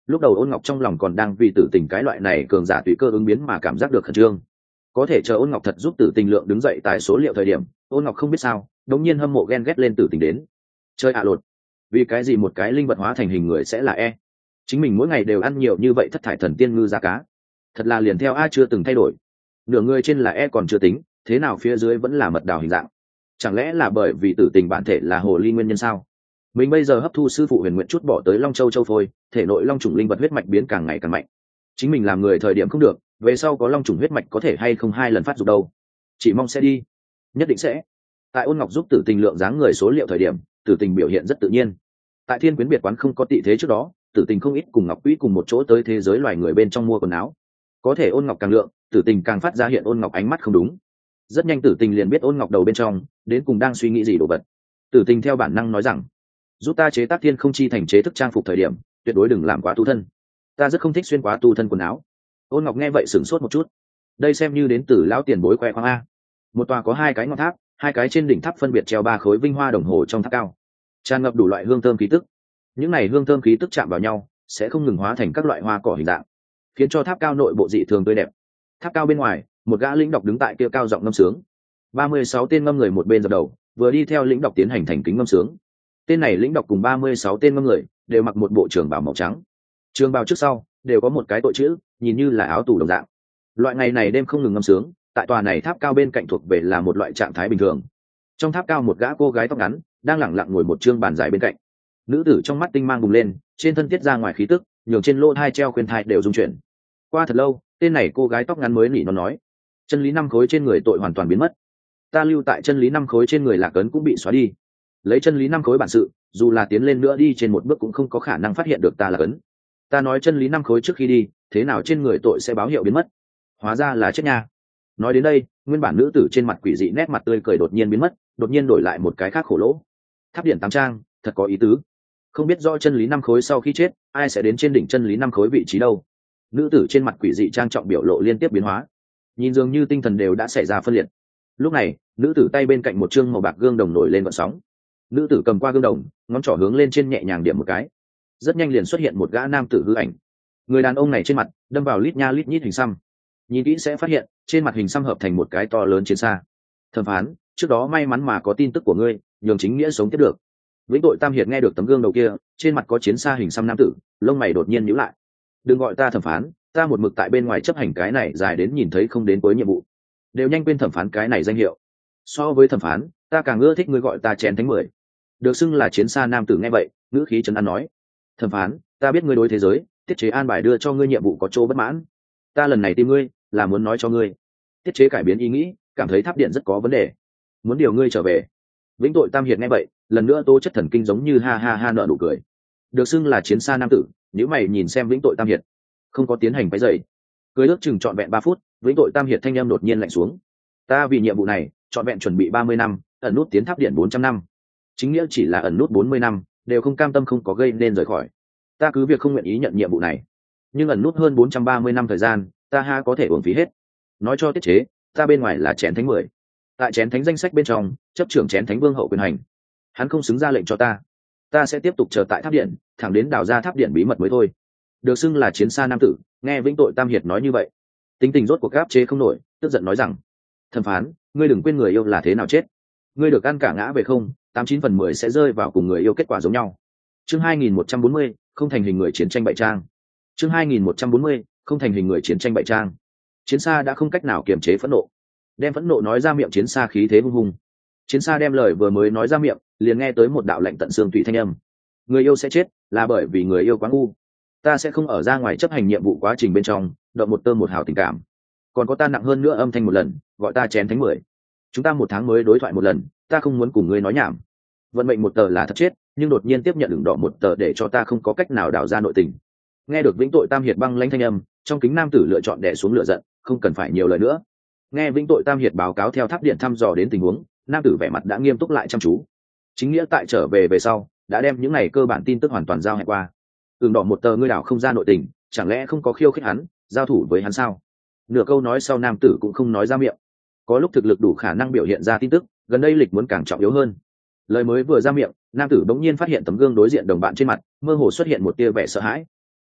Lúc đầu Ôn Ngọc trong lòng còn đang vì Tử Tình cái loại này cường giả tùy cơ ứng biến mà cảm giác được khẩn trương. Có thể chờ Ôn Ngọc thật giúp Tử Tình lượng đứng dậy tại số liệu thời điểm, Ôn Ngọc không biết sao đống nhiên hâm mộ ghen ghét lên Tử Tình đến. Chơi ạ lột, vì cái gì một cái linh vật hóa thành hình người sẽ là e? Chính mình mỗi ngày đều ăn nhiều như vậy thất thải thần tiên ngư giá cá, thật là liền theo a chưa từng thay đổi. Nửa người trên là e còn chưa tính, thế nào phía dưới vẫn là mật đào hình dạng? Chẳng lẽ là bởi vì Tử Tình bản thể là hồ ly nguyên nhân sao? Mình bây giờ hấp thu sư phụ Huyền Nguyện chút bỏ tới Long Châu Châu phôi, thể nội long trùng linh vật huyết mạch biến càng ngày càng mạnh. Chính mình làm người thời điểm không được, về sau có long trùng huyết mạch có thể hay không hai lần phát dục đâu. Chỉ mong sẽ đi, nhất định sẽ. Tại Ôn Ngọc giúp Tử Tình lượng dáng người số liệu thời điểm, Tử Tình biểu hiện rất tự nhiên. Tại Thiên Quyến biệt quán không có tị thế trước đó, Tử Tình không ít cùng Ngọc Quý cùng một chỗ tới thế giới loài người bên trong mua quần áo. Có thể Ôn Ngọc càng lượng, Tử Tình càng phát ra hiện Ôn Ngọc ánh mắt không đúng. Rất nhanh Tử Tình liền biết Ôn Ngọc đầu bên trong đến cùng đang suy nghĩ gì đồ vật. Tử Tình theo bản năng nói rằng, giúp ta chế tác thiên không chi thành chế thức trang phục thời điểm, tuyệt đối đừng làm quá tu thân. Ta rất không thích xuyên quá tu thân quần áo. Ôn Ngọc nghe vậy sửng sốt một chút. Đây xem như đến từ lão tiền bối khoe khoang a. Một tòa có hai cái ngọn tháp, hai cái trên đỉnh tháp phân biệt treo ba khối vinh hoa đồng hồ trong tháp cao, tràn ngập đủ loại hương thơm khí tức. Những này hương thơm khí tức chạm vào nhau sẽ không ngừng hóa thành các loại hoa cỏ hình dạng, khiến cho tháp cao nội bộ dị thường tươi đẹp. Tháp cao bên ngoài, một gã lĩnh đọc đứng tại kia cao giọng ngâm sướng. ba mươi sáu tên ngâm người một bên dập đầu, vừa đi theo lĩnh đọc tiến hành thành kính ngâm sướng. Tên này lĩnh đọc cùng ba mươi sáu tên ngâm người đều mặc một bộ trường bào màu trắng. Trường bào trước sau đều có một cái tội chữ, nhìn như là áo tù đồng dạng. Loại ngày này đêm không ngừng ngâm sướng, tại tòa này tháp cao bên cạnh thuộc về là một loại trạng thái bình thường. Trong tháp cao một gã cô gái tóc ngắn đang lẳng lặng ngồi một chương bàn dài bên cạnh. Nữ tử trong mắt tinh mang bùng lên, trên thân tiết ra ngoài khí tức, nhường trên lỗ hai treo khuyên thai đều rung chuyển. Qua thật lâu, tên này cô gái tóc ngắn mới nỉ nó nói, chân lý năm khối trên người tội hoàn toàn biến mất. Ta lưu tại chân lý năm khối trên người lạc ấn cũng bị xóa đi. Lấy chân lý năm khối bản sự, dù là tiến lên nữa đi trên một bước cũng không có khả năng phát hiện được ta lạc ấn. Ta nói chân lý năm khối trước khi đi, thế nào trên người tội sẽ báo hiệu biến mất? Hóa ra là chết nha. Nói đến đây, nguyên bản nữ tử trên mặt quỷ dị nét mặt tươi cười đột nhiên biến mất, đột nhiên đổi lại một cái khác khổ lỗ. Tháp điện tám trang, thật có ý tứ. Không biết do chân lý năm khối sau khi chết, ai sẽ đến trên đỉnh chân lý năm khối vị trí đâu? Nữ tử trên mặt quỷ dị trang trọng biểu lộ liên tiếp biến hóa, nhìn dường như tinh thần đều đã xảy ra phân liệt. Lúc này, nữ tử tay bên cạnh một chương màu bạc gương đồng nổi lên gợn sóng. Nữ tử cầm qua gương đồng, ngón trỏ hướng lên trên nhẹ nhàng điểm một cái, rất nhanh liền xuất hiện một gã nam tử hư ảnh. Người đàn ông này trên mặt đâm vào lít nha lít nhít hình xăm, nhìn kỹ sẽ phát hiện trên mặt hình xăm hợp thành một cái to lớn chiến xa. Thẩm phán, trước đó may mắn mà có tin tức của ngươi, nhường chính nghĩa sống tiếp được. Vĩnh tội Tam Hiệt nghe được tấm gương đầu kia, trên mặt có chiến xa hình xăm nam tử, lông mày đột nhiên nhíu lại. Đừng gọi ta thẩm phán, ta một mực tại bên ngoài chấp hành cái này dài đến nhìn thấy không đến cuối nhiệm vụ, đều nhanh quên thẩm phán cái này danh hiệu. So với thẩm phán, ta càng ưa thích ngươi gọi ta chén thánh mười. Được xưng là chiến xa nam tử nghe vậy, ngữ khí trấn an nói, thẩm phán, ta biết ngươi đối thế giới tiết chế an bài đưa cho ngươi nhiệm vụ có chỗ bất mãn, ta lần này tìm ngươi là muốn nói cho ngươi, tiết chế cải biến ý nghĩ, cảm thấy tháp điện rất có vấn đề, muốn điều ngươi trở về. Vĩnh tội Tam Hiệt nghe vậy, lần nữa tố chất thần kinh giống như ha ha ha nợ nụ cười. Được xưng là chiến xa nam tử, nếu mày nhìn xem Vĩnh tội Tam Hiệt, không có tiến hành cái dậy, cười ước chừng trọn vẹn ba phút. Vĩnh tội Tam Hiệt thanh em đột nhiên lạnh xuống, ta vì nhiệm vụ này trọn vẹn chuẩn bị ba mươi năm, ẩn nút tiến tháp điện bốn trăm năm, chính nghĩa chỉ là ẩn nút bốn mươi năm, đều không cam tâm không có gây nên rời khỏi. Ta cứ việc không nguyện ý nhận nhiệm vụ này, nhưng ẩn nút hơn bốn trăm ba mươi năm thời gian, ta ha có thể uổng phí hết. Nói cho tiết chế, ta bên ngoài là chén thánh mười, tại chén thánh danh sách bên trong chấp trưởng chén thánh vương hậu quyền hành, hắn không xứng ra lệnh cho ta, ta sẽ tiếp tục chờ tại tháp điện, thẳng đến đào ra tháp điện bí mật mới thôi. Được xưng là chiến xa nam tử nghe Vĩnh tội Tam Hiệt nói như vậy, tính tình rốt cuộc áp chế không nổi, tức giận nói rằng, thẩm phán, ngươi đừng quên người yêu là thế nào chết, ngươi được ăn cả ngã về không, tám chín phần mười sẽ rơi vào cùng người yêu kết quả giống nhau. Chương hai nghìn một trăm bốn mươi, không thành hình người chiến tranh bại trang. Chương hai nghìn một trăm bốn mươi, không thành hình người chiến tranh bại trang. Chiến xa đã không cách nào kiềm chế phẫn nộ, đem phẫn nộ nói ra miệng. Chiến xa khí thế hung hùng, chiến xa đem lời vừa mới nói ra miệng, liền nghe tới một đạo lạnh tận xương tủy thanh âm, người yêu sẽ chết là bởi vì người yêu quá ngu, ta sẽ không ở ra ngoài chấp hành nhiệm vụ quá trình bên trong động một tơ một hào tình cảm. Còn có ta nặng hơn nữa âm thanh một lần, gọi ta chén thánh mười, chúng ta một tháng mới đối thoại một lần, ta không muốn cùng ngươi nói nhảm. Vận mệnh một tờ là thật chết, nhưng đột nhiên tiếp nhận đường đỏ một tờ để cho ta không có cách nào đào ra nội tình. Nghe được Vĩnh tội Tam Hiệt băng lãnh thanh âm, trong kính nam tử lựa chọn đè xuống lửa giận, không cần phải nhiều lời nữa. Nghe Vĩnh tội Tam Hiệt báo cáo theo tháp điện thăm dò đến tình huống, nam tử vẻ mặt đã nghiêm túc lại chăm chú. Chính nghĩa tại trở về về sau đã đem những này cơ bản tin tức hoàn toàn giao hẹn qua. Đường đỏ một tờ ngươi đào không ra nội tình, chẳng lẽ không có khiêu khích hắn, giao thủ với hắn sao? Nửa câu nói sau nam tử cũng không nói ra miệng. Có lúc thực lực đủ khả năng biểu hiện ra tin tức, gần đây lịch muốn càng trọng yếu hơn. Lời mới vừa ra miệng, nam tử bỗng nhiên phát hiện tấm gương đối diện đồng bạn trên mặt mơ hồ xuất hiện một tia vẻ sợ hãi.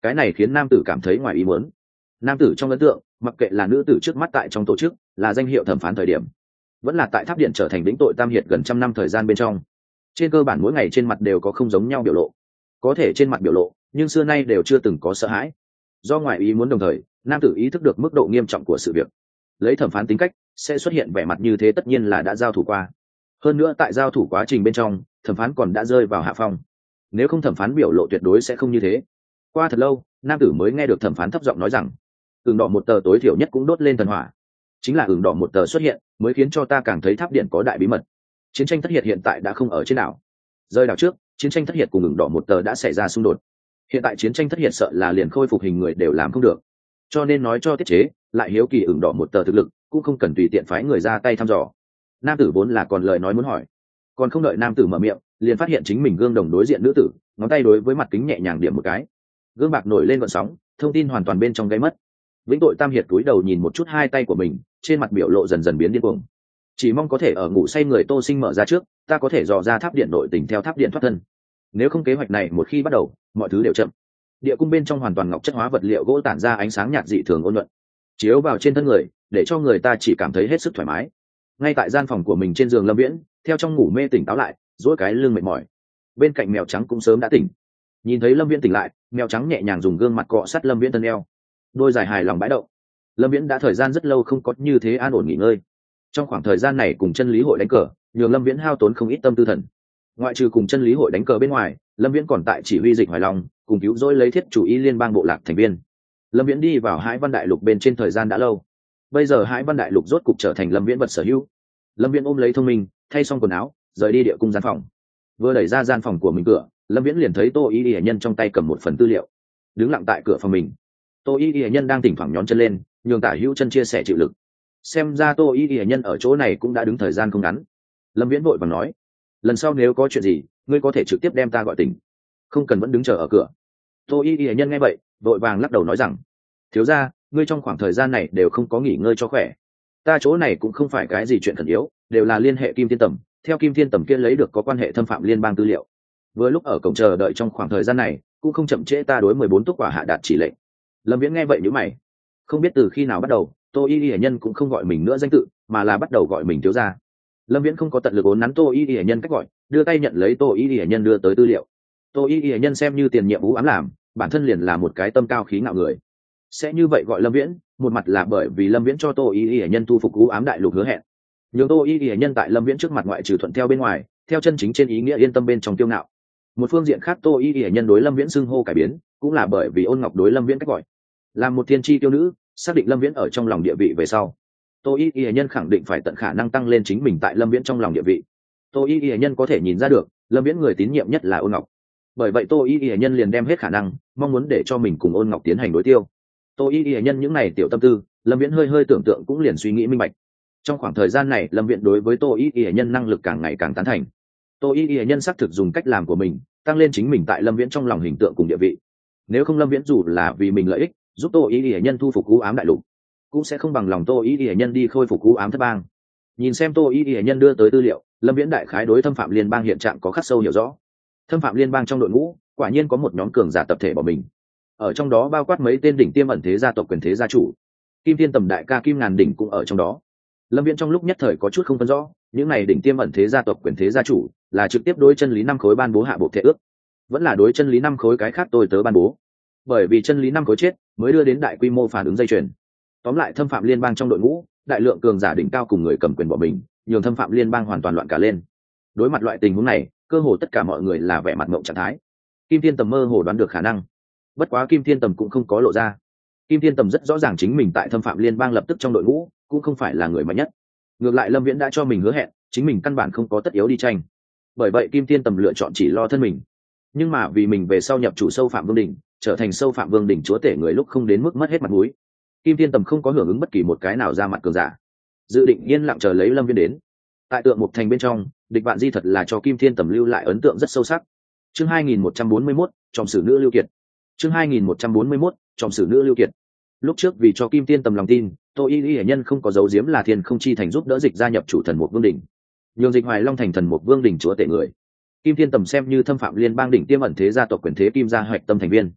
cái này khiến nam tử cảm thấy ngoài ý muốn. Nam tử trong ấn tượng, mặc kệ là nữ tử trước mắt tại trong tổ chức là danh hiệu thẩm phán thời điểm, vẫn là tại tháp điện trở thành lĩnh tội tam hiệt gần trăm năm thời gian bên trong, trên cơ bản mỗi ngày trên mặt đều có không giống nhau biểu lộ, có thể trên mặt biểu lộ nhưng xưa nay đều chưa từng có sợ hãi. Do ngoại ý muốn đồng thời, nam tử ý thức được mức độ nghiêm trọng của sự việc. Lấy thẩm phán tính cách sẽ xuất hiện vẻ mặt như thế tất nhiên là đã giao thủ qua, hơn nữa tại giao thủ quá trình bên trong thẩm phán còn đã rơi vào hạ phong, nếu không thẩm phán biểu lộ tuyệt đối sẽ không như thế. Qua thật lâu, nam tử mới nghe được thẩm phán thấp giọng nói rằng, ửng đỏ một tờ tối thiểu nhất cũng đốt lên thần hỏa. Chính là ửng đỏ một tờ xuất hiện mới khiến cho ta càng thấy tháp điện có đại bí mật. Chiến tranh thất hiệt hiện tại đã không ở trên đảo. Rơi đảo trước, chiến tranh thất hiệt cùng ửng đỏ một tờ đã xảy ra xung đột. Hiện tại chiến tranh thất hiệt sợ là liền khôi phục hình người đều làm không được, cho nên nói cho tiết chế, lại hiếu kỳ ửng đỏ một tờ thực lực, cũng không cần tùy tiện phái người ra tay thăm dò. Nam tử vốn là còn lời nói muốn hỏi, còn không đợi nam tử mở miệng, liền phát hiện chính mình gương đồng đối diện nữ tử, ngón tay đối với mặt kính nhẹ nhàng điểm một cái, gương bạc nổi lên gợn sóng, thông tin hoàn toàn bên trong gáy mất. Vĩnh tội tam hiệt cúi đầu nhìn một chút hai tay của mình, trên mặt biểu lộ dần dần biến điên cuồng. Chỉ mong có thể ở ngủ say người Tô Sinh mở ra trước, ta có thể dò ra tháp điện nội tình theo tháp điện thoát thân. Nếu không kế hoạch này một khi bắt đầu, mọi thứ đều chậm. Địa cung bên trong hoàn toàn ngọc chất hóa vật liệu gỗ tản ra ánh sáng nhạt dị thường ôn nhuận, chiếu vào trên thân người, để cho người ta chỉ cảm thấy hết sức thoải mái. Ngay tại gian phòng của mình trên giường Lâm Viễn, theo trong ngủ mê tỉnh táo lại, duỗi cái lưng mệt mỏi. Bên cạnh mèo trắng cũng sớm đã tỉnh. Nhìn thấy Lâm Viễn tỉnh lại, mèo trắng nhẹ nhàng dùng gương mặt cọ sát Lâm Viễn thân eo, đôi dài hài lòng bãi đậu. Lâm Viễn đã thời gian rất lâu không có như thế an ổn nghỉ ngơi. Trong khoảng thời gian này cùng chân lý hội đánh cờ, nhường Lâm Viễn hao tốn không ít tâm tư thần. Ngoại trừ cùng chân lý hội đánh cờ bên ngoài, Lâm Viễn còn tại chỉ huy dịch Hoài Long, cùng cứu rỗi lấy thiết chủ y liên bang bộ lạc thành viên. Lâm Viễn đi vào Hải Văn Đại Lục bên trên thời gian đã lâu. Bây giờ Hải Văn Đại Lục rốt cục trở thành Lâm Viễn vật sở hữu. Lâm Viễn ôm lấy thông minh, thay xong quần áo, rời đi địa cung gian phòng. Vừa đẩy ra gian phòng của mình cửa, Lâm Viễn liền thấy Tô Y Y nhân trong tay cầm một phần tư liệu, đứng lặng tại cửa phòng mình. Tô Y Y nhân đang thỉnh thoảng nhón chân lên, nhường Tả Hữu chân chia sẻ chịu lực. Xem ra Tô Y Y nhân ở chỗ này cũng đã đứng thời gian không ngắn. Lâm Viễn vội vàng nói, lần sau nếu có chuyện gì, ngươi có thể trực tiếp đem ta gọi tỉnh, không cần vẫn đứng chờ ở cửa. Tô Y Y nhân nghe vậy, vội vàng lắc đầu nói rằng, thiếu gia, ngươi trong khoảng thời gian này đều không có nghỉ ngơi cho khỏe. Ta chỗ này cũng không phải cái gì chuyện khẩn yếu, đều là liên hệ Kim Thiên Tầm, theo Kim Thiên Tầm kia lấy được có quan hệ thâm phạm liên bang tư liệu. Vừa lúc ở cổng chờ đợi trong khoảng thời gian này, cũng không chậm trễ ta đối mười bốn túc quả hạ đạt chỉ lệnh. Lâm Viễn nghe vậy nhíu mày, không biết từ khi nào bắt đầu, Tô Y Y nhân cũng không gọi mình nữa danh tự, mà là bắt đầu gọi mình thiếu gia. Lâm Viễn không có tận lực uốn nắn Tô Y Y nhân cách gọi, đưa tay nhận lấy Tô Y Y nhân đưa tới tư liệu. Tô Y Y nhân xem như tiền nhiệm vụ ám làm, bản thân liền là một cái tâm cao khí ngạo người, sẽ như vậy gọi Lâm Viễn, một mặt là bởi vì Lâm Viễn cho Tô Y Y nhân thu phục u ám đại lục hứa hẹn, nhưng Tô Y Y nhân tại Lâm Viễn trước mặt ngoại trừ thuận theo bên ngoài, theo chân chính trên ý nghĩa yên tâm bên trong kiêu ngạo. Một phương diện khác, Tô Y Y nhân đối Lâm Viễn xưng hô cải biến, cũng là bởi vì Ôn Ngọc đối Lâm Viễn cách gọi, làm một thiên chi tiêu nữ, xác định Lâm Viễn ở trong lòng địa vị về sau, Tô Y Y nhân khẳng định phải tận khả năng tăng lên chính mình tại Lâm Viễn trong lòng địa vị. Tô Y Y nhân có thể nhìn ra được, Lâm Viễn người tín nhiệm nhất là Ôn Ngọc, bởi vậy Tô Y Y nhân liền đem hết khả năng, mong muốn để cho mình cùng Ôn Ngọc tiến hành đối tiêu. Tô Y Y nhân những này tiểu tâm tư, Lâm Viễn hơi hơi tưởng tượng cũng liền suy nghĩ minh bạch. Trong khoảng thời gian này, Lâm Viễn đối với Tô Y Y nhân năng lực càng ngày càng tán thành. Tô Y Y nhân xác thực dùng cách làm của mình, tăng lên chính mình tại Lâm Viễn trong lòng hình tượng cùng địa vị. Nếu không Lâm Viễn dù là vì mình lợi ích, giúp Tô Y Y nhân thu phục u ám đại lục, cũng sẽ không bằng lòng Tô Y Y nhân đi khôi phục u ám thất bang. Nhìn xem Tô Y Y nhân đưa tới tư liệu, Lâm Viễn đại khái đối thâm phạm liên bang hiện trạng có khắc sâu hiểu rõ. Thâm phạm liên bang trong đội ngũ, quả nhiên có một nhóm cường giả tập thể bỏ mình. Ở trong đó bao quát mấy tên đỉnh tiêm ẩn thế gia tộc quyền thế gia chủ. Kim Thiên Tầm đại ca Kim Ngàn Đỉnh cũng ở trong đó. Lâm Viễn trong lúc nhất thời có chút không phân rõ, những này đỉnh tiêm ẩn thế gia tộc quyền thế gia chủ là trực tiếp đối chân lý năm khối ban bố hạ bộ thể ước, vẫn là đối chân lý năm khối cái khác tôi tớ ban bố. Bởi vì chân lý năm khối chết, mới đưa đến đại quy mô phản ứng dây chuyền. Tóm lại thâm phạm liên bang trong đội ngũ, đại lượng cường giả đỉnh cao cùng người cầm quyền bỏ mình, nhường thâm phạm liên bang hoàn toàn loạn cả lên. Đối mặt loại tình huống này, cơ hồ tất cả mọi người là vẻ mặt ngộng trạng thái. Kim Thiên Tầm mơ hồ đoán được khả năng, bất quá Kim Thiên Tầm cũng không có lộ ra. Kim Thiên Tầm rất rõ ràng chính mình tại thâm phạm liên bang lập tức trong đội ngũ cũng không phải là người mạnh nhất. Ngược lại Lâm Viễn đã cho mình hứa hẹn, chính mình căn bản không có tất yếu đi tranh. Bởi vậy Kim Thiên Tầm lựa chọn chỉ lo thân mình. Nhưng mà vì mình về sau nhập chủ sâu phạm vương đỉnh, trở thành sâu phạm vương đỉnh chúa tể người lúc không đến mức mất hết mặt mũi, Kim Thiên Tầm không có hưởng ứng bất kỳ một cái nào ra mặt cường giả, dự định yên lặng chờ lấy Lâm Viễn đến. Tại tượng Mục Thành bên trong, địch bạn di thật là cho Kim Thiên Tầm lưu lại ấn tượng rất sâu sắc. Chương hai nghìn một trăm bốn mươi mốt, trong sử nữ Lưu Kiệt. Chương hai nghìn một trăm bốn mươi mốt, trong sử nữ Lưu Kiệt. Lúc trước vì cho Kim Thiên Tầm lòng tin, Tô Y Y nhân không có giấu giếm là Thiên Không Chi thành giúp đỡ dịch gia nhập chủ thần Mục Vương đỉnh, nhường dịch Hoài Long thành thần Mục Vương đỉnh chúa tể người. Kim Thiên Tầm xem như thâm phạm liên bang đỉnh tiêm ẩn thế gia tộc quyền thế Kim gia hoạch tâm thành viên.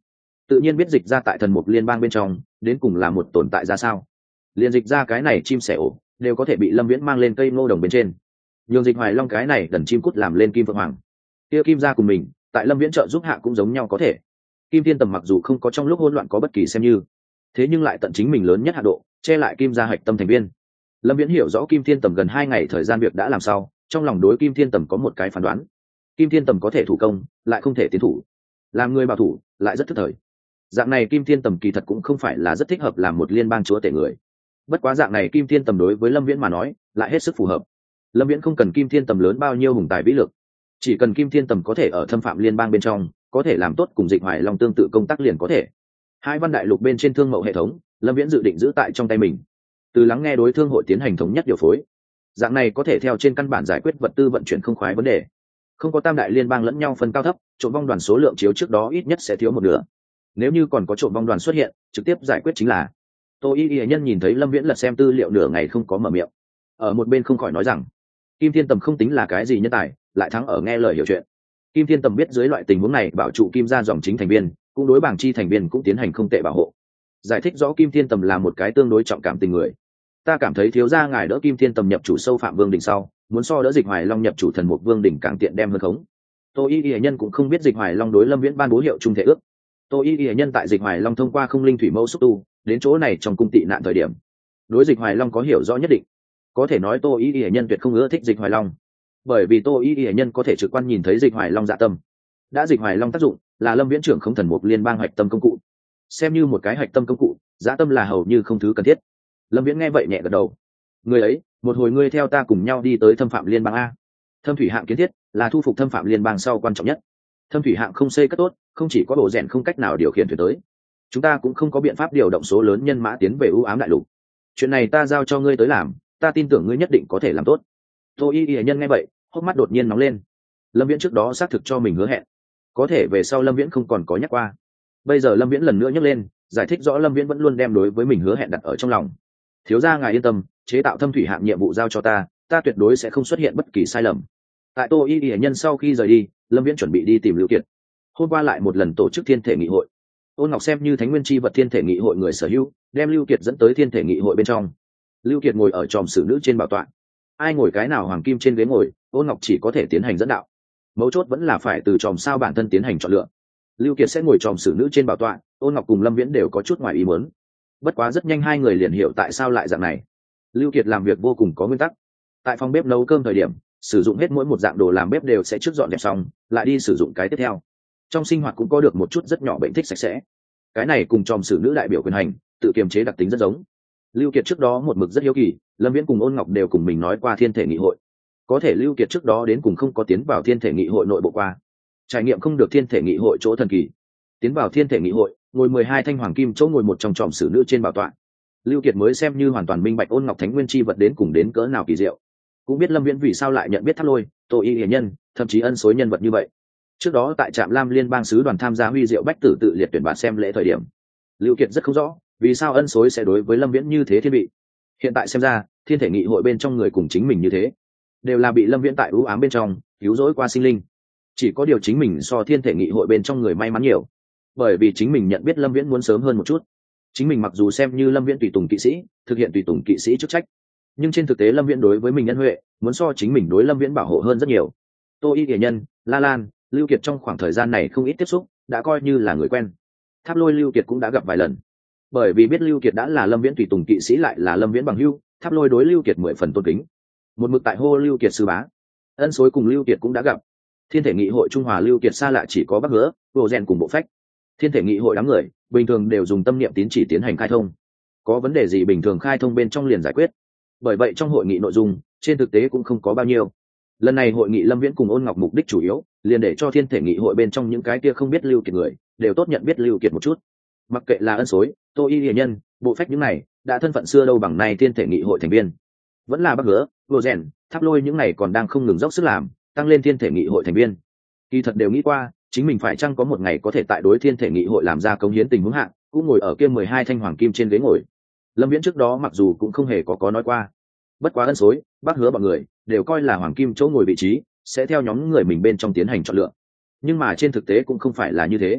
tự nhiên biết dịch ra tại thần mục liên bang bên trong đến cùng là một tồn tại ra sao. Liên dịch ra cái này chim sẻ ổ đều có thể bị Lâm Viễn mang lên cây ngô đồng bên trên, nhường Dịch Hoài Long cái này đần chim cút làm lên kim phượng hoàng. Kia kim gia cùng mình tại Lâm Viễn trợ giúp hạ cũng giống nhau có thể. Kim Thiên Tầm mặc dù không có trong lúc hỗn loạn có bất kỳ xem như, thế nhưng lại tận chính mình lớn nhất hạ độ che lại kim gia hạch tâm thành viên. Lâm Viễn hiểu rõ Kim Thiên Tầm gần hai ngày thời gian việc đã làm sau, trong lòng đối Kim Thiên Tầm có một cái phán đoán: Kim Thiên Tầm có thể thủ công, lại không thể tiến thủ, làm người bảo thủ lại rất thức thời. Dạng này Kim Thiên Tầm kỳ thật cũng không phải là rất thích hợp làm một liên bang chúa tể người. Bất quá dạng này Kim Thiên Tầm đối với Lâm Viễn mà nói lại hết sức phù hợp. Lâm Viễn không cần Kim Thiên Tầm lớn bao nhiêu hùng tài vĩ lực, chỉ cần Kim Thiên Tầm có thể ở thâm phạm liên bang bên trong có thể làm tốt cùng Dịch Hoài Long tương tự công tác liền có thể. Hai văn đại lục bên trên thương mậu hệ thống, Lâm Viễn dự định giữ tại trong tay mình, từ lắng nghe đối thương hội tiến hành thống nhất điều phối. Dạng này có thể theo trên căn bản giải quyết vật tư vận chuyển không khoái vấn đề. Không có tam đại liên bang lẫn nhau phân cao thấp, trộm vong đoàn số lượng chiếu trước đó ít nhất sẽ thiếu một nửa. Nếu như còn có trộm vong đoàn xuất hiện, trực tiếp giải quyết chính là. Tô Y Y nhân nhìn thấy Lâm Viễn lật xem tư liệu nửa ngày không có mở miệng, ở một bên không khỏi nói rằng Kim Thiên Tầm không tính là cái gì nhân tài, lại thắng ở nghe lời hiểu chuyện. Kim Thiên Tầm biết dưới loại tình huống này bảo trụ Kim gia dòng chính thành viên, cũng đối bảng chi thành viên cũng tiến hành không tệ bảo hộ. Giải thích rõ Kim Thiên Tầm là một cái tương đối trọng cảm tình người. Ta cảm thấy thiếu gia ngài đỡ Kim Thiên Tầm nhập chủ sâu phạm vương đỉnh sau, muốn so đỡ Dịch Hoài Long nhập chủ thần mục vương đỉnh càng tiện đem hơn khống. Tô Y Y nhân cũng không biết Dịch Hoài Long đối Lâm Viễn ban bố hiệu trung thể ước. Tô Y Y nhân tại Dịch Hoài Long thông qua không linh thủy mẫu xúc tu đến chỗ này trong cung tị nạn thời điểm, đối Dịch Hoài Long có hiểu rõ nhất định. Có thể nói Tô Y Y nhân tuyệt không ưa thích Dịch Hoài Long, bởi vì Tô Y Y nhân có thể trực quan nhìn thấy Dịch Hoài Long dạ tâm. Đã Dịch Hoài Long tác dụng là Lâm Viễn trưởng không thần mục liên bang hạch tâm công cụ, xem như một cái hạch tâm công cụ, dạ tâm là hầu như không thứ cần thiết. Lâm Viễn nghe vậy nhẹ gật đầu. Người ấy, một hồi ngươi theo ta cùng nhau đi tới thâm phạm liên bang a. Thâm thủy hạng kiến thiết là thu phục thâm phạm liên bang sau quan trọng nhất. Thâm thủy hạng không xây cất tốt, không chỉ có bộ rèn không cách nào điều khiển thuyền tới, chúng ta cũng không có biện pháp điều động số lớn nhân mã tiến về ưu ám đại lục. Chuyện này ta giao cho ngươi tới làm, ta tin tưởng ngươi nhất định có thể làm tốt. Tô Y Y nhân nghe vậy, hốc mắt đột nhiên nóng lên. Lâm Viễn trước đó xác thực cho mình hứa hẹn, có thể về sau Lâm Viễn không còn có nhắc qua. Bây giờ Lâm Viễn lần nữa nhắc lên, giải thích rõ Lâm Viễn vẫn luôn đem đối với mình hứa hẹn đặt ở trong lòng. Thiếu gia ngài yên tâm, chế tạo thâm thủy hạng nhiệm vụ giao cho ta, ta tuyệt đối sẽ không xuất hiện bất kỳ sai lầm. Tại Tô Y Y nhân sau khi rời đi, Lâm Viễn chuẩn bị đi tìm Lưu Kiệt. Hôm qua lại một lần tổ chức thiên thể nghị hội, Ôn Ngọc xem như thánh nguyên chi vật thiên thể nghị hội người sở hữu, đem Lưu Kiệt dẫn tới thiên thể nghị hội bên trong. Lưu Kiệt ngồi ở tròm xử nữ trên bảo tọa, ai ngồi cái nào hoàng kim trên ghế ngồi, Ôn Ngọc chỉ có thể tiến hành dẫn đạo. Mấu chốt vẫn là phải từ tròm sao bản thân tiến hành chọn lựa. Lưu Kiệt sẽ ngồi tròm xử nữ trên bảo tọa, Ôn Ngọc cùng Lâm Viễn đều có chút ngoài ý muốn. Bất quá rất nhanh hai người liền hiểu tại sao lại dạng này. Lưu Kiệt làm việc vô cùng có nguyên tắc. Tại phòng bếp nấu cơm thời điểm, sử dụng hết mỗi một dạng đồ làm bếp đều sẽ trước dọn dẹp xong, lại đi sử dụng cái tiếp theo. Trong sinh hoạt cũng có được một chút rất nhỏ bệnh thích sạch sẽ. Cái này cùng tròm xử nữ đại biểu quyền hành, tự kiềm chế đặc tính rất giống. Lưu Kiệt trước đó một mực rất hiếu kỳ, Lâm Viễn cùng Ôn Ngọc đều cùng mình nói qua thiên thể nghị hội. Có thể Lưu Kiệt trước đó đến cùng không có tiến vào thiên thể nghị hội nội bộ qua, trải nghiệm không được thiên thể nghị hội chỗ thần kỳ. Tiến vào thiên thể nghị hội, ngồi mười hai thanh hoàng kim chỗ ngồi một trong tròm xử nữ trên bảo tọa, Lưu Kiệt mới xem như hoàn toàn minh bạch Ôn Ngọc thánh nguyên chi vật đến cùng đến cỡ nào kỳ diệu. Cũng biết Lâm Viễn vì sao lại nhận biết Tháp Lôi, Tô Y Y nhân, thậm chí ân xối nhân vật như vậy. Trước đó tại trạm Lam liên bang sứ đoàn tham gia huy diệu bách tử tự liệt tuyển bạn xem lễ thời điểm, Lưu Kiệt rất không rõ vì sao ân xối sẽ đối với Lâm Viễn như thế thiên vị. Hiện tại xem ra, thiên thể nghị hội bên trong người cùng chính mình như thế, đều là bị Lâm Viễn tại ưu ám bên trong cứu rỗi qua sinh linh. Chỉ có điều chính mình so thiên thể nghị hội bên trong người may mắn nhiều, bởi vì chính mình nhận biết Lâm Viễn muốn sớm hơn một chút. Chính mình mặc dù xem như Lâm Viễn tùy tùng kỵ sĩ, thực hiện tùy tùng kỵ sĩ chức trách, nhưng trên thực tế Lâm Viễn đối với mình nhân huệ muốn so chính mình đối Lâm Viễn bảo hộ hơn rất nhiều. Tô Y Y nhân, La Lan, Lưu Kiệt trong khoảng thời gian này không ít tiếp xúc, đã coi như là người quen. Tháp Lôi Lưu Kiệt cũng đã gặp vài lần, bởi vì biết Lưu Kiệt đã là Lâm Viễn tùy tùng kỵ sĩ lại là Lâm Viễn bằng hữu, Tháp Lôi đối Lưu Kiệt mười phần tôn kính, một mực tại hô Lưu Kiệt sư bá. Ân xối cùng Lưu Kiệt cũng đã gặp. Thiên thể nghị hội Trung Hòa Lưu Kiệt xa lạ chỉ có Bắc Hứa, Vô Rèn cùng Bộ Phách. Thiên thể nghị hội đám người bình thường đều dùng tâm niệm tín chỉ tiến hành khai thông, có vấn đề gì bình thường khai thông bên trong liền giải quyết. Bởi vậy trong hội nghị nội dung trên thực tế cũng không có bao nhiêu. Lần này hội nghị Lâm Viễn cùng Ôn Ngọc mục đích chủ yếu liền để cho thiên thể nghị hội bên trong những cái kia không biết Lưu Kiệt người đều tốt nhận biết Lưu Kiệt một chút. Mặc kệ là ân xối, Tô Y Y nhân, Bộ Phách những này đã thân phận xưa đâu bằng nay thiên thể nghị hội thành viên, vẫn là Bắc Hứa, Vô Rèn, Tháp Lôi những này còn đang không ngừng dốc sức làm tăng lên thiên thể nghị hội thành viên. Kỳ thật đều nghĩ qua chính mình phải chăng có một ngày có thể tại đối thiên thể nghị hội làm ra cống hiến tình huống hạng, cũng ngồi ở kia mười hai thanh hoàng kim trên ghế ngồi. Lâm Viễn trước đó mặc dù cũng không hề có có nói qua, bất quá ân xối, Bắc Hứa bọn người đều coi là hoàng kim chỗ ngồi vị trí sẽ theo nhóm người mình bên trong tiến hành chọn lựa, nhưng mà trên thực tế cũng không phải là như thế.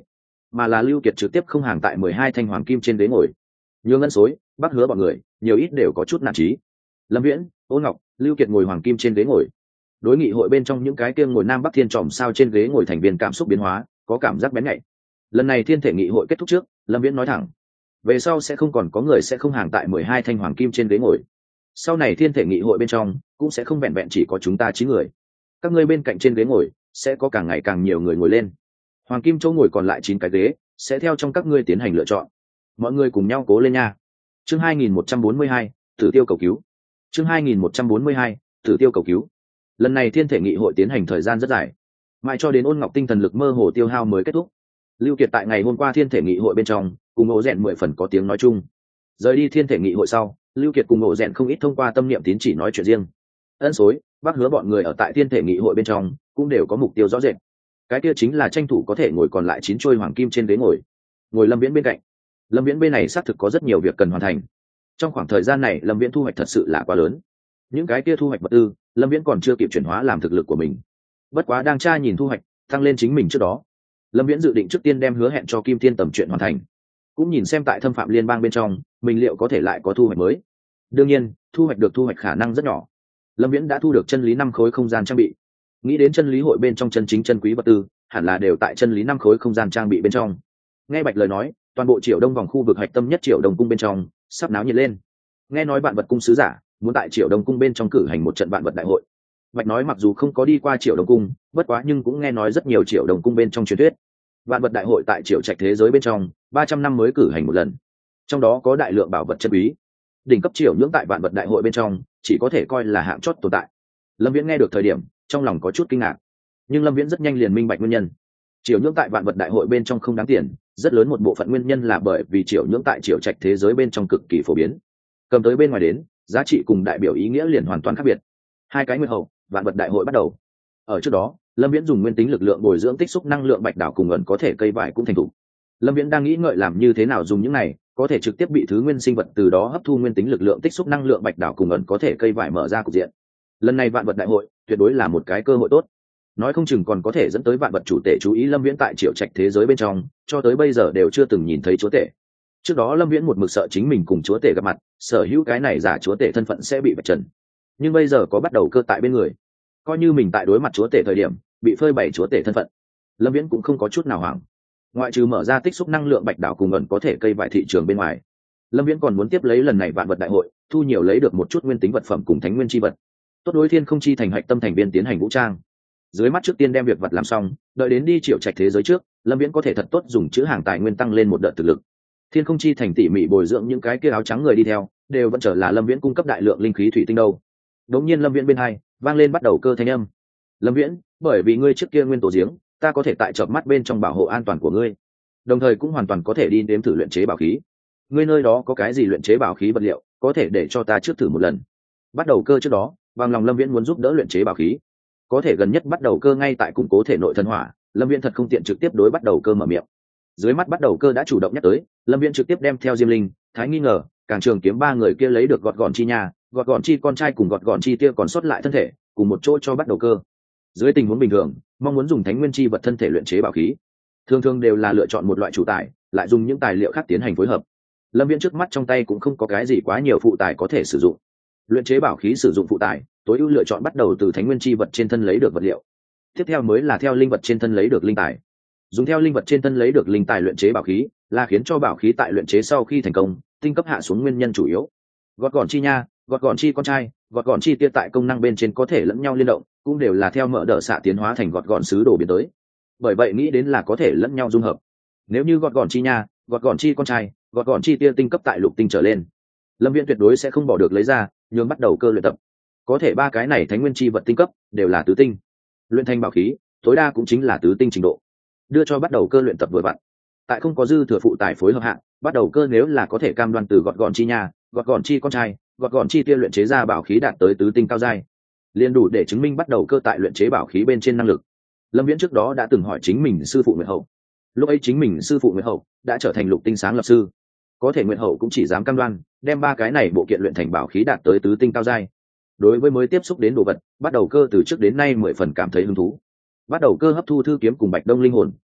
mà là Lưu Kiệt trực tiếp không hàng tại mười hai thanh hoàng kim trên ghế ngồi. Nhường Ngân Xối, Bắc Hứa bọn người, nhiều ít đều có chút nản chí. Lâm Viễn, Ôn Ngọc, Lưu Kiệt ngồi hoàng kim trên ghế ngồi. Đối nghị hội bên trong những cái kia ngồi Nam Bắc Thiên tròm sao trên ghế ngồi thành viên cảm xúc biến hóa, có cảm giác bén nhạy. Lần này thiên thể nghị hội kết thúc trước, Lâm Viễn nói thẳng, về sau sẽ không còn có người sẽ không hàng tại mười hai thanh hoàng kim trên ghế ngồi. Sau này thiên thể nghị hội bên trong cũng sẽ không vẹn vẹn chỉ có chúng ta chín người. Các ngươi bên cạnh trên ghế ngồi sẽ có càng ngày càng nhiều người ngồi lên. Hoàng kim chỗ ngồi còn lại chín cái ghế sẽ theo trong các ngươi tiến hành lựa chọn. Mọi người cùng nhau cố lên nha. Chương hai nghìn một trăm bốn mươi hai, Tử Tiêu cầu cứu. Chương hai nghìn một trăm bốn mươi hai, Tử Tiêu cầu cứu. Lần này thiên thể nghị hội tiến hành thời gian rất dài, mãi cho đến Ôn Ngọc tinh thần lực mơ hồ tiêu hao mới kết thúc. Lưu Kiệt tại ngày hôm qua thiên thể nghị hội bên trong cùng Ổ Rèn mười phần có tiếng nói chung. Rời đi thiên thể nghị hội sau, Lưu Kiệt cùng Ổ Rèn không ít thông qua tâm niệm tín chỉ nói chuyện riêng. Ân Xối, Bác Hứa bọn người ở tại thiên thể nghị hội bên trong cũng đều có mục tiêu rõ rệt. Cái kia chính là tranh thủ có thể ngồi còn lại chín trôi hoàng kim trên ghế ngồi. Ngồi Lâm Viễn bên cạnh. Lâm Viễn bên này xác thực có rất nhiều việc cần hoàn thành. Trong khoảng thời gian này Lâm Viễn thu hoạch thật sự là quá lớn. Những cái kia thu hoạch vật tư, Lâm Viễn còn chưa kịp chuyển hóa làm thực lực của mình. Bất quá đang tra nhìn thu hoạch, tăng lên chính mình trước đó. Lâm Viễn dự định trước tiên đem hứa hẹn cho Kim Tiên tầm chuyện hoàn thành, cũng nhìn xem tại thâm phạm liên bang bên trong mình liệu có thể lại có thu hoạch mới. Đương nhiên thu hoạch được thu hoạch khả năng rất nhỏ. Lâm Viễn đã thu được chân lý năm khối không gian trang bị, nghĩ đến chân lý hội bên trong chân chính chân quý vật tư hẳn là đều tại chân lý năm khối không gian trang bị bên trong. Nghe Bạch lời nói, toàn bộ Triều Đông vòng khu vực hạch tâm nhất Triều Đông cung bên trong sắp náo nhiệt lên. Nghe nói vạn vật cung sứ giả muốn tại Triều Đông cung bên trong cử hành một trận vạn vật đại hội. Bạch nói mặc dù không có đi qua Triều Đông cung, bất quá nhưng cũng nghe nói rất nhiều Triều Đông cung bên trong truyền thuyết. Vạn vật đại hội tại Triều Trạch thế giới bên trong ba trăm năm mới cử hành một lần, trong đó có đại lượng bảo vật chân quý. Đỉnh cấp Triều nhưỡng tại vạn vật đại hội bên trong chỉ có thể coi là hạng chót tồn tại. Lâm Viễn nghe được thời điểm trong lòng có chút kinh ngạc, nhưng Lâm Viễn rất nhanh liền minh bạch nguyên nhân. Triều nhưỡng tại vạn vật đại hội bên trong không đáng tiền, rất lớn một bộ phận nguyên nhân là bởi vì Triều nhưỡng tại Triều Trạch thế giới bên trong cực kỳ phổ biến. Cầm tới bên ngoài đến, giá trị cùng đại biểu ý nghĩa liền hoàn toàn khác biệt. Hai cái nguyên hậu, vạn vật đại hội bắt đầu. Ở trước đó, Lâm Viễn dùng nguyên tính lực lượng bồi dưỡng tích xúc năng lượng bạch đảo cùng ẩn có thể cây vải cũng thành thủ. Lâm Viễn đang nghĩ ngợi làm như thế nào dùng những này có thể trực tiếp bị thứ nguyên sinh vật từ đó hấp thu nguyên tính lực lượng tích xúc năng lượng bạch đảo cùng ẩn có thể cây vải mở ra cục diện. Lần này vạn vật đại hội tuyệt đối là một cái cơ hội tốt, nói không chừng còn có thể dẫn tới vạn vật chủ tể chú ý Lâm Viễn tại Triệu Trạch thế giới bên trong, cho tới bây giờ đều chưa từng nhìn thấy chúa tể. Trước đó Lâm Viễn một mực sợ chính mình cùng chúa tể gặp mặt, sở hữu cái này giả chúa tể thân phận sẽ bị vạch trần, nhưng bây giờ có bắt đầu cơ tại bên người, coi như mình tại đối mặt chúa tể thời điểm bị phơi bày chúa tể thân phận, Lâm Viễn cũng không có chút nào hoảng. Ngoại trừ mở ra tích xúc năng lượng bạch đảo cùng ẩn có thể cây vải thị trường bên ngoài, Lâm Viễn còn muốn tiếp lấy lần này vạn vật đại hội thu nhiều lấy được một chút nguyên tính vật phẩm cùng thánh nguyên chi vật, tốt đối thiên không chi thành hạch tâm thành viên tiến hành vũ trang. Dưới mắt trước tiên đem việc vật làm xong, đợi đến đi Triệu Trạch thế giới trước, Lâm Viễn có thể thật tốt dùng chữ hàng tài nguyên tăng lên một đợt thực lực. Thiên không chi thành tỉ mỉ bồi dưỡng những cái kia áo trắng người đi theo, đều vẫn trở là Lâm Viễn cung cấp đại lượng linh khí thủy tinh đâu. Đống nhiên Lâm Viễn bên hai vang lên bắt đầu cơ thanh âm. Lâm Viễn, bởi vì ngươi trước kia nguyên tổ giếng, ta có thể tại chợp mắt bên trong bảo hộ an toàn của ngươi, đồng thời cũng hoàn toàn có thể đi đếm thử luyện chế bảo khí. Ngươi nơi đó có cái gì luyện chế bảo khí vật liệu, có thể để cho ta trước thử một lần. Bắt đầu cơ trước đó, bằng lòng Lâm Viễn muốn giúp đỡ luyện chế bảo khí, có thể gần nhất bắt đầu cơ ngay tại củng cố thể nội thần hỏa, Lâm Viễn thật không tiện trực tiếp đối bắt đầu cơ mở miệng. Dưới mắt bắt đầu cơ đã chủ động nhắc tới, Lâm Viễn trực tiếp đem theo Diêm Linh, Thái Nghi Ngờ, Càng Trường Kiếm ba người kia lấy được gọt gọn chi nhà, gọt gọn chi con trai cùng gọt gọn chi tia còn sót lại thân thể, cùng một chỗ cho bắt đầu cơ. Dưới tình huống bình thường, mong muốn dùng thánh nguyên chi vật thân thể luyện chế bảo khí, thường thường đều là lựa chọn một loại chủ tài, lại dùng những tài liệu khác tiến hành phối hợp. Lâm Viễn trước mắt trong tay cũng không có cái gì quá nhiều phụ tài có thể sử dụng. Luyện chế bảo khí sử dụng phụ tài, tối ưu lựa chọn bắt đầu từ thánh nguyên chi vật trên thân lấy được vật liệu. Tiếp theo mới là theo linh vật trên thân lấy được linh tài. Dùng theo linh vật trên thân lấy được linh tài luyện chế bảo khí, là khiến cho bảo khí tại luyện chế sau khi thành công, tinh cấp hạ xuống nguyên nhân chủ yếu. Gọt gọn chi nha, gọt gọn chi con trai, gọt gọn chi tia tại công năng bên trên có thể lẫn nhau liên động, cũng đều là theo mở đỡ xạ tiến hóa thành gọt gọn sứ đồ biến tới. Bởi vậy nghĩ đến là có thể lẫn nhau dung hợp. Nếu như gọt gọn chi nha, gọt gọn chi con trai, gọt gọn chi tia tinh cấp tại lục tinh trở lên, Lâm Viễn tuyệt đối sẽ không bỏ được lấy ra, nhường bắt đầu cơ luyện tập. Có thể ba cái này thánh nguyên chi vật tinh cấp đều là tứ tinh, luyện thành bảo khí tối đa cũng chính là tứ tinh trình độ, đưa cho bắt đầu cơ luyện tập vừa vặn. Tại không có dư thừa phụ tài phối hợp hạ, bắt đầu cơ nếu là có thể cam đoan từ gọt gọn chi nha, gọt gọn chi con trai, gọt gọn chi tia luyện chế ra bảo khí đạt tới tứ tinh cao giai, liền đủ để chứng minh bắt đầu cơ tại luyện chế bảo khí bên trên năng lực. Lâm Viễn trước đó đã từng hỏi chính mình sư phụ Nguyệt Hậu, lúc ấy chính mình sư phụ Nguyệt Hậu đã trở thành lục tinh sáng lập sư, có thể Nguyệt Hậu cũng chỉ dám cam đoan đem ba cái này bộ kiện luyện thành bảo khí đạt tới tứ tinh cao giai. Đối với mới tiếp xúc đến đồ vật, bắt đầu cơ từ trước đến nay mười phần cảm thấy hứng thú. Bắt đầu cơ hấp thu thư kiếm cùng Bạch Đông linh hồn,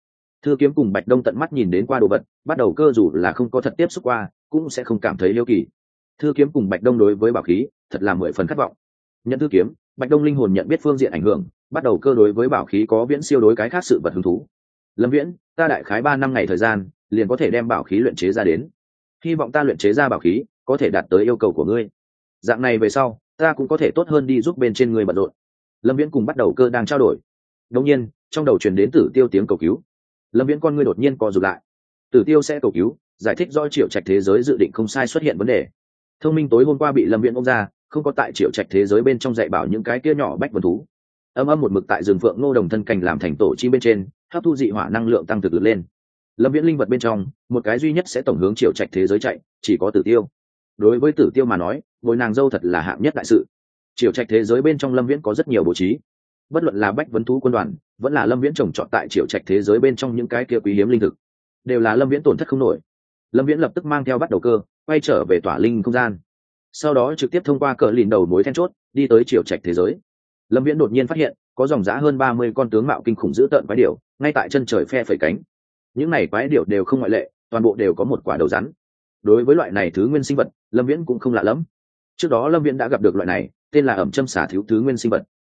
Thư kiếm cùng Bạch Đông tận mắt nhìn đến qua đồ vật, bắt đầu cơ dù là không có thật tiếp xúc qua cũng sẽ không cảm thấy yêu kỳ. Thư kiếm cùng Bạch Đông đối với bảo khí thật là mười phần khát vọng. Nhận thư kiếm, Bạch Đông linh hồn nhận biết phương diện ảnh hưởng, bắt đầu cơ đối với bảo khí có viễn siêu đối cái khác sự vật hứng thú. Lâm Viễn, ta đại khái ba năm ngày thời gian liền có thể đem bảo khí luyện chế ra đến, hy vọng ta luyện chế ra bảo khí có thể đạt tới yêu cầu của ngươi, dạng này về sau ta cũng có thể tốt hơn đi giúp bên trên ngươi bận rộn. Lâm Viễn cùng bắt đầu cơ đang trao đổi, đột nhiên trong đầu truyền đến Tử Tiêu tiếng cầu cứu. Lâm Viễn con ngươi đột nhiên co rụt lại. Tử Tiêu sẽ cầu cứu, giải thích do Triệu Trạch thế giới dự định không sai xuất hiện vấn đề. Thông minh tối hôm qua bị Lâm Viễn ôm ra, không có tại Triệu Trạch thế giới bên trong dạy bảo những cái kia nhỏ bách vân thú. Âm âm một mực tại rừng phượng nô đồng thân cảnh làm thành tổ chi bên trên, hấp thu dị hỏa năng lượng tăng thực lực lên. Lâm Viễn linh vật bên trong, một cái duy nhất sẽ tổng hướng Triệu Trạch thế giới chạy, chỉ có Tử Tiêu. Đối với Tử Tiêu mà nói, bồi nàng dâu thật là hạng nhất đại sự. Triệu Trạch thế giới bên trong Lâm Viễn có rất nhiều bố trí, bất luận là bách vấn thú quân đoàn, vẫn là Lâm Viễn trồng trọt tại Triệu Trạch thế giới bên trong những cái kia quý hiếm linh thực, đều là Lâm Viễn tổn thất không nổi. Lâm Viễn lập tức mang theo bắt đầu cơ quay trở về tỏa linh không gian, sau đó trực tiếp thông qua cờ lìn đầu mối then chốt đi tới Triệu Trạch thế giới. Lâm Viễn đột nhiên phát hiện có dòng dã hơn ba mươi con tướng mạo kinh khủng dữ tợn quái điểu ngay tại chân trời phe phẩy cánh. Những này quái điểu đều không ngoại lệ, toàn bộ đều có một quả đầu rắn. Đối với loại này thứ nguyên sinh vật, Lâm Viễn cũng không lạ lắm. Trước đó Lâm Viễn đã gặp được loại này tên là ẩm châm xả thiếu thứ nguyên sinh vật.